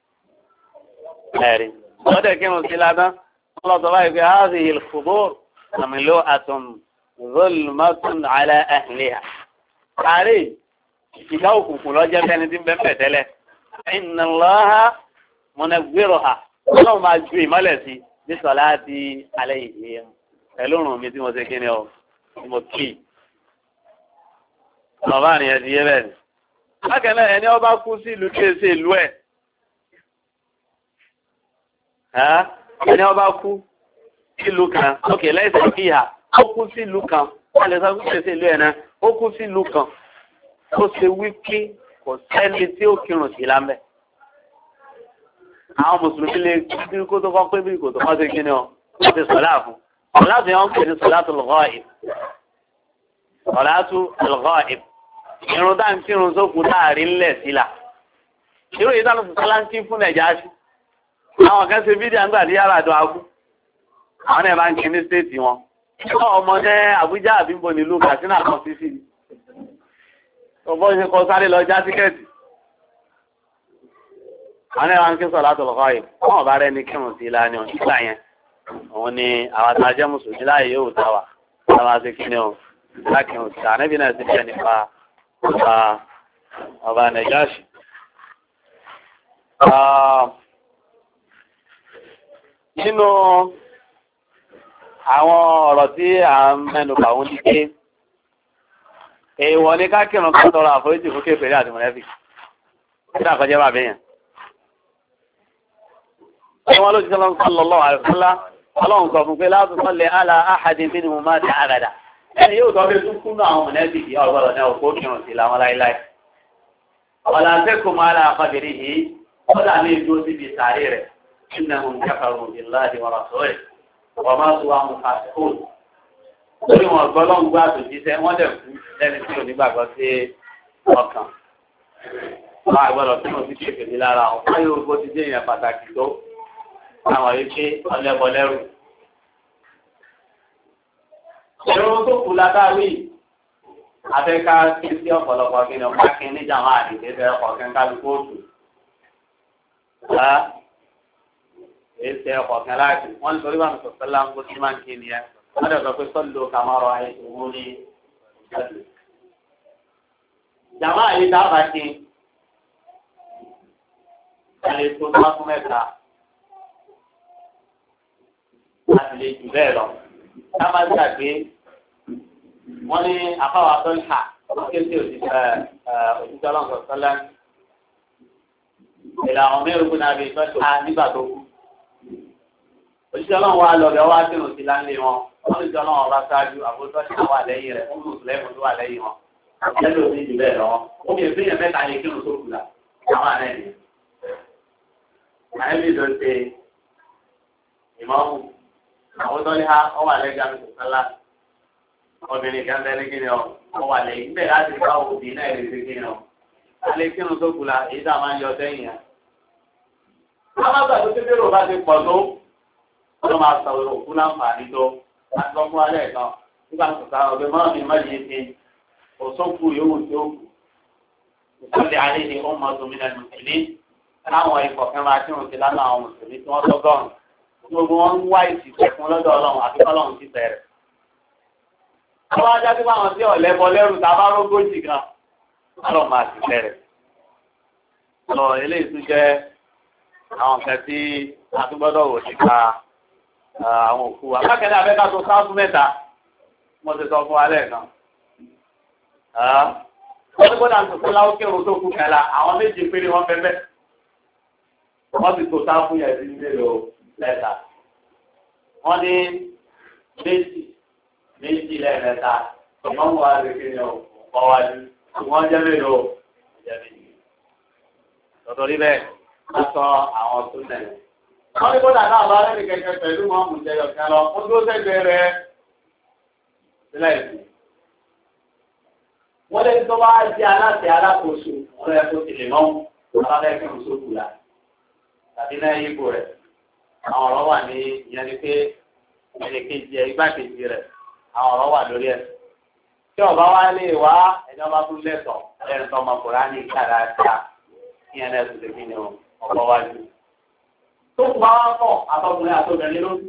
ẹ̀rí ó dẹ̀ kírun sí la tán wọn lọ sọ báyìí pé hazihi al-qubur mamlu'atun zulmatun ala ahliha sáré ìdá òkùnkùn lọ́jọ́ fẹ́ni tí ń bẹ́ fẹ̀ tẹ́lẹ̀ inna Allaha munawwiruha ọlọ́run máa ju ìmọ́lẹ̀ sí ní salati alayhim pẹ̀lú òrùn mi tí mo ṣe kí ni ọ mo kí ọba nìyẹn ti yé bẹ́ẹ̀ ni bákan náà ẹni ọba kú sí ìlú tí èsì ìlú ẹ̀ ẹni ọba kú sílùú kan ókè lẹ́sẹ̀ kí ìhà ó kú sílùú kan wọ́n lè sọ fún èsì ìlú ẹ̀ náà ó kú sílùú kan ó ṣe wípé kò sẹ́ni tí ó kírun sí lámbẹ́ àwọn mùsùlùmí lè kí kó tó kọ́ pé bí kò tó kọ́ sí kí ni ọ wọ́n ti sọ̀lá fún sọ̀lá tó yàn ń pè ní sọ̀lá tó lọ́gọ́ ẹ̀ sọ̀lá tó lọ́gọ́ ẹ̀ irun tá ń kírun sókun láàrin ńlẹ̀ sílà irú yìí táwọn sọ̀tọ́ láńkí fún nàìjà sí àwọn kan ṣe fídíò àgbà ní yàrá àdó agú àwọn ẹ̀ máa ń kí ní stéètì wọn ọmọdé Àbújá àbíbo nílùú Katsina kan sí sí ọgbọ́n ṣe kọ sáré lọ já tíkẹ́ẹ̀tì àwọn ẹ̀ máa ń kí sọ̀lá tó lọ́kọ́ yìí wọ́n bá rẹ̀ ní kírun sí ilá ní ọ̀hún nígbà yẹn òun ni àwọn àtàjẹ́ mùsùlùmí láàyè yóò dá wa láwọn àti kí ni ọ lákìrun sí àníbi náà ti jẹ́ nípa ọba ọba Nàìjáṣì. Nínú àwọn ọ̀rọ̀ tí à ń mẹ́nu bà wọ́n ní pé èèwọ̀ ní ká kírun ká tọrọ àforíjì fún kéferì àti mọ̀lẹ́bí tí àkọjẹ́ bà bẹ́yàn. Wọ́n ló ti sọ́lọ́ sallallahu alaihi wasallam ọlọ́run sọ fún pé la tusalli ala ahadin minhum mata abada. Ẹni yóò tọ́ bí tún kúnnú àwọn mọ̀lẹ́bí yìí ọ̀gbọ́dọ̀ ní òkú kírun sí làwọn láíláí. Ọ̀là àtẹ́kùn máa la àkọ́dìrí yìí ó dà ní ìdúró síbi sàárè rẹ̀ innahum kafaru billahi wa rasulihi wa matu wa hum fasiqun. Lórí wọn gbọ́ lọ́n gbọ́ àtòjíṣẹ́ wọ́n dẹ̀ kú lẹ́ni tí ò nígbàgbọ́ sí ọkàn. Wọ́n àgbọ̀dọ̀ tí mo ti ṣe pèlè lára wọn. Wọ́n yóò gbó ti dé èèyàn pàtàkì tó àwọn yìí pé ọlẹ́bọ lẹ́rù. Ìrún tó kù látàrí afẹ́ká kí sí ọ̀pọ̀lọpọ̀ kí ni ọ̀pá kí ní jàmá àdìgbé fẹ́ ọkọ̀ kẹ́ńká bí kóòtù. Èsì ọkọ̀ kan láti wọ́n nítorí wà ní sọ̀tẹ́lá ń kó sí máa ń kí ni ẹ. Wọ́n dẹ̀ sọ pé sọ́lù kàmárọ̀ ayé ìwú ní ìjọba. Jàmá yìí dábàá kí ẹni tó bá fún mẹ́ta láti lè jù bẹ́ẹ̀ lọ. Ká má gbàgbé wọ́n ní afáwà tó ń kà ó ké sí òṣìṣẹ́ òṣìṣẹ́ ọlọ́run sọ́lá. Ìlà àwọn mẹ́rin kún náà bí tọ́jú á nígbà tó kú. Òṣìṣẹ́ ọlọ́run wa lọ bẹ̀ wá sínú sí láńlé wọn. Wọ́n ní ìjọ ọlọ́run ọba ṣáájú àbótọ́ sí àwọn àlẹ́yìn rẹ̀ fún mùsùlùmí tó wà lẹ́yìn wọn. Lẹ́nu òní jù bẹ́ẹ̀ lọ. Ó fi ìpínyẹ̀ mẹ́ta yẹ kírun tó kù là. Àwọn àlẹ́ ni. Àlẹ́ mi ló ṣe ìmọ̀ọ́mù. Àwọn tó ní ha ọ wà lẹ́gbẹ̀ẹ́ àmì sọ̀tẹ́lá. Obìnrin kan tẹ́lẹ̀ kí ni ọ ọ wà lẹ́yìn. Bẹ́ẹ̀ láti ká òbí náà lè ṣe kí ni ọ. Alẹ́ kírun tó kù là èyí tá a máa ń yọ sẹ́yìn yẹn. Alágbà tó tẹ́lẹ̀ rò bá ti pọ̀ tó. Wọ́n máa sọ òkú láǹfààní tó. Láti lọ fún alẹ́ kan. Nígbà tó sá ọ̀gbẹ́ mọ́ mi má yé ti. Òṣòkù yòówù tí ó kù. Ìṣẹ̀lẹ̀ alẹ́ ni ó máa domínà mùsùlùmí. Láwọn ikọ̀ kan máa kírun sí lánàá àwọn mùsùlùmí tí wọ́n tọ́gọ́rùn. Gbogbo wọn ń wá ìsìnkú fún lọ́dọ̀ Ọlọ́run àti Ọlọ́run ti bẹ̀rẹ̀. Àwọn ajá tí wọ́n ti ọ̀lẹ́bọ lẹ́rù tá a bá rógójì kan. Ọlọ́run máa ti bẹ̀rẹ̀. Lọ eléyìí tún jẹ́ àwọn nǹkan tí a tún gbọ́dọ̀ wò nípa àwọn òkú wa. Bákẹ́ni abẹ́ká tó sáfún mẹ́ta, mo ti sọ fún wa lẹ́ẹ̀kan. Wọ́n ti gbọ́dọ̀ àti òkú láwọ́ kírun tó kú kẹla, àwọn méjì péré wọ́n fẹ́ bẹ́ẹ̀. Wọ́n ti tó sáfún yẹn sí nílò lẹ́ta. Wọ́n ní méjì méjì lẹ́ẹ̀mẹ́ta, ìmọ̀ wà lè kí ni ọ̀pọ̀ wájú. Wọ́n jẹ́ mélòó? Jẹ́ méjì. Tọ́tọ́rí bẹ́ẹ̀, wọ́n sọ àwọn tó tẹ̀lé. Wọ́n ní kódà náà bá lẹ́nu kẹ̀kẹ́ pẹ̀lú wọn mú jẹyọ kan lọ, ó dúró sẹ́gbẹ̀ẹ́ rẹ̀ sílẹ̀ ìlú. Wọ́n lé tó bá jẹ́ aláṣẹ alákòóso, wọ́n lẹ́ kó tìlẹ̀ mọ́ alábẹ́kùn sókù là. Tàbí náà yípo rẹ̀. Àwọn ọ̀rọ̀ wà ní ìyẹn ni pé ẹnì kejì ẹ̀ igbákejì rẹ̀, àwọn ọ̀rọ̀ wà lórí ẹ̀. tí ọba wa lè wá ẹni ọba tún lẹ́tọ̀ ẹni tó ọmọ Kùránì kára dá kí ẹni ẹ̀sùn lè fi ní ọ̀pọ̀ wájú. tó kù bá wá pọ̀ àtọkùnrin àtọbìnrin ló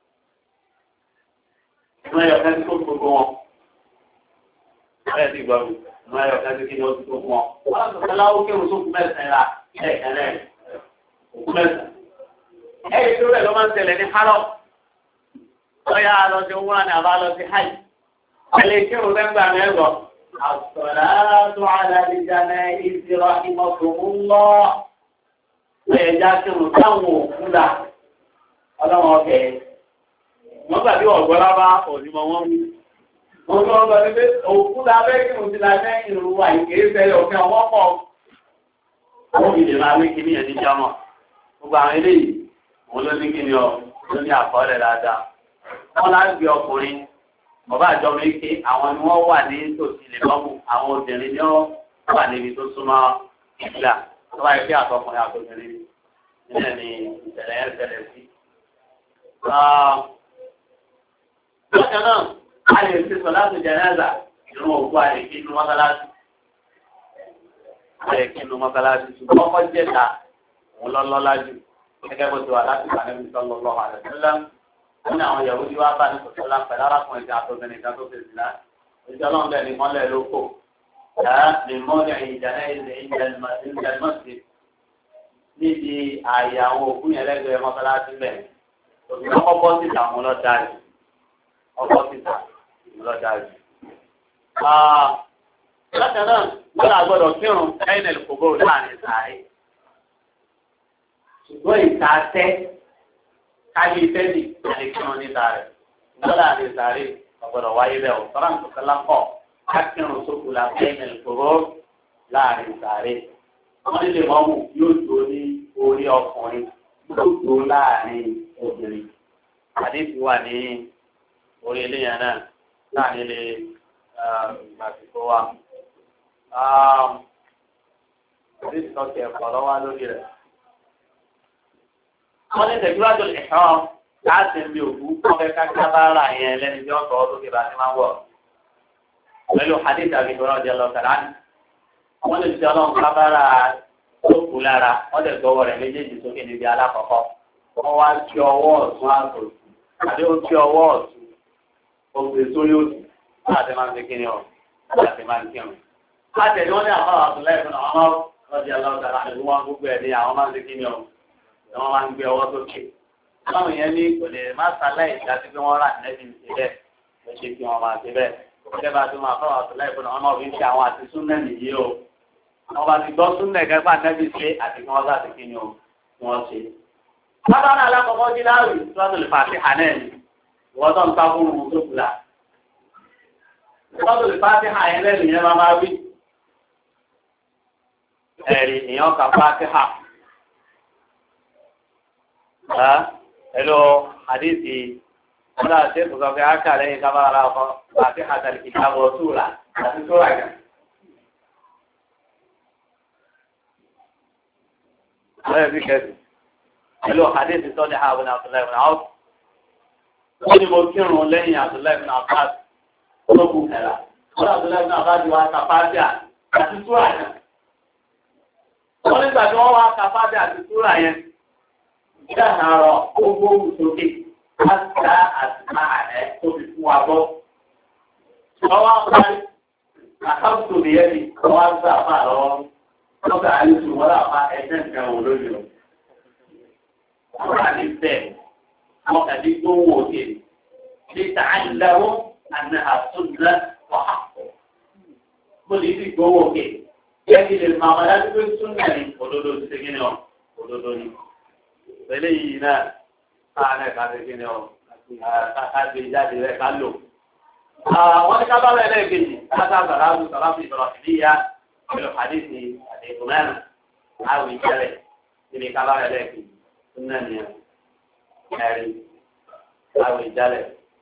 ìmọ̀ ẹ̀yọ̀ kẹ́sí tó gbogbo wọn. bẹ́ẹ̀ sì gbọ́ mi ìmọ̀ ẹ̀yọ̀ kẹ́sí kí ni ó ti tó fún wọn. wọ́n á sọ̀tẹ́ láwọ́ kí òun sókùn mẹ́sàn-án ra ẹ̀ẹ́kẹ́lẹ́ òkú mẹ́sàn-án. ẹ̀yìn tó rẹ̀ ló máa ń tẹ̀lé ní hálọ̀. lọ́yà lọ sí wúrà ní àbá lọ sí háì. ẹ̀lẹ́ kí òun lẹ́gbà mẹ́rọ. àsọ̀láàtò àdàlìjànà ìsirọ̀ ìmọ̀tòmúlọ́. ẹ̀yẹ̀já kí òun táwọn òkú dà ọlọ́wọ́ ọ̀kẹ́ wọ́n gbà bí ọ̀gbọ́n lábá òdìmọ̀ wọn mú. wọ́n tó ọgbà ní pé òkú lábẹ́ kí mo ti la fẹ́ ìrù wà ìkéé fẹ́ ọ̀fẹ́ ọwọ́ pọ̀. àwọn òbí lè máa wí kíní ẹ̀ ní jámọ̀. gbogbo àwọn eléyìí wọn ló ní kíni ọ ló ní àkọọ́lẹ̀ dáadáa. wọ́n láti gbé ọkùnrin bàbá àjọ méke àwọn ni wọ́n wà ní tòsí ilé lọ́mù àwọn obìnrin ni wọ́n wà níbi tó súnmọ́ ìgbà tó bá yẹ kí àtọkùnrin àtọkùnrin nílẹ̀ ni ìṣẹ̀lẹ̀ yẹn ṣẹlẹ̀ sí. Bákan náà, a lè fi sọ láti jẹ̀nẹ́zà ìrún òkú àlè kí inú mọ́sálásí. Àlè kí inú mọ́sálásí ṣùgbọ́n ọkọ̀ jẹ́ta òun lọ́lọ́lá jù. Gẹ́gẹ́ bó ti wà láti wà níbi sallallahu alaihi wasallam. Wọ́n ní àwọn Yahudi wá bá ní sọ̀tọ́lá pẹ̀lú arákùnrin ìjà àtọ́bìnrin kan tó fi sí náà. Ìjọ ọlọ́run bẹ́ẹ̀ ni mọ́lẹ̀ ló kò. Ní mọ́lẹ̀ ìjànẹ́ ilẹ̀ ìjẹ̀lmọ́sí níbi ààyè àwọn òkú yẹn lẹ́gbẹ̀ẹ́ mọ́sálásí bẹ́ẹ̀. Òṣìṣẹ́ ọkọ̀ síta mú lọ dáre. Ọkọ̀ síta mú lọ dáre. Lọ́sẹ̀ náà, wọ́n là gbọ́dọ̀ kírun ẹ̀yìn ẹ̀lùkògbò láàrin sàárè. Ṣùgbọ́n ìta tẹ́ káyé tẹ́lì àti kírun níta rẹ̀. Wọ́n láàrin sàárè ọ̀gbọ́dọ̀ wáyé bẹ́ẹ̀ ò sọ́ra nǹkan kan lápọ̀ ká kírun sókù la ẹ̀yìn ẹ̀lùkògbò láàrin sàárè. Wọ́n nílé mọ́mù yóò tó ní orí ọkùnrin yóò tó láàrin obìnrin. Àdéhùn wà ní orí eléyàn náà láàrin ilé ìgbàsíkò wa. Àdéhùn kan ti ẹ̀kọ́ lọ́wọ́ lórí rẹ̀. Wọ́n ní tẹ̀síwájú ìṣọ́ láti ń bí òkú kọ́fẹ́ kákábára yẹn lẹ́ni tí wọ́n sọ ọ́ sókè bá ti máa ń wọ̀. Pẹ̀lú hadith àbí ìgbọ́nà ọ̀jẹ̀ lọ sàrán. Wọ́n lè fi ọlọ́run kábára tó kù lára, wọ́n lè gbọ́wọ́ rẹ̀ méjèèjì sókè níbi alákọ̀ọ́kọ́. Wọ́n wá kí ọwọ́ ọ̀tún àtòsí. Àbí ó kí ọwọ́ ọ̀tún. Ó gbé sórí òtún. Láti máa ń fi kíni ọ̀. Láti máa ń kírun. Láti ẹ̀dí wọ́n ní àwọn àtúnlẹ̀ ìfúnná ọmọ ọ̀jẹ̀ lọ sàrán àti wọ́n gbogbo ẹ̀ ní àwọn máa ń fi kíni ọ̀. Wọ́n máa ń gbé ọwọ́ sókè. Báwo yẹn ní kò lè má sáláì láti pé wọ́n rà nẹ́bí ṣe bẹ́ẹ̀. Ó ṣe kí wọ́n máa ṣe bẹ́ẹ̀. Ṣé bá tó máa fọwọ́ àtúnlẹ̀ ìfúnná ọmọ òfin ṣe àwọn àti súnnẹ̀ nìyí o. Wọ́n bá ti gbọ́ súnnẹ̀ kẹfà nẹ́bí ṣe àti kí wọ́n bá ti kíni o wọ́n ṣe. Lábára alákọ̀ọ́kọ́ jí láàrú ìtúwádùn lè fàṣẹ àná ẹ̀ wọ́n tó ń ta fún un tó kula. Ìtúwádùn lè fàṣẹ àyẹ̀ lẹ́nu yẹn máa máa wí. Ẹ̀rì ìyàn kà fàṣẹ hà. Hello, hadithi. Wọ́n dà sí ìfúnkan fi áká lẹ́yìn kábàárà ọkọ̀ fàṣẹ àtàlì ìtàbọ̀ túra àti túra kan. Bẹ́ẹ̀ bí kẹ́sì. Hello, hadithi sọ́ni ha ibn Abdullah ibn Awf. Wọ́n ní mo kírun lẹ́yìn Abdullah ibn Abbas olókùn ẹ̀rà. Wọ́n Abdullah ibn Abbas wá kàfáàdì àti túrà yẹn. Wọ́n nígbà tí wọ́n wá kàfáàdì àti túrà yẹn. Ìjà àrọ̀ gbogbo sókè láti àti máa ẹ̀ tó fi fún wa bọ́. Wọ́n wá parí àkáǹtò nìyẹn ni wọ́n wá gbà fà lọ́wọ́. Wọ́n gbà àlejò wọ́n là fa ẹgbẹ́ nǹkan wò lórí lọ. Wọ́n wà ní bẹ́ẹ̀. Àwọn kàdé gbówó òkè ní tààlẹ́wọ́ àti àtúndà wàhálà. Mo lè fi gbówó òkè. Yẹ́ kí lè máa wọlé àti pé súnmọ́ ní òdodo ti ṣe kíni ọ̀ òdodo ni. Pẹ̀lẹ́ yìí náà káàárẹ̀ ká ṣe kíni ọ̀ ká gbé jáde rẹ̀ ká lò. Wọ́n ní ká bá bẹ̀rẹ̀ lẹ́ẹ̀kejì káṣá sàlámù sàlámù ìbọ̀rọ̀ ìdíyà pẹ̀lú àdéhìí àdéhùn mẹ́rin. Àwọn ìjẹ́rẹ̀ níbi ká bá bẹ̀rẹ̀ lẹ́ẹ̀kejì súnmọ́ nìyẹn. Ẹ̀rí láwọn ìjálẹ̀.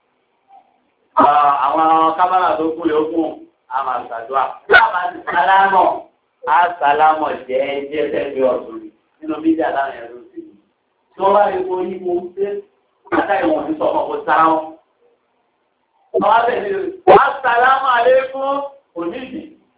Àwọn kábàrà tó kú lè kún àmà ìgbàdúrà. Láàbà ti sálámọ̀, á sálámọ̀ jẹ́ jẹ́ tẹ́bí ọ̀tún nínú bíjà láwọn ẹ̀rọ sí i. Tí wọ́n bá rí kó yí kó ṣe látà ìwọ̀n ti sọ̀mọ̀ kó sáwọn. ọwọ́ tẹ̀lé wàá sàlámù àlékún onídìí.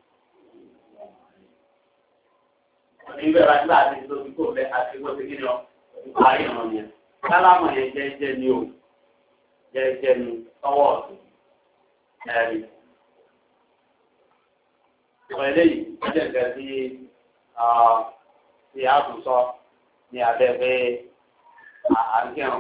Ìbẹ̀rẹ̀ àti láti ìdókòwò kò fẹ́ àti ìwọ́n ti kí ni ọ parí ọ̀ràn yẹn. Sálámù yẹn jẹ́jẹ́ ni o jẹ́jẹ́ ni ọwọ́ ọ̀tún ẹ̀rí. Ọ̀rọ̀ eléyìí ó jẹ́ nǹkan tí tí a tún sọ ní abẹ́fẹ́ àǹkẹ́rùn.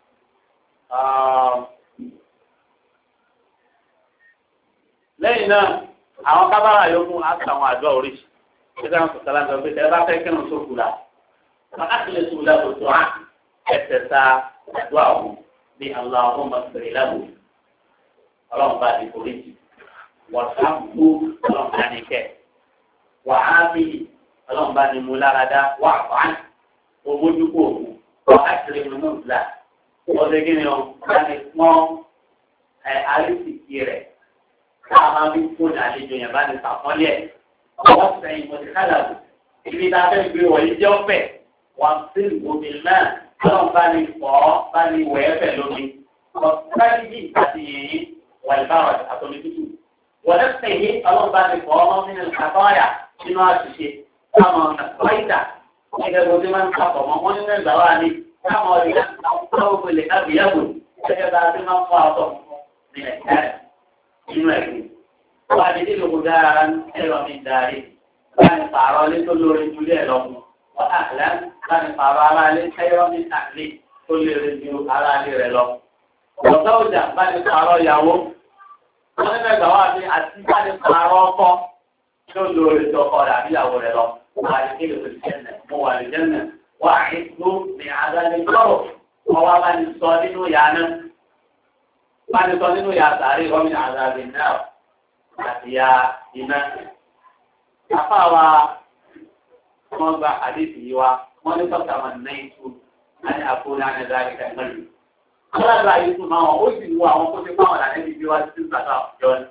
Lẹ́yìn náà, àwọn kábàárà yòókù á sí àwọn àjọ oríṣi. Ṣé àwọn sọ̀tàlá ń sọ pé ẹ bá fẹ́ kírun sókù la? Màá kí lè sùn lẹ́kọ̀ọ́ tó á ẹsẹ̀ ta àdúrà wò bí Allahumma ighfir lahu. Ọlọ́run bá di oríṣi. Wọ́n sá kú ọlọ́run bá ní kẹ́. Wà á bí ọlọ́run bá ní mú lára dá wà fà á. Omójúkú òkú. Wọ́n á kiri nínú ìlà. Ọ̀sẹ̀ kí ni ọ bá ní pọ́n àrísìkí rẹ̀. Káà máa bí fóònù àlejò yẹn bá ní sàpọ́nlé ẹ̀. Wọ́n sẹ́yìn mo ti kálà bò. Ibi tá a fẹ́ gbé wọ̀nyí jẹ́ ọ̀fẹ́. Wọ́n sí omi náà. Ọlọ́run bá ní fọ́ bá ní wẹ̀ẹ́fẹ̀ lómi. Ọ̀sán yìí àti yìnyín wà ìbára àtọ́mi tútù. Wọ́n sẹ́yìn ọlọ́run bá ní fọ́ ọmọ nínú àtọ́yà nínú àṣìṣe. Káwọn àtọ́yìdà gẹ́gẹ́ bó ti máa ń papọ̀ mọ́ wọn nínú ìgbà wa ni káwọn ọ̀rẹ́ ọ̀pọ̀lọpọ̀ lè kábíyàwó gẹ́gẹ́ bá a ti máa ń fọ́ àtọ̀ ní ẹ̀ka nínú ẹ̀gbìn. Wọ́n á di nílò kó dára ẹ̀rọ mi darí. Báyìí pààrọ̀ ilé tó lórí ju ilé ẹ̀rọ mu. Wọ́n àlẹ́ báyìí pààrọ̀ ara ilé ẹ̀rọ mi tàlé tó lórí ju ara ilé rẹ̀ lọ. Ọ̀gá ọjà báyìí pààrọ̀ ìyàwó. Wọ́n ní mẹ́gbàá wà ní àti báyìí pààrọ̀ ọkọ tó lórí ju ọkọ rẹ̀ àbí ìyàwó rẹ̀ lọ. Wọ́n á di nílò kó jẹ́nà mo wà ní jẹ́nà. Wọ́n á ìlú ní àdáni kọ́rọ̀. Wọ́n wá bá ní sọ nínú ìyá náà. Bá ní sọ nínú ìyá àtàrí wọ́n ní àdáni náà. Àti ya iná. Apá wa wọ́n gba àdéhùn yìí wa, wọ́n ní sọ́kà wọn náà ìtú láti àpò náà ní ẹ̀dá ìka ìmọ̀lù. Wọ́n lágbà yìí tún máa wọn, ó sì wú àwọn kó ti pàwọn àdá níbi bí wá sí ìgbàgbà ọ̀jọ́ ni.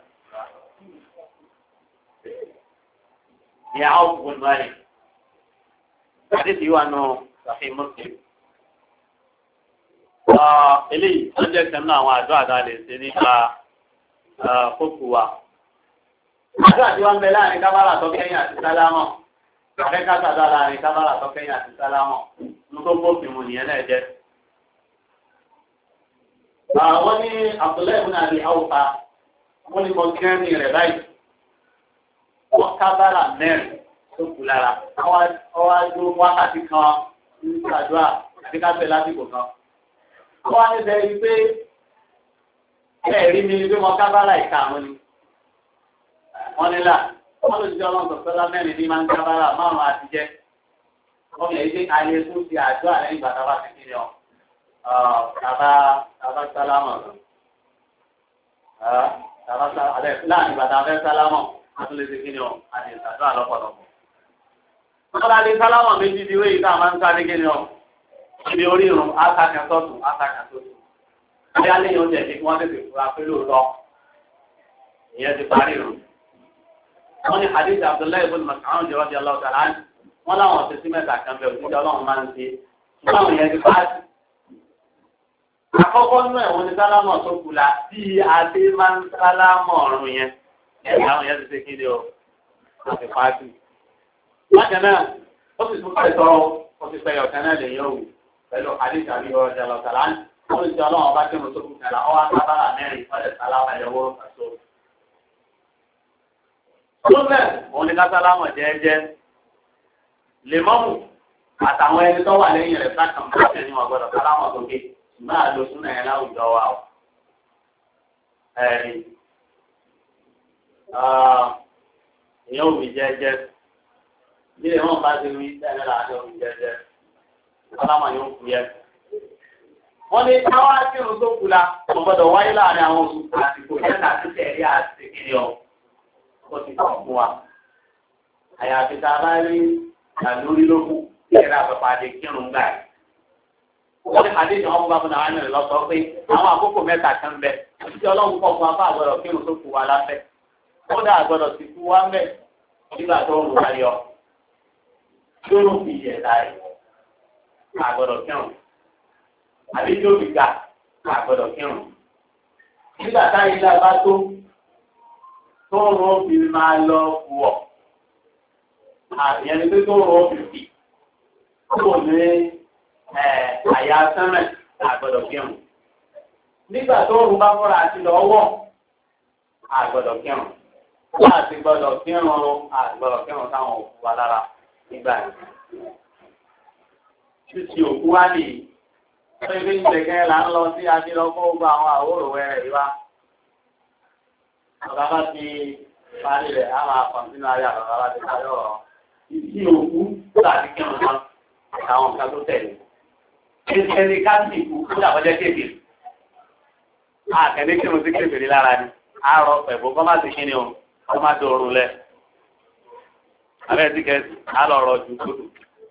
Ìyá ọ̀gbọ̀n mọ́rin. Àdéhùn yìí wà nù Sahih Muslim. Eléyìí, wọ́n jẹ́ kan náà àwọn àjọ àdá lè ṣe nípa kókò wa. Àjọ àti wọn bẹ láàrin kábàlà tó kẹ́yìn àti sálámọ̀. Àfẹ́kátà dá láàrin kábàlà tó kẹ́yìn àti sálámọ̀. Ní tó bófin mu nìyẹn náà jẹ́. Àwọn ní Abdullahi ibn Abi Awfa, wọ́n ní mo kẹ́rin rẹ̀ báyìí. Wọ́n kábàlà mẹ́rin tó kù lára. Ọwọ́ adó wákàtí kan ní ìgbàdúrà àti káfẹ́ lásìkò kan. Wọ́n wá ní sẹ́yìn pé ẹ̀rí mi ni pé mo kábàlà ìka àwọn ni. Wọ́n ní là, wọ́n ló ti jẹ́ ọlọ́run sọ̀tọ́lá mẹ́rin ní máa ń kábàrà márùn-ún àti jẹ́. Wọ́n fi èyí ayé tó ti àjọ àlẹ́ ìgbà tábà ti kiri ọ̀. Tàbá tàbá sálámọ̀ lọ. Tàbá sálámọ̀ láàrin ìgbà tábà sálámọ̀ wọ́n tún lè ti kiri ọ̀ àti ìsàdó àlọ́pọ̀lọpọ̀. Wọ́n bá lè sálámọ̀ méjì bí wéyìí táwọn máa ń sáré kiri ọ̀. Ibi orí irun, ákàkẹ́ sọ́tún, ákàkẹ́ sọ́tún. Bí alẹ́ yóò jẹ́ kí wọ́n tètè fura pé lóòótọ́. Ìyẹn ti parí irun. Wọ́n ní hadith Abdullahi ibn Mas'ud radiyallahu ta'ala anhu. Wọ́n láwọn ọ̀sẹ̀ sí mẹ́ta kan bẹ̀rù níjọ́ ọlọ́run máa ń ṣe. Ṣùgbọ́n àwọn yẹn ti pàṣẹ. Àkọ́kọ́ nínú ẹ̀wọ̀n ní sálámọ̀ tó kù la bí adé máa ń sálámọ̀ ọ̀run yẹn. Ẹ̀ka àwọn yẹn ti ṣe kéde o. Wọ́n ti pàṣẹ. Bákan náà, ó sì tún fẹ́ sọ ó ti pẹ́ ọ̀kan náà lè yọ̀ wò pẹ̀lú hadith radiyallahu ta'ala anhu. Wọ́n ti ọlọ́run ọba tí mo tó kù kẹ́la ọwọ́ àtàbàrà mẹ́rin ọ̀dẹ̀ sálámà ẹ̀yọ́wọ́ kàṣó. Lọ́mẹ̀ òun ni kásálámọ̀ jẹ́ẹ́jẹ́ lèmọ́mù àtàwọn ẹni tó wà lẹ́yìn rẹ̀ sákàn bọ́ọ̀kẹ́ ni wọ́n gbọ́dọ̀ kálámọ̀ sókè máa lo súnà ẹ̀ láwùjọ wa o. Ẹ̀rí ìyẹn òbí jẹ́ẹ́jẹ́ bí èèyàn bá ti rí ẹni láàárín òbí jẹ́ẹ́jẹ́ kálámọ̀ yóò kú yẹ. Wọ́n ní káwá tí òun tó kú la kò gbọ́dọ̀ wáyé láàárín àwọn oṣù àsìkò yẹn àti tẹ̀lé àti kiri ọ̀. Ó ti kọ̀ fún wa. Àyàfi tá a bá rí àlórí lókù kí ẹ̀rọ àpapàdé kírun gbà yìí. Wọ́n ní àdéhùn ọmọ bàbá náà wáyé lọ sọ pé àwọn àkókò mẹ́ta kan bẹ. Tí ọlọ́run kọ̀ fún afá àgbọ̀dọ̀ kírun tó kù wa láfẹ́. Kódà àgbọ̀dọ̀ sì kú wá mẹ́ nígbà tó ń wá yọ. Lórun fi yẹ̀ láì. Àgbọ̀dọ̀ kírun. Àbí tí ó fi gbà àgbọ̀dọ̀ kírun. nígbà táyé ilé abá tó tó rọ òbí máa lọ wọ̀ àyẹn ni pé tó rọ òbí fi kúrò ní àyà sẹ́mẹ̀ àgbọ̀dọ̀ kírun. Nígbà tó rú bá múra àti lọ́wọ́ àgbọ̀dọ̀ kírun. Láti gbọ́dọ̀ kírun àgbọ̀dọ̀ kírun táwọn òkú wa lára nígbà yìí. Títí òkú wá nìyí. Ṣé ibi ìgbẹ̀kẹ́ là ń lọ sí Adélọ́kọ́ gba àwọn àwòrán wẹ̀rẹ̀ yìí wá? Bàbá bá ti parí rẹ̀ á máa kàn sínú ayé àbàbá bá ti parí ọ̀rọ̀. Ìdí òkú láti kírun náà àtàwọn nǹkan tó tẹ̀lé. Ẹni ká sì kú kó dàbọ̀jẹ́ kéèké. Àkẹ́lé kírun sí kéèké lára ni. Àárọ̀ pẹ̀bú kọ́ má ti kí ni o, kọ́ má dòrùn lẹ̀. Abẹ́ ti kẹ́sì, á lọ rọ̀ ju kótó.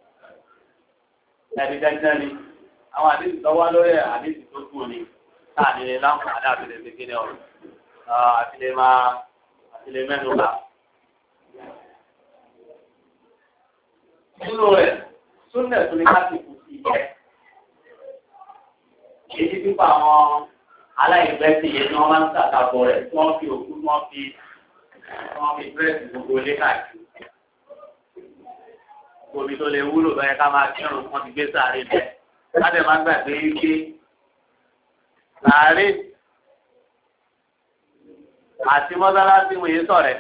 Ẹni jẹ́jẹ́ ni, àwọn àdéhùn tó wá lórí àdéhùn tó kù ni, táà nílé láǹfààní àtìlẹ́ ti kí ni o, àtìlẹ́ máa àtìlẹ́ mẹ́nu bà. Nínú rẹ̀, súnlẹ̀ tó ní ká sì kú sí ìjẹ́. Èyí pípa àwọn aláìgbẹ́sì yẹn ni wọ́n máa ń ṣàtàbọ̀ rẹ̀ tí wọ́n fi òkú tí wọ́n fi wọ́n fi bírèsì gbogbo ilé káàkiri. Omi tó lè wúlò bẹ́ẹ̀ ká máa kírun wọ́n ti gbé sàárè bẹ́ẹ̀. Láti máa gbàgbé ike sàárè àti mọ́sálásí wòye sọ̀rẹ̀.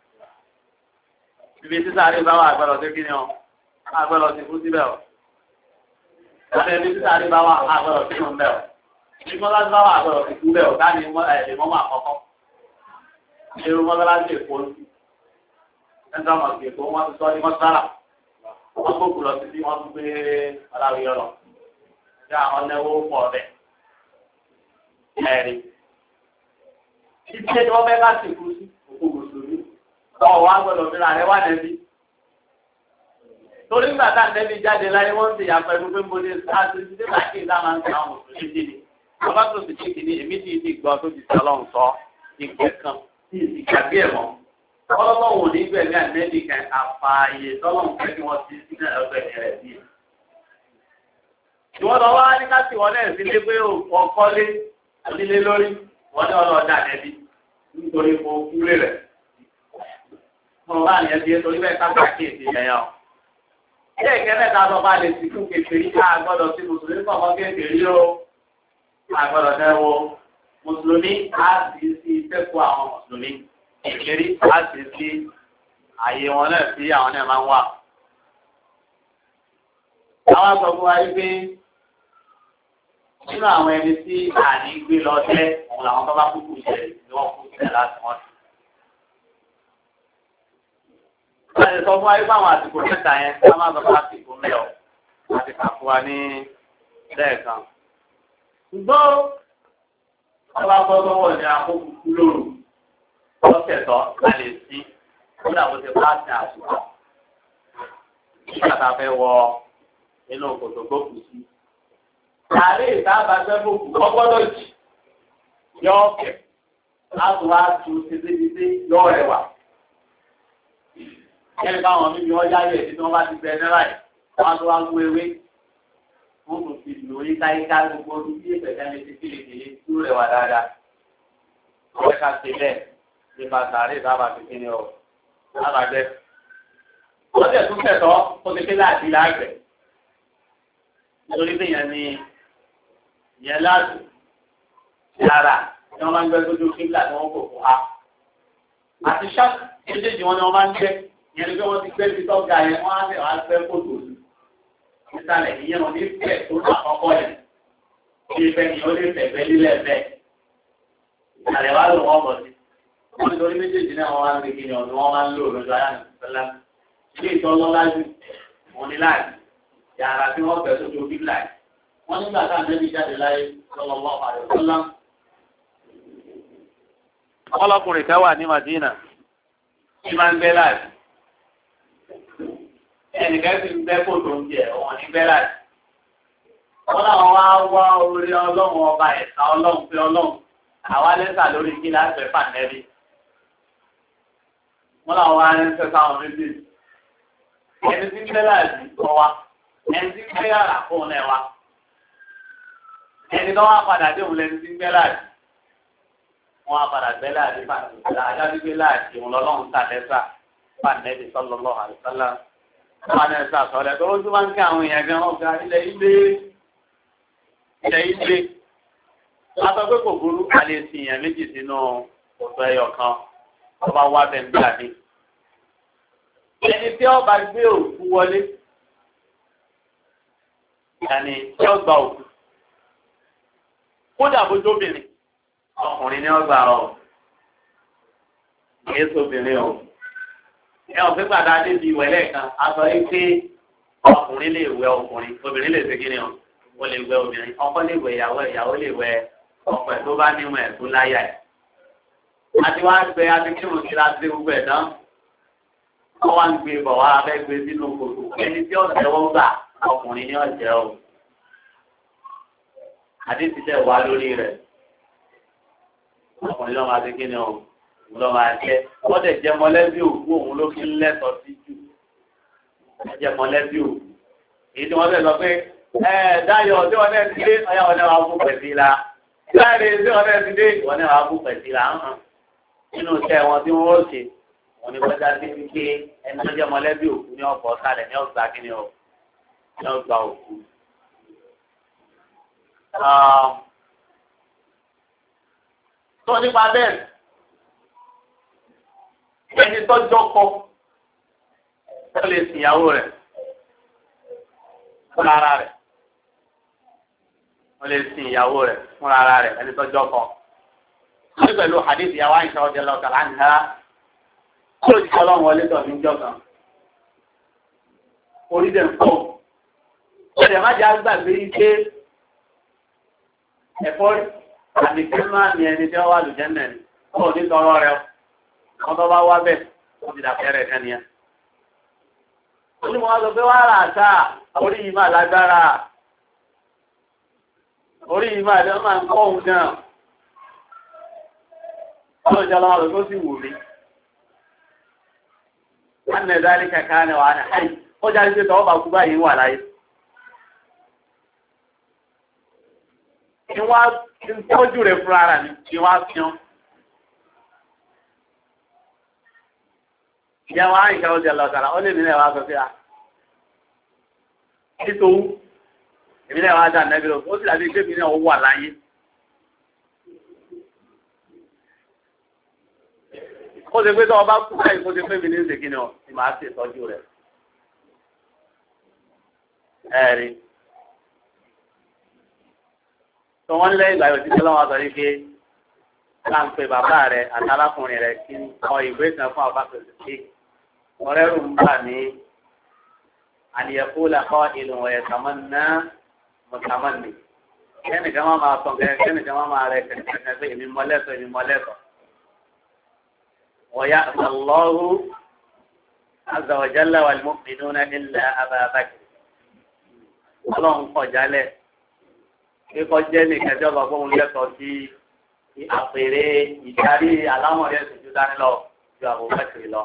Ibi tí sàárè bá wà àgbẹ̀rọ̀ sí kí ni ọ? Àgbẹ̀rọ̀ sí fún síbẹ̀ ọ. Láti ibi tí sàárè bá wà àgbẹ̀rọ̀ sí fún bẹ́ẹ̀ ọ. Ìmọ̀láṣí bá wà àgbọ̀dọ̀ fi kú bẹ́ẹ̀ ọ̀gá ni ìmọ̀mọ̀ àkọ́kọ́. Irú mọ́sálásí èkó sí. Ẹ̀ńtà mọ̀sí èkó wọ́n ti sọ ní mọ́sálà. Wọ́n gbókù lọ sí bí wọ́n tún gbé aláwí ọ̀nà. Ṣé àwọn náwó pọ̀ bẹ̀? Ẹ̀rí. Ìdílé ni wọ́n fẹ́ ká sì kú sí òkú mùsùlùmí. Tọ́ wá gbọ́dọ̀ fi ra rẹ̀ wá nẹ́bí. Torí nígbà tá nẹ́bí jáde láyé wọ́n ti yà pẹ̀lú pé mo lè sáà sí ilé láti ìdá máa ń sọ àwọn mùsùlùmí dìde. Bàbá tó ti ṣe kìíní èmi tí ti gbọ́ tó ti sọ lọ́hùn sọ ìgbẹ́ kan tí ìsì gbàgbé ẹ̀ mọ́. Ọlọ́lọ́wọ́ ò ní gbẹ̀mí ànẹ́bí kan àfààyè tọ́lọ́hùn pé kí wọ́n ti sí náà lọ́gbẹ̀mí rẹ̀ sí. Ìwọ́n lọ wá ní ká sì wọ́n náà sí lé pé ọkọ́lé onílé lórí wọ́n ní ọlọ́ọ̀dà ànẹ́bí nítorí mo kúlé rẹ̀. Mo bá àyẹ̀ bí torí bẹ́ẹ̀ ká pàkíyèsí yẹn o. Ilé ìkẹ́lẹ́ ta sọ bá lè sìnkú kékeré ká gbọ́dọ̀ sí mùsùlùmí kọ̀ọ̀kan kékeré o. Àgbọ̀dọ̀ dẹ́wọ́ mùsùlùmí á sì sí tẹ́kọ̀ọ́ àwọn mùsùlùmí ìkéré á sì sí ààyè wọn náà sí àwọn náà máa ń wà. Àwọn sọ fún wa yìí pé nínú àwọn ẹni tí àní gbé lọ tẹ́ òun làwọn tó bá kúkú ìṣẹ̀lẹ̀ ni wọ́n kú sílẹ̀ láti wọ́n. Wọ́n ti sọ fún wa yìí pé àwọn àsìkò mẹ́ta yẹn ká má sọ fún àsìkò mẹ́ọ̀ láti kà fún wa ní lẹ́ẹ̀kan. Ṣùgbọ́n ọba gbọ́dọ̀ wọ̀ ní akókò lóru lọ́sẹ̀ tọ́ a lè sí ó dàbò ti pàṣẹ àṣùkò. Nígbà tá a fẹ́ wọ inú kòtò gbòkù sí. Ààrẹ ìtaàbà fẹ́ gbòkù ọgbọ́dọ̀ jì yọ ọ̀kẹ́ láti wá tu títí yọ ẹ̀wà. Kẹ́lẹ́ báwọn mímí wọ́n yáyẹ̀ tí wọ́n bá ti bẹ náírà yìí wọ́n á tó wá mú ewé. Wọ́n kò fi lórí káyíká gbogbo ọdún bí ìpẹ̀tẹ́ lè ti kílè kílè tó rẹwà dáadáa. Wọ́n ká ṣe bẹ́ẹ̀ nípa sàárè sábà fi kíni ọ̀ lábàjẹ́. Wọ́n tẹ̀ tún tẹ̀tọ́ ó ti kéde àti láàgbẹ̀. Nítorí pé yẹn ni yẹn láàbù yàrá ni wọ́n máa ń gbẹ́ sójú kíńlá tí wọ́n kò fún wa. Àti ṣáàtì méjèèjì wọn ni wọ́n máa ń gbẹ́ yẹn ni pé wọ́n ti gbẹ́ sí tọ́ga yẹn wọ́n á fẹ́ wá gbẹ́ kòtò sí. Ìsàlẹ̀ ìyẹn wọn ní fẹ̀ tó ní àkọ́kọ́ yẹn. Bí ìfẹ́ ni ó lè fẹ̀ fẹ́ lílẹ̀ fẹ́. Ìsàlẹ̀ wa lò wọ́n bọ̀ sí. Wọ́n nítorí méjèèjì náà wọ́n máa ń gbé kí ni ọ̀dún wọ́n máa ń lò lójú ayé àti ìfẹ́lá. Ilé ìtọ́lọ́lájú wọn ní láàyè. Yàrá tí wọ́n fẹ́ sójú ojú láì. Wọ́n nígbà tá àmẹ́bí jáde láyé sallallahu alaihi wasallam. Ọlọ́kùnrin kan wà ní Madina. Tí máa ń gbé láì. Ẹnìkan sì ń bẹ́ kòtò ń jẹ ọ̀wọ́n ní bẹ́ láì. Wọ́n láwọn wá wá orí ọlọ́run ọba ẹ̀ka ọlọ́run pé ọlọ́run. Àwa lẹ́sà lórí kí láti fẹ́ fànẹ́bí. Wọ́n láwọn wá ń fẹ́ sáwọn méjì. Ẹni tí ń bẹ́ láì kọ́ wa. Ẹni tí ń gbé yàrá fún ẹ wa. Ẹni tó wá padà dé òun lẹni tí ń gbé láì. wọn á padà gbẹ́ láàrin fàtìlá ajábígbé láàrin òun lọ́lọ́run sàlẹ́sà fànẹ́bí sallallahu alaihi wasallam wọn á sà sọ̀rọ̀ tó lójú máa ń kí àwọn èèyàn gan ọ̀gá ilẹ̀ ilé ilẹ̀ ilé látọ̀ pé kò burú a lè sin èèyàn méjì sínú òtò ẹyọ kan tó bá wá bẹ́ẹ̀ nígbà ní. ẹni tí ọba gbé òkú wọlé yàní tí ó gba òkú kódà bójú obìnrin ọkùnrin ni ó gbà ọ kìí sóbìnrin o ẹ ò fi gbàdá débi ìwẹ̀lẹ̀ kan a sọ yìí pé ọkùnrin lè wẹ ọkùnrin obìnrin lè ṣe kí ni o ó lè wẹ obìnrin ọkọ lè wẹ ìyàwó ìyàwó lè wẹ ọkọ ẹ̀ tó bá nímọ̀ ẹ̀ tó láyà ẹ̀ àti wá gbé àti kírun sí láti gbogbo ẹ̀ náà wọ́n wá ń gbé bọ̀ wá abẹ́ gbé sínú kòtò ẹni tí ọ̀sẹ̀ wọ́n gbà ọkùnrin ní ọ̀jẹ̀ o àdéhùn tẹ̀ wá lórí rẹ̀ ọkùnrin lọ́ọ́ máa ṣe kí ni o lọ́ọ́ máa jẹ́ wọ́n tẹ̀ jẹ́ mọ́lẹ́bí òkú òun ló fi ń lẹ́tọ̀ọ́ sí jù jẹ́ mọ́lẹ́bí òkú èyí tí wọ́n fẹ́ sọ pé ẹ Dáyọ̀ tí wọ́n náà ti dé ọ̀yà wọn náà wà fún pẹ̀sí la láàrin tí wọ́n náà ti dé wọ́n náà wà fún pẹ̀sí la hàn nínú iṣẹ́ wọn tí wọ́n ó ṣe wọ́n ní kọjá sí wípé ẹni tó jẹ́ mọ́lẹ́bí òkú ní ọ̀pọ̀ sálẹ̀ ní ọ̀gbà kí ni o ní ọ̀gbà òkú. tó nípa bẹ́ẹ̀ ẹni tọ́jọ́ kọ ó lè sìn ìyàwó rẹ̀ fún ara rẹ̀ ó lè sìn ìyàwó rẹ̀ fún ara rẹ̀ ẹni tọ́jọ́ kọ. wọ́n pẹ̀lú hadith ìyàwó àyíṣà ọ̀jẹ̀ lọ́kàn láńhà kó ló ti sọ ọlọ́run wọlé tọ̀ ní ìjọ kan orí dẹ̀ ń pọ̀ ó dẹ̀ má jẹ́ àgbàgbé ike ẹ̀fọ́ àti kí máa ní ẹni tí wọ́n wà lùjẹ́ náà ni ó ní tọrọ rẹ wọ́n tó bá wá bẹ́ẹ̀ ó ti dàpẹ́rẹ́ kan nìyẹn. ó ní wọ́n sọ pé wàá rà sáà orí yìí máa lágbára orí yìí máa lọ́ máa ń kọ́ òun náà ọlọ́jà lọ́wọ́ rẹ̀ tó sì wù mí. wọ́n nẹ̀ dárí kàkà ní wàá ní àyè ó jáde pé tọ́wọ́ bá kú báyìí wà láyé. ni wọ́n á tọ́jú rẹ̀ fúnra rẹ̀ ni wọ́n á fi hàn. ìyá wa àyíká ọjà lọ́sàrà ó lè nílẹ̀ wá sọ sí a. nítorí èmi náà wá dà nẹ́bí lọ ó sì dàbí pé mi náà wà láyé. ó ṣe pé tó ọba kú káyìí kó ṣe pé mi ní ìṣèkí ni ọ ti máa ṣe ìtọ́jú rẹ̀. ẹ̀rí. tó wọ́n lé ìgbà yóò ti tẹ́lẹ̀ wọn sọ ní pé ká ń pe bàbá rẹ̀ àti arákùnrin rẹ̀ kí n kọ ìwé kan fún àbá pẹ̀lú pé ọ̀rẹ́ rù ń bà ní àníyẹ̀kú làkọ́ ìlú ọ̀yẹ̀ tàmánà mọ̀tàmánì. kẹ́nìkan máa máa sọ kẹ́nìkan máa máa rẹ̀ kẹ́nìkan pé èmi mọ́lẹ́sọ̀ èmi mọ́lẹ́sọ̀. ويأبى الله عز وجل والمؤمنون إلا أبا بكر ọlọ́run kọjálẹ̀ kíkọ́ jẹ́ nìkan tí ọba fóun lẹ́tọ̀ọ́ sí àpèrè ìdarí alámọ̀rẹ́ ìṣojú dání lọ ju Abubakar lọ.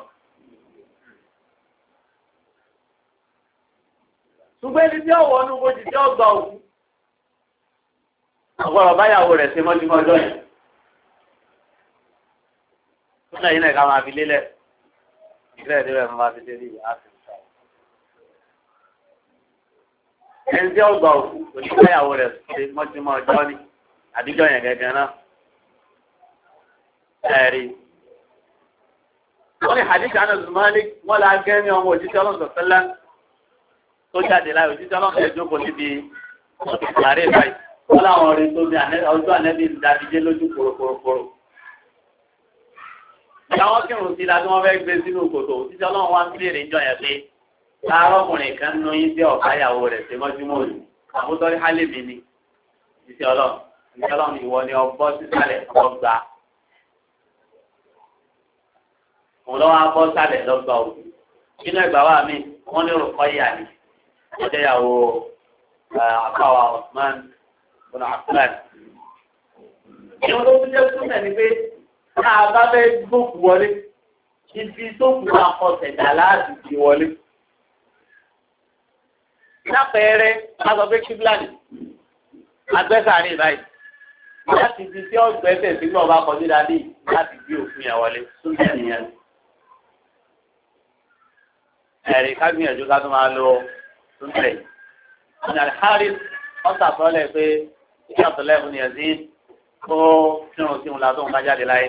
ṣùgbọ́n ẹni tí ọ̀wọ́ ọdún bójì tí ó gbà òkú ọgbọ́dọ̀ báyàwó rẹ̀ ṣe mọ́júmọ́ ọjọ́ yìí. Súnà yìí náà ká máa fi lélẹ̀. Ìgbẹ́ ìdíwẹ̀ rẹ̀ máa fi dé ní ìyá àti ìṣà. Ẹni tí ó gbà òkú kò ní báyàwó rẹ̀ ṣe mọ́júmọ́ ọjọ́ ní àdíjọ́ yẹn gẹ́gẹ́ náà. Ẹ̀rí. Wọ́n ní Hadith Anas Malik wọ́n la gẹ́ ní ọmọ òjíṣẹ́ ọlọ́sọ̀ sẹ́lá tó jáde láì òjíṣẹ́ ọlọ́sọ̀ ìjókòó níbi ìyàrá ìbáyìí. Wọ́n láwọn orin tó ní ọjọ́ ànẹ́bí ìdádíjé lójú kòròkòrò. Ìyàwó kírun sí la tí wọ́n fẹ́ gbé sínú kòtò títí ọlọ́run wá ń bèèrè ìjọ yẹn pé láàárọ̀ ọkùnrin kan nínú yín tí ọ̀gá ìyàwó rẹ̀ ṣe mọ́júmọ́ òní. Àbútọ́rí Hálèmí ni ìṣẹ́ ọlọ́run. Ìṣẹ́ ọlọ́run ìwọ ni ọgbọ́ sísàlẹ̀ ọgbà. Òun lọ́wọ́ abọ́ sálẹ̀ lọ́gbà òkú. Nínú ẹgbà wa mi, wọ́n ní orúkọ ìyá ni. Wọ́n jẹ́ ìyàwó àpáwà Osman bùnà Affan. Ìwọ́n tó tún jẹ́ súnmẹ̀ ni pé náà bá fẹ́ gbókù wọlé, ibi tó kù máa kọ sẹ̀dá láti fi wọlé. Lápẹẹrẹ, a sọ pé kíbláàdì, agbẹ́sàárì báyìí. láti di tí ọgbẹ́ tẹ̀ sí ọba kọjú dáadé láti gbé òfin yẹn wọlé súnmọ́ nìyẹn. ẹ̀rí ká gbìyànjú ká tó máa lo súnmọ́ yìí. ọ̀nà àlùkárí wọ́n sàtọ́lẹ̀ pé kí àtọ̀lẹ́bù ni ẹ̀sìn kó kírun sí òun la tó ń bá jáde láyé.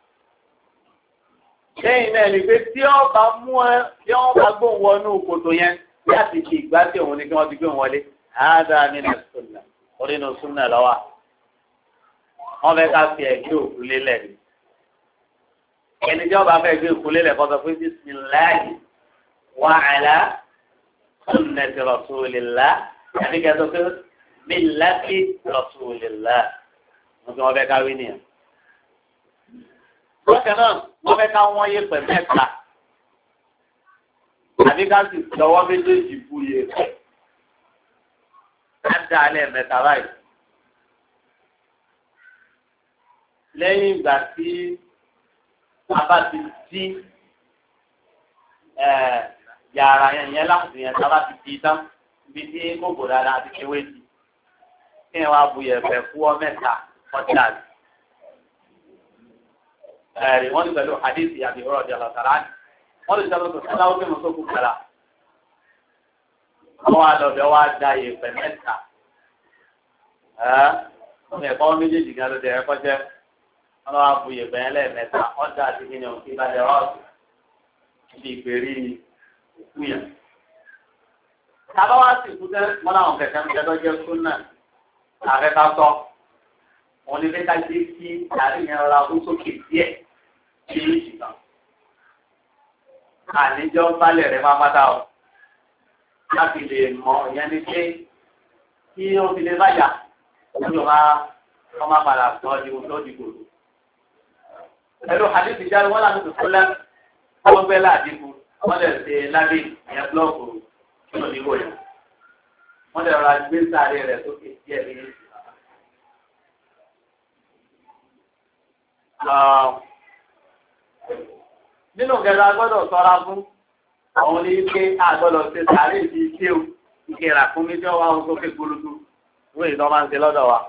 lẹ́yìn náà ni pé tí wọ́n bá mú ẹ tí wọ́n bá gbóhùn wọnú kòtò yẹn láti fi ìgbà tí òun ni kí wọ́n ti gbóhùn wọlé. àádá nínú súnà orí inú súnà lọ́wọ́ wọ́n fẹ́ ká fi ẹ̀gbẹ́ òkú lélẹ̀ ni. ẹni tí wọ́n bá fẹ́ gbé òkú lélẹ̀ kọ́ sọ pé bisimilahi wa ala sunnati rasulillah àti kẹ́sọ́ pé millati rasulillah wọ́n fi wọ́n fẹ́ ká wí nìyẹn. lọ́kẹ́ náà wọ́n fẹ́ ká wọ́n yé pẹ̀ mẹ́ta àbí ká sì lọ́wọ́ méjèèjì bu yé pẹ̀ ká dá alẹ́ mẹ́ta báyìí. lẹ́yìn ìgbà tí a bá ti di yàrá yẹn yẹn láti yẹn tá a bá ti di tán ibi tí kòkò dáadáa ti ṣe wéjì kí ẹ wá bu yẹ̀fẹ̀ fún ọ mẹ́ta ọjà rẹ̀. ẹ̀rì wọ́n ti pẹ̀lú hadith àbí ọ̀rọ̀ ọ̀dẹ̀ lọ́sàrá ni wọ́n ti sọ́dọ̀ tó sọ́dọ̀ ó kéwòn tó kú kàrà. wọ́n wá lọ bẹ̀ wá da yẹ̀fẹ̀ mẹ́ta. ọmọ ẹ̀kọ́ méjèèjì gan ló dé ẹ̀kọ́ jẹ́ wọ́n wá bu yẹ̀fẹ̀ yẹn lẹ́ẹ̀mẹ́ta ọjà àti kíni òkè ìbàdàn rọ́ọ̀sì ti ìgbèrí ìkú yẹn. tábà wá sì kú tẹ́ wọ́n láwọn kẹ̀kẹ́ ń tẹ́tọ́ jẹ́ súnà àfẹ́ká sọ wọn ní fẹ́ká dé kí àárín yẹn rọra kó sókè díẹ̀ ní ìṣìkà àníjọ́ balẹ̀ rẹ̀ máa pátá o láti lè mọ ìyẹn ní pé kí ó fi lè báyà ó lọ máa wọ́n máa padà sọ ọ́ di ohun tó di kòtò. ẹ̀rọ àdéhùn ìjáde wọn láti tòkó lẹ́ wọ́n gbẹ́ láàdínkù wọ́n lè ṣe lábẹ́ ìyẹn búlọ́ọ̀kù tí ò ní wò yẹn wọ́n lè rọra gbé sáré rẹ̀ sókè díẹ̀ ní ìṣúná. nínú kẹta gbọ́dọ̀ ṣọ́ra fún àwọn oníke àgbọ́dọ̀ ṣe sáré ìdí ike o ike rà fún mi tí wọ́n wá wọn sókè gbólódó wọ́n èyí tó máa ń ṣe lọ́dọ̀ wa.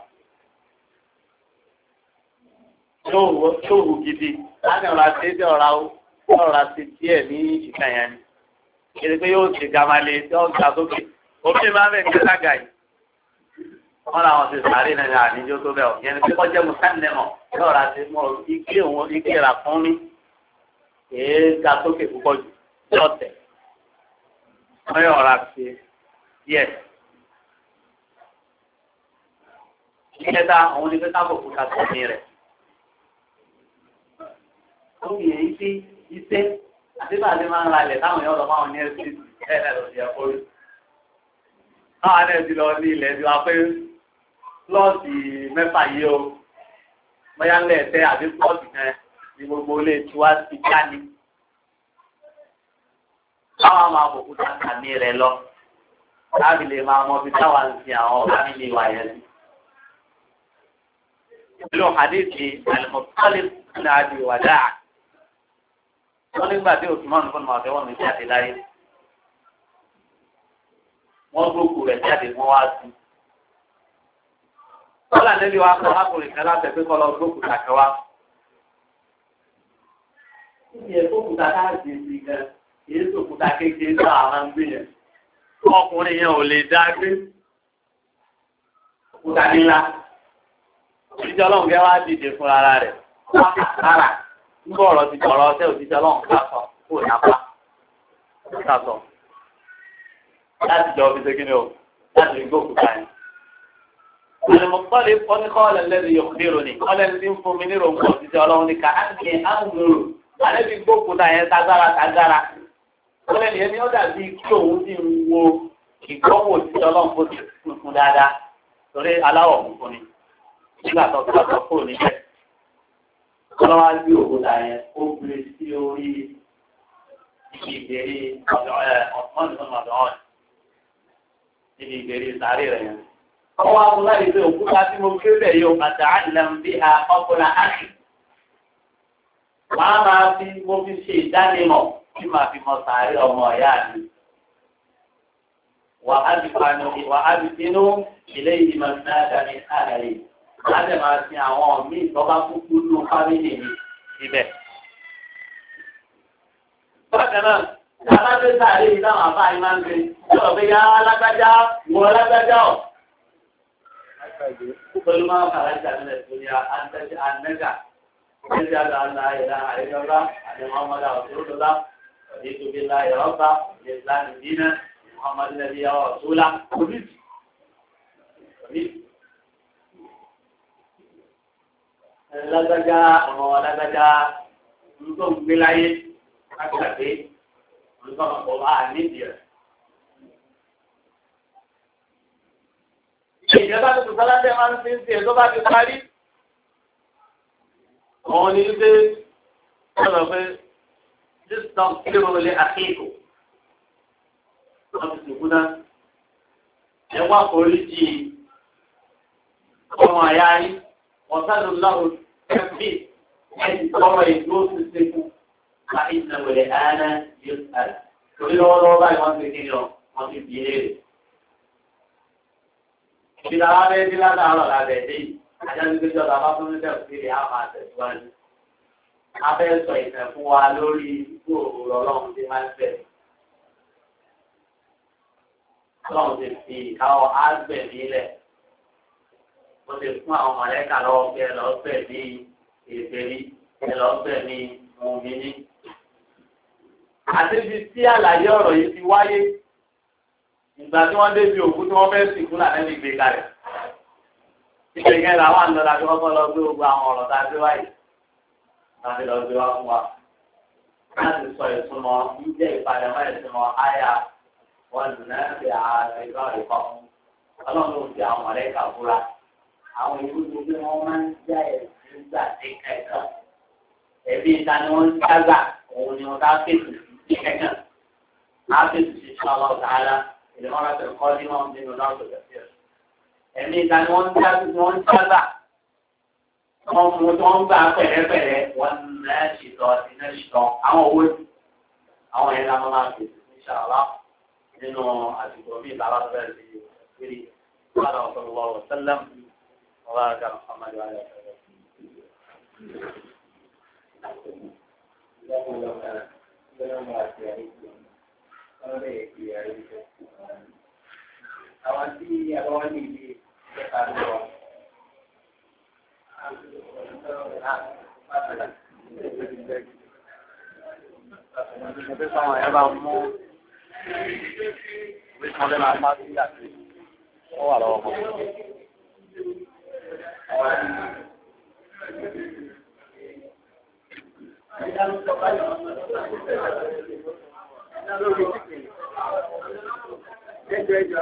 ṣóòwò gidi láti ọ̀rọ̀ àti ẹ̀dẹ̀ ọ̀rá ọ̀rọ̀ àti díẹ̀ ní ìkànnì ni kiri pé yóò ṣe gamale tí wọ́n gbà sókè. Òfin máa ń bẹ̀ ní lága yìí. Wọ́n làwọn ti sàárè náà ní àníjó tó bẹ̀ ọ̀. Yẹn ni pé kọjá mùsànnẹ́mọ̀ yóò rà sí mọ́ ike òun ike rà fún mi. Èé ga sókè púpọ̀ jù yóò tẹ̀. Wọ́n yóò rà sí díẹ̀. Ìkẹta òun ni pé káàbọ̀ kúta sọ́mi rẹ̀. Ó yẹ ife ife àti bá a ti máa ń ra ilẹ̀ táwọn yóò lọ máa ń ní ẹ̀sìn ẹ̀ẹ́dẹ̀ lọ́sí ẹ̀kọ́ rí. Àwọn àdé ti lọ ní ilẹ̀ tí wọ́n pé plọ́ọ̀tì mẹ́fà yìí o. Bóyá ńlẹ̀ ẹ̀tẹ́ àbí plọ́ọ̀tì kan ní gbogbo ilé tí wá ti já ní. Táwọn máa bò kúta kàmí rẹ̀ lọ. Láti lè máa mọ bí táwa ń sin àwọn fámìlì wa yẹn sí. Ìlú Hadithi Al-Muttalib ní Adi Wada'a. Wọ́n nígbà tí Usman fún màá fẹ́ wọ́n mi jáde láyé. Wọ́n gbókù rẹ̀ jáde wọ́n wá sí. Wọ́n là níbi wa kọ́ lákùnrin kan láti ẹgbẹ́ kọ́ lọ gbókù kàkẹ́ wá. Níbi ẹ̀kọ́ òkúta káàdì sí gan, èyí tó òkúta kékeré náà máa ń gbé yẹn. Ọkùnrin yẹn ò lè dá gbé. Òkúta nílá. Òṣìṣẹ́ ọlọ́run kẹ́ wá dìde fún ara rẹ̀. Wọ́n kà sára. Nígbà ọ̀rọ̀ ti jọ̀rọ̀ ọtẹ́ òṣìṣẹ́ ọlọ́run ká sọ kó nàpá. Ká sọ. Láti jọ fi ṣe kí ni o? Láti rí gbókùtà yẹn. Àlùmọ̀tọ́lé oníkọ́ọ̀lẹ̀ lẹ́nu yóò dérò ní. Ọlẹ́ni tí ń fún mi nírò nǹkan òṣìṣẹ́ ọlọ́run ní ká á ní àmúlò. Àlẹ́bí gbókùtà yẹn tágbára tágbára. Ọlẹ́ni yẹn ni ó dàbí kí òun sì ń wo ìgbọ́wọ́ òṣìṣẹ́ ọlọ́run kó ti funfun dáadáa. Torí aláwọ̀ funfun ni. Nígbà tó tó tó kúrò níbẹ̀. Ọlọ́wà gbé òkúta yẹn ó gbé sí orí ìgbèrí ọ̀dọ̀ ẹ̀ ọ̀tún ọ̀dọ̀ ọ̀dọ̀ níbi ìgbèrí sáré rẹ̀ yẹn. Ọwọ́ abúlá ìgbé òkúta tí mo gbé bẹ̀ yóò àtà ìlànà bí a ọkùnrin àṣì. Màá máa fi mo fi ṣe ìdánimọ̀ tí màá fi mọ sáré ọmọ ìyá mi. Wà á ti panu wà á ti pinnu ilé ìdìmọ̀ náà dání àlàyé. láti máa sin àwọn míì tó bá kúkú nù fámìlì mi síbẹ̀. bákan náà alágbé sáré yìí táwọn afá yìí máa ń gbé yóò fi yá alágbájá wọ alágbájá ọ̀. pẹ̀lú máa ń fara ìjà nílẹ̀ tó ní anẹ́gà ẹ̀jẹ̀ àgbà ńlá ìlà àìjọba àti muhammadu rasulullah ọ̀dẹ́tò bí ńlá ìrọ́bà ìsìlámù dínà muhammadu nàbí ọ̀ṣúlá oríṣi. Lágbájá ọmọ lágbájá nǹkan gbé láyé lágbàgbé nǹkan ọba nídìí rẹ̀. Ìjọba tó tún sálábẹ́ máa ń fi ń ṣe tó bá ti parí. Àwọn ní wípé wọ́n lọ pé Jísọ̀ kírò lé àkéèkó. Wọ́n ti sìnkú náà. Ẹ wá forí jì ọmọ àyá yín. Wọ́n sálù lọ́rùn kẹ́fì ẹni tọrọ ìdúró ti ṣekú. Ká ìnáwó rẹ̀ áná yóò sáré. Torí lọ́wọ́lọ́wọ́ báyìí wọ́n ti kí ni ọ, wọ́n ti bí léèrè. Ìgbà wa bẹ́ẹ̀ ní látàárọ̀ lábẹ́ dé yìí, àjọyọ̀ gbé jọba bá fún mílíọ̀nù sílẹ̀ á máa tẹ̀síwájú. A fẹ́ sọ ìtàn fún wa lórí ìgbòho ọlọ́run tí máa ń bẹ̀. Ọlọ́run ti fi ìkáwọ́ ágbẹ̀ nílẹ̀. Ó ti fún àwọn mọ̀lẹ́kà lọ́wọ́ pé ẹ lọ́ọ́ bẹ̀ ní ìfèrí, ẹ lọ́ọ́ bẹ̀ ní mùmíní. Àti ibi tí àlàyé ọ̀rọ̀ yìí ti wáyé. Ìgbà tí wọ́n débi òkú tí wọ́n fẹ́ sìnkú là lẹ́nu ìgbé kalẹ̀. Ìgbè yẹn làwọn àna láti kọ́kọ́ lọ gbé gbogbo àwọn ọ̀rọ̀ tá a gbé wáyé. Láti lọ gbé wá fún wa. Láti sọ ìtumọ̀ jíjẹ́ ìpalẹ̀mọ́ ìtumọ̀ àyà wọn dùn náà fi ààrẹ ìgbà ìkọ́. Ọlọ́run ló fi àwọn ọ̀rẹ́ kà fúra. Àwọn ìlú tó gbé wọn máa ń já ẹ̀sìn gbà dé kẹ̀kẹ́. Ẹ̀bí ìta ni wọ́n ń jágbà, òun ni wọ́n ká fèsì sí kẹ̀kẹ́. Á fèsì sí ṣọ́lá ọ̀tàlá. Ìlúmọ̀ràn tó kọ́ ní wọn nínú náà tó tẹ̀sí ẹ̀. Ẹ̀mí ìta ni wọ́n ń já wọ́n ń jágbà. Wọ́n mú tí wọ́n ń gbà pẹ̀lẹ́pẹ̀lẹ́ wọ́n náà ṣìtọ́ iná ṣìtọ́ àwọn owó tí. Àwọn yẹn la máa fi ní ṣàlá nínú àsìkò bí ìlànà tó bẹ̀rẹ̀ sí ìrírí. Wọ́n á lọ sọ̀rọ̀ wọ́n sẹ́lẹ̀m wọ́n á kà ọmọdé wa lẹ́yìn. Àwọn tí àwọn ní ilé ẹ̀ka lọ. Ẹgbẹ́ sáwọn ẹ̀ bá mú wọ́n máa bá sí àti wọ́n wà lọ́wọ́ mọ́. Ẹjọ́ ẹjọ́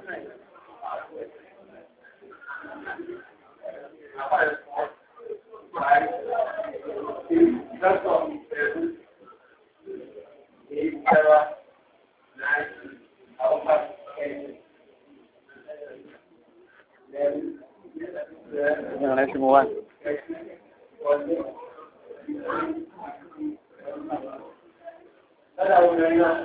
Ìrìn tí mo wá. Lọ́dà wo lórí náà?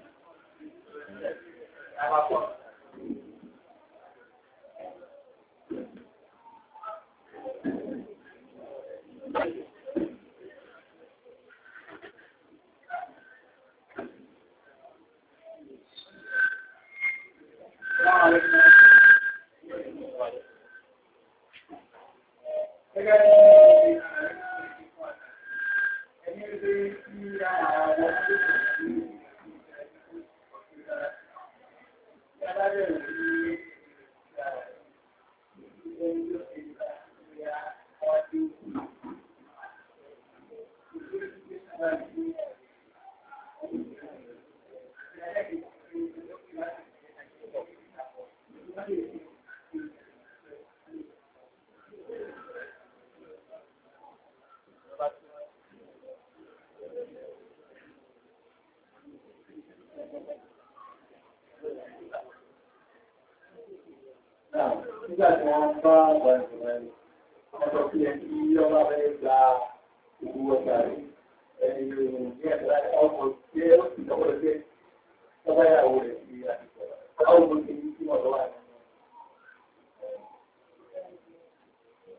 Nígbà tí wọ́n bá wà ìgbìmọ̀ ọjọ́ kí ẹni tí ọba fẹ́ gba ìlú ọjà rẹ̀ ẹni ìròyìn ní ẹ̀dá ọkọ̀ tí ó sì lọ́wọ́ ẹgbẹ́ ọba ìyàwó rẹ̀ sí àdìsọ̀. Báwo ló ti ní kí wọ́n lọ́wọ́ àná?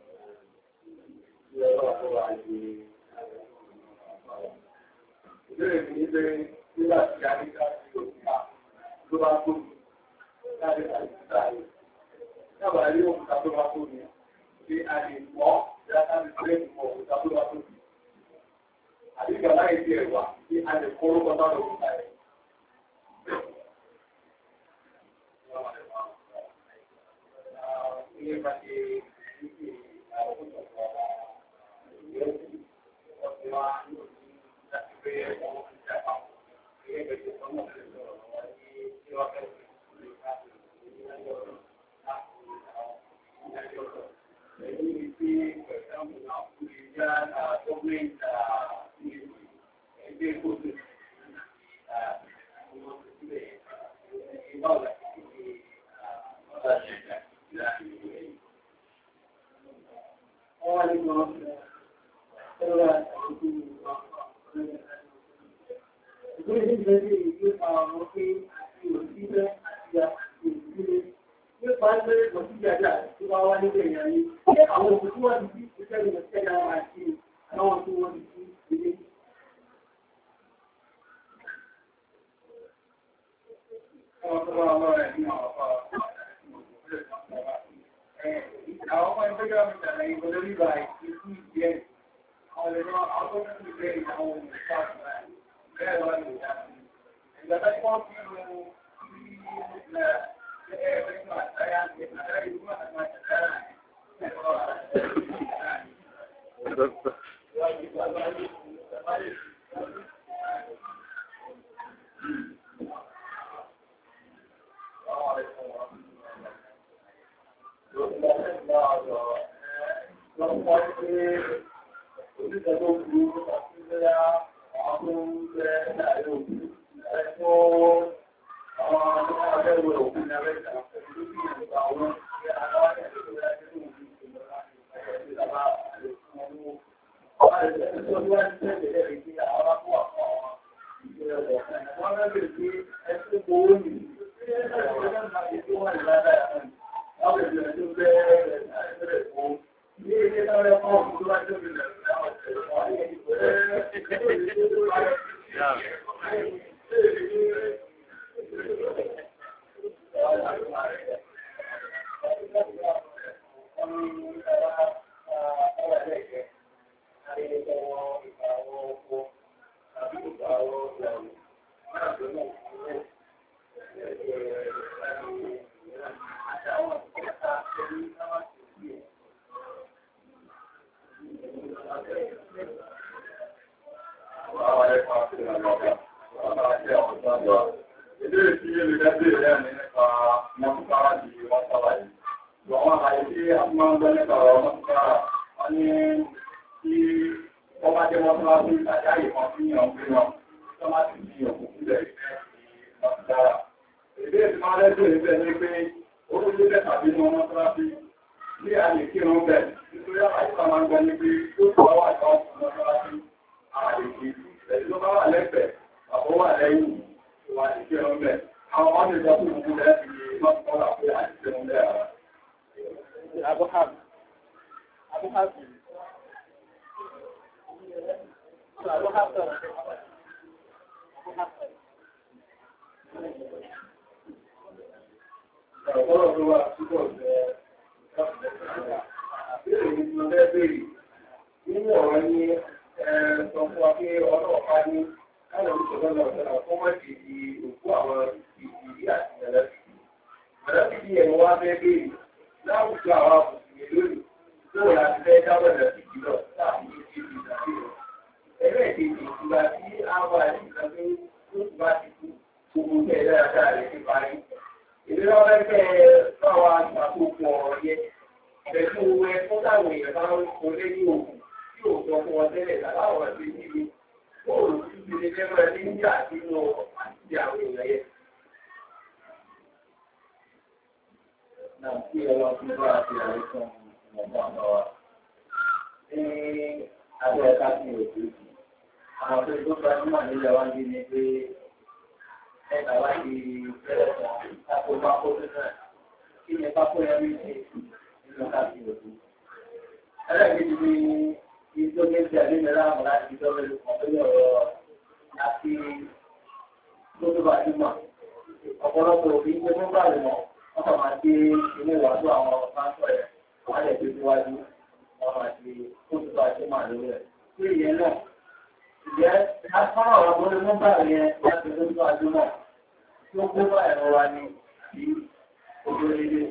wà ní ìbéèrè mi ní pé nígbà tí a ní ká sí òkúta tó bá tó láti láti sáyé. Náà rí òkúta tó bá tó ní pé a lè mọ́ ìdáta ní pé mọ̀ òkúta tó bá tó ní. Àdígbà láì sí ẹ̀wà tí a lè kó orúkọ bá lòkúta rẹ̀. Ilé ìpàdé ìdíje àwọn òkúta ìyẹn ọ̀sẹ̀ wa ní òkú láti pé ọmọ ìjàpá. Ilé ìpàdé ọmọ ìjàpá wọn ní ìwà fẹ́ẹ́ nípa ẹgbẹ́ ìmọ̀síjájá tí wá wá nílé ìyá yìí, àwọn òkú tí wọ́n ti sí ìṣẹ́ ìmọ̀síjájá wà sí àwọn tí wọ́n ti sí ilé. Àwọn tó wá wọ́n rẹ̀ ní àwọn ọ̀pá àwọn ọmọ ẹgbẹ́ gọ́ọ̀mẹ́ntà lẹ́yìn gbọdọ̀ ríbà ìsú ìjẹ́ àwọn ẹ̀rọ àwọn tó kú ìgbẹ́ ìdáwọn òmìnira bẹ́ẹ̀ wà ní ìdá. Ìgbà tó wọ́n fi rú ìjọba ìjọba ìjọba àwọn láti ìjọba ìjọba ọ̀rọ̀ àti lójú àdúgbò ọ̀pọ̀lọpọ̀ òbí ń gbé nígbà rẹ̀ mọ́ wọ́n kàn máa gbé ilé ìwàásù àwọn pásítọ̀ rẹ̀ wọ́n á lè gbé síwájú wọ́n máa di lójú àdúgbò lórí rẹ̀. Ṣé ìyẹn náà ìjẹ́ asọ́nà ọ̀rọ̀ tó lé nígbà yẹn láti lójú àdúgbò tí ó kó bá ẹ̀rọ wa ní àbí ojú ilé.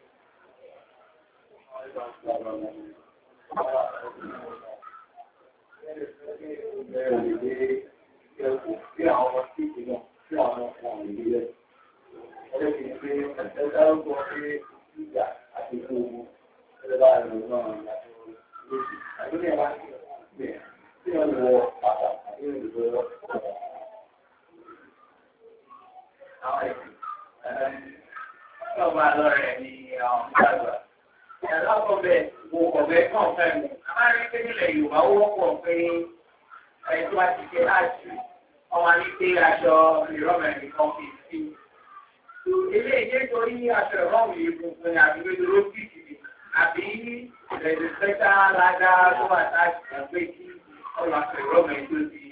Bí àwọn ọmọ tí ìgbìmọ̀ tí àwọn ọmọ ìgbìlẹ̀. Ẹlẹ́gbẹ̀ẹ́ pé ẹ̀sẹ̀ dárúkọ pé ìjà àti ìgbòho ẹlẹ́bà ẹ̀rọ náà yàtọ̀ lóṣù. Àgbẹ̀lẹ̀ wá sí ẹ̀ tí wọ́n lọ pàtà àti ìrìnlẹ̀ lọ pàtà. Àwọn ẹ̀sìn ọ̀gbà lọ́rẹ̀ ni àwọn ìgbàgbà. Ẹ̀rọ ọ̀bẹ wo ọ̀bẹ kàn fẹ́ mu. A máa rí pé nílẹ̀ Yorùbá ó wọ́pọ̀ pé ẹ̀tọ́ àti ṣe láti ọmọ ní pé aṣọ ìrọ́mẹ̀rin kan fi sí. Ilé ìjẹ́ torí aṣọ ìrọ́mù yìí funfun ni àbí gbé ló fi ìdìbò àbí ìrẹ̀lẹ̀ pẹ́tà lága tó wà láti ṣàgbé kí ọ̀rọ̀ aṣọ ìrọ́mẹ̀rin tó ti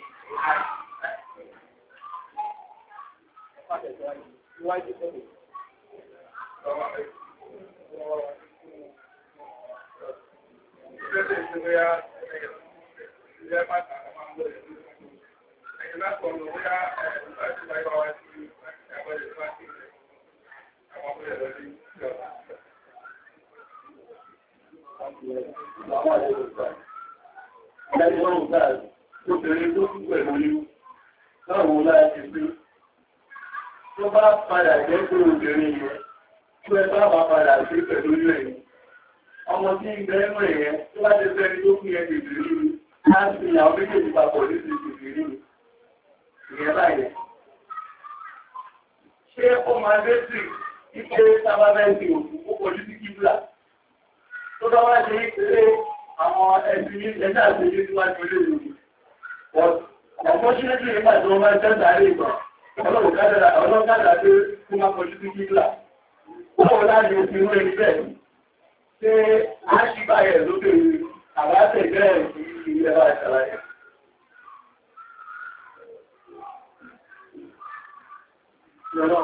láti. Obìnrin tó kú pẹ̀lú ní láwọn láti pé tó bá padà jẹ́ pé obìnrin yẹn tó ẹ bá wà padà sí pẹ̀lú ilẹ̀ yìí. Ọmọ tí ń bẹ ẹ̀mọ̀ ẹ̀yẹn tó bá ti fẹ́ tó kú yẹn tètè rí ni láti ìyàwó méjèèjì papọ̀ ní ti tètè rí ni. Ìyẹn báyẹn. Ṣé ó máa dé sí ipé sábàbẹ́ǹtì òkú ó kọjú sí kíbla? Tó bá wá ṣe pé àwọn ẹ̀sìn ẹ̀dá àti ilé tí wá ti lé lòdì. Ọ̀pọ̀ṣínẹ́tì nígbà tí wọ́n máa tẹ́ta rí ìgbà, ọlọ́kadà tó kú máa kọjú sí kíbla. Báwo láti òfin rú ẹni bẹ́ẹ̀? Ṣé a ṣì báyẹ̀ lókè àbáṣẹ̀ bẹ́ẹ̀ sí ilé ẹ̀rọ ìṣàlàyé? Lọ́nà.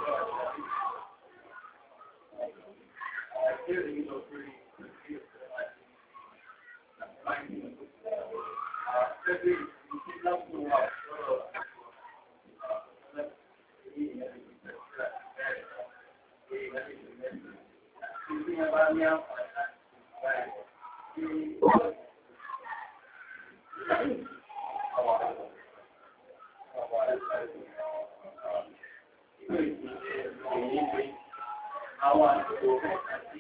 Àwọn àti àti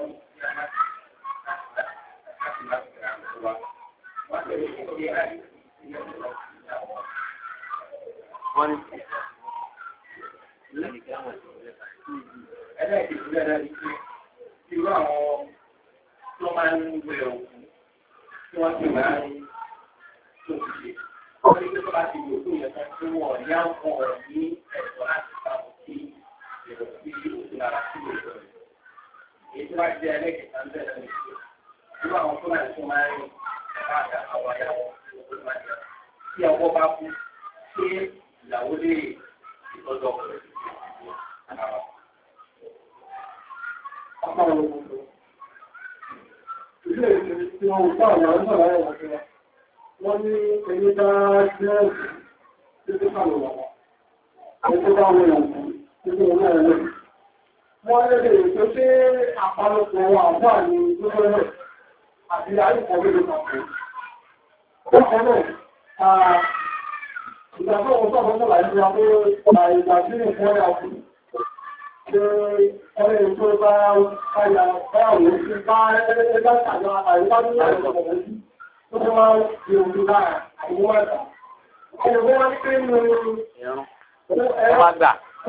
wọ́n ní ẹlẹ́ẹ̀kì ìpínlẹ̀ náà ní pé irú àwọn tó máa ń wẹ òkú tí wọ́n ti máa ń tó ṣe. Wọ́n ní pé tó bá ti lò tó yẹ kan tí wọ́n ní àwọn ọ̀rọ̀ ní ẹ̀tọ́ láti pamọ́ sí èrò sí òkú lára sí òkú rẹ̀. Èyí tó bá jẹ́ ẹlẹ́kẹ̀ẹ́ta ń bẹ̀rẹ̀ ní ìṣe. Irú àwọn tó máa ń tó máa ń rìn ẹ̀ka àgbà àwọn ayáwó tó máa ń yẹ. Tí ọkọ bá kú, ṣé ìyàwó lè ìtọ́jú ọkùnrin ara. Ilé ìṣẹ̀lẹ̀ tí wọ́n wùpá àwọn ọ̀nà láyé wọ́n tí wọ́n ní ẹni bá jẹ́ ọ̀sán tí ó kàlọ̀ wọ́n. Ẹni bá wọ́n yàn fún títí ọmọ ẹ̀rẹ́. Wọ́n lè lè tó ṣe àpapọ̀ àwọn àní tó fẹ́rẹ̀ àti àìkọ̀ mélòó kan fún. Bákan náà, ìgbà tó wọ́n sọ̀rọ̀ sọ̀rọ̀ àìsí àpò àìgbà sí ìfún ọ̀yà fún. Ṣé ọ̀rẹ́ tó bá káyà báyàwó sí bá ẹgbẹ́ tàbí àìwá ní àìsàn ọ̀rẹ́ sí tó tó máa ń fi òun lára àìwọ́ àgbà. Ẹni wọ́n wá pé nínú ẹwà gbà.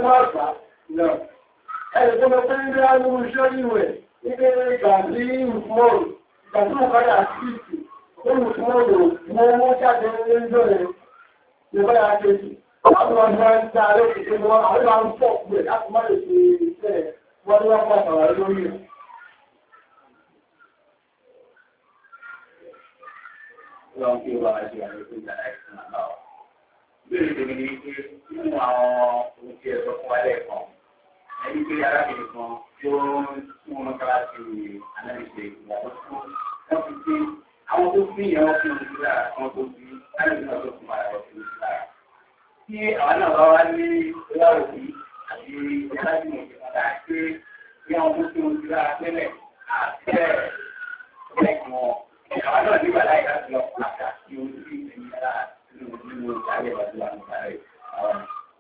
Ẹni tó lọ pé ní àánú iṣẹ́ ìwẹ̀ nígbé ìgbà sí ìfúnmọ́rù, ìgbà tí ó káyà sí ìsì, ó ìfúnmọ́rù mọ́ wọ́n jáde ní ìjọ rẹ̀ ìbáyà kejì. Àwọn ọmọ ìgbà rẹ̀ ìṣẹ́ wọn, àwọn ọmọ ń pọ̀ pẹ̀ láti má lè ṣe iṣẹ́ wọ́n ní wọ́n pàtàkì lórí rẹ̀. lọ́n kí ó bá wa ṣe àlékún ìdára ìfún àlá ọ̀. Ìbéèrè tèmi ni pé nínú àwọn ohun tí ẹ sọ fún wa lẹ́ẹ̀kan, ẹni pé arábìnrin kan tó fún wọn kára sí anábìsẹ ìgbàgbọ́ fún wọn fi pé àwọn tó fi ìyẹn wọn fi ohun sí lára àwọn tó fi anábìsẹ náà tó fún ara wọn fi ohun sí lára. Tí àwọn náà bá wá ní ìyàwó yìí àti alábìnrin ìjọba pé bí àwọn tó fi ohun sí lára tẹ́lẹ̀ àti ẹ̀ lẹ́kọ̀ọ́ àwọn náà nígbà láì láti lọ pàtàkì ojú ìsinmi lára nínú nínú ìdájọ́ ìwádìí àwọn ọ̀gá rẹ̀ àwọn.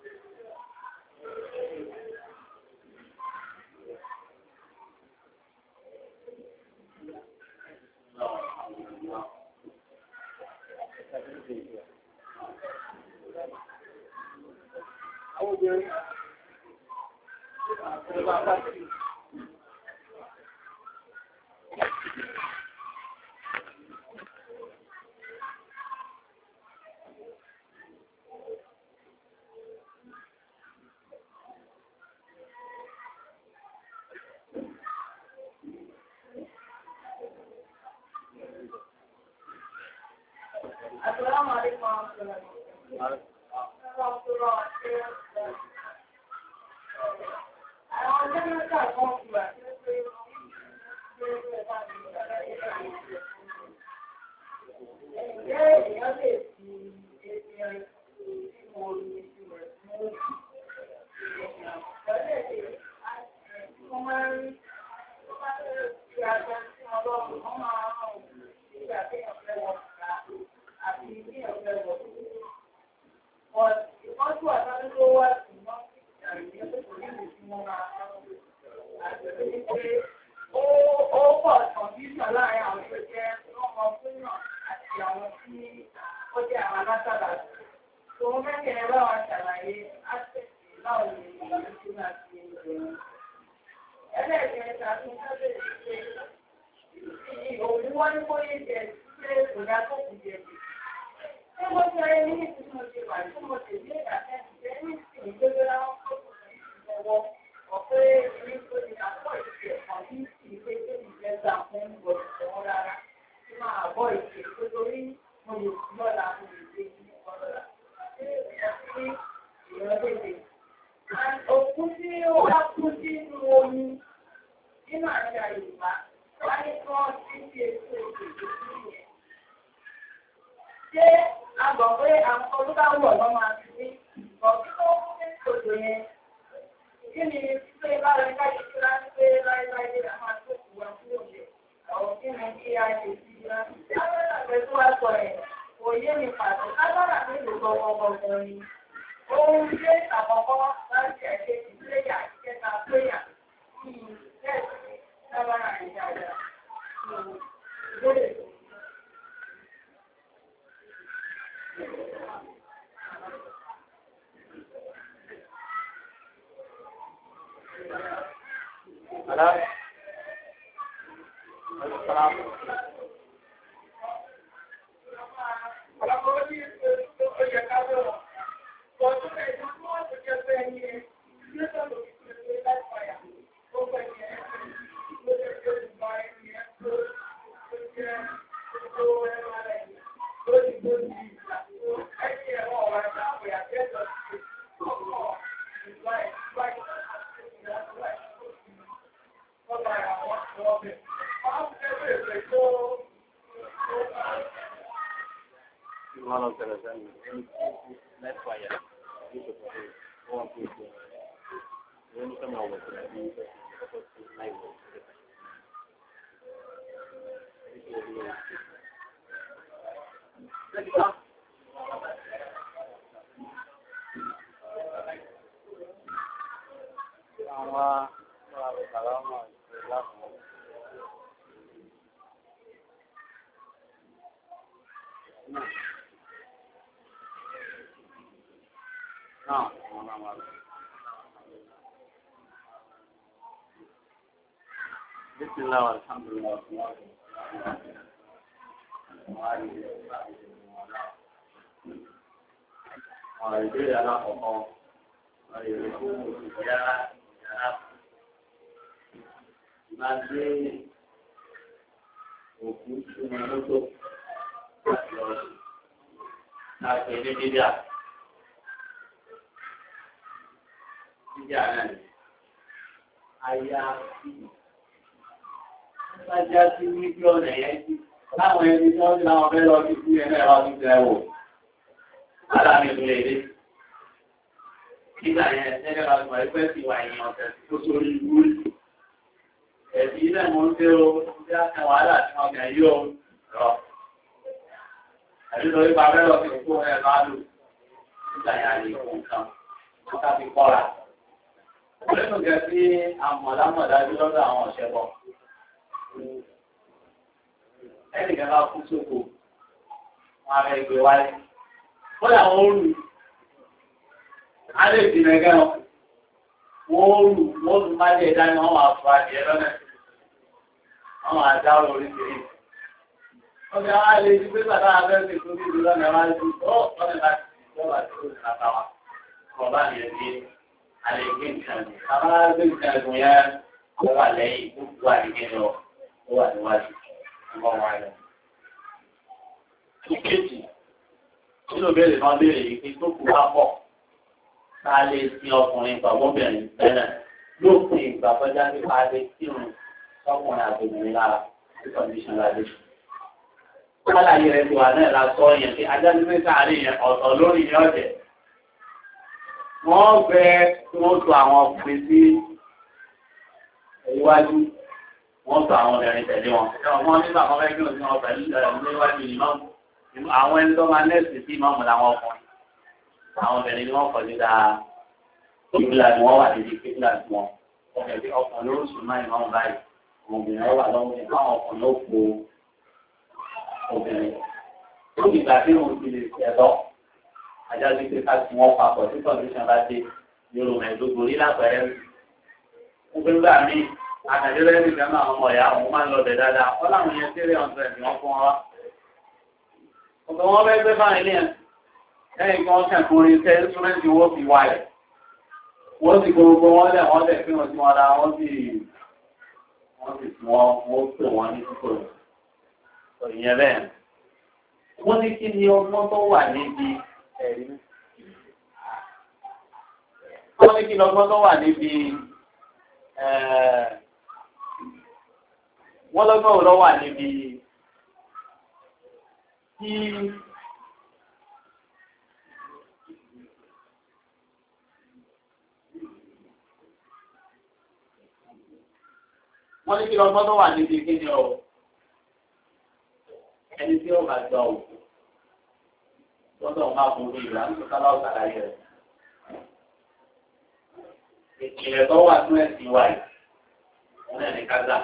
Àwọn obìnrin Assalamu alaikum warahmatullahi wabarakatuh. Àwọn ọjọ́ mẹ́ta kan gbà tí ó pé ǹjẹ́ èèyàn lè fi èsì rìn tí mo rí sí rẹ̀ mú ọ̀lẹ́ èdè tí mo máa ń rí tó bá fẹ́ fi àjọ sí ọlọ́run wọ́n máa ń rán nígbà tí èèyàn fẹ́ wọ̀ ká àti bí èèyàn fẹ́ wọ̀ tó ìtọ́jú àtàlẹ́ tó wà sí náà ìyẹn tó kò ní ìlú tí wọ́n máa ń àti pé ó pọ̀ kọ̀ǹpútà láàárín àwọn tó jẹ́ ọmọ fúnyàn àti àwọn tí ó jẹ́ àwọn alátàlá. Tó ń mẹ́kẹ̀ ẹ bá wa ṣàlàyé áṣẹ̀tì báwo ni ìlú tí máa ti ń bẹ̀rẹ̀. Ẹlẹ́ẹ̀kẹta tó ń sábẹ̀ ṣe òun wọ́n ní kó yé jẹ pé kò dá tó kù jẹ jù. Ṣé mo ti rẹ ní ìtumọ̀ ṣe wà tí mo ti gbé ìdàkẹ́ ìjẹ́ ní ìsìn ìgbélé láwọn tó kù ní ìṣẹ̀wọ̀ ọ̀pẹ́ ìlú tó ti àpọ̀ ìṣẹ̀ kan ní ìgbé tó ti jẹ́ gbà fún gbọ̀dọ̀ ṣẹ̀wọ̀n rárá tí máa bọ̀ ìṣe tó torí mo lè fi lọ́la mo lè gbé ní ọlọ́la. Ṣé ìyá sí ìrọ̀lẹ́dẹ̀? Òkú tí ó wá kú sínú omi nínú àṣà Yorùbá wáyé tí wọ́n ti fi èso ìgbèjì sí ìyẹn. Ṣé a gbọ́ pé àwọn ọdún bá wọ̀ lọ́ máa fi ní ọ̀gbìn tó kú sí ìkòtò yẹn? Kí ni pé báwo ni ká ṣe kí láti pé láéláé la máa tó kù wá kúrò jẹ? Àwọn kí ni kí a ṣe sí i láti? Lábẹ́rẹ́ àgbẹ̀ tó wá sọ ẹ̀ kò yé mi pàtó. Lábẹ́rẹ́ àgbẹ̀ ló gbọ́ gbọ́gbọ́ ni. Ohun ṣe àkọ́kọ́ láti ẹ̀ṣẹ̀ ìpléyà ìkẹta pléyà kí ìṣẹ́ẹ̀sì lábẹ́rẹ́ àgbẹ̀ dáadáa. Ìbéèrè tó. Hello? Hello? One of the reasons that's why I use it for one people. When you come over to the use it for night work. Sama Waalaikumsalam No, no, no, no. Bismillah, alhamdulillah. Àwọn ìbéèrè alákọ̀ọ́kọ́, àwọn èrè fún ìyára ìyára máa gbé òkú sínú mọ́tò láti ní bíbíà bíbíà náà ni àyà lájá sí ní bí ọ̀nà yẹn sí láwọn ẹni tí wọ́n ti láwọn fẹ́ lọ sí sí ẹ̀rọ ẹ̀rọ ti tẹ̀ wò aláàmì ìpínlẹ̀ èdè nígbà yẹn ẹgbẹ́ wa gbọ́ ẹgbẹ́ ti wà yẹn ọ̀sẹ̀ tó sórí ìlú ẹ̀bí ilẹ̀ mọ̀ ń tẹ́ o bí a kẹ wàhálà tí wọ́n kẹ̀ yóò rọ̀ ẹ̀bí lórí bàbá ẹ̀rọ ti kó ẹ̀ bá lò nígbà yẹn àlè ìfún kan wọ́n ká fi kọ́ra. Lẹ́nu gẹ̀ sí àmọ̀lámọ̀dájú lọ́dọ̀ àwọn ọ̀ṣẹ́ bọ̀. Ẹnìkan bá kú sóko, wọn á fẹ́ gbé wáyé. Ó yà wọ́n rù. A lè fi mẹ́gẹ́ wọn. Wọ́n rù, wọ́n rù má lè dání, wọ́n máa fọ adìẹ lọ́nà. Wọ́n máa dá orí kiri. Ọjà wa lè di pé bàbá abẹ́ ti tó bí ìlú lọ́nà wá ju ọ́ lọ́nà bá ti lọ́wọ́ àti oṣù nàbà wa. Ọba yẹn ti alẹ́ gbé nǹkan ní. Àwọn gbé nǹkan ẹ̀gbọ́n yẹn ó wà lẹ́yìn gbogbo àdìgẹ́ lọ, ó wà níwájú. Ọmọ wa lọ. Ìkejì, nínú ìbéèrè náà béèrè yìí pé tó kù wá pọ̀. Ká lè sin ọkùnrin pàbọ́bìnrin bẹ́ẹ̀ lópin ìgbà kọjá pé ká lè kírun sọ́kùnrin àti obìnrin lára sí kọ̀ǹdíṣàn ládé. Kálàyé rẹ̀ ti wà náà lásọ yẹn pé ajáde pé káàárín yẹn ọ̀tọ̀ lórí ní ọ̀jẹ̀. Wọ́n fẹ́ kí wọ́n tu àwọn ọkùnrin sí iwájú, wọ́n tu àwọn obìnrin tẹ̀lé wọn. Wọ́n nígbà kan fẹ́ kí wọ́n ti wọn pẹ̀lú iwájú ìmáàmù. Àwọn ẹni tó máa nẹ́ẹ̀sì sí ìmáàmù làwọn ọkùnrin. Àwọn obìnrin ni wọ́n kọjú dáa kíbílà ni wọ́n wà níbi kíbílà tí wọ́n. Ọkùnrin bí ọkùnrin ló sùn máa ìmáàmù báyìí. Àwọn obìnrin wà lọ́wọ́ ní káwọn ọkùnrin ó po obìnrin. Ó ti gbà tí wọ́n ti lè ṣẹ̀ lọ. Ajá sí pé ká tí wọ́n papọ̀ tí kọ̀ǹdíṣàn bá dé Yorùbá ìdógórí lápẹ̀rẹ̀. Ó gbé gbà mí, àtàlẹ́rẹ́ nìkan náà ọmọ ìyá òun máa ń lọ bẹ̀ dáadáa. Wọ́n láwọn yẹn tẹ́lẹ̀ ọ̀sẹ̀ ni wọ́n fún wọn wá. Ọ̀pọ̀ wọn fẹ́ gbé fáwọn ilé yẹn. Lẹ́yìn kan kẹ́kùnrin tẹ́ ẹ́sùmẹ́ntì wọ́n fi wáyẹ̀. Wọ́n sì gbogbo wọn lẹ̀ wọ́n lẹ̀ fíwọ̀n tí wọ́n ra wọ́n sì wọ́n sì fún wọn wọ́n pè wọ́n ní títò ìyẹn bẹ́ẹ̀. Wọ́n ní kí ni ọgbọ́n tó wà níbi ẹ̀rí. Wọ́n ní kí ni ọgbọ́n tó wà níbi wọ́n lọ́gbọ́n ló wà níbi tí wọ́n ní kí lọ́gbọ́n tó wà níbi kíni ọ ẹni tí ó bá gba òkú lọ́dọ̀ máa fún mi ìlú àti sọ́kálá ọ̀sàlàyé rẹ̀. Ìpìlẹ̀ tó wà nínú ẹ̀sìn wa yìí wọ́n náà ní kájà.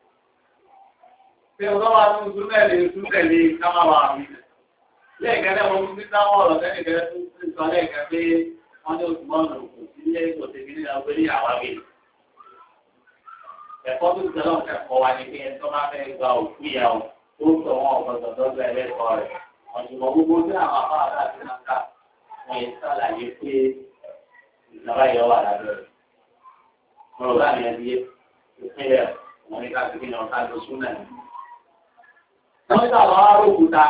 Ṣé ọ̀dọ́ wa tún tún tẹ̀lé tún tẹ̀lé kámá wa mi? Lẹ́ẹ̀kẹ́ náà wọ́n ti dáwọ́ ọ̀rọ̀ sẹ́nìkẹ́ tún ti sọ lẹ́ẹ̀kẹ́ pé wọ́n ní oṣù mọ́ọ̀nù kò sí ilé ìtòsíkí nínú ọgbẹ́ ní àwa mi. Ẹ̀kọ́ tó ti tẹ̀lé ọ̀kẹ́ kọ́ wa ní pé ẹni tó máa fẹ́ gba òkú yẹn o, ó sọ wọn ọ̀gbọ̀dọ̀ dọ́gba ẹlẹ́kọ̀ọ́ rẹ̀. Ọ̀ṣùgbọ́n gbogbo tí àwọn afá àti nàkà wọ́n yẹ sàlàyé pé ìjọba yẹn wà lábẹ́ rẹ̀. Mo rò láàrin ẹbí ìpínlẹ̀ wọn ní ká fi kí ni ọ̀ká lọ sún náà. Wọ́n ní àwọn arókúta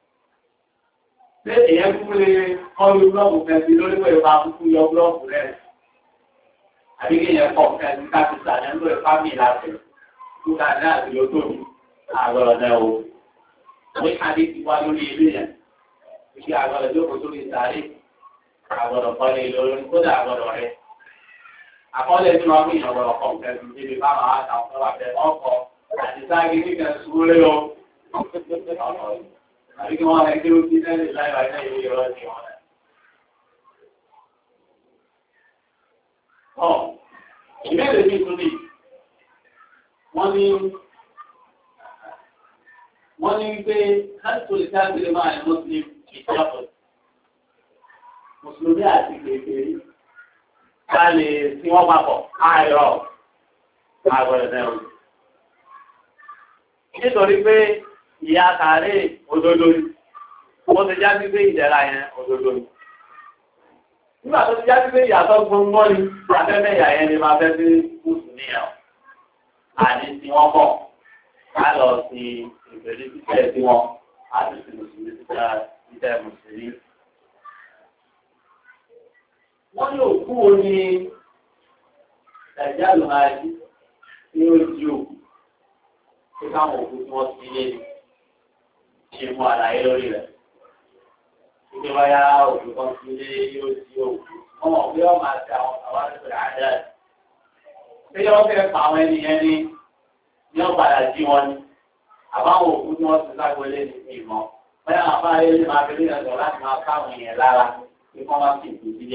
ṣé èyàn kúkú lè kọ́lu búlọ́ọ̀kù kẹsì lórí pé ìfà kúkú yọ búlọ́ọ̀kù rẹ̀. Àbí kí èyàn kọ̀ kẹsì káfí sàlẹ̀ ń lò ìfà mi láti kúta ní àti lótóbi àgọ́rọ̀ náà o. Àwọn ìkàdé ti wá lórí ilé yẹn. Ìṣe àgọ́rọ̀ jókòó sórí ìsàlẹ̀ àgọ́rọ̀ kọ́lé lórí kódà àgọ́rọ̀ rẹ̀. Àkọọ́lẹ̀ tí wọ́n mú ìyàwó ọkọ̀ kẹsì níbi báwọn àtàwọn ọ̀pọ̀ àfẹ́ ọkọ̀ àti sáàgì ní kẹsì wúlé o. Àbí kí wọ́n rẹ̀ kí ó ti tẹ́lẹ̀ láìwá ilé ìwé ìrọ̀ sí wọn. Ọ̀ ìbéèrè mi tún ní wọ́n ní wọ́n ní wípé káàkiri lè káàkiri máa ń mọ́sílẹ̀ ìjọpọ̀. Mùsùlùmí àti kékeré ká lè tí wọ́n papọ̀ káàrọ̀ àgbọ̀dọ̀ náà. Nítorí pé ìyá kàárẹ̀ òdodo ni, wọ́n ti já sí pé ìdẹ̀ra yẹn òdodo ni. Nígbà tó ti já sí pé ìyàtọ̀ gbọ́ngbọ́n ni, afẹ́fẹ́ ìyá yẹn ni máa fẹ́ sí mùsùlùmí ẹ̀. Àní tí wọ́n bọ̀, ká lọ sí ìgbèlè títẹ̀ sí wọn, àti mùsùlùmí ti ta ìtẹ́ mùsùlùmí. wọ́n ní òkú wo ni ẹ̀já ló máa jí ní ojú òkú tó káwọn òkú tí wọ́n ti lé ní ṣe mú àlàyé lórí rẹ̀. ìdí wáyà òkú kan ti lé yóò di òkú. wọ́n mọ̀ pé wọ́n máa ṣe àwọn àwọn àti ìpèrè àdá rẹ̀. ṣé wọ́n fẹ́ pa àwọn ènìyàn ní ní ọ̀padà jí wọn ni àbáwọn òkú tí wọ́n ti ságbélé ní ìmọ̀ bẹ́ẹ̀ àwọn afárá yẹn máa fi léyìn ọ̀dọ̀ láti máa káwọn èèyàn lára kí wọ́n máa fi ìlú sílé.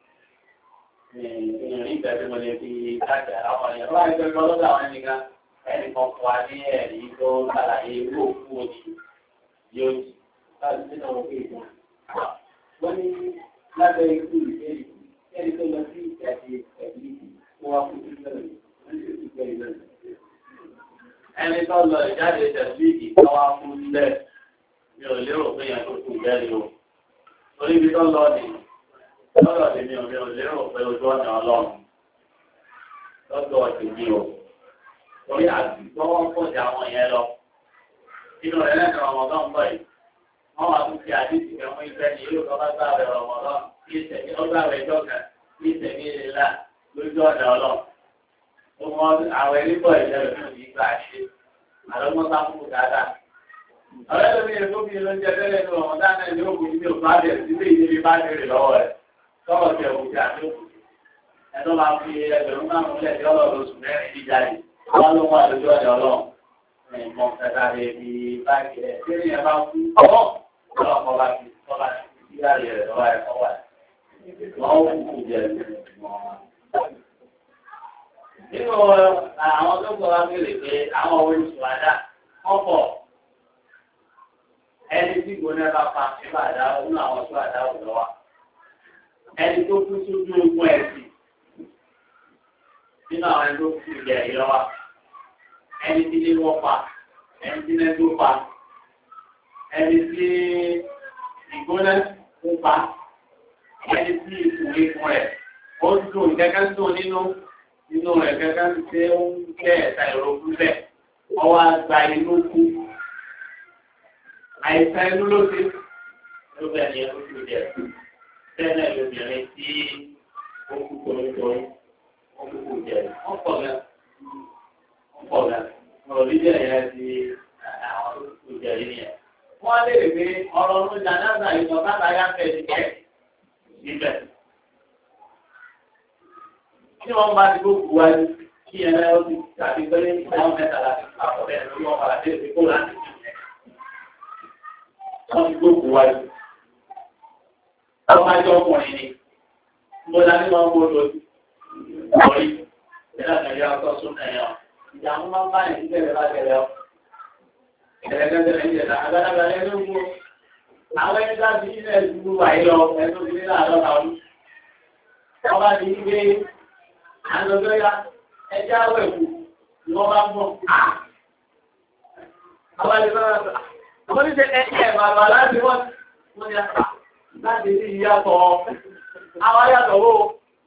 ìrìn ìgbẹ́ tí mo lè fi káàkiri àwọn èèyàn tó wà ní pẹ̀lú ọlọ́dọ̀ àwọn ẹnìkan ẹnì kan fún wa ní ẹ̀rí tó ṣàlàyé irú òkú òní yóò jì láti sínú òkú ìgbà. wọ́n ní lábẹ́ ikú ìbéèrè ẹni tó lọ sí ìjáde ẹ̀bí tó wá fún ìgbẹ́rẹ̀ ẹni tó lọ ìjáde tẹ̀síìkì tó wá fún ilẹ̀ mi ò lérò pé yẹn tó kù bẹ́ẹ̀ o. torí ibi tó lọ ní lọ́dọ̀ tèmi ò mi ò lérò pé ojú ọ̀nà ọlọ́run lọ́dọ̀ tèmi o. torí àtìgbọ́ wọn pọ̀ sí àwọn yẹn lọ. inú rẹ̀ lẹ́nu ọmọdé ń bọ̀ yìí. wọ́n wá tún fi àdìsí kan fún ìfẹ́ ní ìlú kan bá gbàgbé ọmọdé kí ìsẹ̀mí ọgbà rẹ̀ jọ kan kí ìsẹ̀mí ìlera lójú ọ̀nà ọlọ́run. Ọmọ àwọn ẹni bọ̀ ìjẹ́rìí fún ìgbà ṣe. Àlọ́mọ́ bá kú dáadáa. Ọ̀rẹ́ lómi èkó bí ló ń jẹ tẹ́lẹ̀ ní ọmọ dáná ní òkú ní òkú bá bẹ̀rẹ̀ sílé ìdílé bá bẹ̀rẹ̀ lọ́wọ́ rẹ̀. Sọ́wọ́ tẹ òkú jà ní òkú. Ẹ̀tọ́ máa fi ẹgbẹ̀rún márùn-ún lẹ̀ tí ọlọ́run oṣù mẹ́rin ní jáde. Wọ́n ló wà lójú ọ̀dẹ̀ ọlọ́run. Ìmọ̀ kẹta rẹ̀ fi báàgì rẹ̀. Ṣé ní ẹ bá kú? Ọ̀pọ̀ ọlọ́pọ̀ bá fi tọ́ba sí ìyáàrí rẹ̀ lọ́wọ́ ẹ̀kọ́ wà. Wọ́n kú jẹ nínú àwọn tó kọ́ wa béèrè pé àwọn olùsùwádà wọ́n pọ̀ ẹni tí gbóná bá pa nípa àdá nínú àwọn tó àdá òjò wa ẹni tó kú sójú ogun ẹ̀sìn nínú àwọn ẹni tó kú ilẹ̀ ìlọ wa ẹni tí ilé wọ́n pa ẹni tí ilé tó pa ẹni tí ìgbóná tó pa ẹni tí ìkùnrin fún rẹ̀ ó dùn kẹ́kẹ́ tó nínú. Inú rẹ̀ gẹ́gẹ́ bí ṣe ń kẹ́ ẹ̀ta ìrọ̀kú bẹ̀, ọwọ́ àgbà inú kú. Àìsàn inú ló ti ló bẹ̀ ní ẹ̀kú tó jẹ. Bẹ́ẹ̀ náà lóbìnrin tí ó kú torítorí, ó kú kú jẹ. Wọ́n pọ̀ gan. Wọ́n pọ̀ gan. Ọ̀rọ̀ lílẹ̀ yẹn ti àwọn tó kú jẹ yìí yẹn. Wọ́n lè rí pé ọ̀rọ̀ ọ̀run jàǹdà ìtàn bàbá yá fẹ́ ti kẹ́ síbẹ̀. Tí wọ́n bá ti gbóògùn wáyé kí ẹ náà ó ti tàbí pẹ́lẹ́ ní àwọn mẹ́tàlá ti pàpọ̀ bẹ́ẹ̀ lórí wọn padà dé ìpínkó láti jù ẹ̀. Wọ́n ti gbóògùn wáyé. Wọ́n máa jẹ́ ọkùnrin ni. Mo dání máa ń mú lórí. Ọ̀rí. Ìjọba kan yọ ọkọ̀ sún ẹ̀yàn. Ìjàmú máa ń bá yẹn síbẹ̀ bá tẹ̀lé ọ. Ẹ̀rẹ̀kẹ́tẹ̀lẹ̀ ń jẹ̀dá. Agbádágbá lẹ́nu ń mú. Àwọn ẹni tá ti nílẹ̀ ìdúró wáyé lọ ẹni tó ti nílẹ̀ àádọ́ta ọdún. Wọ́n bá ti gbé àlọ́gbẹ́yà ẹjẹ́ àwẹ̀ kù ni wọ́n bá ń bọ̀. Àwọn ìgbàlá wọ́n ní ṣe ẹ̀ẹ́ bàbá láti wọ́n wọ́n ní àpá láti rí ìyàtọ̀ àwọn ayàtọ̀ wó.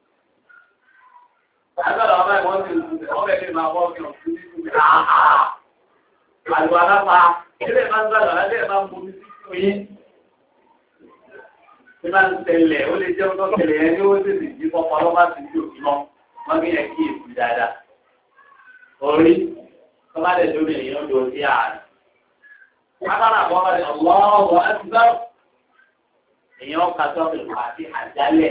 Àgbàlá ọba ìwọ́n ti wọ́n bẹ̀ lè máa wọ́n fi hàn sí ní àlùbọ̀ alápa ilé máa ń gbàlá láti ẹ̀ máa ń bomi sí fún yín. Ṣé máa ń tẹ̀lẹ̀ ó lè jẹ́ ọjọ́ tẹ̀lẹ̀ yẹn ní ó sì sì jí pọ́pọ́ ọlọ́pàá sí ìjọ ìmọ̀. Wọ́n bí yẹn kí èsì dáadáa. Orí tọ́lá lè lórí èèyàn ló sí ààrẹ. Lábára àbọ̀ wá ní ọlọ́wọ́ ẹgbẹ́ èèyàn ká sọ́ọ̀tì àti àjálẹ̀.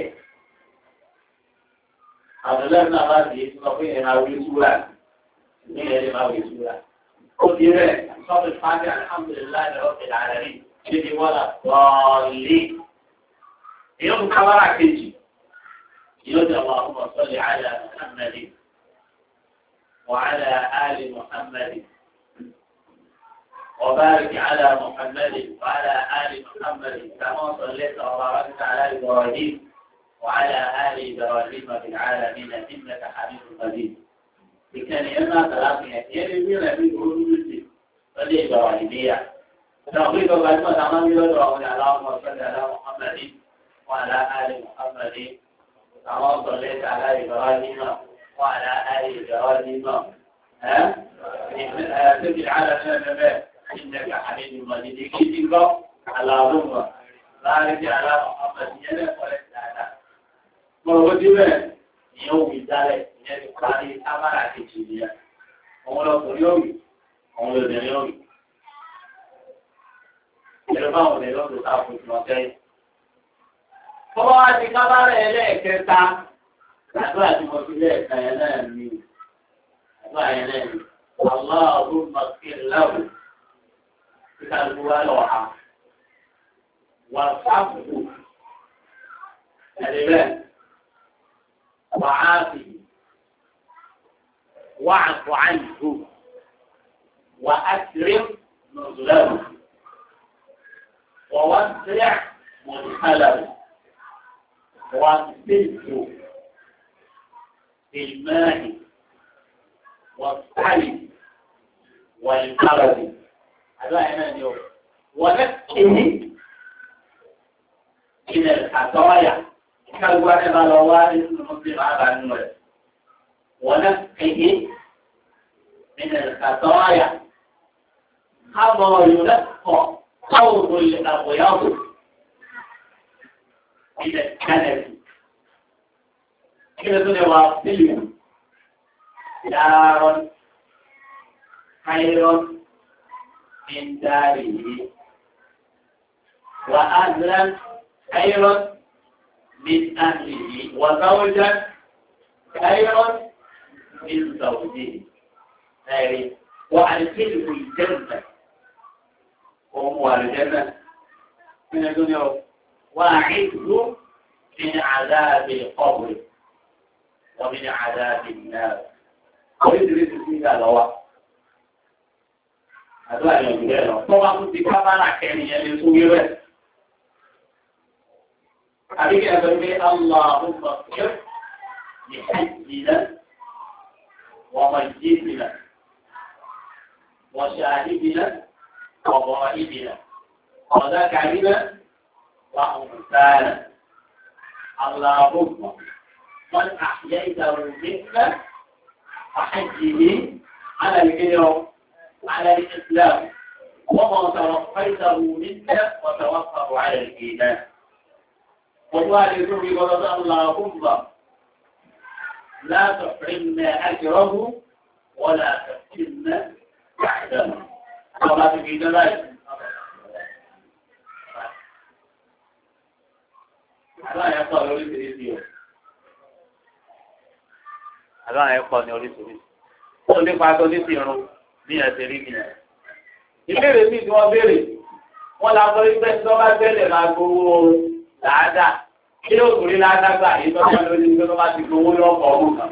Àbẹ̀lẹ̀ náà bá di sọ pé ìrìn àwọn ìṣúra ní ìrìn àwọn ìṣúra. Ó di rẹ̀ sọ́ọ̀tì fàájì alhamdulilayi ọ̀sẹ̀ ààrẹ rí níbi wọ́n là sọ́ọ̀lì. Èèyàn kò kábàrà kejì. يدعو اللهم صل على محمد وعلى آل محمد وبارك على محمد وعلى آل محمد كما صليت وباركت على إبراهيم وعلى آل إبراهيم في العالمين إنك حميد مجيد. لكن إما ثلاثة يلي من أبي قلوب والإبراهيمية. تقول بعد ما تمام يدعو اللهم صل على محمد وعلى آل محمد كما صليت على إبراهيم وعلى آل إبراهيم ها تبي العالم إنك حميد مجيد كيف تقول اللهم بارك على محمد يلا قلت هذا موجود يوم الدار يعني قاري أمانة كتير أولو يوم أولو يوم Yorùbá ò lè lọ́dún sáfù ìmọ̀tẹ́. Fọwọ́ àti kábàárẹ̀ ẹlẹ́ẹ̀kẹta, àdúrà tí mo fi lẹ́ẹ̀ka yẹn náà ní àdúrà yẹn náà ní. Allahumma ighfir lahu kíkà ló wá lọ ha. Wà sáfù ẹ̀dẹ̀bẹ̀ wà á fi wà àfọ̀ àyìnbó wà á tẹ̀lé nùzùlẹ́wò. ووسع منحله واسبله في الماء والسعي والمرض هذا هنا اليوم ونفسه من الخطايا كالوانا بالوان المسلم على النور ونفسه من الخطايا كما ينفق قوض الأبيض من الكنف كده دون واصل دار خير من داره وأهلا خير من أهله وزوجا خير من زوجه وأدخله الجنة وهو الجنة من الدنيا وأعذه من عذاب القبر ومن عذاب النار ويدرس فيها لواء هذا اليوم جاء طبعا كنت كمان كان يسوي أبيك أبيك اللهم اغفر لحجنا ومجدنا وشاهدنا وضائبنا وذكرنا وأنثانا اللهم من أحييته منا فحجه على اليوم على الإسلام وما توفيته منا وتوفه على الإيمان والله يقول اللهم لا تحرمنا أجره ولا تفتنا بعده ولا تفيدنا ذلك هذا يقول oríṣiríṣi àlọ́ àyẹ̀kọ́ ní oríṣiríṣi ó nípa tó ní sí irun bí ẹ̀sẹ̀ rí mi. ìbéèrè mi tí wọ́n béèrè wọ́n la sọ wípé tí wọ́n bá gbẹ́lẹ̀ máa gbowó dáadáa kí ló kù rí ládàgbà yìí tó bá lórí pé wọ́n bá ti gbowó lọ́kọ̀ ọ̀hún kan.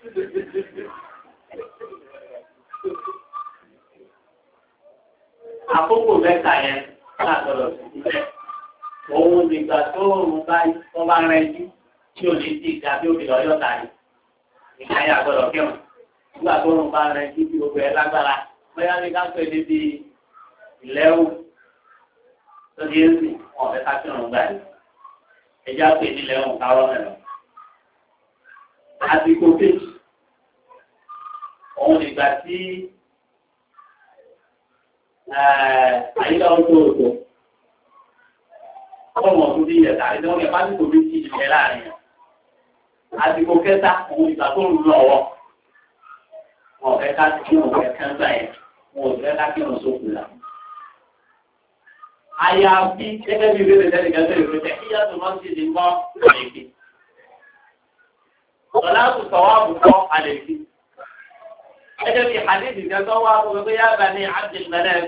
àkókò mẹ́ta yẹn náà gbọ́dọ̀ sí ilẹ̀ òun nígbà tó òun bá wọ́n bá rẹ̀ jú tí ò ní sí ìgbà bí òbí lọ́yọ̀ tàbí ìgbà yẹn àgbọ̀dọ̀ kírun nígbà tó òun bá rẹ̀ jú tí gbogbo ẹ̀ lágbára bóyá ní ká pè níbi ìlẹ́wù tó di èsì wọn fẹ́ ká kírun gbà yìí ẹjá pè nílẹ̀ òun kárọ́ mẹ́rin. àsìkò kejì òun nígbà tí àyíká ọjọ́ òjò ọmọ ọdún bí ìyẹ̀ta àti wọn kẹ pásítọ̀ bí ti ìjìnlẹ̀ láàrin yẹn. àsìkò kẹta òun ìgbà tó ń lọ ọwọ́ wọn fẹ́ ká kí wọn fẹ́ kán gbà yẹn wọn ò fẹ́ ká kí wọn sókun là. àyàfi gẹ́gẹ́ bí ìbéèrè tẹ́lẹ̀ gẹ́gẹ́ bí ìbéèrè kí yàtọ̀ máa ń ṣe ní mọ́ àlèkè. ọ̀la àtúntò wa bù kọ́ àlèkè. gẹ́gẹ́ bí hadith gẹ́gẹ́ wá wọ́n gbé yá bani Abdul Manaf.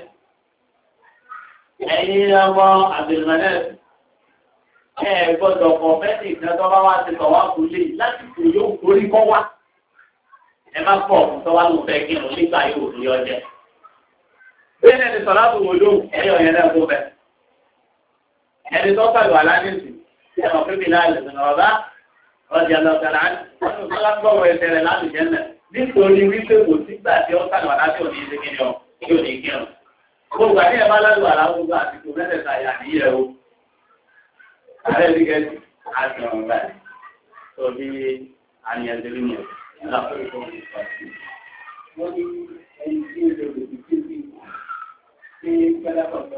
ẹ̀yin ọmọ Abdul Manaf. ẹ gbọ́dọ̀ kọ̀ fẹ́ẹ̀sì ìgbẹ́tọ́ bá wá ti tọ̀ wá kú lé láti kò yóò torí kọ́ wá. ẹ má pọ̀ fún tọ́wá ló fẹ́ kí n nígbà yóò rí ọjẹ́. bẹ́ẹ̀ ni sọ̀rọ̀ àbúrò ló ẹ̀yọ̀ yẹn náà tó bẹ̀. ẹni tó pẹ̀lú aláǹdẹ̀sì ẹ̀rọ pípì láàyè sọ̀rọ̀ ọ̀bá ọjà lọ́kàlá wọn tó bá gbọ́wọ́ ẹsẹ̀ rẹ̀ láti jẹ́ náà nítorí wípé kò sígbà tí ó sàlù aláṣẹ òní ṣe kí ni ọ kí òní kí ọ. gbogbo àti ẹ̀ bá lálù aláwùjọ àsìkò mẹ́tẹ̀ẹ̀ta yà níyẹ̀ o. ààrẹ ti gẹ̀ẹ́sì àti ọ̀rọ̀ báyìí tó bí àníyàn ti rí mi ọ̀ wọ́n ní ẹni tí ó lè lòdì sí sí ṣe gbẹ́dá kọ̀ọ̀kan.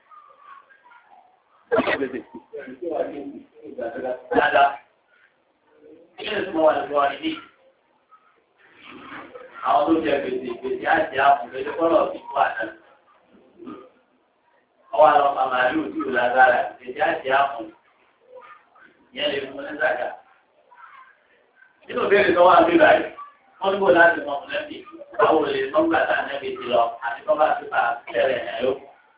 Dáadáa. Ilé ìtumọ̀ wà lọ́wọ́ ní àwọn tó jẹ gbèsè gbèsè àti àwọn gbèsè kọ́lọ̀ ti kú àná. Ọwọ́ àwọn màmá yóò tí ò lágbára gbèsè àti àwọn ìyẹn lè fún ní sàgà. Nínú ìbéèrè tó wà níbà yìí, wọ́n ní kó láti mọ ọ̀nẹ́bì, àwọn olè nọ́mbà tá ànẹ́bì ti lọ àti tó bá ti bá tẹ̀lé ẹ̀ yó.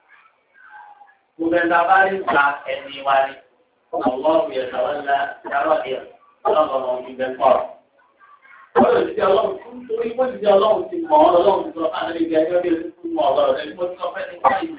Gbogbo ẹ̀ta bá rí ta ẹni wá ní ọlọ́run yẹn lọ́wọ́ ńlá yàrá ìyẹn ọlọ́run ọmọ mi bẹ pọ̀. Wọ́n lè ti ọlọ́run torí wọ́n ti di ọlọ́run ti mọ̀ ọ́ lọ́run ti sọ fún àná ibi ẹjọ́ bí ẹni fún ọ̀rọ̀ rẹ̀ mo ti sọ fẹ́ ní báyìí.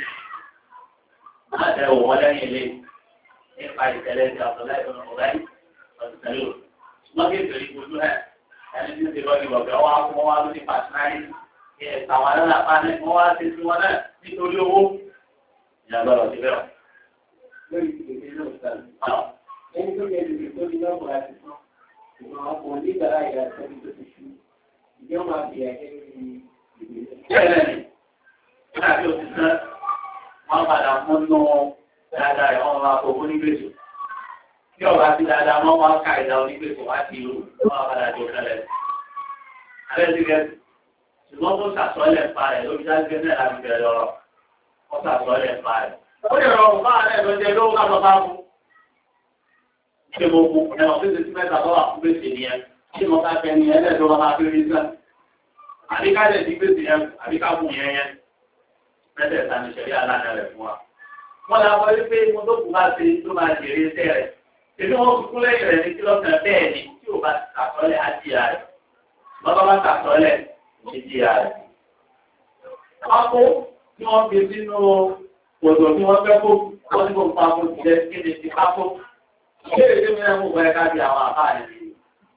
Má tẹ̀ wọ̀ wọ́n lẹ́yìn ilé nípa ìtẹ̀lẹ́ ti ọ̀dọ́ láìpẹ́ ọ̀rẹ́ ọ̀dùnkẹ́lẹ́ o. Wọ́n ké bèrè ìgbòjú ẹ̀ ẹni tí ó ti lọ́ọ́ ìwọ̀gbẹ́ wọ́n á fún wọn wá lórí pàṣínáì àwọn aláàpá ní wọ́n wá ti fi wọn náà nítorí owó. Ìyàgbọ́ ọ̀rọ̀ ti bẹ̀rẹ̀. Lórí ìgbésẹ̀ náà sáré. Ẹni tó yẹ lè tó ní lọ́kùnrin àti sàn. Ìgbọ̀n ọkọ̀ onígbàrá ìyá sẹ́ni tó ti ṣú. Ìjọ máa fi ẹ̀jẹ̀ ní ìgbésẹ̀. Bẹ́ẹ̀ ni, nígbà tí o ti sẹ́, wọ́n padà fún nù dáadáa ẹ̀ wọ́n máa kó onígbèsè. Bí ọ̀gá ti dáadáa wọ́n máa ká ìdá onígbèsè wá sí ìlú, wọ́n padà di òkèlè. Alẹ́ ti gẹ̀ ṣùgbọ́n tó ṣàṣọ́lẹ̀ pa rẹ̀ lórí dájú náà láti bẹ̀rẹ̀ lọ́rọ̀. Wọ́n ṣàṣọ́lẹ̀ pa rẹ̀. Ó lè rọrùn bá àlẹ́ ìlọ́jẹ́ lówó ká lọ bá mú. Ṣé mo kú ẹ̀wọ̀n tó ti sí mẹ́ta tó wà fún gbèsè nìyẹn? Ṣé mo ká fẹ́ ni ẹlẹ́dọ̀ wọn máa fi rí sẹ́? Àbí ká lè di gbèsè yẹn, àbí ká mú yẹn yẹn. Mẹ́tẹ̀ẹ̀ta ni ṣẹ̀rí aláǹdà rẹ̀ fún wa. Wọ́n lọ wọlé pé mo tó kù bá ṣe tó máa jèrè iṣẹ́ rẹ̀. Èmi wọn kúkú lẹ́yìn rẹ̀ ní kílọ̀kàn bẹ́ẹ̀ ni tí ò bá ṣàtọ́lẹ̀ á jìyà rẹ̀. Bọ́lá bá ṣàtọ́lẹ̀ ní jìyà rẹ̀. Wọ́n kó tí wọ́n fi sínú òdò tí wọ́n fẹ́ kó wọ́n ní kó pa kó ti jẹ́ kí ni ti pákó. Ìbéèrè tí mi náà mú bọ́ ẹ̀ka bí àwọn àbá rẹ̀ ní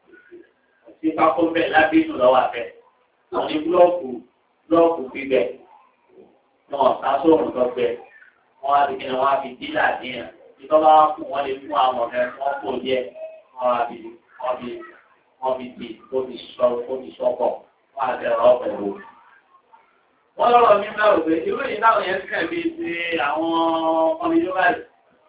ti pákó bẹ́ẹ̀ lábínú lọ́wọ́ àfẹ́. Wọ́n ní búlọ́ọ̀kù búlọ́ọ̀kù gbígbẹ̀. Wọ́n ọ̀sá sóòrùn tó gbẹ. Wọ́n á fi kí ni wọ́n á fi dílà díyàn. Ìjọba fún wọn lè fún àwọn ọ̀rẹ́ wọn kò jẹ wọ́n á fi wọ́n fi wọ́n fi di tó fi sọ tó fi sọ́kọ̀ wọ́n á fẹ́ rọ́ pẹ̀lú. Wọ́n lọ́rọ̀ mi bá rò pé irú yìí táwọn yẹn kẹ̀ bí ti àwọn ọmọ ìjọba yìí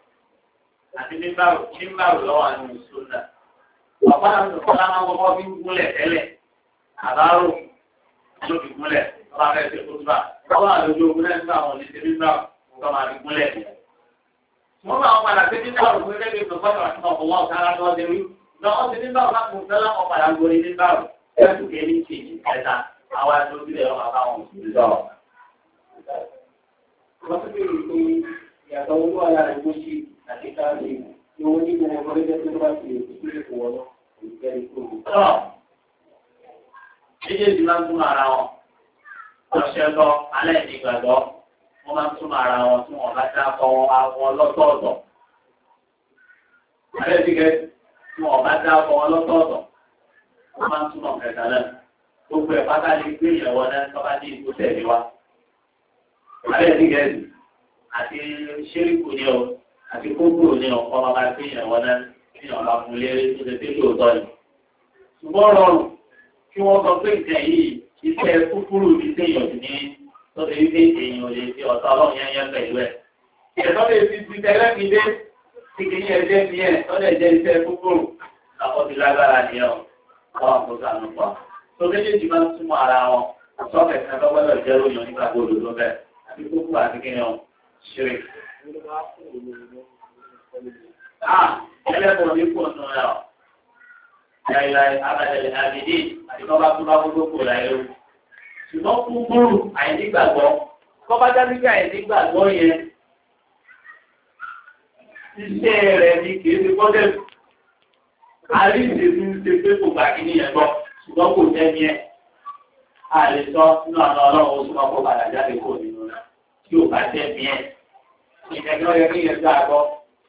àti nígbàrò nígbàrò lọ́wọ́ àwọn ìṣúná. Bàbá àti ọ̀pọ̀lá máa ń kọ́kọ́ fi ń gúnlẹ̀ tẹ́lẹ̀. Àbárò ló fi gúnlẹ̀ lọ́wọ́ abẹ́ ṣe kó túbà. Bàbá àlejò ogun náà nígbà wọn ní ti nígbàrò lọ́ máa fi gúnlẹ̀ nìyẹn. Wọ́n máa ń padà sí nígbàrò fún ilé ìgbésọ̀ fọ́tò àti ọ̀pọ̀lọ́ ọ̀sára tó ọdẹ rí. Lọ́wọ́ ti nígbàrò láti mú fẹ́lá wọn padà gorí nígbàrò. Ẹ̀sùn kẹ́lí ti ìjẹta àwọn àti òbílẹ̀ ọmọ àbáwọn òṣèlú sọ̀rọ̀. Wọ́n tún bèèrè pé ìyàtọ̀ owó alára ìgbóṣì àti káàdì ni wọ́n ní gbogbo ọmọ lẹ́jọ́ tó bá ti lè fi sílẹ̀ fún wọn náà kò ní kẹ́rin tó lù. Tọ́ méjèèjì máa ń túmọ̀ ara wọn. Ọ̀ṣẹ́ gbọ́ alẹ́ ní ìgbàgbọ́ wọ́n máa ń túmọ̀ ara wọn tí wọ́n bá dá kọ́ wọn lọ́tọ̀ọ̀tọ̀. Alẹ́ ti gẹ́ tí wọ́n bá dá kọ́ wọn lọ́tọ̀ọ̀tọ̀ wọ́n máa ń túmọ̀ kẹta náà. Gbogbo ẹ̀ pátá lè gbé ìyàwó náà tọ́ba ní ìlú tẹ̀lé wa. Alẹ́ ti gẹ́ àti ṣẹ́ríkù ni ọ àti kókòrò ni ọ̀pọ̀ máa bá gbé ìyàwó náà ní ọ̀la fún léré tó ṣe tẹ́lẹ̀ òótọ́ ni. Ṣùgbọ́n rọrùn kí wọ́n sọ pé ìtẹ̀ yìí iṣẹ́ kúkúrú ní séèyàn ní tọ́jú wípé èèyàn lè fi ọ̀tá ọlọ́run yẹn yẹn pẹ̀lú ẹ̀. Ìyẹ̀tọ́ lè fi ti tẹ́lẹ̀ mi dé tí kì í yẹ jẹ́ ní ẹ̀ tọ́lẹ̀ jẹ́ iṣẹ́ kúkúrú lápọ̀ ti lágbára nìyẹn ọ̀ àwọn àkóso àlùfà. Tó méjèèjì máa ń túmọ̀ ara wọn sọ́kẹ̀ kan lọ́gbọ́dọ̀ jẹ́ ròyìn nípa gbòdò tó bẹ̀ àti kúkú àti kínyàn ṣeré. Ah, ẹlẹ́kọ̀ọ́ ní kò nù ẹ̀ ọ́. Láìláì abẹ́lẹ̀ àbídí àti kọ́ bá tún bá gbogbo kò láyé o. Ṣùgbọ́n kúkúrú àìnígbàgbọ́. Kọ́ bá jáde bí àìnígbàgbọ́ yẹn. Iṣẹ́ rẹ̀ ni kì í ṣe kọ́dẹ̀. Àríṣe ti ń ṣe pé kò gbà kí nìyẹn gbọ́. Ṣùgbọ́n kò jẹ́ ní ẹ̀. A lè sọ nínú àwọn ọlọ́run oṣù kan kó padà jáde kó nínú rẹ̀. Tí ò bá jẹ́ ní ẹ̀. Ìjẹ́gbẹ́ yẹ kí yẹn gbà gbọ́.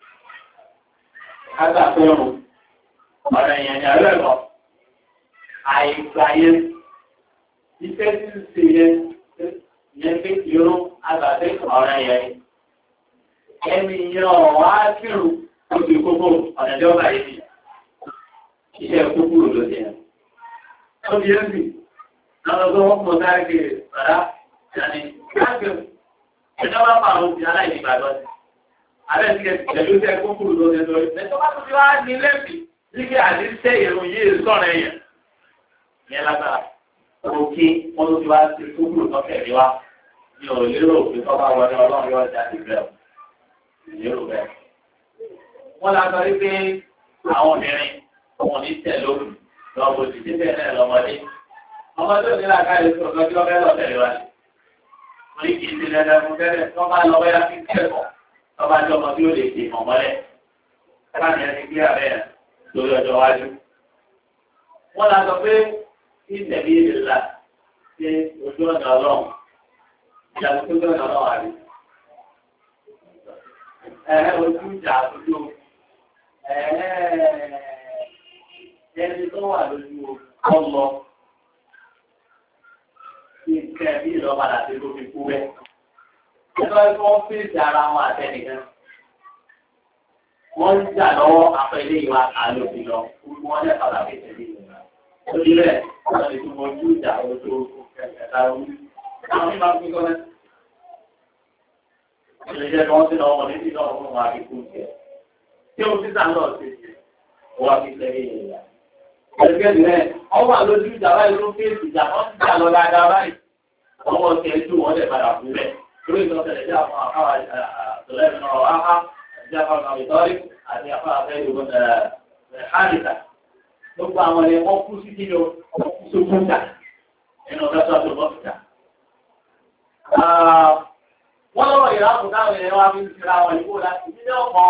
Ká gbà pé òun. Ọ̀rọ̀ èèyàn ni àárẹ̀ lọ. Àìgbà yẹn. Iṣẹ́ tí ń ṣe yẹn. Yẹn pé irun àgbàdo ọ̀rọ̀ yẹn. Ẹni yẹn ọ̀wá kírun oṣù kókó ọ̀nà ìjọba yìí. Iṣẹ́ kúkúrú ló ṣe yẹn. Ó di ẹ́ sì. Àwọn ọgbọ́n wọn mọ̀ sáré kiri rárá. Ìyàní káàkiri. ẹjọ́ bá fà àwọn òbí aláìní ìgbàgbọ́ sí. Àbẹ́ ti kẹ́ pẹ̀lú tẹ kókòrò lóde lórí. Ẹjọ́ bá tún ti wá ní lẹ́sìn ní kí àdíṣe ìrùn yìí sọ̀rọ̀ ẹ̀yàn. Ìyẹn lágbára. Òkè wọn ló ti wá sí kókòrò tó kẹ̀lé wa. Mi ò lérò pé tó bá wọlé ọlọ́run yóò jáde bẹ́ẹ̀. Ìlérò bẹ́ẹ̀. Wọ́n la sọ wípé àwọn obìnrin wọn ní tẹ̀ lóru lọ́wọ́ ti ti bẹ́ẹ̀ náà lọ́mọdé. Ọmọdé ò ní làákàyè tó lọ́jọ́ ọbẹ̀ lọ́tẹ̀lé wa. Wọ́n ní kì í ti lẹ́lẹ́ fún bẹ́ẹ̀ tó bá lọ bẹ́ẹ̀ fi kẹ́kọ̀ọ́ tó bá jọ ọmọ tí ó lè dè mọ̀ mọ́lẹ̀. Káàní ẹni gbé abẹ́ lórí ọjọ́ iwájú. Wọ́n la sọ pé kí ìtẹ̀lé ìlera ṣe ojú ọ̀nà ọlọ́run. Ìyàwó tó gbé ọ̀nà ọlọ́run àrí. Ẹ̀ẹ́ ojú ìjà àtúntò. Ẹ̀ẹ́ ẹni tó wà lójú ọlọ. Ìkẹ́ bí ìlọ́padà tí ló fi kú bẹ́ẹ̀. Ẹgbẹ́ tí wọ́n fèsì ara wọn àtẹnìkan. Wọ́n ń jà lọ́wọ́ apẹ̀lẹ́ ìwà àlòfin lọ. Wọ́n lẹ́ padà fi tẹ̀lé ìwà. Lórí rẹ̀, wọ́n lè tún mojú ìjà ojú ẹ̀ka orí. Àwọn mímọ́ fi kọ́lẹ́. Ìṣẹ̀lẹ̀ kan sí lọ́wọ́ ní ìdílé ọ̀hún wọn àfi kú jẹ. Tí o ti sá lọ sí ìṣe, wọ́n fi tẹ̀lé ìwà. Ẹgbẹ́ rẹ̀, wọ́n wà lójú ìjà báyìí ló fèsì ìjà wọ́n ti jà lọ dáadáa báyìí. Ọwọ́ ti ẹjú wọn lè padà kú rẹ̀. Lórí ìtọ́sẹ̀lẹ̀ jẹ́ àwọn àkáwà àtọ̀lẹ́bí náà wá á àti àfáà àbìtọ́rí àti àfáà àfẹ́ ìlú Hánìkà. Gbogbo àwọn ẹni wọ́n kú sí kí ni wọ́n kú sókún jà nínú ọ̀dọ́sọ̀ tó bọ́ síta. Wọ́n lọ́wọ́ ìrákùn táwọn èèyàn wá fi ń ṣe àwọn ìbò láti nílé ọkọ̀.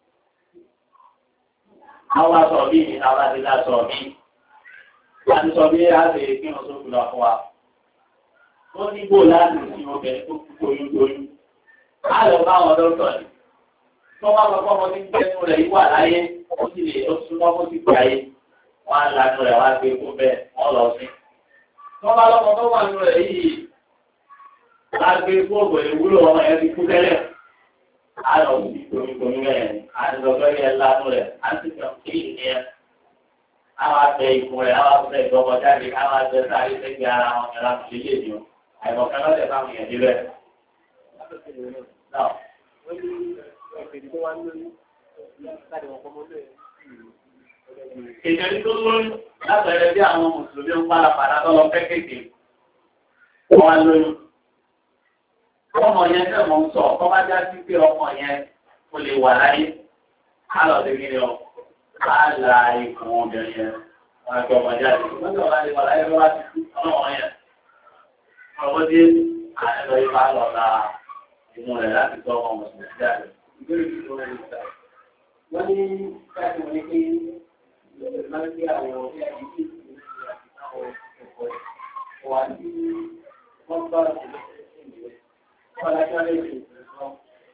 Àwọn aṣọ bí ní àwọn àti láṣọ bí. Láti sọ bí a ṣe kí wọ́n sókùn lọ fún wa. Wọ́n ní bò láti sin obìnrin tó kú toyún toyún. Á lọ bá àwọn dọ́kítọ̀ ni. Tí wọ́n bá lọ fọ́mọ ní gbẹ́nu rẹ̀ yí wà láyé, ó sì lè ó súnmọ́ ó sì gbé ayé. Wọ́n á lanu rẹ̀ wá gbé fún bẹ́ẹ̀, wọ́n lọ sí. Tí wọ́n bá lọ́mọ tó wà nínú rẹ̀ yìí, lágbé fún ògbò ìwúlò ọmọ yẹn ti kú tẹ́lẹ̀. Á lọ sí toyún toyún rẹ̀ ni, àti lọ́gbẹ́ yẹn lanu rẹ̀, á sì kàn kí ìyẹn. Á wá bẹ ikùn rẹ̀, á wá bẹ ìgbọ́mọjáde, á wá bẹ sáré sẹ́gbẹ̀ẹ́ ara wọn kẹlá fi lé ní o. Àìmọ̀kan lọ́dẹ̀ bá mi yẹn níbẹ̀. Ìjọba tó lóyún látọ̀rẹ́ bí àwọn Mùsùlùmí ń pàlà padà tó lọ kéékèèké. Wọ́n á lóyún. Ọmọ yẹn tẹ̀ mọ́ ń sọ, ọkọ bá já sí pé ọmọ yẹn kò lè wà láyé. Á lọ sí kí ni ọ? Á la ikùn obìnrin yẹn. Wọ́n á gbé ọmọ jáde. Wọ́n ti wà láyé wà láyé lọ́wọ́ ti kú ọlọ́wọ́ yẹn. Ọwọ́ dé àìlọ́ ibà lọ́la inú rẹ̀ láti tọ́ ọmọ mùsùlùmí jáde. Ìgbéró ti lọ́wọ́ ní ìta. Wọ́n ní káàkiri wọn ní pé ìgbésẹ̀ máa ń gbé àwọn ọ̀rẹ́ àyíké ìlú àti àwọn ẹ̀kọ́ wà ní wọ́n bá ìgbésẹ̀ ìgbésẹ̀ wọ́n lájọ́ lè fi ìgbésẹ̀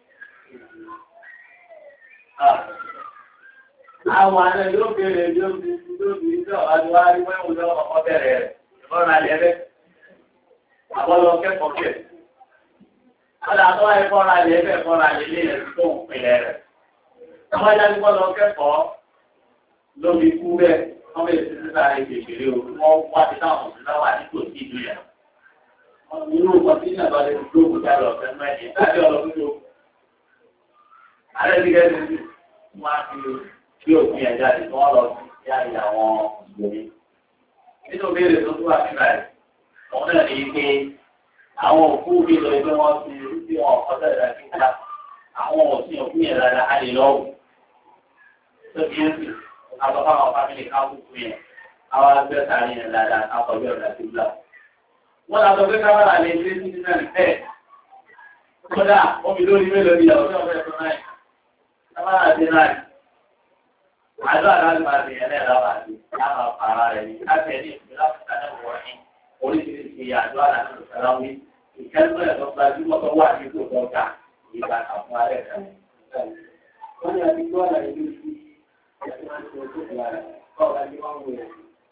àwọn àna yóò béèrè yóò fi yóò fi ìjọ àdúrà rí wẹ́wù lọ́wọ́ ọmọ bẹ̀rẹ̀ rẹ̀ lọ́rùn alẹ́ rẹ̀. Àwọn lọ kẹ́kọ̀ọ́ kẹ̀. Ọ̀dà tó wáyé fọ́ra lè fẹ́ fọ́ra lè lé ẹ̀ tó ń pinlẹ̀ rẹ̀. Àwọn ẹja tí wọ́n lọ kẹ́kọ̀ọ́ lómi kú bẹ́ẹ̀, wọ́n bẹ̀rẹ̀ sí sísá rẹ̀ kékeré o, wọ́n wá ti táwọn òṣèlú náà wà ní tòsí ìlú yẹn. Inú ọkọ̀ tí ìyàbá lè fi gbóògùn jáde ọ̀fẹ́ mẹ́rin, láti ọlọ́dún tó. Ààrẹ ti gẹ́gẹ́ sí wọ́n á fi kí òfin ẹ̀ jáde tí wọ́n lọ sí jáde àwọn òṣèlú. Nínú béèrè tó tó wà nígbà yìí, òun náà ní pé àwọn òkú mi lọ ẹgbẹ́ wọn ti sí wọn ọ̀kọ́tà ìdájíkà àwọn òsìn òkú yẹn dáadáa á lè lọ́wọ́ tó bí ń sìn àbọ̀ká àwọn fámìlì káwọn òkú yẹn àwọn agbẹ́ sàárín yẹn dáadáa káwọn ọjọ́ ìgbà tó gbà. wọ́n lọ sọ pé káwọn àlè ilé títí náà bẹ́ẹ̀ kódà omi lórí mélòó ni ìyàwó náà fẹ́ẹ́ tó náà káwọn àti náà àjọ àdáàlú máa ti yẹn náà láwọn àti láwọn àpárá rẹ̀ ní láti ẹ̀ ní ìpínlẹ̀ oríṣiríṣi àjọ àdáṣe ìsàláwí ìkẹ́lẹ́ ẹ̀tọ́ gbajúmọ̀ tó wà ní kò tọ́ka ìgbà àwọn ará ẹ̀ka. Wọ́n ní àti gbọ́ àlàyé lórí ẹ̀sìn máa ń ṣe ojú ìlà rẹ̀ kọ́ọ̀lá ní wọ́n wù ẹ̀.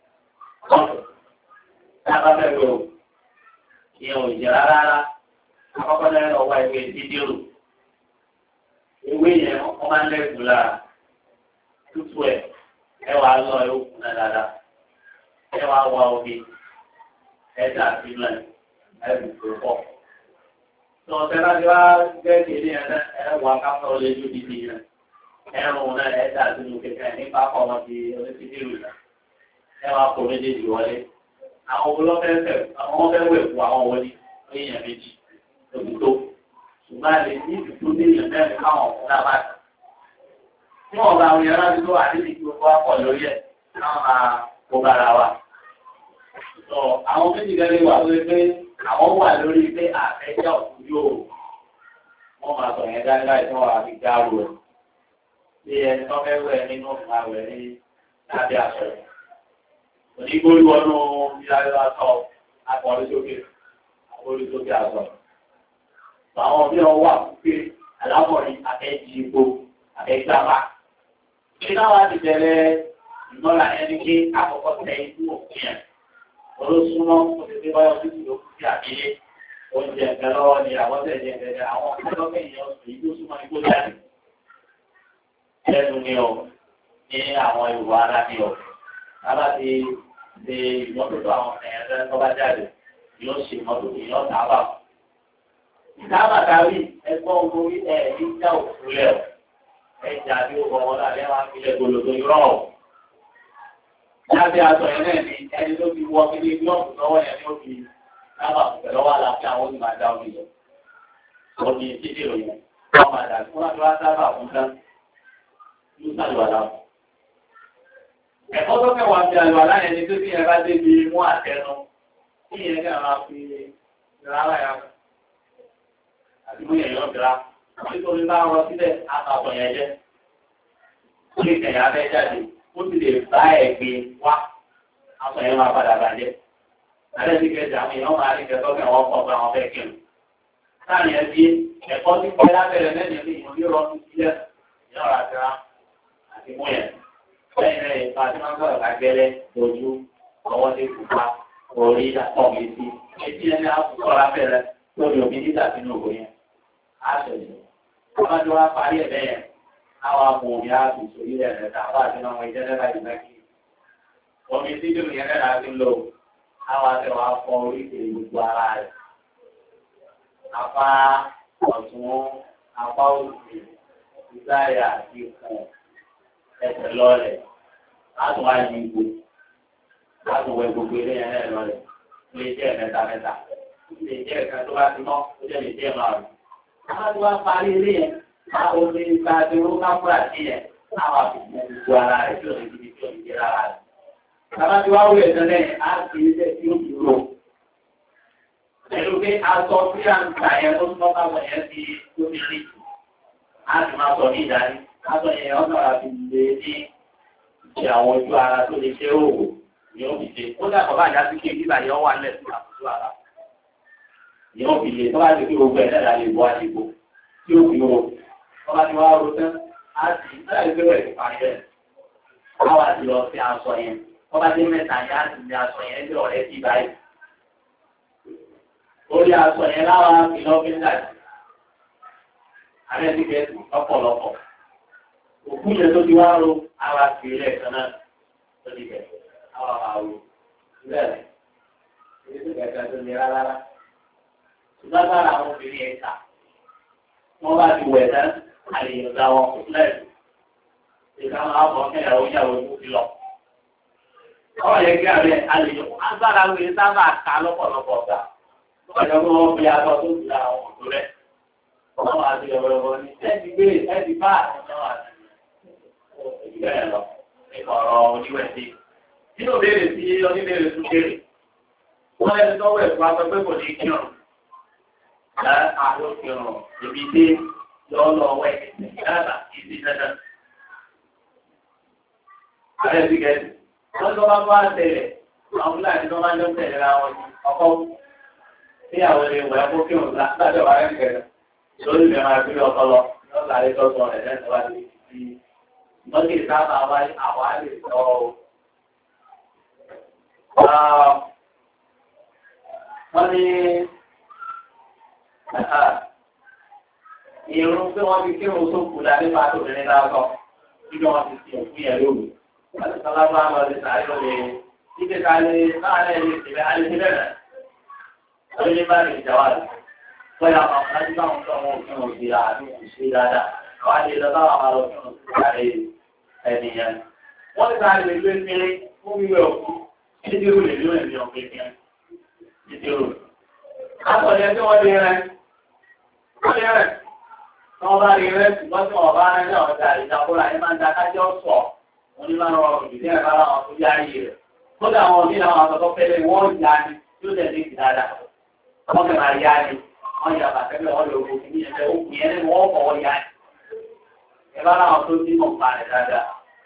Tábà fẹ́ lò ìyẹn ò jẹ́ rárá àkọ́kọ́ náà lọ wá ìwé dídírò. Ewé yẹn wọ́n máa ń lẹ́gùn lára tútù ẹ̀ ẹ wàá lọ ẹ̀ ó kùnà dáadáa ẹ wàá wá omi. Ẹ̀dá sílẹ̀ ẹ̀rù tó pọ̀. Tọ̀tẹ́ láti wá gẹ́gẹ́ ní ẹ̀wà kápẹ́ olè ju dídì yẹn. Ẹ̀rùn náà ẹ̀ dà sínú kẹ̀kẹ́ nípa kọ́ wọn ti oníṣẹ́jú rẹ̀. Ẹ̀wà kò méjèèjì wọlé. Àwọn olófẹ́fẹ́ àwọn fẹ́ wẹ̀ fún àwọn wọlé ní èèyàn méjì lóbi tó. Ṣùgbọ́n àlè ní ìdúró ní èèyàn mẹ́rin káwọn ọ̀hún dábàá. Tí wọ́n bá àwọn yàrá tó wà níbi tí wọ́n pọ̀ lórí ẹ̀ káwọn máa kó bára wa. Àwọn méjì gẹ́gẹ́ wà lórí pé àwọn wà lórí pé àfẹ́jọ́ yóò wọ́n máa sọ yẹn dáadáa tí wọ́n wà fi gáàrú ẹ̀. Bí ẹni tó fẹ́ wẹ̀ nínú ọ̀sán àwẹ̀ ní lábẹ́ àṣọ rẹ̀. Onígbórí wọnú ìlànà àtọ akọrin sókè akọrin sókè àtọ. Àwọn bí wọn wà pé alámọ̀rin akẹ́jì ipò akẹ́gbàmá. Ṣé náà ti bẹ̀rẹ̀ ìmọ̀ra ẹni pé àkọ́kọ́ tẹ inú òfin ẹ̀? Olóṣùmọ́ kò ti fi báyọ̀ títí ló fi àbílé. Oúnjẹ ẹ̀fẹ́ lọ́wọ́ ni àwọn tẹ̀lé ẹ̀fẹ́ àwọn ọ̀pọ̀lọpọ̀ èèyàn sì yóò súnmọ́ ní kó jáde. Lẹ́nu ni ọ̀ ní àwọn ìwà ara ni ọ̀. Tábà ti ṣe ìmọ́tótó àwọn ẹ̀yàn tẹ́lẹ̀ tó bá jáde yóò ṣe ìmọ́tótó yóò dábà. Ìdábà kárí ẹgbọ́n orí ẹ̀ ní ìjà òkúlẹ̀ ọ̀. Ẹja bí ó bọ̀ wọ́n lábẹ́ wá sílẹ̀ gbòlòdò irọ́ ọ̀. Lábẹ́ aṣọ yẹn náà ni ẹni tó fi wọ kíní gílọ́ọ̀bù lọ́wọ́ yẹn ní òbí dábà pẹ̀lú ọwọ́ àlàáfíà àwọn onímọ̀ àdá omi lọ. Omi ìdíje òyìn wọ́n máa dà fún láti wá sábà fún dán. Yóò sàlùwàlà fún. Ẹ̀kọ́ tó kẹwàá fi àlọ́ aláyẹn ni tó fi ẹ̀ka débi mú àtẹnu tí ìyẹn kẹ́ máa fi rárá ya àti mú yẹn yọ̀ gbéra. Nítorí bá rọ sílẹ̀ àtàbọ̀ yẹn jẹ́. Ó lè tẹ̀yà abẹ́ jáde. Ó sì lè bá ẹ̀gbin wá. Aṣọ yẹn máa padà bàjẹ́. Alẹ́ ti kẹjà àwọn èèyàn máa rí kẹtọ́ kẹ́ wọ́n pọ̀ pé àwọn fẹ́ kírun. Sáàni ẹ bí ẹ̀kọ́ tí pẹ́ lábẹ́rẹ́ lẹ́yìn ní ìyọ̀n yóò rọ sílẹ̀ ìyọ̀rọ̀ àtẹ̀rà àti mú yẹn. Lẹ́yìn rẹ̀ ìfà tí wọ́n gbọ́dọ̀ lágbẹ́rẹ́ ojú ọwọ́ tí kò pa orí àpọ̀ mi sí. Etí ẹni àkùkọ lábẹ́rẹ́ lórí omi dídà sínú òkú yẹn. Á ṣẹ̀ṣẹ̀. Wọ́n ti wá parí ẹ̀ bẹ́ẹ̀ àwọn amòmí àti ìṣòrí rẹ̀ rẹ̀ tàbá àti ọmọ ìjẹ́lẹ́bà ìgbẹ́kì. Omi tí kìlù yẹn rẹ̀ láti lò àwọn àtẹ̀wà fọ oríṣiríṣi gbogbo ara rẹ̀. Apá ọ̀tún, apá òsì, ìsáyà àti ikùn ẹsẹ̀ lọ́rẹ̀. Láti wá yí ipò. Láti wẹ gbogbo ilé yẹn rẹ̀ lọ́rẹ̀. Ilé jẹ́ mẹ́ta mẹ́ta. Ilé jẹ́ ẹ̀ka tó bá ti mọ́, ó jẹ́ lè jẹ́ márùn-ún. Àwọn tí wọ́n parí ilé yẹn. Àwọn omi ìta ti rú kápúrà sí ẹ̀ láwọn àfikún gbogbo ara rẹ̀ tí ò ní ibi tí ò ní jẹ́ lára rẹ̀. Bàbá tí wá wúlò ẹ̀sán lẹ́yìn á fi ilé tí ó dúró. Pẹ̀lú pé aṣọ tí à ń ta yẹn tó tọ́ káwọn yẹn ti tóbi rí. Á sì máa sọ ní ìdarí. Aṣọ yẹn ọ̀nà àti lè ní ìṣe àwọn ojú ara tó lè ṣe òwò ní òbí ṣe. Ó dàgbọ́ bá àjá sí kí bíbà yẹn wà lẹ̀ sí àkóso ara. Ní òbí lè tọ́ bá ti fi gbogbo ẹ̀ náà lè bọ́ àdìgbò tí ó fi wò. Ọba ti wá ro tán, á sì láì gbé wẹ̀ parí ẹ̀. Báwa ti lọ sí aṣọ yẹn. Ọba tí mẹ́ta yẹn á sì ní aṣọ yẹn bí ọ̀rẹ́ sí báyìí. Orí aṣọ yẹn láwa fi lọ́ fi ń dà sí. Alẹ́ ti gẹ̀ẹ́sì lọ́pọ̀lọpọ̀. Òkú yẹn tó ti wá ro, àwa fi ilé ẹ̀kan náà tó ti gẹ̀ẹ́sì. Àwa máa ro. Bẹ́ẹ̀ni, èyí tó gẹ̀ẹ́sì tó ní rárá. Ṣùgbọ́n lára àwọn obìnrin ẹ̀ka. Wọ́n bá ti wẹ̀ tán, àlèyàn dá wọn kò lẹ́nu. Ìgbà máa bọ̀ kẹ́yà ó yà wọ́n ti lọ. Ọ̀rọ̀ yẹn kí àbẹ̀ àlèyàn agbára wo yẹn sábà ká lọ́pọ̀lọpọ̀ ọ̀gá. Ọ̀jọ̀ bí wọ́n fi aṣọ tó ti ra àwọn òkú rẹ̀. Wọ́n wá sí ọ̀rọ̀ ní ẹ̀dì gbé ẹ̀dì bá àtúnṣe wà sí. Ìgbà yẹn lọ, ìkọ̀ ọ̀rọ̀ oníwẹ̀sí. Nínú béèrè sí oníbèrè tún béèrè. Wọ́n lẹ́nu tó wẹ̀ fún aṣọ pé kò ní kírun. Lá àwọn kírun ibi dé lọ́lọ́ wẹ̀ yàrá ìdí dandan. Ààrẹ ti gẹ̀ẹ́sì. Wọ́n tó bá bá tẹ̀lẹ̀, àwọn fúlàní tó máa ń jọ tẹ̀lé ra wọn ọkọ̀ tí àwọn ilé ìwẹ̀ kó kí òun lájọ̀ wá rẹ̀ kẹ̀rẹ̀. Lórí ìfẹ́ máa fi ọkọ̀ lọ, yóò sáré tọ́sọ rẹ̀ lẹ́sẹ̀ wá sí ti mọ́tì sábà wá àwọn àlè sọ ọ́. Wọ́n ní ìrún pé wọ́n fi kí òun tó kù dá nípa tóbìnrin lásán, nígbà wọ́n ti fi òkú yẹn lóru. Wọ́n ti sọ lábá lọ sí sáré lórí ibi ká lè láàárín ẹni ìṣẹ̀lẹ̀ alẹ́ bẹ̀rẹ̀. Lórí ní bá lè jà wá lọ. bóyá àwọn ọ̀gájú báwọn tó wọn òfin òbí àánú ṣe dáadáa àwọn àti ìlọ báwọn máa lọ fún ìdarí ẹnìyẹn. wọ́n ti sáré lè gbé kiri fún wíwẹ̀ òkú títí rú lè lóyún ẹ̀mí ọ̀gbìn kiri títí rú. látọ̀ yẹn tí wọ́n lè rẹ̀ wọ́n lè rẹ̀ tí wọ́n bá rí rẹ̀ ṣùgbọ́n tí wọ́n bá rẹ̀ ní ọ̀dà ìdàkúrà yẹn máa ń da kájọ́ sọ̀ onímọ̀ ọ̀rọ̀ ìdílé ẹ̀ka láwọn tó yá yìí rẹ̀. kódà àwọn òbí làwọn àtọ̀tọ̀ fẹ́lẹ̀ wọ́n yá ni yóò tẹ̀ ní ìdáda wọ́n fẹ́ máa yá ni wọ́n yà bàtẹ́lẹ̀ wọ́n lè wo kìíní ẹ̀fẹ́ òkú yẹn ní wọ́n fọwọ́ yá ni. ẹ bá láwọn tó ní mọ̀ pa rẹ̀ dáadáa.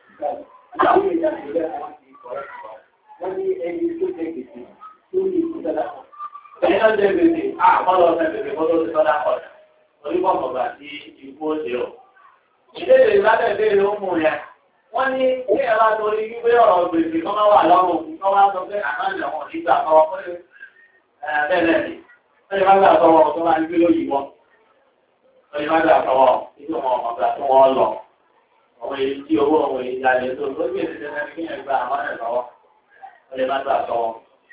wọ́n ní ẹni tó jẹ gbèsè tó ní ìkúdàdà. ẹni tó jẹ gbèsè àkọlọ ọ̀sẹ̀ gbèsè kó tó ti sọ́dá kọ̀ orí bọ̀mọ̀ gbà sí ikú òde o. ìdílé ìbádẹ́ ìbéèrè ó mú yẹn. wọ́n ní kí ẹ bá torí wípé ọ̀rọ̀ gbèsè kọ́ máa wà lọ́rùn kọ́ máa sọ pé àkáǹtì àwọn nígbà kọ́ bẹ́ẹ̀ lẹ́yìn. wọ́n yẹ má gbà sọ́wọ́ tó máa ń gbé lóyìnbó. wọ́n yẹ má gbà sọ́wọ́ títí wọn ọ̀gbà tó wọ́n lọ. àwọn èyí tí owó àwọn èyí jalè tó tó gbé ti tẹ́lẹ̀ kí ẹ gba àwọn ẹ̀ lọ́wọ́. wọ́n yẹ má gbà sọ́wọ́.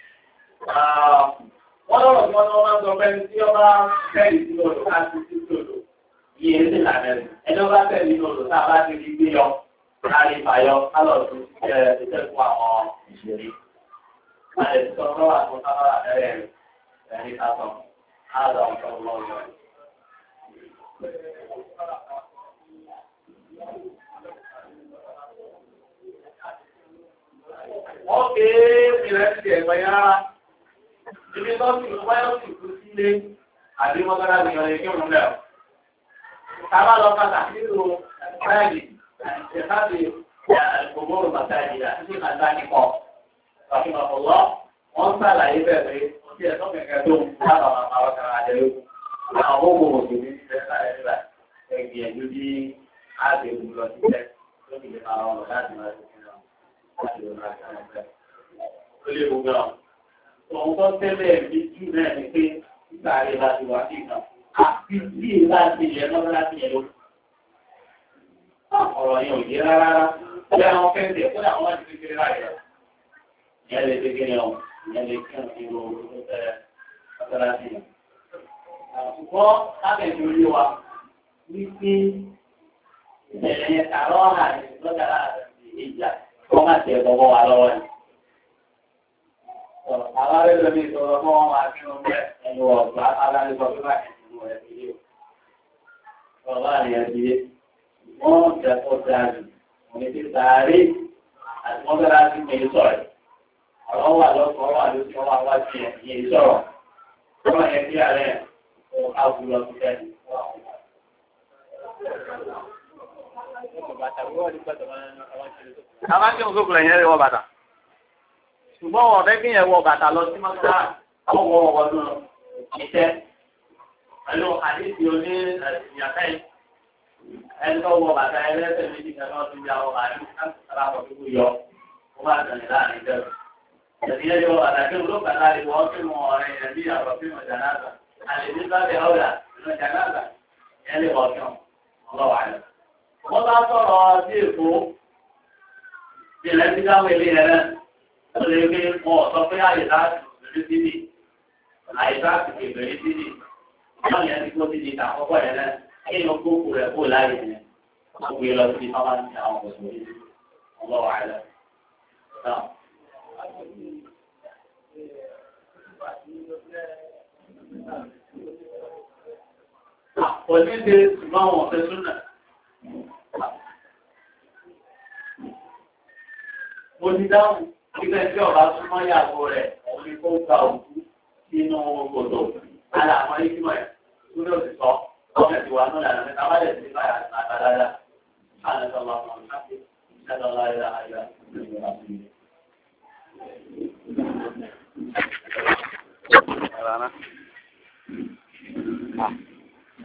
wọ́n lọ́rọ̀ tí wọ́n ní wọ́n máa ń sọ pé tí ọba fẹ́ẹ̀lì sí odò ká sí sí odò yìí ẹ̀ ń tẹ̀lé àmẹ́rin. ẹni ọba fẹ́ẹ̀lì sí odò tá a bá ti rí gbé yọ láàrin ìfàyọ kálọ̀tù jẹ́ iṣẹ́ fún àwọn ìṣeré. Láti sọ lọ́wọ́ àti sábàrà ẹ̀rẹ́ ẹ̀rí kásán, áàdà ọ̀sán lọ́wọ́. Wọ́n ké ìrẹsì ẹ̀gbẹ́ yára. Ibi tó ti wáyọ̀ sì kú sílé àbí mọ́tàlá ni ọ̀rẹ́ kí òun lẹ̀. Tábà lọ pàtàkì nínú báyìí. هذه الأمور مساجد في مكانكم رحمه الله وانصى لعيبه وفي أسوك كدوم هذا ما قرأت عليه أعوه مسلمين سيسا لعيبه يجودي هذه الملوثية لكي يقرأوا لغاية ما يسكنون Òun tó tẹ́lẹ̀ ní jù náà ní pé ìgbàrí láti wà sí ìkan. Àti bí láti ilẹ̀ lọ́wọ́ láti yẹ̀ lókè. Ọ̀rọ̀ yẹn ò yé rárá. Bí àwọn fẹ́ǹsì fún àwọn láti kékeré láyé. Ìyẹn lè kékeré ọ̀, ìyẹn lè kí ọ̀sìn ìlú tó tẹ̀ ọ́tọ́lá sí i. Ṣùgbọ́n lábẹ́ni orí wa ní pé ìṣẹ̀lẹ̀ yẹn tààrọ̀ ọ̀hà lọ́jà láti ìjà wọ́n má tiẹ̀ bọ́bọ́ wa lọ́wọ́ ni. Àwọn arẹ́lẹ̀ mi sọ̀rọ̀ fún wọn máa kí wọn bẹ́ẹ̀ ẹnu ọ̀gbá aláǹdíkọ̀ tó bá kẹ̀ sínú ẹ̀ fi yé. Ọ̀rọ̀ bá rìn ẹ̀ fi yé. Wọ́n jẹ́ kó dájú, òní ti sàárè àti wọ́n bẹ̀rẹ̀ láti mú sọ̀rọ̀. Àwọn wà lọ́sọ̀ wà lóṣù wọn wá sí ẹ̀yìn sọ̀rọ̀. Wọ́n yẹ kí ààrẹ àwùjọ lọ sí ẹ̀yìn. Àwọn akẹ́ òun sókùnrin yẹn wọ bàtà. Ṣùgbọ́n wọn fẹ́ kí yẹn wọ bàtà lọ sí mọ́tà àwọn wọ ọdún ìṣẹ́. Pẹ̀lú àdéhùn oní ìyàtọ̀ yìí. Ẹni tó wọ bàtà ẹlẹ́sẹ̀ méjì kan náà tún yà wọ bàtà sára pọ̀ tó yọ ó bá tẹ̀lé láàrin ìjọba. Ẹ̀sìn yẹn yọ bàtà kí olóò bàtà lè wọ́n fún mọ ọ̀rẹ́ yẹn bí àrọ̀ fún mọ̀ jànáàzà. Àlejò sábẹ̀ ọ̀rà nínú jànáàzà yẹn lè wọ̀ fún ọlọ́wà rẹ̀. Wọ́n bá sọ̀rọ̀ sí èkó ìlẹ̀ tí káwọn ilé yẹn náà ó lè gbé mọ ọ̀sọ́ pé àyè láti bẹ̀rẹ̀ síbì àyè láti bẹ̀rẹ̀ síbì. Wọ́n yẹn ti kó síbi ìtàkọ́kọ́ yẹn náà. Kéèyàn kókò rẹ̀ kó láyé yẹn, wọ́n gbé lọ sí ọba ní àwọn mùsùlùmí ọlọ́wọ́ àlẹ́. Òṣìṣẹ́ ṣùgbọ́n wọn fẹ́ súnà. Mo ti dáhùn nígbà tí ọba súnmọ́ yàgò rẹ̀, òun ni kó gba òkú sínú kòtò. Àlà àwọn ìgbìmọ̀ ẹ̀ súnà òsì sọ. Ọmọ ẹ̀sìn wa náà lànà mẹ́ta wáyé sí báyà àtàlára. Àlẹ́ sọ̀rọ̀ àwọn ọmọ ìṣàkóso ìṣẹ́lẹ̀ ọláyé àyà ìlú àti ìlú.